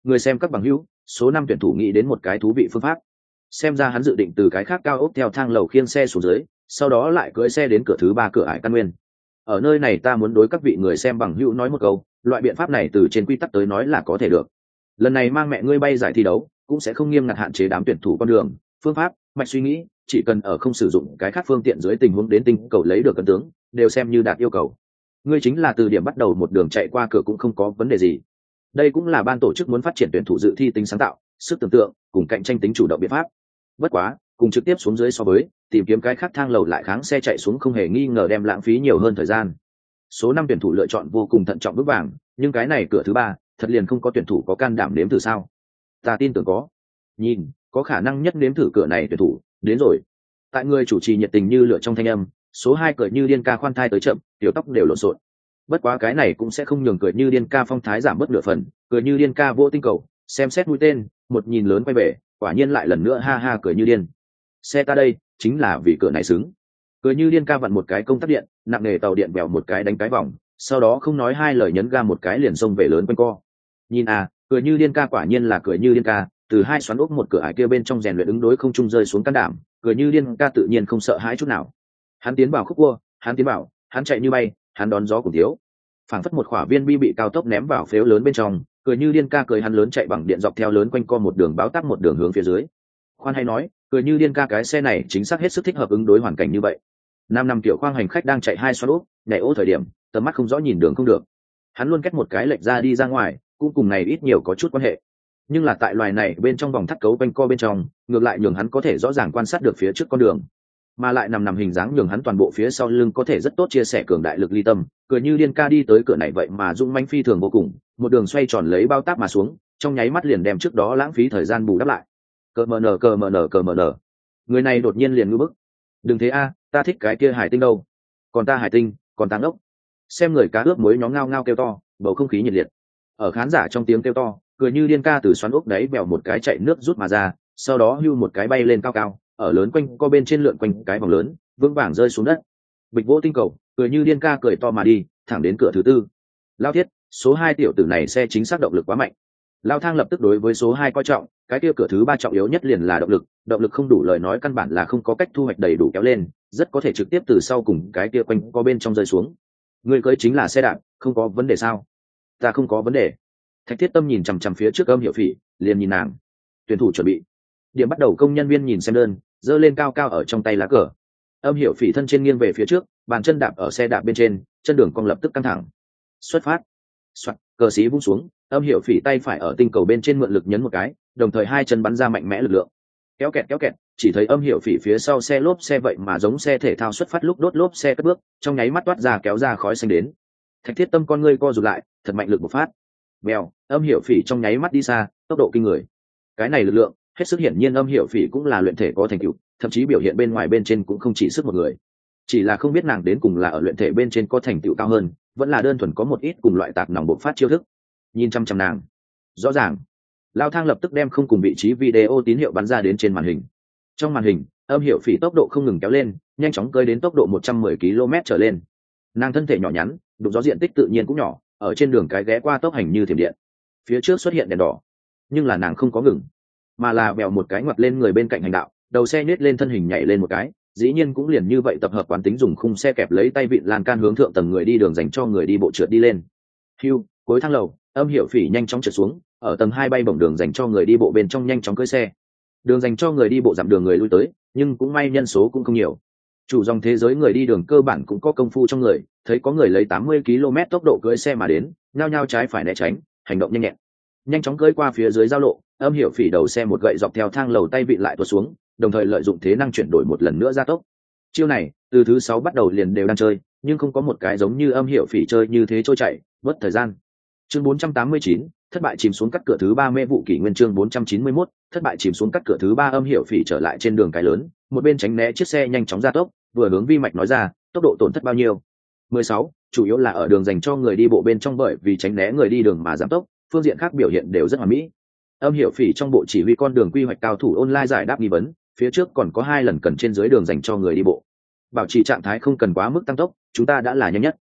Người xem các bằng hữu, số năm tuyển thủ nghĩ đến một cái thú vị phương pháp. Xem ra hắn dự định từ cái khác cao ốc theo thang lầu khiêng xe xuống dưới, sau đó lại cưỡi xe đến cửa thứ ba cửa ải căn nguyên. Ở nơi này ta muốn đối các vị người xem bằng hữu nói một câu, loại biện pháp này từ trên quy tắc tới nói là có thể được. Lần này mang mẹ ngươi bay giải thi đấu, cũng sẽ không nghiêm ngặt hạn chế đám tuyển thủ con đường, phương pháp, mạch suy nghĩ, chỉ cần ở không sử dụng cái khác phương tiện dưới tình huống đến tinh cầu lấy được cân tướng, đều xem như đạt yêu cầu. Ngươi chính là từ điểm bắt đầu một đường chạy qua cửa cũng không có vấn đề gì. Đây cũng là ban tổ chức muốn phát triển tuyển thủ dự thi tính sáng tạo, sức tưởng tượng, cùng cạnh tranh tính chủ động biện pháp. Bất quá, cùng trực tiếp xuống dưới so với tìm kiếm cái khác thang lầu lại kháng xe chạy xuống không hề nghi ngờ đem lãng phí nhiều hơn thời gian. Số năm tuyển thủ lựa chọn vô cùng thận trọng bước vàng, nhưng cái này cửa thứ ba, thật liền không có tuyển thủ có can đảm nếm thử sao? Ta tin tưởng có. Nhìn, có khả năng nhất nếm thử cửa này tuyển thủ, đến rồi. Tại người chủ trì nhiệt tình như lửa trong thanh âm, số hai cười như điên ca khoan thai tới chậm, tiểu tóc đều lộn xộn. Bất quá cái này cũng sẽ không nhường cười như điên ca phong thái giảm bớt nửa phần, cười như điên ca vô tinh cầu, xem xét mũi tên, một nhìn lớn quay về, quả nhiên lại lần nữa ha ha cười như điên. Xe ta đây, chính là vì cửa này xứng. Cười như điên ca vặn một cái công tắc điện, nặng nề tàu điện bèo một cái đánh cái vòng, sau đó không nói hai lời nhấn ga một cái liền xông về lớn quanh co. Nhìn à, cười như điên ca quả nhiên là cười như điên ca, từ hai xoắn ốc một cửa ải kia bên trong rèn luyện ứng đối không trung rơi xuống can đảm, cười như điên ca tự nhiên không sợ hãi chút nào. Hắn tiến vào khúc cua, hắn tiến vào, hắn chạy như bay, hắn đón gió cùng thiếu. Phảng phất một khỏa viên bi bị cao tốc ném vào phếu lớn bên trong, cười như điên ca cười hắn lớn chạy bằng điện dọc theo lớn quanh co một đường báo tắc một đường hướng phía dưới. Khoan hay nói, cười như điên ca cái xe này chính xác hết sức thích hợp ứng đối hoàn cảnh như vậy. Năm năm tiểu khoang hành khách đang chạy hai xoắn ốc, nhảy ô thời điểm, tầm mắt không rõ nhìn đường không được. Hắn luôn cách một cái lệch ra đi ra ngoài, cũng cùng này ít nhiều có chút quan hệ. Nhưng là tại loài này bên trong vòng thắt cấu quanh co bên trong, ngược lại nhường hắn có thể rõ ràng quan sát được phía trước con đường, mà lại nằm nằm hình dáng nhường hắn toàn bộ phía sau lưng có thể rất tốt chia sẻ cường đại lực ly tâm. Cười như điên ca đi tới cửa này vậy mà dũng mãnh phi thường vô cùng, một đường xoay tròn lấy bao táp mà xuống, trong nháy mắt liền đem trước đó lãng phí thời gian bù đắp lại. Cờ mờ nở cờ mờ nở cờ mờ nở, người này đột nhiên liền ngư bức. Đừng thế a, ta thích cái kia hải tinh đâu, còn ta hải tinh, còn ta ngốc. Xem người cá ướp muối nhóm ngao ngao kêu to, bầu không khí nhiệt liệt. Ở khán giả trong tiếng kêu to, cười như điên ca từ xoắn ốc đấy bèo một cái chạy nước rút mà ra, sau đó hưu một cái bay lên cao cao, ở lớn quanh co bên trên lượn quanh cái vòng lớn, vững vàng rơi xuống đất. Bịch vỗ tinh cầu, cười như điên ca cười to mà đi, thẳng đến cửa thứ tư. Lao thiết, số hai tiểu tử này xe chính xác động lực quá mạnh. Lao thang lập tức đối với số hai coi trọng, cái kia cửa thứ ba trọng yếu nhất liền là động lực, động lực không đủ lời nói căn bản là không có cách thu hoạch đầy đủ kéo lên, rất có thể trực tiếp từ sau cùng cái kia quanh co bên trong rơi xuống. Người cưới chính là xe đạp, không có vấn đề sao? Ta không có vấn đề. Thạch Thiết Tâm nhìn chằm chằm phía trước Âm Hiểu Phỉ, liền nhìn nàng. Tuyển thủ chuẩn bị. Điểm bắt đầu, công nhân viên nhìn xem đơn, giơ lên cao cao ở trong tay lá cờ. Âm Hiểu Phỉ thân trên nghiêng về phía trước, bàn chân đạp ở xe đạp bên trên, chân đường cong lập tức căng thẳng. Xuất phát. Soạt, cờ xí vung xuống, Âm Hiểu Phỉ tay phải ở tinh cầu bên trên mượn lực nhấn một cái, đồng thời hai chân bắn ra mạnh mẽ lực lượng. Kéo kẹt kéo kẹt, chỉ thấy Âm Hiểu Phỉ phía sau xe lốp xe vậy mà giống xe thể thao xuất phát lúc đốt lốp xe cất bước, trong nháy mắt toát ra kéo ra khói xanh đến. Thạch Thiết Tâm con ngươi co rụt lại, thật mạnh lực bộc phát. Bèo, Âm Hiểu Phỉ trong nháy mắt đi xa, tốc độ kinh người. Cái này lực lượng, hết sức hiển nhiên Âm Hiểu Phỉ cũng là luyện thể có thành tựu, thậm chí biểu hiện bên ngoài bên trên cũng không chỉ sức một người. Chỉ là không biết nàng đến cùng là ở luyện thể bên trên có thành tựu cao hơn, vẫn là đơn thuần có một ít cùng loại tạc nòng bộc phát chiêu thức. Nhìn chăm chăm nàng, rõ ràng, Lao Thang lập tức đem không cùng vị trí video tín hiệu bắn ra đến trên màn hình. Trong màn hình, Âm Hiểu Phỉ tốc độ không ngừng kéo lên, nhanh chóng cơi đến tốc độ một trăm mười ki lô mét trở lên. Nàng thân thể nhỏ nhắn, đụng gió diện tích tự nhiên cũng nhỏ, ở trên đường cái ghé qua tốc hành như thiểm điện. Phía trước xuất hiện đèn đỏ, nhưng là nàng không có ngừng, mà là bèo một cái ngoặt lên người bên cạnh hành đạo, đầu xe nhếch lên thân hình nhảy lên một cái, dĩ nhiên cũng liền như vậy tập hợp quán tính dùng khung xe kẹp lấy tay vịn lan can hướng thượng tầng người đi đường dành cho người đi bộ trượt đi lên. Hưu, cuối thang lầu, Âm Hiểu Phỉ nhanh chóng trượt xuống, ở tầng hai bay bổng đường dành cho người đi bộ bên trong nhanh chóng cưỡi xe. Đường dành cho người đi bộ giảm đường người lui tới, nhưng cũng may nhân số cũng không nhiều. Chủ dòng thế giới người đi đường cơ bản cũng có công phu trong người, thấy có người lấy tám mươi ki lô mét tốc độ cưỡi xe mà đến, nhao nhao trái phải né tránh, hành động nhanh nhẹn. Nhanh chóng cưỡi qua phía dưới giao lộ, Âm Hiểu Phỉ đầu xe một gậy dọc theo thang lầu tay vịn lại tuột xuống, đồng thời lợi dụng thế năng chuyển đổi một lần nữa gia tốc. Chiêu này, từ thứ sáu bắt đầu liền đều đang chơi, nhưng không có một cái giống như Âm Hiểu Phỉ chơi như thế trôi chảy, mất thời gian. Chương bốn trăm tám mươi chín, thất bại chìm xuống cắt cửa thứ ba mê vụ kỷ nguyên. Chương bốn trăm chín mươi mốt, thất bại chìm xuống cắt cửa thứ ba. Âm Hiểu Phỉ trở lại trên đường cái lớn, một bên tránh né chiếc xe nhanh chóng gia tốc, vừa hướng vi mạch nói ra, tốc độ tổn thất bao nhiêu? mười sáu, chủ yếu là ở đường dành cho người đi bộ bên trong, bởi vì tránh né người đi đường mà giảm tốc, phương diện khác biểu hiện đều rất hoàn mỹ. Âm Hiểu Phỉ trong bộ chỉ huy con đường quy hoạch cao thủ online giải đáp nghi vấn, phía trước còn có hai lần cần trên dưới đường dành cho người đi bộ. Bảo trì trạng thái không cần quá mức tăng tốc, chúng ta đã là nhanh nhất.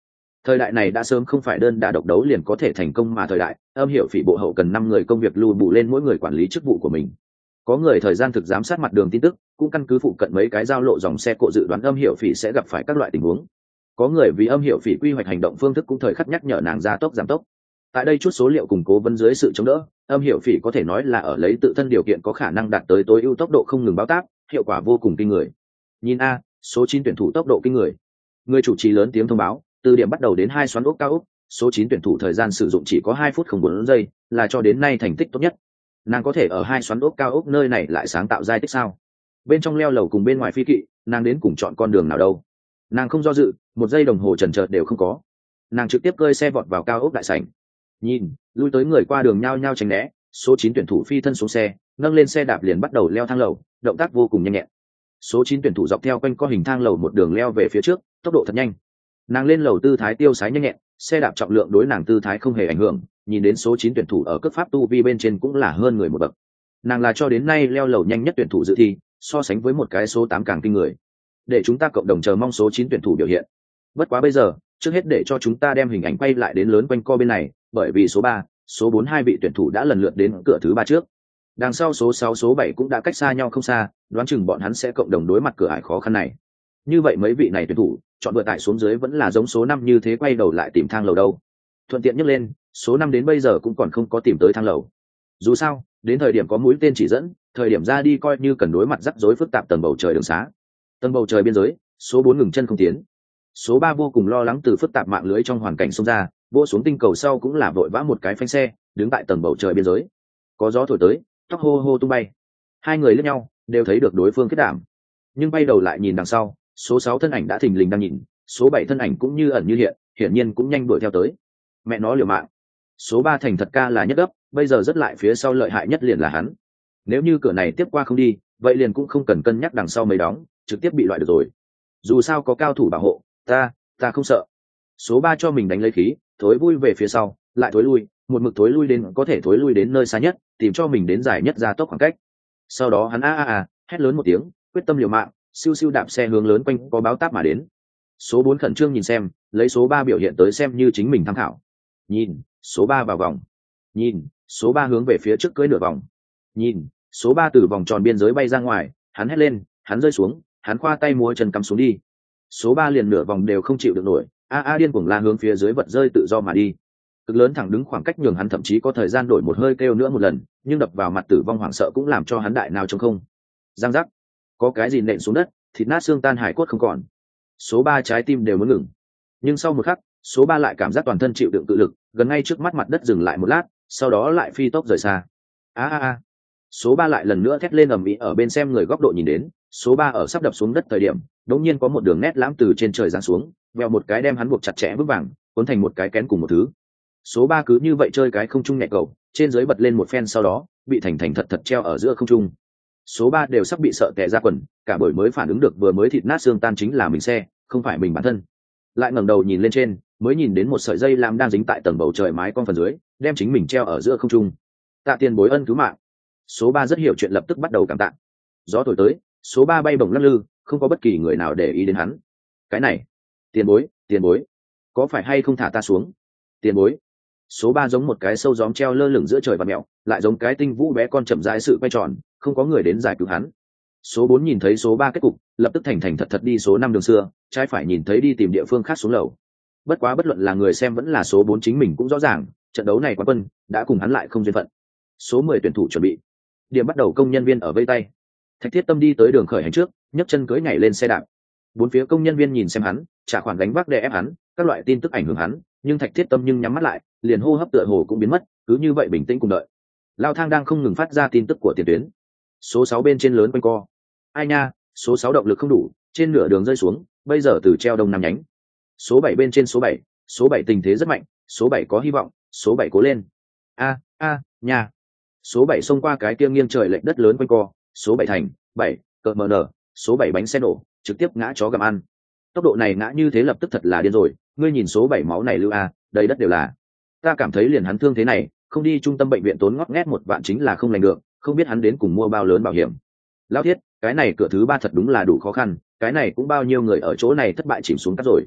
Thời đại này đã sớm không phải đơn đả độc đấu liền có thể thành công mà thời đại, âm hiểu phỉ bộ hậu cần năm người công việc lưu bù lên mỗi người quản lý chức vụ của mình. Có người thời gian thực giám sát mặt đường tin tức, cũng căn cứ phụ cận mấy cái giao lộ dòng xe cộ dự đoán âm hiểu phỉ sẽ gặp phải các loại tình huống. Có người vì âm hiểu phỉ quy hoạch hành động phương thức cũng thời khắc nhắc nhở nàng gia tốc giảm tốc. Tại đây chút số liệu củng cố vấn dưới sự chống đỡ, âm hiểu phỉ có thể nói là ở lấy tự thân điều kiện có khả năng đạt tới tối ưu tốc độ không ngừng báo táp, hiệu quả vô cùng kinh người. Nhìn a, số chín tuyển thủ tốc độ kinh người. Người chủ trì lớn tiếng thông báo, từ điểm bắt đầu đến hai xoắn ốc cao ốc, số chín tuyển thủ thời gian sử dụng chỉ có hai phút không bốn giây, là cho đến nay thành tích tốt nhất. Nàng có thể ở hai xoắn ốc cao ốc nơi này lại sáng tạo giai tích sao? Bên trong leo lầu cùng bên ngoài phi kỵ, nàng đến cùng chọn con đường nào đâu? Nàng không do dự, một giây đồng hồ chần chờ đều không có. Nàng trực tiếp cơi xe vọt vào cao ốc đại sảnh. Nhìn, lui tới người qua đường nhao nhao tránh né, số chín tuyển thủ phi thân xuống xe, nâng lên xe đạp liền bắt đầu leo thang lầu, động tác vô cùng nhanh nhẹn. Số chín tuyển thủ dọc theo quanh co hình thang lầu một đường leo về phía trước, tốc độ thật nhanh. Nàng lên lầu tư thái tiêu sái nhanh nhẹn, xe đạp trọng lượng đối nàng tư thái không hề ảnh hưởng, nhìn đến số chín tuyển thủ ở cấp pháp tu vi bên trên cũng là hơn người một bậc. Nàng là cho đến nay leo lầu nhanh nhất tuyển thủ dự thi, so sánh với một cái số tám càng kinh người. Để chúng ta cộng đồng chờ mong số chín tuyển thủ biểu hiện. Bất quá bây giờ, trước hết để cho chúng ta đem hình ảnh quay lại đến lớn quanh co bên này, bởi vì số ba, số bốn hai vị tuyển thủ đã lần lượt đến cửa thứ ba trước. Đằng sau số sáu số bảy cũng đã cách xa nhau không xa, đoán chừng bọn hắn sẽ cộng đồng đối mặt cửa ải khó khăn này. Như vậy mấy vị này tuyển thủ, chọn vừa tải xuống dưới vẫn là giống số năm như thế quay đầu lại tìm thang lầu đâu. Thuận tiện nhắc lên, số năm đến bây giờ cũng còn không có tìm tới thang lầu. Dù sao, đến thời điểm có mũi tên chỉ dẫn, thời điểm ra đi coi như cần đối mặt rắc rối phức tạp tầng bầu trời đường xá. Tầng bầu trời biên giới, số bốn ngừng chân không tiến. Số ba vô cùng lo lắng từ phức tạp mạng lưới trong hoàn cảnh xông ra, vỗ xuống tinh cầu sau cũng là vội vã một cái phanh xe, đứng tại tầng bầu trời biên giới. Có gió thổi tới, tóc hô hô tung bay. Hai người liếc nhau, đều thấy được đối phương kết đảm. Nhưng bay đầu lại nhìn đằng sau, số sáu thân ảnh đã thình lình đang nhìn, số bảy thân ảnh cũng như ẩn như hiện, hiển nhiên cũng nhanh đuổi theo tới. Mẹ nó liều mạng. Số ba thành thật ca là nhất gấp, bây giờ rất lại phía sau lợi hại nhất liền là hắn. Nếu như cửa này tiếp qua không đi, vậy liền cũng không cần cân nhắc đằng sau mấy đóng, trực tiếp bị loại được rồi. Dù sao có cao thủ bảo hộ, ta, ta không sợ. Số ba cho mình đánh lấy khí, thối vui về phía sau, lại thối lui, một mực thối lui đến có thể thối lui đến nơi xa nhất, tìm cho mình đến dài nhất ra tốc khoảng cách. Sau đó hắn a a a, hét lớn một tiếng, quyết tâm liều mạng, siêu siêu đạp xe hướng lớn quanh có báo táp mà đến. Số bốn khẩn trương nhìn xem, lấy số ba biểu hiện tới xem như chính mình tham khảo. Nhìn, số ba vào vòng. Nhìn, số ba hướng về phía trước cưỡi nửa vòng. Nhìn, số ba từ vòng tròn biên giới bay ra ngoài, hắn hét lên, hắn rơi xuống, hắn khoa tay múa chân cắm xuống đi. Số ba liền nửa vòng đều không chịu được nổi, a a điên cuồng la hướng phía dưới vật rơi tự do mà đi. Cực lớn thẳng đứng khoảng cách nhường hắn thậm chí có thời gian đổi một hơi kêu nữa một lần, nhưng đập vào mặt tử vong hoảng sợ cũng làm cho hắn đại nào trống không. Giang giác, có cái gì nện xuống đất, thịt nát xương tan hải cốt không còn. Số ba trái tim đều muốn ngừng. Nhưng sau một khắc, số ba lại cảm giác toàn thân chịu đựng cự lực, gần ngay trước mắt mặt đất dừng lại một lát, sau đó lại phi tốc rời xa. A a a. Số ba lại lần nữa thét lên ầm ĩ ở bên xem người góc độ nhìn đến, số ba ở sắp đập xuống đất thời điểm, đột nhiên có một đường nét lãm từ trên trời giáng xuống, vèo một cái đem hắn buộc chặt chẽ vững vàng, cuốn thành một cái kén cùng một thứ. Số ba cứ như vậy chơi cái không trung nhẹ cầu, trên dưới bật lên một phen sau đó, bị thành thành thật thật treo ở giữa không trung. Số ba đều sắp bị sợ tè ra quần, cả bởi mới phản ứng được vừa mới thịt nát xương tan chính là mình xe, không phải mình bản thân. Lại ngẩng đầu nhìn lên trên, mới nhìn đến một sợi dây lam đang dính tại tầng bầu trời mái con phần dưới, đem chính mình treo ở giữa không trung. Tạ tiền bối ân cứu mạng. Số ba rất hiểu chuyện lập tức bắt đầu cảm tạ. Gió thổi tới, số ba bay bổng lắc lư, không có bất kỳ người nào để ý đến hắn. Cái này, tiền bối, tiền bối, có phải hay không thả ta xuống? Tiền bối. Số ba giống một cái sâu gióm treo lơ lửng giữa trời và mẹo, lại giống cái tinh vũ bé con chậm rãi sự quay tròn, không có người đến giải cứu hắn. Số bốn nhìn thấy số ba kết cục, lập tức thành thành thật thật đi số năm đường xưa, trái phải nhìn thấy đi tìm địa phương khác xuống lầu. Bất quá bất luận là người xem vẫn là số bốn chính mình cũng rõ ràng, trận đấu này quán quân đã cùng hắn lại không duyên phận. Số mười tuyển thủ chuẩn bị. Điểm bắt đầu công nhân viên ở vây tay. Thạch Thiết Tâm đi tới đường khởi hành trước, nhấc chân cưỡi nhảy lên xe đạp. Bốn phía công nhân viên nhìn xem hắn, trả khoản gánh vác đè ép hắn, các loại tin tức ảnh hưởng hắn, nhưng Thạch Thiết Tâm nhưng nhắm mắt lại, liền hô hấp tựa hồ cũng biến mất, cứ như vậy bình tĩnh cùng đợi. Lao thang đang không ngừng phát ra tin tức của tiền tuyến. Số sáu bên trên lớn quanh co. Ai nha, số sáu động lực không đủ, trên nửa đường rơi xuống, bây giờ từ treo đông năm nhánh. Số bảy bên trên số bảy, số bảy tình thế rất mạnh, số bảy có hy vọng, số bảy cố lên. A a, nha. Số bảy xông qua cái kia nghiêng trời lệch đất lớn quanh co, số bảy thành, bảy, cờ mờ nở, số bảy bánh xe nổ, trực tiếp ngã chó gặm ăn. Tốc độ này ngã như thế lập tức thật là điên rồi, ngươi nhìn số bảy máu này lưu a, đầy đất đều là. Ta cảm thấy liền hắn thương thế này, không đi trung tâm bệnh viện tốn ngót nghét một vạn chính là không lành được, không biết hắn đến cùng mua bao lớn bảo hiểm. Lão Thiết, cái này cửa thứ ba thật đúng là đủ khó khăn, cái này cũng bao nhiêu người ở chỗ này thất bại chìm xuống cắt rồi.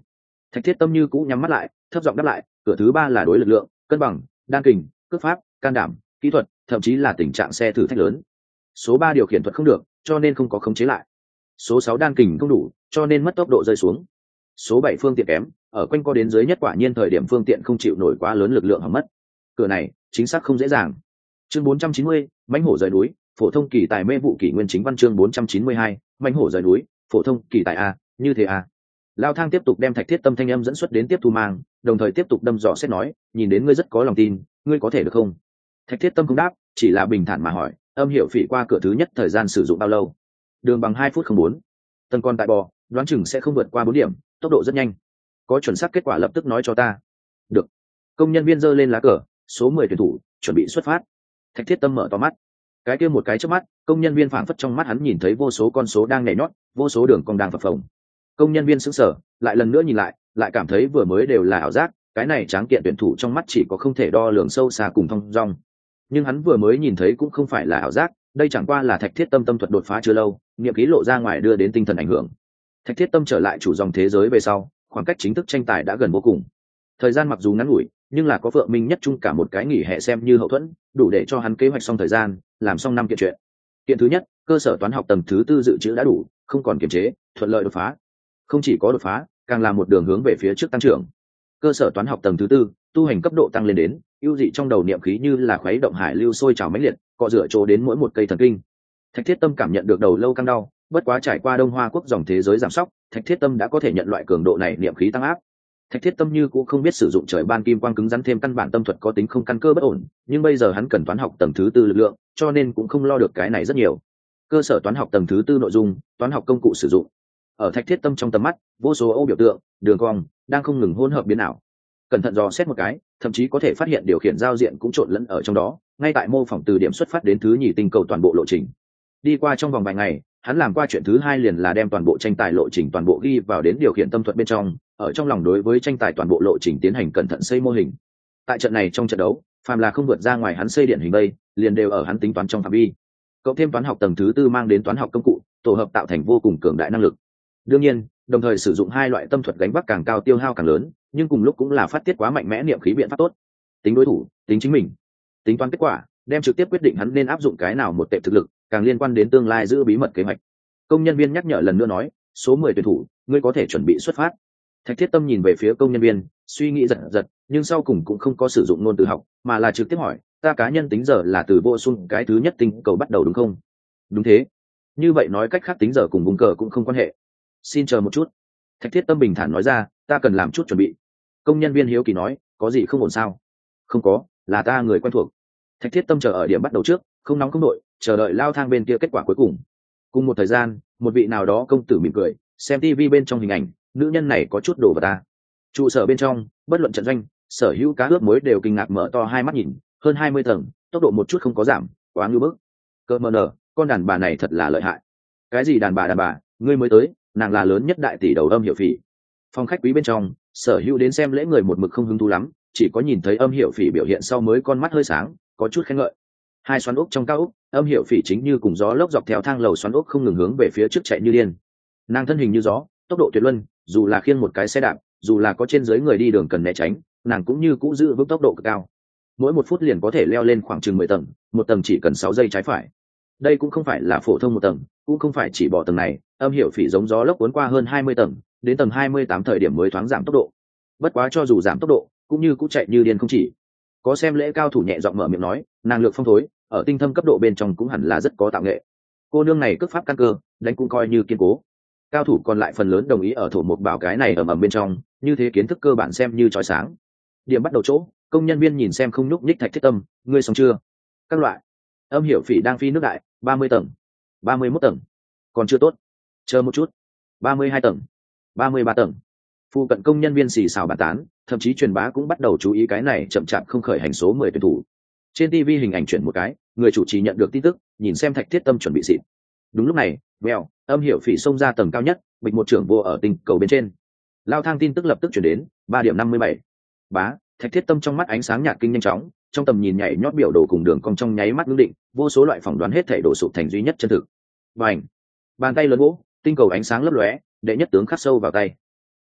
Thạch Thiết Tâm như cũ nhắm mắt lại, thấp giọng đáp lại, cửa thứ ba là đối lực lượng, cân bằng, đan kình, cước pháp, can đảm, kỹ thuật, thậm chí là tình trạng xe thử thách lớn. Số ba điều khiển thuật không được, cho nên không có khống chế lại. Số sáu đan kình không đủ, cho nên mất tốc độ rơi xuống. Số bảy phương tiện kém, ở quanh co đến dưới nhất quả nhiên thời điểm phương tiện không chịu nổi quá lớn lực lượng hỏng mất. Cửa này chính xác không dễ dàng. Chương bốn trăm chín mươi, mãnh hổ rời núi, phổ thông kỳ tài mê vụ kỷ nguyên chính văn chương bốn trăm chín mươi hai, mãnh hổ rời núi, phổ thông kỳ tài a, như thế a. Lao Thang tiếp tục đem Thạch Thiết Tâm thanh âm dẫn xuất đến tiếp thu mang, đồng thời tiếp tục đâm dò xét nói, nhìn đến ngươi rất có lòng tin, ngươi có thể được không? Thạch Thiết Tâm không đáp, chỉ là bình thản mà hỏi, âm hiệu phỉ qua cửa thứ nhất thời gian sử dụng bao lâu? Đường bằng hai phút không bốn. Tần con tại bò, đoán chừng sẽ không vượt qua bốn điểm, tốc độ rất nhanh. Có chuẩn xác kết quả lập tức nói cho ta. Được. Công nhân viên giơ lên lá cờ, số mười tuyển thủ, chuẩn bị xuất phát. Thạch Thiết Tâm mở to mắt. Cái kia một cái chớp mắt, công nhân viên phảng phất trong mắt hắn nhìn thấy vô số con số đang nhảy nhót, vô số đường cong đang phập phồng. Công nhân viên sững sờ, lại lần nữa nhìn lại, lại cảm thấy vừa mới đều là ảo giác, cái này tráng kiện tuyển thủ trong mắt chỉ có không thể đo lường sâu xa cùng thông dong. Nhưng hắn vừa mới nhìn thấy cũng không phải là ảo giác, đây chẳng qua là Thạch Thiết Tâm tâm thuật đột phá chưa lâu, niệm khí lộ ra ngoài đưa đến tinh thần ảnh hưởng. Thạch Thiết Tâm trở lại chủ dòng thế giới về sau, khoảng cách chính thức tranh tài đã gần vô cùng. Thời gian mặc dù ngắn ngủi, nhưng là có Phượng Minh nhất trung cả một cái nghỉ hè xem như hậu thuẫn, đủ để cho hắn kế hoạch xong thời gian, làm xong năm kiện chuyện. Kiện thứ nhất, cơ sở toán học tầng thứ tư dự trữ đã đủ, không còn kiềm chế, thuận lợi đột phá. Không chỉ có đột phá, càng là một đường hướng về phía trước tăng trưởng. Cơ sở toán học tầng thứ tư, tu hành cấp độ tăng lên đến, ưu dị trong đầu niệm khí như là khuấy động hải lưu sôi trào mãnh liệt, cọ rửa trồ đến mỗi một cây thần kinh. Thạch Thiết Tâm cảm nhận được đầu lâu căng đau, bất quá trải qua Đông Hoa quốc dòng thế giới giảm sóc, Thạch Thiết Tâm đã có thể nhận loại cường độ này niệm khí tăng áp. Thạch Thiết Tâm như cũng không biết sử dụng trời ban kim quang cứng rắn thêm căn bản tâm thuật có tính không căn cơ bất ổn, nhưng bây giờ hắn cần toán học tầng thứ tư lực lượng, cho nên cũng không lo được cái này rất nhiều. Cơ sở toán học tầng thứ tư nội dung, toán học công cụ sử dụng. Ở Thạch Thiết Tâm trong tầm mắt, vô số ô biểu tượng, đường cong đang không ngừng hỗn hợp biến ảo. Cẩn thận dò xét một cái, thậm chí có thể phát hiện điều khiển giao diện cũng trộn lẫn ở trong đó, ngay tại mô phỏng từ điểm xuất phát đến thứ nhì tinh cầu toàn bộ lộ trình. Đi qua trong vòng vài ngày, hắn làm qua chuyện thứ hai liền là đem toàn bộ tranh tài lộ trình toàn bộ ghi vào đến điều khiển tâm thuật bên trong, ở trong lòng đối với tranh tài toàn bộ lộ trình tiến hành cẩn thận xây mô hình. Tại trận này trong trận đấu, phàm là không vượt ra ngoài hắn xây điện hình đây, liền đều ở hắn tính toán trong phạm vi. Cộng thêm toán học tầng thứ tư mang đến toán học công cụ, tổ hợp tạo thành vô cùng cường đại năng lực. Đương nhiên, đồng thời sử dụng hai loại tâm thuật gánh vác càng cao tiêu hao càng lớn, nhưng cùng lúc cũng là phát tiết quá mạnh mẽ niệm khí biện pháp tốt. Tính đối thủ, tính chính mình, tính toán kết quả, đem trực tiếp quyết định hắn nên áp dụng cái nào một tệ thực lực, càng liên quan đến tương lai giữ bí mật kế hoạch. Công nhân viên nhắc nhở lần nữa nói, số mười tuyển thủ, ngươi có thể chuẩn bị xuất phát. Thạch Thiết Tâm nhìn về phía công nhân viên, suy nghĩ giật giật, nhưng sau cùng cũng không có sử dụng ngôn từ học, mà là trực tiếp hỏi, ta cá nhân tính giờ là từ vô xuân cái thứ nhất tinh cầu bắt đầu đúng không? Đúng thế. Như vậy nói cách khác tính giờ cùng vùng cờ cũng không quan hệ. Xin chờ một chút. Thạch Thiết Tâm bình thản nói ra, ta cần làm chút chuẩn bị. Công nhân viên hiếu kỳ nói, có gì không ổn sao? Không có, là ta người quen thuộc. Thạch Thiết Tâm chờ ở điểm bắt đầu trước, không nóng không đội, chờ đợi Lao Thang bên kia kết quả cuối cùng. Cùng một thời gian, một vị nào đó công tử mỉm cười, xem tivi bên trong hình ảnh, nữ nhân này có chút đồ vào ta. Trụ sở bên trong, bất luận trận doanh, sở hữu cá ướp muối đều kinh ngạc mở to hai mắt nhìn, hơn hai mươi tầng, tốc độ một chút không có giảm, quá ngưu bức. Cơ mờ nở, con đàn bà này thật là lợi hại. Cái gì đàn bà đàn bà, ngươi mới tới, nàng là lớn nhất đại tỷ đầu Âm Hiểu Phỉ. Phòng khách quý bên trong, sở hữu đến xem lễ người một mực không hứng thú lắm, chỉ có nhìn thấy Âm Hiểu Phỉ biểu hiện sau mới con mắt hơi sáng, có chút khen ngợi. Hai xoắn ốc trong cao ốc, Âm Hiểu Phỉ chính như cùng gió lốc dọc theo thang lầu xoắn ốc không ngừng hướng về phía trước chạy như điên. Nàng thân hình như gió, tốc độ tuyệt luân, dù là khiêng một cái xe đạp, dù là có trên dưới người đi đường cần né tránh, nàng cũng như cũ giữ vững tốc độ cực cao. Mỗi một phút liền có thể leo lên khoảng chừng mười tầng, một tầng chỉ cần sáu giây trái phải. Đây cũng không phải là phổ thông một tầng, cũng không phải chỉ bỏ tầng này, Âm Hiểu Phỉ giống gió lốc cuốn qua hơn hai mươi tầng, đến tầng hai mươi tám thời điểm mới thoáng giảm tốc độ. Bất quá cho dù giảm tốc độ, cũng như cũng chạy như điên không chỉ. Có xem lễ cao thủ nhẹ giọng mở miệng nói, nàng lược phong thối, ở tinh thâm cấp độ bên trong cũng hẳn là rất có tạo nghệ. Cô nương này cước pháp căn cơ, đánh cũng coi như kiên cố. Cao thủ còn lại phần lớn đồng ý ở thổ một bảo cái này ầm ầm bên trong, như thế kiến thức cơ bản xem như chói sáng. Điểm bắt đầu chỗ, công nhân viên nhìn xem không nhúc nhích Thạch Thiết Tâm, ngươi xong chưa? Các loại. Âm Hiểu Phỉ đang phi nước đại, ba mươi tầng, ba mươi mốt tầng, còn chưa tốt. Chờ một chút, ba mươi hai tầng, ba mươi ba tầng. Phụ cận công nhân viên xì xào bàn tán, thậm chí truyền bá cũng bắt đầu chú ý cái này chậm chạp không khởi hành số mười tuyển thủ. Trên ti vi hình ảnh chuyển một cái, người chủ trì nhận được tin tức, nhìn xem Thạch Thiết Tâm chuẩn bị xịt. Đúng lúc này, vèo, Âm Hiểu Phỉ xông ra tầng cao nhất, bịch một trưởng vô ở tinh cầu bên trên. Lao Thang tin tức lập tức chuyển đến, ba điểm năm mươi bảy. Bá, Thạch Thiết Tâm trong mắt ánh sáng nhạt kinh nhanh chóng, trong tầm nhìn nhảy nhót biểu đồ cùng đường cong trong nháy mắt ngưng định, vô số loại phỏng đoán hết thảy đổ sụp thành duy nhất chân thực. Bành! Bàn tay lớn vỗ, tinh cầu ánh sáng lấp lóe, đệ nhất tướng khắc sâu vào tay.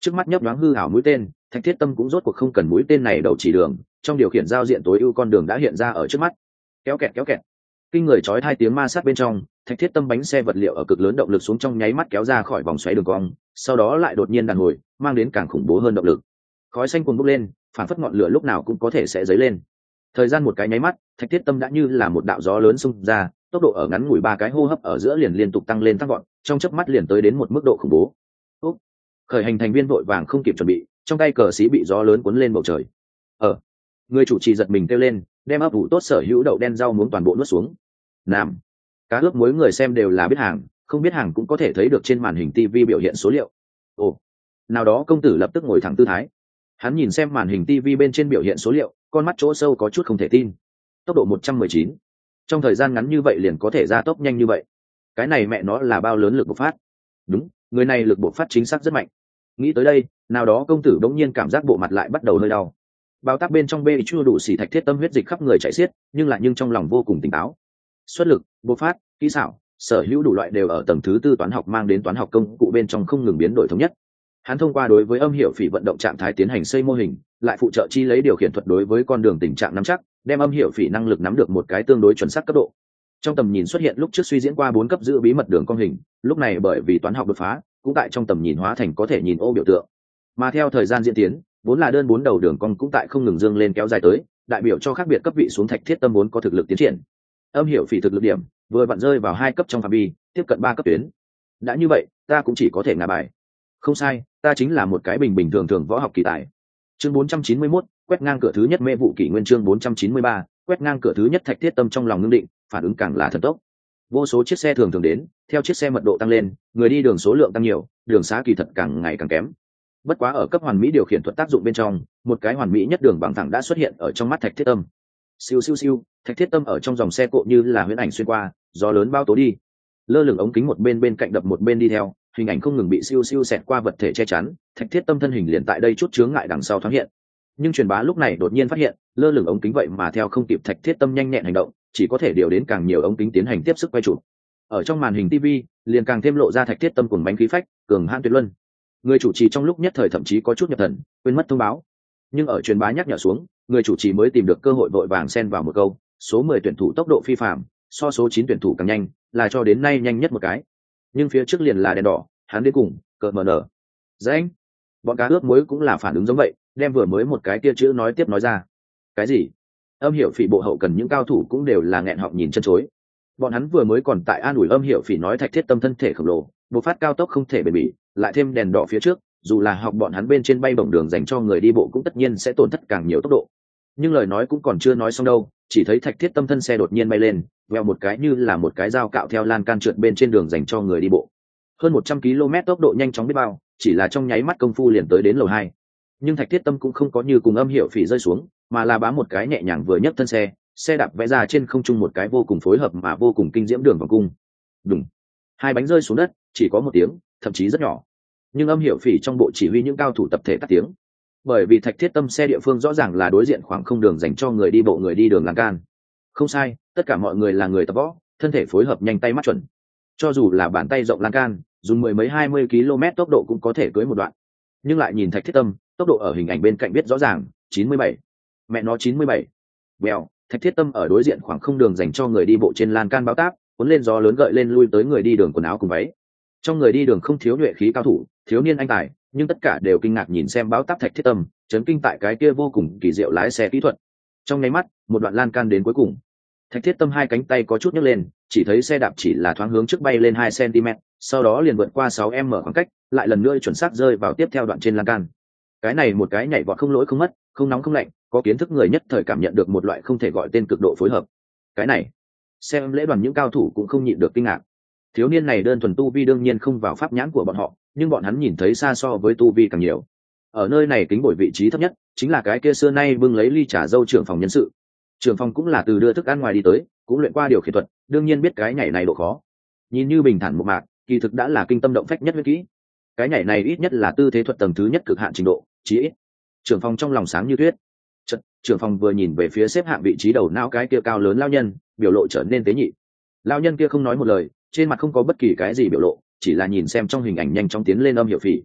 Trước mắt nhấp nhoáng hư ảo mũi tên, Thạch Thiết Tâm cũng rốt cuộc không cần mũi tên này đầu chỉ đường, trong điều khiển giao diện tối ưu con đường đã hiện ra ở trước mắt. Kéo kẹt kéo kẹt, kinh người chói hai tiếng ma sát bên trong, Thạch Thiết Tâm bánh xe vật liệu ở cực lớn động lực xuống trong nháy mắt kéo ra khỏi vòng xoáy đường cong, sau đó lại đột nhiên đàn hồi, mang đến càng khủng bố hơn động lực. Khói xanh cuồn bốc lên, phản phất ngọn lửa lúc nào cũng có thể sẽ dấy lên. Thời gian một cái nháy mắt, Thạch Thiết Tâm đã như là một đạo gió lớn xung ra, tốc độ ở ngắn ngủi ba cái hô hấp ở giữa liền liên tục tăng lên tăng vọt, trong chớp mắt liền tới đến một mức độ khủng bố. Úp! Khởi hành thành viên vội vàng không kịp chuẩn bị, trong tay cờ xí bị gió lớn cuốn lên bầu trời. Ở, người chủ trì giật mình kêu lên, đem ấp ủ tốt sở hữu đậu đen rau muống toàn bộ nuốt xuống. Nam, cá ướp muối người xem đều là biết hàng, không biết hàng cũng có thể thấy được trên màn hình ti vi biểu hiện số liệu. Ồ, nào đó công tử lập tức ngồi thẳng tư thái. Hắn nhìn xem màn hình ti vi bên trên biểu hiện số liệu, con mắt chỗ sâu có chút không thể tin. Tốc độ một trăm mười chín, trong thời gian ngắn như vậy liền có thể gia tốc nhanh như vậy. Cái này mẹ nó là bao lớn lực bộc phát. Đúng, người này lực bộc phát chính xác rất mạnh. Nghĩ tới đây, nào đó công tử bỗng nhiên cảm giác bộ mặt lại bắt đầu hơi đau. Bao tác bên trong bê chưa đủ xỉ Thạch Thiết Tâm huyết dịch khắp người chảy xiết, nhưng lại nhưng trong lòng vô cùng tỉnh táo. Xuất lực, bộc phát, kỹ xảo, sở hữu đủ loại đều ở tầng thứ tư toán học mang đến toán học công cụ bên trong không ngừng biến đổi thống nhất. Hắn thông qua đối với âm hiệu phỉ vận động trạng thái tiến hành xây mô hình, lại phụ trợ chi lấy điều khiển thuật đối với con đường tình trạng nắm chắc, đem âm hiệu phỉ năng lực nắm được một cái tương đối chuẩn xác cấp độ. Trong tầm nhìn xuất hiện lúc trước suy diễn qua bốn cấp giữ bí mật đường cong hình, lúc này bởi vì toán học đột phá, cũng tại trong tầm nhìn hóa thành có thể nhìn ô biểu tượng. Mà theo thời gian diễn tiến, vốn là đơn bốn đầu đường cong cũng tại không ngừng dương lên kéo dài tới, đại biểu cho khác biệt cấp vị xuống Thạch Thiết Tâm muốn có thực lực tiến triển. Âm hiệu phỉ thực lực điểm vừa vặn rơi vào hai cấp trong phạm vi, tiếp cận ba cấp tuyến. Đã như vậy, ta cũng chỉ có thể ngả bài. Không sai, ta chính là một cái bình bình thường thường võ học kỳ tài. Chương bốn trăm chín mươi mốt, quét ngang cửa thứ nhất mê vụ kỷ nguyên. Chương bốn trăm chín mươi ba, quét ngang cửa thứ nhất Thạch Thiết Tâm trong lòng ngưng định, phản ứng càng là thần tốc. Vô số chiếc xe thường thường đến, theo chiếc xe mật độ tăng lên, người đi đường số lượng tăng nhiều, đường xá kỳ thật càng ngày càng kém. Bất quá ở cấp hoàn mỹ điều khiển thuật tác dụng bên trong, một cái hoàn mỹ nhất đường bằng thẳng đã xuất hiện ở trong mắt Thạch Thiết Tâm. Siêu siêu siêu, Thạch Thiết Tâm ở trong dòng xe cộ như là huyễn ảnh xuyên qua, gió lớn bao tố đi. Lơ lửng ống kính một bên bên cạnh đập một bên đi theo, hình ảnh không ngừng bị siêu siêu xẹt qua vật thể che chắn, Thạch Thiết Tâm thân hình liền tại đây chút chướng ngại đằng sau thoáng hiện. Nhưng truyền bá lúc này đột nhiên phát hiện, lơ lửng ống kính vậy mà theo không kịp Thạch Thiết Tâm nhanh nhẹn hành động, chỉ có thể điều đến càng nhiều ống kính tiến hành tiếp sức quay chụp. Ở trong màn hình ti vi, liền càng thêm lộ ra Thạch Thiết Tâm cùng bánh khí phách, cường hãn tuyệt luân. Người chủ trì trong lúc nhất thời thậm chí có chút nhập thần, quên mất thông báo. Nhưng ở truyền bá nhắc nhở xuống, người chủ trì mới tìm được cơ hội vội vàng xen vào một câu, số mười tuyển thủ tốc độ phi phàm, so số chín tuyển thủ càng nhanh, là cho đến nay nhanh nhất một cái. Nhưng phía trước liền là đèn đỏ, hắn đến cùng, cợt mờ nở. Danh, bọn cá ướp muối cũng là phản ứng giống vậy, đem vừa mới một cái kia chữ nói tiếp nói ra. Cái gì? Âm hiệu phỉ bộ hậu cần những cao thủ cũng đều là nghẹn họng nhìn chân chối. Bọn hắn vừa mới còn tại an ủi âm hiệu phỉ nói Thạch Thiết Tâm thân thể khổng lồ, bộc phát cao tốc không thể bền bỉ, lại thêm đèn đỏ phía trước, dù là học bọn hắn bên trên bay bổng đường dành cho người đi bộ cũng tất nhiên sẽ tổn thất càng nhiều tốc độ. Nhưng lời nói cũng còn chưa nói xong đâu, chỉ thấy Thạch Thiết Tâm thân xe đột nhiên bay lên, veo một cái như là một cái dao cạo theo lan can trượt bên trên đường dành cho người đi bộ. Hơn một trăm ki lô mét tốc độ nhanh chóng biết bao, chỉ là trong nháy mắt công phu liền tới đến lầu hai. Nhưng Thạch Thiết Tâm cũng không có như cùng âm hiệu phỉ rơi xuống, mà là bám một cái nhẹ nhàng vừa nhấc thân xe, xe đạp vẽ ra trên không trung một cái vô cùng phối hợp mà vô cùng kinh diễm đường vòng cung. Đùng, hai bánh rơi xuống đất, chỉ có một tiếng, thậm chí rất nhỏ. Nhưng âm hiệu phỉ trong bộ chỉ huy những cao thủ tập thể tắt tiếng, bởi vì Thạch Thiết Tâm xe địa phương rõ ràng là đối diện khoảng không đường dành cho người đi bộ người đi đường lan can. Không sai, tất cả mọi người là người tập võ, thân thể phối hợp nhanh tay mắt chuẩn. Cho dù là bàn tay rộng lan can, dùng mười mấy hai mươi ki lô mét tốc độ cũng có thể cưới một đoạn. Nhưng lại nhìn Thạch Thiết Tâm, tốc độ ở hình ảnh bên cạnh biết rõ ràng, chín mươi bảy. Mẹ nó chín mươi bảy. Bèo, Thạch Thiết Tâm ở đối diện khoảng không đường dành cho người đi bộ trên lan can báo táp, cuốn lên gió lớn gợi lên lui tới người đi đường quần áo cùng váy. Trong người đi đường không thiếu nhuệ khí cao thủ, thiếu niên anh tài, nhưng tất cả đều kinh ngạc nhìn xem báo táp Thạch Thiết Tâm, chấn kinh tại cái kia vô cùng kỳ diệu lái xe kỹ thuật. Trong nháy mắt, một đoạn lan can đến cuối cùng. Thạch Thiết Tâm hai cánh tay có chút nhấc lên, chỉ thấy xe đạp chỉ là thoáng hướng trước bay lên hai xăng-ti-mét, sau đó liền vượt qua sáu mét khoảng cách, lại lần nữa chuẩn xác rơi vào tiếp theo đoạn trên lan can. Cái này một cái nhảy vọt không lỗi không mất, không nóng không lạnh, có kiến thức người nhất thời cảm nhận được một loại không thể gọi tên cực độ phối hợp. Cái này, xem lễ đoàn những cao thủ cũng không nhịn được kinh ngạc. Thiếu niên này đơn thuần tu vi đương nhiên không vào pháp nhãn của bọn họ, nhưng bọn hắn nhìn thấy xa so với tu vi càng nhiều. Ở nơi này kính bồi vị trí thấp nhất, chính là cái kia xưa nay bưng lấy ly trà dâu trưởng phòng nhân sự. Trưởng phòng cũng là từ đưa thức ăn ngoài đi tới, cũng luyện qua điều khiển thuật, đương nhiên biết cái nhảy này độ khó. Nhìn như bình thản một mạc, kỳ thực đã là kinh tâm động phách nhất huyết kỹ. Cái nhảy này ít nhất là tư thế thuật tầng thứ nhất cực hạn trình độ, chí ít. Trưởng phòng trong lòng sáng như tuyết. Chợt, trưởng phòng vừa nhìn về phía xếp hạng vị trí đầu não cái kia cao lớn lao nhân, biểu lộ trở nên tế nhị. Lao nhân kia không nói một lời, trên mặt không có bất kỳ cái gì biểu lộ, chỉ là nhìn xem trong hình ảnh nhanh chóng tiến lên âm hiệu phỉ.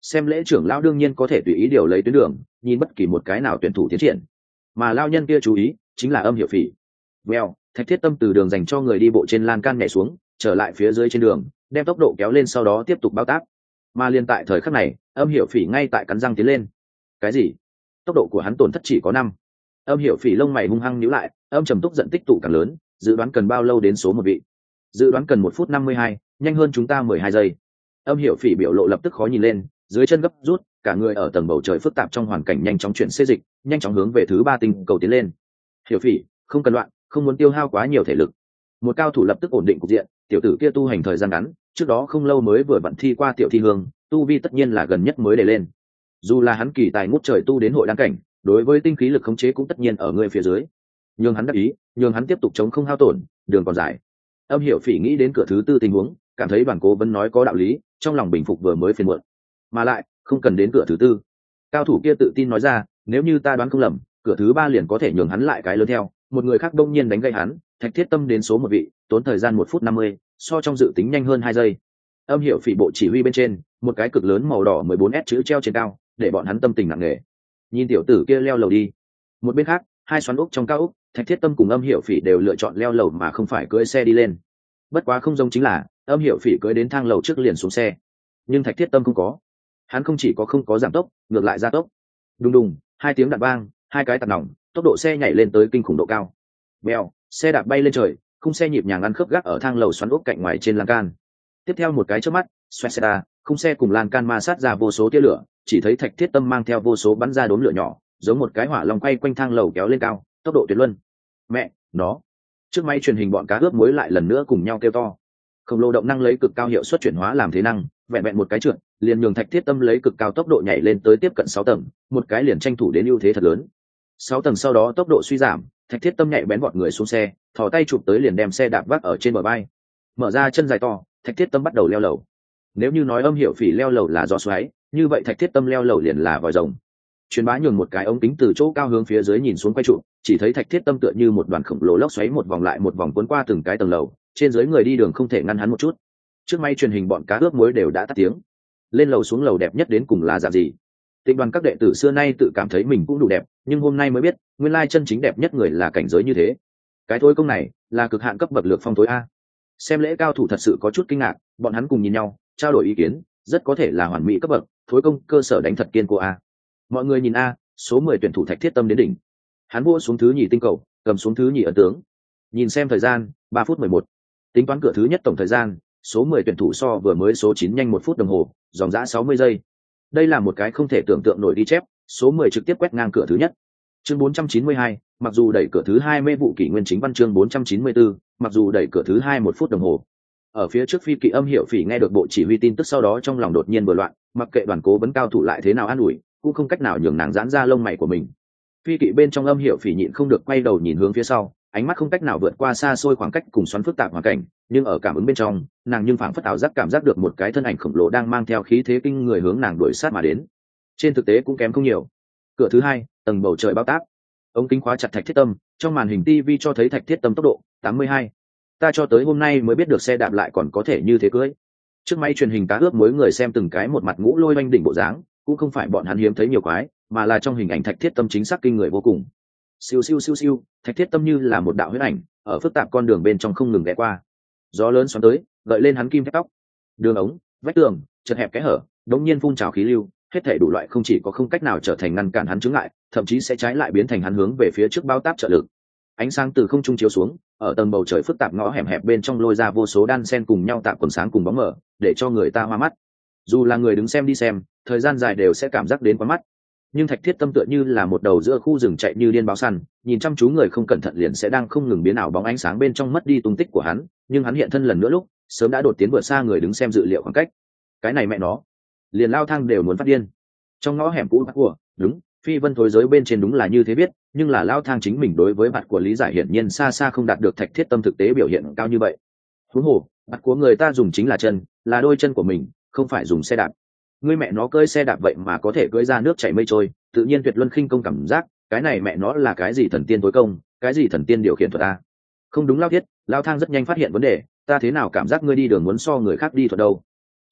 Xem lễ trưởng lão đương nhiên có thể tùy ý điều lấy tuyến đường, nhìn bất kỳ một cái nào tuyển thủ tiến triển, mà lao nhân kia chú ý chính là Âm Hiểu Phỉ. Vèo, Thạch Thiết Tâm từ đường dành cho người đi bộ trên lan can nhảy xuống, trở lại phía dưới trên đường, đem tốc độ kéo lên, sau đó tiếp tục bao tác. Mà liên tại thời khắc này, Âm Hiểu Phỉ ngay tại cắn răng tiến lên. Cái gì? Tốc độ của hắn tổn thất chỉ có năm. Âm Hiểu Phỉ lông mày hung hăng nhíu lại, âm trầm túc giận tích tụ càng lớn, dự đoán cần bao lâu đến số một vị? Dự đoán cần một phút năm mươi hai, nhanh hơn chúng ta mười hai giây. Âm Hiểu Phỉ biểu lộ lập tức khó nhìn lên, dưới chân gấp rút, cả người ở tầng bầu trời phức tạp trong hoàn cảnh nhanh chóng chuyển xê dịch, nhanh chóng hướng về thứ ba tinh cầu tiến lên. Hiểu Phỉ, không cần loạn, không muốn tiêu hao quá nhiều thể lực. Một cao thủ lập tức ổn định cục diện, tiểu tử kia tu hành thời gian ngắn, trước đó không lâu mới vừa vận thi qua tiểu thi hương, tu vi tất nhiên là gần nhất mới để lên. Dù là hắn kỳ tài ngút trời tu đến hội đăng cảnh, đối với tinh khí lực khống chế cũng tất nhiên ở người phía dưới. Nhưng hắn đắc ý, nhưng hắn tiếp tục chống không hao tổn, đường còn dài. Âm Hiểu Phỉ nghĩ đến cửa thứ tư tình huống, cảm thấy bản cố vấn nói có đạo lý, trong lòng bình phục vừa mới phiền muộn. Mà lại, không cần đến cửa thứ tư. Cao thủ kia tự tin nói ra, nếu như ta đoán không lầm, cửa thứ ba liền có thể nhường hắn lại cái lớn theo. Một người khác đông nhiên đánh gây hắn, Thạch Thiết Tâm đến số một vị, tốn thời gian một phút năm mươi, so trong dự tính nhanh hơn hai giây. Âm Hiểu Phỉ bộ chỉ huy bên trên, một cái cực lớn màu đỏ mười bốn S chữ treo trên cao, để bọn hắn tâm tình nặng nề. Nhìn tiểu tử kia leo lầu đi. Một bên khác, hai xoắn ốc trong cao ốc, Thạch Thiết Tâm cùng Âm Hiểu Phỉ đều lựa chọn leo lầu mà không phải cưỡi xe đi lên. Bất quá không giống chính là, Âm Hiểu Phỉ cưỡi đến thang lầu trước liền xuống xe, nhưng Thạch Thiết Tâm không có. Hắn không chỉ có không có giảm tốc, ngược lại gia tốc. Đùng đùng, hai tiếng đạn vang, hai cái tạt nòng, tốc độ xe nhảy lên tới kinh khủng độ cao. Bèo, xe đạp bay lên trời, khung xe nhịp nhàng ăn khớp gác ở thang lầu xoắn ốc cạnh ngoài trên lan can. Tiếp theo một cái chớp mắt, xoẹt xe ra, khung xe cùng lan can ma sát ra vô số tia lửa, chỉ thấy Thạch Thiết Tâm mang theo vô số bắn ra đốm lửa nhỏ, giống một cái hỏa long quay quanh thang lầu kéo lên cao, tốc độ tuyệt luân. Mẹ, nó. Trước máy truyền hình bọn cá ướp muối lại lần nữa cùng nhau kêu to. Khổng lồ động năng lấy cực cao hiệu suất chuyển hóa làm thế năng, vẹn vẹn một cái trượt, liền nhường Thạch Thiết Tâm lấy cực cao tốc độ nhảy lên tới tiếp cận sáu tầng, một cái liền tranh thủ đến ưu thế thật lớn. Sáu tầng sau đó tốc độ suy giảm, Thạch Thiết Tâm nhảy bén vọt người xuống xe, thò tay chụp tới liền đem xe đạp vác ở trên bờ vai. Mở ra chân dài to, Thạch Thiết Tâm bắt đầu leo lầu. Nếu như nói Âm Hiểu Phỉ leo lầu là gió xoáy, như vậy Thạch Thiết Tâm leo lầu liền là vòi rồng. Truyền bá nhường một cái ống kính từ chỗ cao hướng phía dưới nhìn xuống quay trụ, chỉ thấy Thạch Thiết Tâm tựa như một đoàn khổng lồ lốc xoáy một vòng lại một vòng cuốn qua từng cái tầng lầu, trên dưới người đi đường không thể ngăn hắn một chút. Trước máy truyền hình bọn cá ướp muối đều đã tắt tiếng. Lên lầu xuống lầu đẹp nhất đến cùng là dạng gì? Tịnh đoàn các đệ tử xưa nay tự cảm thấy mình cũng đủ đẹp, nhưng hôm nay mới biết, nguyên lai chân chính đẹp nhất người là cảnh giới như thế. Cái thối công này là cực hạn cấp bậc lược phong tối a. Xem lễ cao thủ thật sự có chút kinh ngạc, bọn hắn cùng nhìn nhau, trao đổi ý kiến, rất có thể là hoàn mỹ cấp bậc, thối công cơ sở đánh thật kiên cố a. Mọi người nhìn a, số mười tuyển thủ Thạch Thiết Tâm đến đỉnh. Hắn vua xuống thứ nhì tinh cầu, cầm xuống thứ nhì ấn tướng. Nhìn xem thời gian, ba phút mười một. Tính toán cửa thứ nhất tổng thời gian, số mười tuyển thủ so vừa mới số chín nhanh một phút đồng hồ, dòng dã sáu mươi giây. Đây là một cái không thể tưởng tượng nổi đi chép, số mười trực tiếp quét ngang cửa thứ nhất. Chương bốn trăm chín mươi hai, mặc dù đẩy cửa thứ hai mê vụ kỷ nguyên chính văn chương bốn trăm chín mươi tư, mặc dù đẩy cửa thứ hai một phút đồng hồ. Ở phía trước phi kỵ Âm Hiểu Phỉ nghe được bộ chỉ huy tin tức sau đó trong lòng đột nhiên bừa loạn, mặc kệ đoàn cố vấn cao thủ lại thế nào an ủi, cũng không cách nào nhường nàng giãn ra lông mày của mình. Phi kỵ bên trong Âm Hiểu Phỉ nhịn không được quay đầu nhìn hướng phía sau, ánh mắt không cách nào vượt qua xa xôi khoảng cách cùng xoắn phức tạp hoàn cảnh, nhưng ở cảm ứng bên trong, nàng nhưng phảng phất ảo giác cảm giác được một cái thân ảnh khổng lồ đang mang theo khí thế kinh người hướng nàng đuổi sát mà đến. Trên thực tế cũng kém không nhiều. Cửa thứ hai, tầng bầu trời bao táp. Ống kính khóa chặt Thạch Thiết Tâm, trong màn hình ti vi cho thấy Thạch Thiết Tâm tốc độ tám mươi hai. Ta cho tới hôm nay mới biết được xe đạp lại còn có thể như thế cưỡi. Trước máy truyền hình cá ướp mỗi người xem từng cái một mặt ngũ lôi oanh đỉnh bộ dáng, cũng không phải bọn hắn hiếm thấy nhiều quái, mà là trong hình ảnh Thạch Thiết Tâm chính xác kinh người vô cùng. Siêu siêu siêu siêu, Thạch Thiết Tâm như là một đạo huyết ảnh, ở phức tạp con đường bên trong không ngừng ghé qua. Gió lớn xoắn tới, gợi lên hắn kim thép tóc. Đường ống, vách tường, chật hẹp kẽ hở, đống nhiên phun trào khí lưu, hết thảy đủ loại không chỉ có không cách nào trở thành ngăn cản hắn chướng ngại, thậm chí sẽ trái lại biến thành hắn hướng về phía trước bao táp trợ lực. Ánh sáng từ không trung chiếu xuống, ở tầng bầu trời phức tạp ngõ hẻm hẹp bên trong lôi ra vô số đan sen cùng nhau tạo quần sáng cùng bóng mờ, để cho người ta hoa mắt. Dù là người đứng xem đi xem, thời gian dài đều sẽ cảm giác đến quá mắt. Nhưng Thạch Thiết Tâm tựa như là một đầu giữa khu rừng chạy như điên báo săn, nhìn chăm chú người không cẩn thận liền sẽ đang không ngừng biến ảo bóng ánh sáng bên trong mất đi tung tích của hắn, nhưng hắn hiện thân lần nữa lúc, sớm đã đột tiến vượt xa người đứng xem dự liệu khoảng cách. Cái này mẹ nó, liền lao thang đều muốn phát điên. Trong ngõ hẻm cũ bắt của, đúng, phi vân thối giới bên trên đúng là như thế biết, nhưng là lao thang chính mình đối với mặt của lý giải hiển nhiên xa xa không đạt được Thạch Thiết Tâm thực tế biểu hiện cao như vậy. Huống hồ, mặt của người ta dùng chính là chân, là đôi chân của mình, không phải dùng xe đạp. Ngươi mẹ nó cưỡi xe đạp vậy mà có thể cưỡi ra nước chảy mây trôi, tự nhiên tuyệt luân khinh công cảm giác, cái này mẹ nó là cái gì thần tiên tối công, cái gì thần tiên điều khiển thuật a? Không đúng lao thiết, lao thang rất nhanh phát hiện vấn đề, ta thế nào cảm giác ngươi đi đường muốn so người khác đi thuật đâu? Chính xác,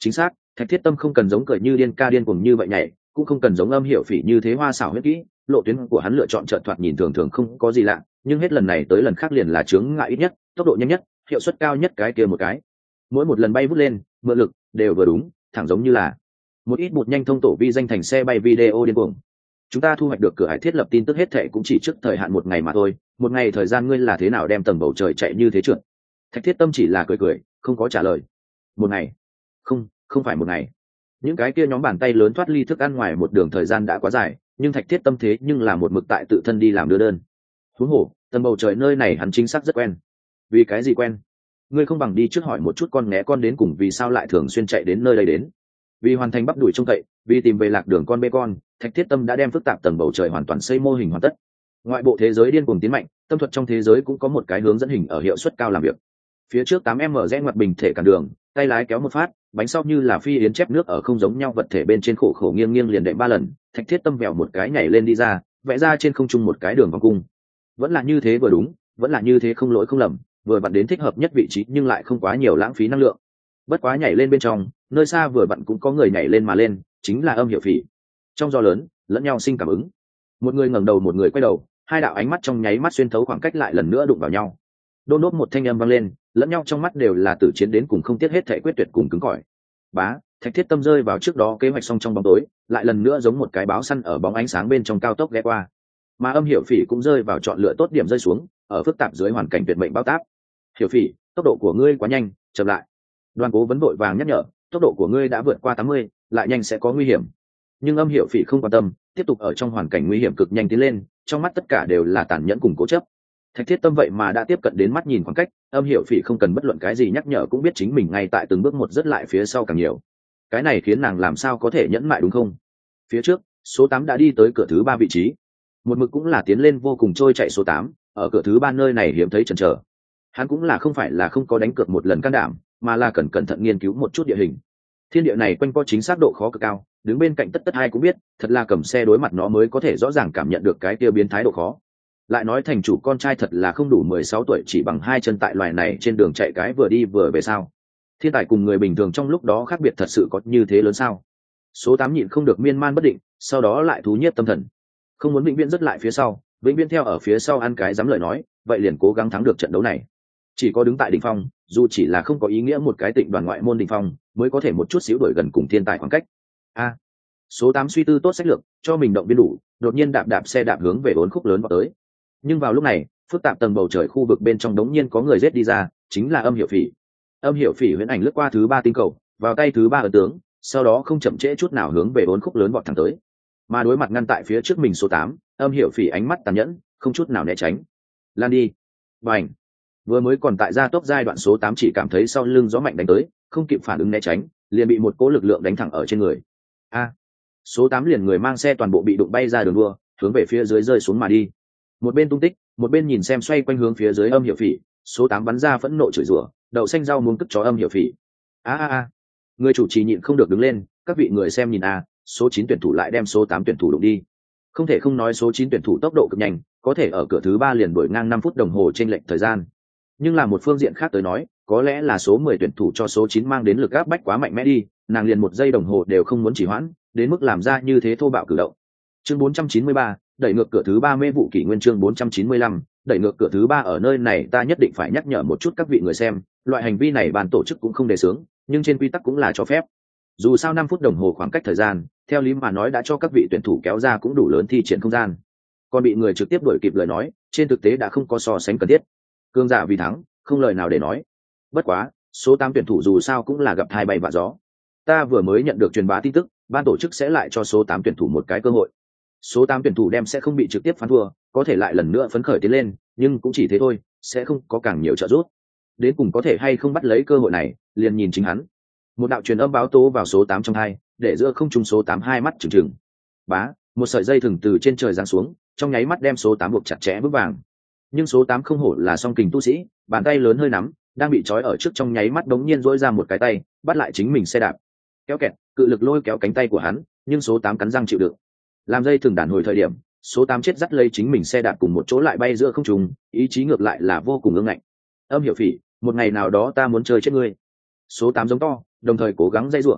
Thạch Thiết Tâm không cần giống cười như điên ca điên cuồng như vậy nhảy, cũng không cần giống Âm Hiểu Phỉ như thế hoa xảo huyết kỹ, lộ tuyến của hắn lựa chọn chợt thoạt nhìn thường thường không có gì lạ, nhưng hết lần này tới lần khác liền là chướng ngại ít nhất, tốc độ nhanh nhất, hiệu suất cao nhất cái kia một cái. Mỗi một lần bay vút lên, mượn lực đều vừa đúng, thẳng giống như là một ít bột nhanh thông tổ vi danh thành xe bay video điên cuồng. Chúng ta thu hoạch được cửa hải thiết lập tin tức hết thệ cũng chỉ trước thời hạn một ngày mà thôi, một ngày thời gian ngươi là thế nào đem tầng bầu trời chạy như thế trượt? Thạch Thiết Tâm chỉ là cười cười, không có trả lời. Một ngày? Không, không phải một ngày. Những cái kia nhóm bàn tay lớn thoát ly thức ăn ngoài một đường thời gian đã quá dài, nhưng Thạch Thiết Tâm thế nhưng là một mực tại tự thân đi làm đưa đơn. Huống hồ, tầng bầu trời nơi này hắn chính xác rất quen. Vì cái gì quen? Ngươi không bằng đi trước hỏi một chút con né con đến cùng vì sao lại thường xuyên chạy đến nơi đây đến. Vì hoàn thành bắp đuổi trông cậy, vì tìm về lạc đường con bê con, Thạch Thiết Tâm đã đem phức tạp tầng bầu trời hoàn toàn xây mô hình hoàn tất. Ngoại bộ thế giới điên cuồng tiến mạnh, tâm thuật trong thế giới cũng có một cái hướng dẫn hình ở hiệu suất cao làm việc. Phía trước tám m rẽ ngoặt bình thể cản đường, tay lái kéo một phát, bánh sau như là phi yến chép nước ở không giống nhau vật thể bên trên khổ khổ nghiêng nghiêng liền đệm ba lần, Thạch Thiết Tâm vèo một cái nhảy lên đi ra, vẽ ra trên không trung một cái đường vòng cung. Vẫn là như thế vừa đúng, vẫn là như thế không lỗi không lầm, vừa vặn đến thích hợp nhất vị trí nhưng lại không quá nhiều lãng phí năng lượng. Bất quá nhảy lên bên trong, nơi xa vừa vặn cũng có người nhảy lên mà lên, chính là Âm Hiểu Phỉ. Trong gió lớn, lẫn nhau sinh cảm ứng. Một người ngẩng đầu một người quay đầu, hai đạo ánh mắt trong nháy mắt xuyên thấu khoảng cách lại lần nữa đụng vào nhau. Đôn đốt một thanh âm vang lên, lẫn nhau trong mắt đều là tử chiến đến cùng không tiếc hết thể quyết tuyệt cùng cứng cỏi. Bá, Thạch Thiết Tâm rơi vào trước đó kế hoạch xong trong bóng tối, lại lần nữa giống một cái báo săn ở bóng ánh sáng bên trong cao tốc ghé qua. Mà Âm Hiểu Phỉ cũng rơi vào chọn lựa tốt điểm rơi xuống, ở phức tạp dưới hoàn cảnh tuyệt mệnh bao táp. Hiểu Phỉ, tốc độ của ngươi quá nhanh, chậm lại. Đoàn Cố vấn vội vàng nhắc nhở, tốc độ của ngươi đã vượt qua tám mươi, lại nhanh sẽ có nguy hiểm. Nhưng Âm Hiểu Phỉ không quan tâm, tiếp tục ở trong hoàn cảnh nguy hiểm cực nhanh tiến lên, trong mắt tất cả đều là tàn nhẫn cùng cố chấp. Thạch Thiết Tâm vậy mà đã tiếp cận đến mắt nhìn khoảng cách, Âm Hiểu Phỉ không cần bất luận cái gì nhắc nhở cũng biết chính mình ngay tại từng bước một rất lại phía sau càng nhiều. Cái này khiến nàng làm sao có thể nhẫn mại đúng không? Phía trước, số tám đã đi tới cửa thứ ba vị trí. Một mực cũng là tiến lên vô cùng trôi chạy số tám, ở cửa thứ ba nơi này hiếm thấy chần chờ. Hắn cũng là không phải là không có đánh cược một lần can đảm, mà là cẩn cẩn thận nghiên cứu một chút địa hình. Thiên địa này quanh co chính xác độ khó cực cao, đứng bên cạnh tất tất hai cũng biết, thật là cầm xe đối mặt nó mới có thể rõ ràng cảm nhận được cái kia biến thái độ khó. Lại nói thành chủ con trai thật là không đủ mười sáu tuổi chỉ bằng hai chân tại loài này trên đường chạy cái vừa đi vừa về sao? Thiên tài cùng người bình thường trong lúc đó khác biệt thật sự có như thế lớn sao? Số tám nhịn không được miên man bất định, sau đó lại thú nhiếp tâm thần. Không muốn vĩnh viễn rất lại phía sau, vĩnh viễn theo ở phía sau ăn cái dám lời nói, vậy liền cố gắng thắng được trận đấu này. Chỉ có đứng tại đỉnh phong, dù chỉ là không có ý nghĩa một cái tịnh đoàn ngoại môn đỉnh phong, mới có thể một chút xíu đuổi gần cùng thiên tài khoảng cách. A, số tám suy tư tốt sách lược, cho mình động viên đủ, đột nhiên đạp đạp xe đạp hướng về bốn khúc lớn vào tới. Nhưng vào lúc này, phức tạp tầng bầu trời khu vực bên trong đống nhiên có người giết đi ra, chính là Âm Hiểu Phỉ. Âm Hiểu Phỉ huyễn ảnh lướt qua thứ ba tinh cầu, vào tay thứ ba ấn tướng, sau đó không chậm trễ chút nào hướng về bốn khúc lớn vọt thẳng tới. Mà đối mặt ngăn tại phía trước mình số tám, Âm Hiểu Phỉ ánh mắt tàn nhẫn, không chút nào né tránh. Lan đi. Bành. Vừa mới còn tại gia tốc giai đoạn số tám chỉ cảm thấy sau lưng gió mạnh đánh tới, không kịp phản ứng né tránh, liền bị một cỗ lực lượng đánh thẳng ở trên người. A. Số tám liền người mang xe toàn bộ bị đụng bay ra đường đua, hướng về phía dưới rơi xuống mà đi. Một bên tung tích, một bên nhìn xem xoay quanh hướng phía dưới Âm Hiểu Phỉ, số tám bắn ra phẫn nộ chửi rủa, đậu xanh rau muống cất chó Âm Hiểu Phỉ. A a a. Người chủ trì nhịn không được đứng lên, các vị người xem nhìn a, số chín tuyển thủ lại đem số tám tuyển thủ đụng đi. Không thể không nói số chín tuyển thủ tốc độ cực nhanh, có thể ở cửa thứ ba liền đuổi ngang năm phút đồng hồ trên lệch thời gian. Nhưng là một phương diện khác tới nói, có lẽ là số mười tuyển thủ cho số chín mang đến lực áp bách quá mạnh mẽ đi, nàng liền một giây đồng hồ đều không muốn chỉ hoãn, đến mức làm ra như thế thô bạo cử động. Chương bốn trăm chín mươi ba, đẩy ngược cửa thứ ba mê vụ kỷ nguyên. Chương bốn trăm chín mươi lăm, đẩy ngược cửa thứ ba. Ở nơi này ta nhất định phải nhắc nhở một chút các vị người xem, loại hành vi này ban tổ chức cũng không đề xướng, nhưng trên quy tắc cũng là cho phép. Dù sao năm phút đồng hồ khoảng cách thời gian, theo lý mà nói đã cho các vị tuyển thủ kéo ra cũng đủ lớn thi triển không gian. Còn bị người trực tiếp đuổi kịp lời nói, trên thực tế đã không có so sánh cần thiết. Cương giả vì thắng, không lời nào để nói. Bất quá, số tám tuyển thủ dù sao cũng là gặp hai bay vạ gió. Ta vừa mới nhận được truyền bá tin tức, ban tổ chức sẽ lại cho số tám tuyển thủ một cái cơ hội. Số tám tuyển thủ đem sẽ không bị trực tiếp phán thua, có thể lại lần nữa phấn khởi tiến lên, nhưng cũng chỉ thế thôi, sẽ không có càng nhiều trợ giúp. Đến cùng có thể hay không bắt lấy cơ hội này, liền nhìn chính hắn. Một đạo truyền âm báo tố vào số tám trong hai, để giữa không trung số tám hai mắt trừng trừng. Bá, một sợi dây thừng từ trên trời giáng xuống, trong nháy mắt đem số tám buộc chặt chẽ vững vàng. Nhưng số tám không hổ là song kình tu sĩ, bàn tay lớn hơi nắm, đang bị trói ở trước trong nháy mắt đống nhiên dỗi ra một cái tay, bắt lại chính mình xe đạp. Kéo kẹt, cự lực lôi kéo cánh tay của hắn, nhưng số tám cắn răng chịu đựng. Làm dây thừng đàn hồi thời điểm, số tám chết dắt lấy chính mình xe đạp cùng một chỗ lại bay giữa không trung, ý chí ngược lại là vô cùng ương ngạnh. Âm Hiểu Phỉ, một ngày nào đó ta muốn chơi chết ngươi. Số tám giống to, đồng thời cố gắng dây rủa.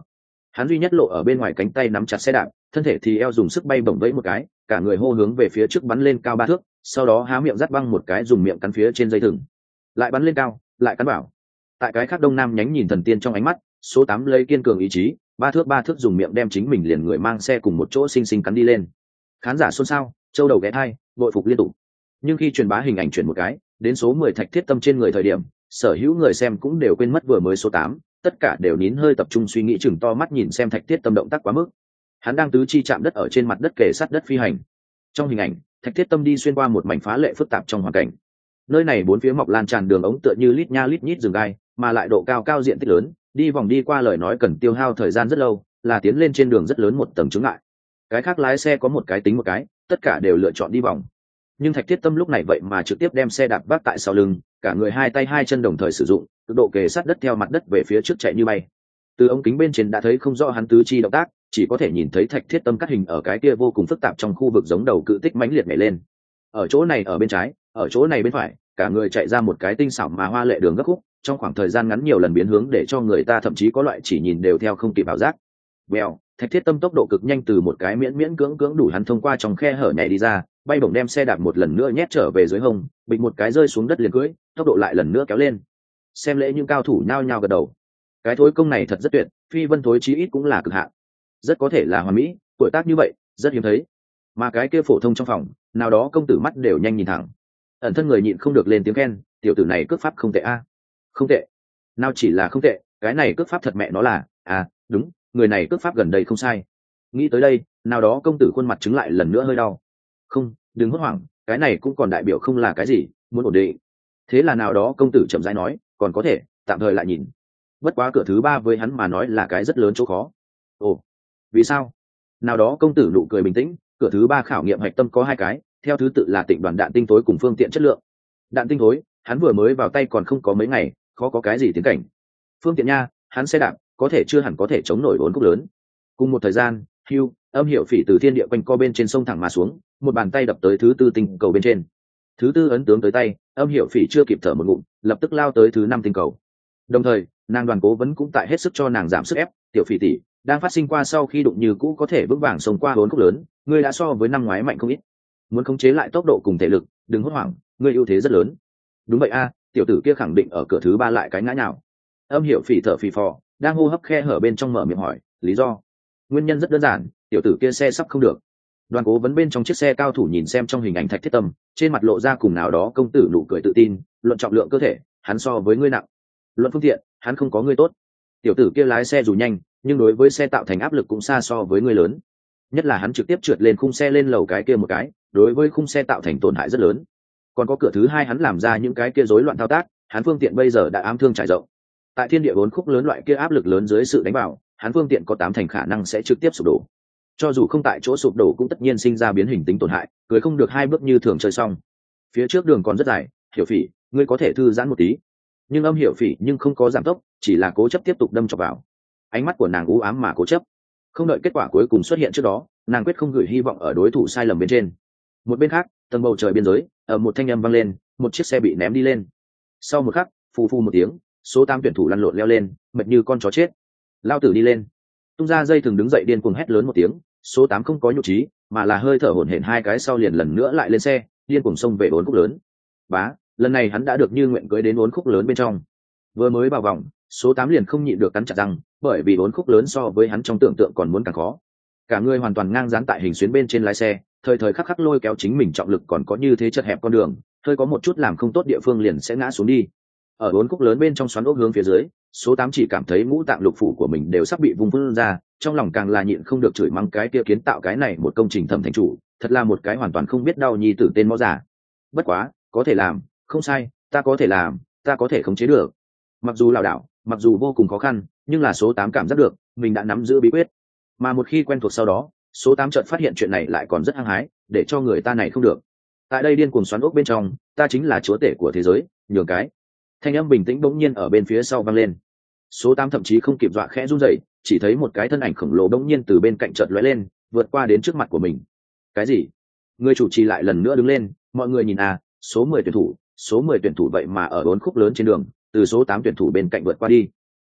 Hắn duy nhất lộ ở bên ngoài cánh tay nắm chặt xe đạp, thân thể thì eo dùng sức bay bổng vẫy một cái, cả người hô hướng về phía trước bắn lên cao ba thước, sau đó há miệng dắt băng một cái dùng miệng cắn phía trên dây thừng, lại bắn lên cao, lại cắn bảo. Tại cái khác đông nam nhánh nhìn thần tiên trong ánh mắt, số tám lấy kiên cường ý chí, ba thước ba thước dùng miệng đem chính mình liền người mang xe cùng một chỗ xinh xinh cắn đi lên. Khán giả xôn xao, châu đầu ghé thai, bội phục liên tục. Nhưng khi truyền bá hình ảnh chuyển một cái, đến số mười Thạch Thiết Tâm trên người thời điểm, sở hữu người xem cũng đều quên mất vừa mới số tám, tất cả đều nín hơi tập trung suy nghĩ chừng to mắt nhìn xem Thạch Thiết Tâm động tác quá mức. Hắn đang tứ chi chạm đất ở trên mặt đất kề sát đất phi hành. Trong hình ảnh, Thạch Thiết Tâm đi xuyên qua một mảnh phá lệ phức tạp trong hoàn cảnh. Nơi này bốn phía mọc lan tràn đường ống tựa như lít nha lít nhít rừng gai, mà lại độ cao cao diện tích lớn, đi vòng đi qua lời nói cần tiêu hao thời gian rất lâu, là tiến lên trên đường rất lớn một tầng chướng ngại. Cái khác lái xe có một cái tính một cái, tất cả đều lựa chọn đi vòng. Nhưng Thạch Thiết Tâm lúc này vậy mà trực tiếp đem xe đạp vác tại sau lưng, cả người hai tay hai chân đồng thời sử dụng, tốc độ kề sát đất theo mặt đất về phía trước chạy như bay. Từ ống kính bên trên đã thấy không rõ hắn tứ chi động tác, chỉ có thể nhìn thấy Thạch Thiết Tâm cắt hình ở cái kia vô cùng phức tạp trong khu vực giống đầu cự tích mãnh liệt nhảy lên. Ở chỗ này ở bên trái, ở chỗ này bên phải, cả người chạy ra một cái tinh xảo mà hoa lệ đường gấp khúc, trong khoảng thời gian ngắn nhiều lần biến hướng để cho người ta thậm chí có loại chỉ nhìn đều theo không kịp ảo giác. Bèo, Thạch Thiết Tâm tốc độ cực nhanh từ một cái miễn miễn cưỡng cưỡng đủ hắn thông qua trong khe hở nhảy đi ra, bay bổng đem xe đạp một lần nữa nhét trở về dưới hông, bịch một cái rơi xuống đất liền cưỡi, tốc độ lại lần nữa kéo lên. Xem lễ những cao thủ nhao nhao gật đầu. Cái thối công này thật rất tuyệt, phi vân thối chí ít cũng là cực hạn. Rất có thể là hoàn mỹ, tuổi tác như vậy, rất hiếm thấy. Mà cái kia phổ thông trong phòng, nào đó công tử mắt đều nhanh nhìn thẳng. Ẩn thân người nhịn không được lên tiếng khen, tiểu tử này cước pháp không tệ a. Không tệ. Nào chỉ là không tệ, cái này cước pháp thật mẹ nó là, à, đúng, người này cước pháp gần đây không sai. Nghĩ tới đây, nào đó công tử khuôn mặt chứng lại lần nữa hơi đau. Không, đừng hốt hoảng, cái này cũng còn đại biểu không là cái gì, muốn ổn định. Thế là nào đó công tử chậm rãi nói, còn có thể, tạm thời lại nhìn. Bất quá cửa thứ ba với hắn mà nói là cái rất lớn chỗ khó. Ồ, vì sao? Nào đó công tử nụ cười bình tĩnh, cửa thứ ba khảo nghiệm hạch tâm có hai cái, theo thứ tự là Tịnh đoàn đạn tinh tối cùng phương tiện chất lượng. Đạn tinh tối, hắn vừa mới vào tay còn không có mấy ngày, khó có cái gì tiến cảnh. Phương tiện nha, hắn xe đạp, có thể chưa hẳn có thể chống nổi vốn cúc lớn. Cùng một thời gian, Hugh, âm hiệu phỉ từ thiên địa quanh co bên trên sông thẳng mà xuống, một bàn tay đập tới thứ tư tinh cầu bên trên. Thứ tư ấn tướng tới tay, âm hiệu phỉ chưa kịp thở một ngụm, lập tức lao tới thứ năm tinh cầu. Đồng thời, nàng đoàn cố vấn cũng tại hết sức cho nàng giảm sức ép, tiểu phỉ tỷ đang phát sinh qua sau khi đụng như cũ có thể vững vàng sống qua vốn cúc lớn, ngươi đã so với năm ngoái mạnh không ít. Muốn khống chế lại tốc độ cùng thể lực, đừng hốt hoảng, ngươi ưu thế rất lớn. Đúng vậy a, tiểu tử kia khẳng định ở cửa thứ ba lại cái ngã nhào. Âm hiệu phỉ thở phì phò, đang hô hấp khe hở bên trong mở miệng hỏi, lý do? Nguyên nhân rất đơn giản, tiểu tử kia xe sắp không được. Đoàn cố vấn bên trong chiếc xe cao thủ nhìn xem trong hình ảnh Thạch Thiết Tâm, trên mặt lộ ra cùng nào đó công tử nụ cười tự tin, luận trọng lượng cơ thể, hắn so với ngươi nặng. Luận phương tiện, hắn không có ngươi tốt. Tiểu tử kia lái xe dù nhanh, nhưng đối với xe tạo thành áp lực cũng xa so với ngươi lớn. Nhất là hắn trực tiếp trượt lên khung xe lên lầu cái kia một cái, đối với khung xe tạo thành tổn hại rất lớn. Còn có cửa thứ hai hắn làm ra những cái kia rối loạn thao tác, hắn phương tiện bây giờ đã ám thương trải rộng. Tại thiên địa bốn khúc lớn loại kia áp lực lớn dưới sự đánh vào, hắn phương tiện có tám thành khả năng sẽ trực tiếp sụp đổ. Cho dù không tại chỗ sụp đổ cũng tất nhiên sinh ra biến hình tính tổn hại, cưới không được hai bước như thường chơi xong. Phía trước đường còn rất dài, Hiểu Phỉ, ngươi có thể thư giãn một tí. Nhưng âm Hiểu Phỉ nhưng không có giảm tốc, chỉ là cố chấp tiếp tục đâm chọc vào. Ánh mắt của nàng u ám mà cố chấp. Không đợi kết quả cuối cùng xuất hiện trước đó, nàng quyết không gửi hy vọng ở đối thủ sai lầm bên trên. Một bên khác, tầng bầu trời biên giới, ở một thanh âm vang lên, một chiếc xe bị ném đi lên. Sau một khắc, phù phù một tiếng, số tám tuyển thủ lăn lộn leo lên, mệt như con chó chết. Lao tử đi lên. Tung ra dây thừng đứng dậy điên cuồng hét lớn một tiếng, số tám không có nhục trí, mà là hơi thở hổn hển hai cái sau liền lần nữa lại lên xe, điên cuồng xông về bốn khúc lớn. Bá, lần này hắn đã được như nguyện cưới đến bốn khúc lớn bên trong. Vừa mới vào vòng, số tám liền không nhịn được cắn chặt răng, bởi vì bốn khúc lớn so với hắn trong tưởng tượng còn muốn càng khó. Cả người hoàn toàn ngang dán tại hình xuyến bên trên lái xe, thời thời khắc khắc lôi kéo chính mình trọng lực còn có như thế chật hẹp con đường, hơi có một chút làm không tốt địa phương liền sẽ ngã xuống đi. Ở bốn khúc lớn bên trong xoắn ốc hướng phía dưới, số tám chỉ cảm thấy ngũ tạng lục phủ của mình đều sắp bị vùng vun ra, trong lòng càng là nhịn không được chửi mắng cái kia kiến tạo cái này một công trình thẩm thành chủ, thật là một cái hoàn toàn không biết đau nhi tử tên mõ giả. Bất quá, có thể làm, không sai, ta có thể làm, ta có thể khống chế được. Mặc dù lảo đảo, mặc dù vô cùng khó khăn, nhưng là số tám cảm giác được, mình đã nắm giữ bí quyết. Mà một khi quen thuộc sau đó, số tám chợt phát hiện chuyện này lại còn rất hăng hái, để cho người ta này không được. Tại đây điên cuồng xoắn ốc bên trong, ta chính là chúa tể của thế giới, nhường cái. Thanh âm bình tĩnh bỗng nhiên ở bên phía sau vang lên. Số tám thậm chí không kịp dọa khẽ run rẩy, chỉ thấy một cái thân ảnh khổng lồ bỗng nhiên từ bên cạnh chợt lóe lên, vượt qua đến trước mặt của mình. Cái gì? Người chủ trì lại lần nữa đứng lên, mọi người nhìn à, số mười tuyển thủ, số mười tuyển thủ vậy mà ở bốn khúc lớn trên đường, từ số tám tuyển thủ bên cạnh vượt qua đi.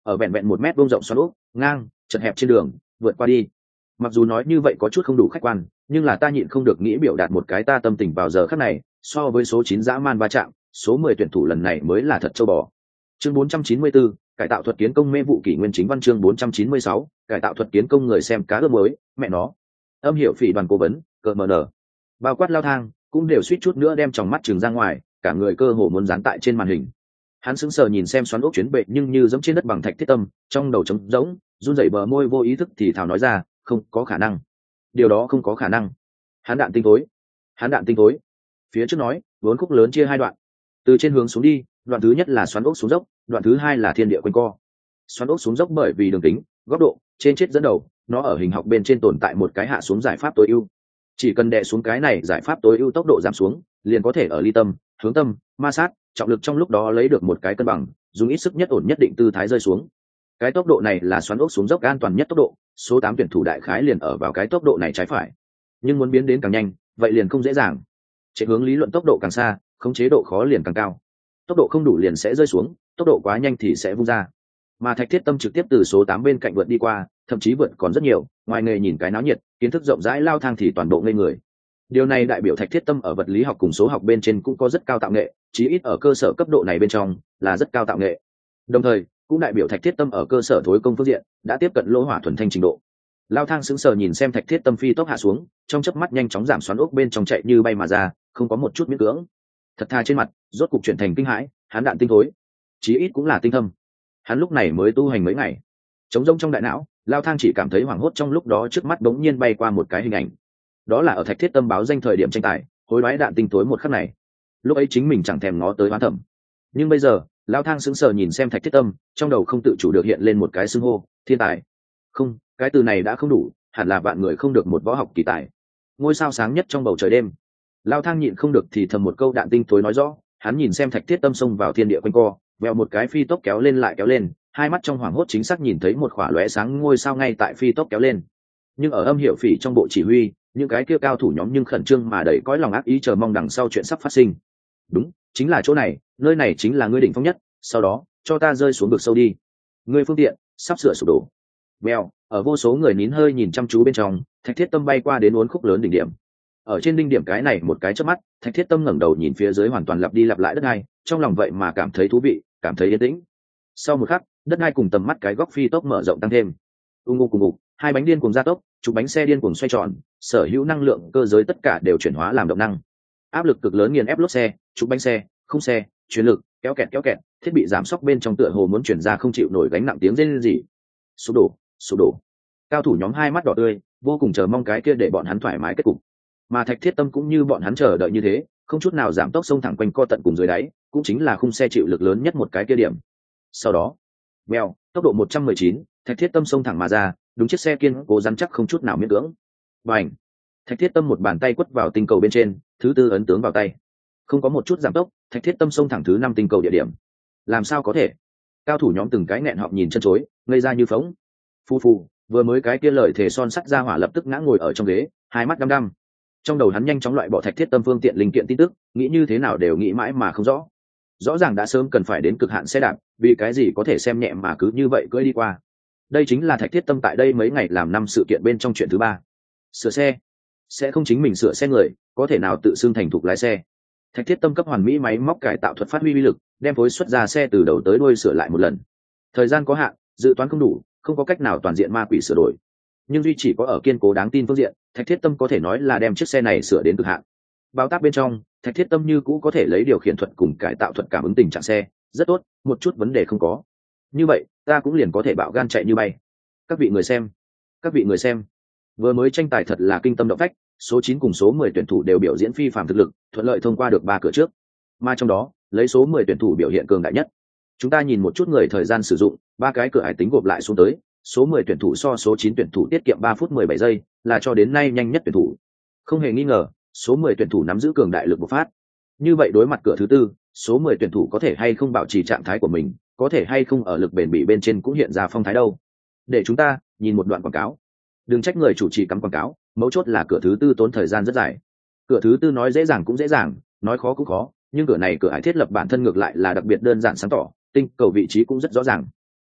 ở vẹn vẹn một mét vuông rộng xoắn ốc ngang chật hẹp trên đường vượt qua đi. Mặc dù nói như vậy có chút không đủ khách quan, nhưng là ta nhịn không được nghĩ biểu đạt một cái ta tâm tình vào giờ khắc này, so với số chín dã man va chạm, số mười tuyển thủ lần này mới là thật châu bò. Chương bốn trăm chín mươi tư, cải tạo thuật kiến công mê vụ kỷ nguyên chính văn chương bốn trăm chín mươi sáu, cải tạo thuật kiến công người xem cá ướp mới, mẹ nó. Âm hiệu phỉ đoàn cố vấn, cờ mờ nở. Bao quát lao thang, cũng đều suýt chút nữa đem tròng mắt trừng ra ngoài, cả người cơ hồ muốn dán tại trên màn hình. Hắn sững sờ nhìn xem xoắn ốc chuyến bệ nhưng như giống trên đất bằng thạch thiết tâm, trong đầu trống rỗng, run rẩy bờ môi vô ý thức thì thào nói ra, không có khả năng. Điều đó không có khả năng. Hắn đạn tinh tối. Hắn đạn tinh tối. Phía trước nói, vốn khúc lớn chia hai đoạn. Từ trên hướng xuống đi, đoạn thứ nhất là xoắn ốc xuống dốc, đoạn thứ hai là thiên địa quanh co. Xoắn ốc xuống dốc bởi vì đường kính, góc độ, trên chết dẫn đầu, nó ở hình học bên trên tồn tại một cái hạ xuống giải pháp tối ưu. Chỉ cần đè xuống cái này giải pháp tối ưu tốc độ giảm xuống, liền có thể ở ly tâm, hướng tâm, ma sát, trọng lực trong lúc đó lấy được một cái cân bằng, dùng ít sức nhất ổn nhất định tư thái rơi xuống. Cái tốc độ này là xoắn ốc xuống dốc an toàn nhất tốc độ, số tám tuyển thủ đại khái liền ở vào cái tốc độ này trái phải. Nhưng muốn biến đến càng nhanh, vậy liền không dễ dàng. Chạy hướng lý luận tốc độ càng xa, khống chế độ khó liền càng cao. Tốc độ không đủ liền sẽ rơi xuống, tốc độ quá nhanh thì sẽ vung ra. Mà Thạch Thiết Tâm trực tiếp từ số tám bên cạnh vượt đi qua, thậm chí vượt còn rất nhiều, ngoài nghề nhìn cái náo nhiệt, kiến thức rộng rãi lao thang thì toàn bộ ngây người. Điều này đại biểu Thạch Thiết Tâm ở vật lý học cùng số học bên trên cũng có rất cao tạo nghệ, chí ít ở cơ sở cấp độ này bên trong là rất cao tạo nghệ. Đồng thời, cũng đại biểu Thạch Thiết Tâm ở cơ sở thối công phương diện đã tiếp cận lỗ hỏa thuần thanh trình độ. Lao thang sững sờ nhìn xem Thạch Thiết Tâm phi tốc hạ xuống, trong chớp mắt nhanh chóng giảm xoắn ốc bên trong chạy như bay mà ra, không có một chút miễn cưỡng. Thật tha trên mặt, rốt cục chuyển thành kinh hãi, hắn đạn tinh thối, chí ít cũng là tinh thâm. Hắn lúc này mới tu hành mấy ngày, trống rỗng trong đại não, Lao thang chỉ cảm thấy hoảng hốt trong lúc đó trước mắt bỗng nhiên bay qua một cái hình ảnh. Đó là ở Thạch Thiết Tâm báo danh thời điểm tranh tài, hối đoái đạn tinh thối một khắc này. Lúc ấy chính mình chẳng thèm ngó tới oán thẩm, nhưng bây giờ Lao thang sững sờ nhìn xem Thạch Thiết Tâm, trong đầu không tự chủ được hiện lên một cái xưng hô, thiên tài. Không, cái từ này đã không đủ, hẳn là vạn người không được một võ học kỳ tài. Ngôi sao sáng nhất trong bầu trời đêm. Lao thang nhịn không được thì thầm một câu đạn tinh thối nói rõ, hắn nhìn xem Thạch Thiết Tâm xông vào thiên địa quanh co, vèo một cái phi tốc kéo lên lại kéo lên, hai mắt trong hoảng hốt chính xác nhìn thấy một khỏa lóe sáng ngôi sao ngay tại phi tốc kéo lên. Nhưng ở âm hiệu phỉ trong bộ chỉ huy, những cái kia cao thủ nhóm nhưng khẩn trương mà đầy cõi lòng ác ý chờ mong đằng sau chuyện sắp phát sinh. Đúng, chính là chỗ này, nơi này chính là ngươi đỉnh phong nhất, sau đó cho ta rơi xuống vực sâu đi. Ngươi phương tiện sắp sửa sụp đổ. Bèo, ở vô số người nín hơi nhìn chăm chú bên trong, Thạch Thiết Tâm bay qua đến uốn khúc lớn đỉnh điểm. Ở trên đỉnh điểm cái này một cái chớp mắt, Thạch Thiết Tâm ngẩng đầu nhìn phía dưới hoàn toàn lặp đi lặp lại đất đai, trong lòng vậy mà cảm thấy thú vị, cảm thấy yên tĩnh. Sau một khắc, đất đai cùng tầm mắt cái góc phi tốc mở rộng tăng thêm. Ung ung cùng ngục, hai bánh điên cùng gia tốc, chục bánh xe điên cùng xoay tròn, sở hữu năng lượng cơ giới tất cả đều chuyển hóa làm động năng. Áp lực cực lớn nghiền ép lốp xe, chục bánh xe, không xe, chuyển lực, kéo kẹt kéo kẹt, thiết bị giảm sóc bên trong tựa hồ muốn chuyển ra không chịu nổi gánh nặng tiếng rên rỉ. Sụp đổ, sụp đổ. Cao thủ nhóm hai mắt đỏ tươi, vô cùng chờ mong cái kia để bọn hắn thoải mái kết cục. Mà Thạch Thiết Tâm cũng như bọn hắn chờ đợi như thế, không chút nào giảm tốc xông thẳng quanh co tận cùng dưới đáy, cũng chính là khung xe chịu lực lớn nhất một cái kia điểm. Sau đó, bèo, tốc độ một trăm mười chín, Thạch Thiết Tâm xông thẳng mà ra, đúng chiếc xe kiên cố rắn chắc không chút nào miễn cưỡng. Bành! Thạch Thiết Tâm một bàn tay quất vào tinh cầu bên trên, thứ tư ấn tướng vào tay. Không có một chút giảm tốc, Thạch Thiết Tâm xông thẳng thứ năm tinh cầu địa điểm. Làm sao có thể? Cao thủ nhóm từng cái nghẹn họng nhìn chân chối, ngây ra như phỗng. Phu phu, vừa mới cái kia lời thề son sắt ra hỏa lập tức ngã ngồi ở trong ghế, hai mắt đăm đăm. Trong đầu hắn nhanh chóng loại bỏ Thạch Thiết Tâm phương tiện linh kiện tin tức, nghĩ như thế nào đều nghĩ mãi mà không rõ. Rõ ràng đã sớm cần phải đến cực hạn xe đạp, vì cái gì có thể xem nhẹ mà cứ như vậy cưỡi đi qua. Đây chính là Thạch Thiết Tâm tại đây mấy ngày làm năm sự kiện bên trong chuyện thứ ba. Sửa xe, sẽ không chính mình sửa xe người, có thể nào tự xưng thành thục lái xe. Thạch Thiết Tâm cấp hoàn mỹ máy móc cải tạo thuật phát huy uy lực, đem phối xuất ra xe từ đầu tới đuôi sửa lại một lần. Thời gian có hạn, dự toán không đủ, không có cách nào toàn diện ma quỷ sửa đổi. Nhưng duy chỉ có ở kiên cố đáng tin phương diện, Thạch Thiết Tâm có thể nói là đem chiếc xe này sửa đến cực hạn. Bao tác bên trong, Thạch Thiết Tâm như cũ có thể lấy điều khiển thuật cùng cải tạo thuật cảm ứng tình trạng xe, rất tốt, một chút vấn đề không có. Như vậy, ta cũng liền có thể bạo gan chạy như bay. Các vị người xem, các vị người xem, vừa mới tranh tài thật là kinh tâm động phách, số chín cùng số mười tuyển thủ đều biểu diễn phi phàm thực lực, thuận lợi thông qua được ba cửa trước. Mà trong đó, lấy số mười tuyển thủ biểu hiện cường đại nhất. Chúng ta nhìn một chút người thời gian sử dụng, ba cái cửa ải tính gộp lại xuống tới, số mười tuyển thủ so số chín tuyển thủ tiết kiệm ba phút mười bảy giây, là cho đến nay nhanh nhất tuyển thủ. Không hề nghi ngờ, số mười tuyển thủ nắm giữ cường đại lực bộc phát. Như vậy đối mặt cửa thứ tư, số mười tuyển thủ có thể hay không bảo trì trạng thái của mình, có thể hay không ở lực bền bỉ bên trên cũng hiện ra phong thái đâu. Để chúng ta nhìn một đoạn quảng cáo. Đừng trách người chủ trì cắm quảng cáo, mấu chốt là cửa thứ tư tốn thời gian rất dài. Cửa thứ tư nói dễ dàng cũng dễ dàng, nói khó cũng khó, nhưng cửa này cửa ải thiết lập bản thân ngược lại là đặc biệt đơn giản sáng tỏ, tinh cầu vị trí cũng rất rõ ràng.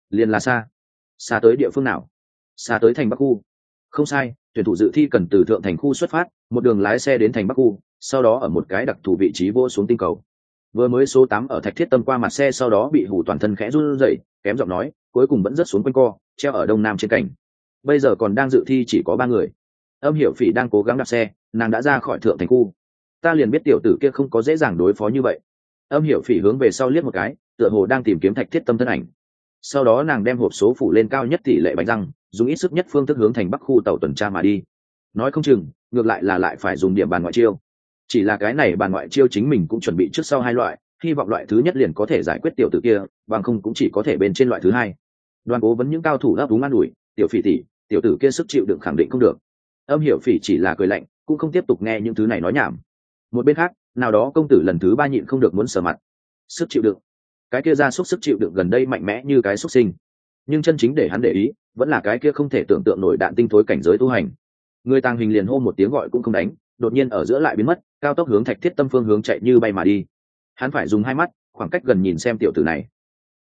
Liền là xa. Xa tới địa phương nào? Xa tới thành Bắc khu. Không sai, tuyển thủ dự thi cần từ thượng thành khu xuất phát, một đường lái xe đến thành Bắc khu, sau đó ở một cái đặc thù vị trí vô xuống tinh cầu. Vừa mới số tám ở Thạch Thiết Tâm qua mặt xe, sau đó bị hù toàn thân khẽ run rẩy, kém giọng nói, cuối cùng vẫn rất xuống quanh co, treo ở đông nam trên cảnh. Bây giờ còn đang dự thi chỉ có ba người. Âm Hiểu Phỉ đang cố gắng đạp xe, nàng đã ra khỏi thượng thành khu. Ta liền biết tiểu tử kia không có dễ dàng đối phó như vậy. Âm Hiểu Phỉ hướng về sau liếc một cái, tựa hồ đang tìm kiếm Thạch Thiết Tâm thân ảnh. Sau đó nàng đem hộp số phủ lên cao nhất tỷ lệ bánh răng, dùng ít sức nhất phương thức hướng thành Bắc khu tàu tuần tra mà đi. Nói không chừng, ngược lại là lại phải dùng điểm bàn ngoại chiêu. Chỉ là cái này bàn ngoại chiêu chính mình cũng chuẩn bị trước sau hai loại, hy vọng loại thứ nhất liền có thể giải quyết tiểu tử kia, bằng không cũng chỉ có thể bên trên loại thứ hai. Đoàn Cố vấn những cao thủ ấp úng an ủi, tiểu Phỉ tỷ, tiểu tử kia sức chịu đựng khẳng định không được. Âm Hiểu Phỉ chỉ là cười lạnh, cũng không tiếp tục nghe những thứ này nói nhảm. Một bên khác, nào đó công tử lần thứ ba nhịn không được muốn sờ mặt. Sức chịu đựng, cái kia ra xúc sức chịu đựng gần đây mạnh mẽ như cái xúc sinh, nhưng chân chính để hắn để ý vẫn là cái kia không thể tưởng tượng nổi đạn tinh thối cảnh giới tu hành. Người tàng hình liền hô một tiếng gọi cũng không đánh, đột nhiên ở giữa lại biến mất, cao tốc hướng Thạch Thiết Tâm phương hướng chạy như bay mà đi. Hắn phải dùng hai mắt khoảng cách gần nhìn xem tiểu tử này.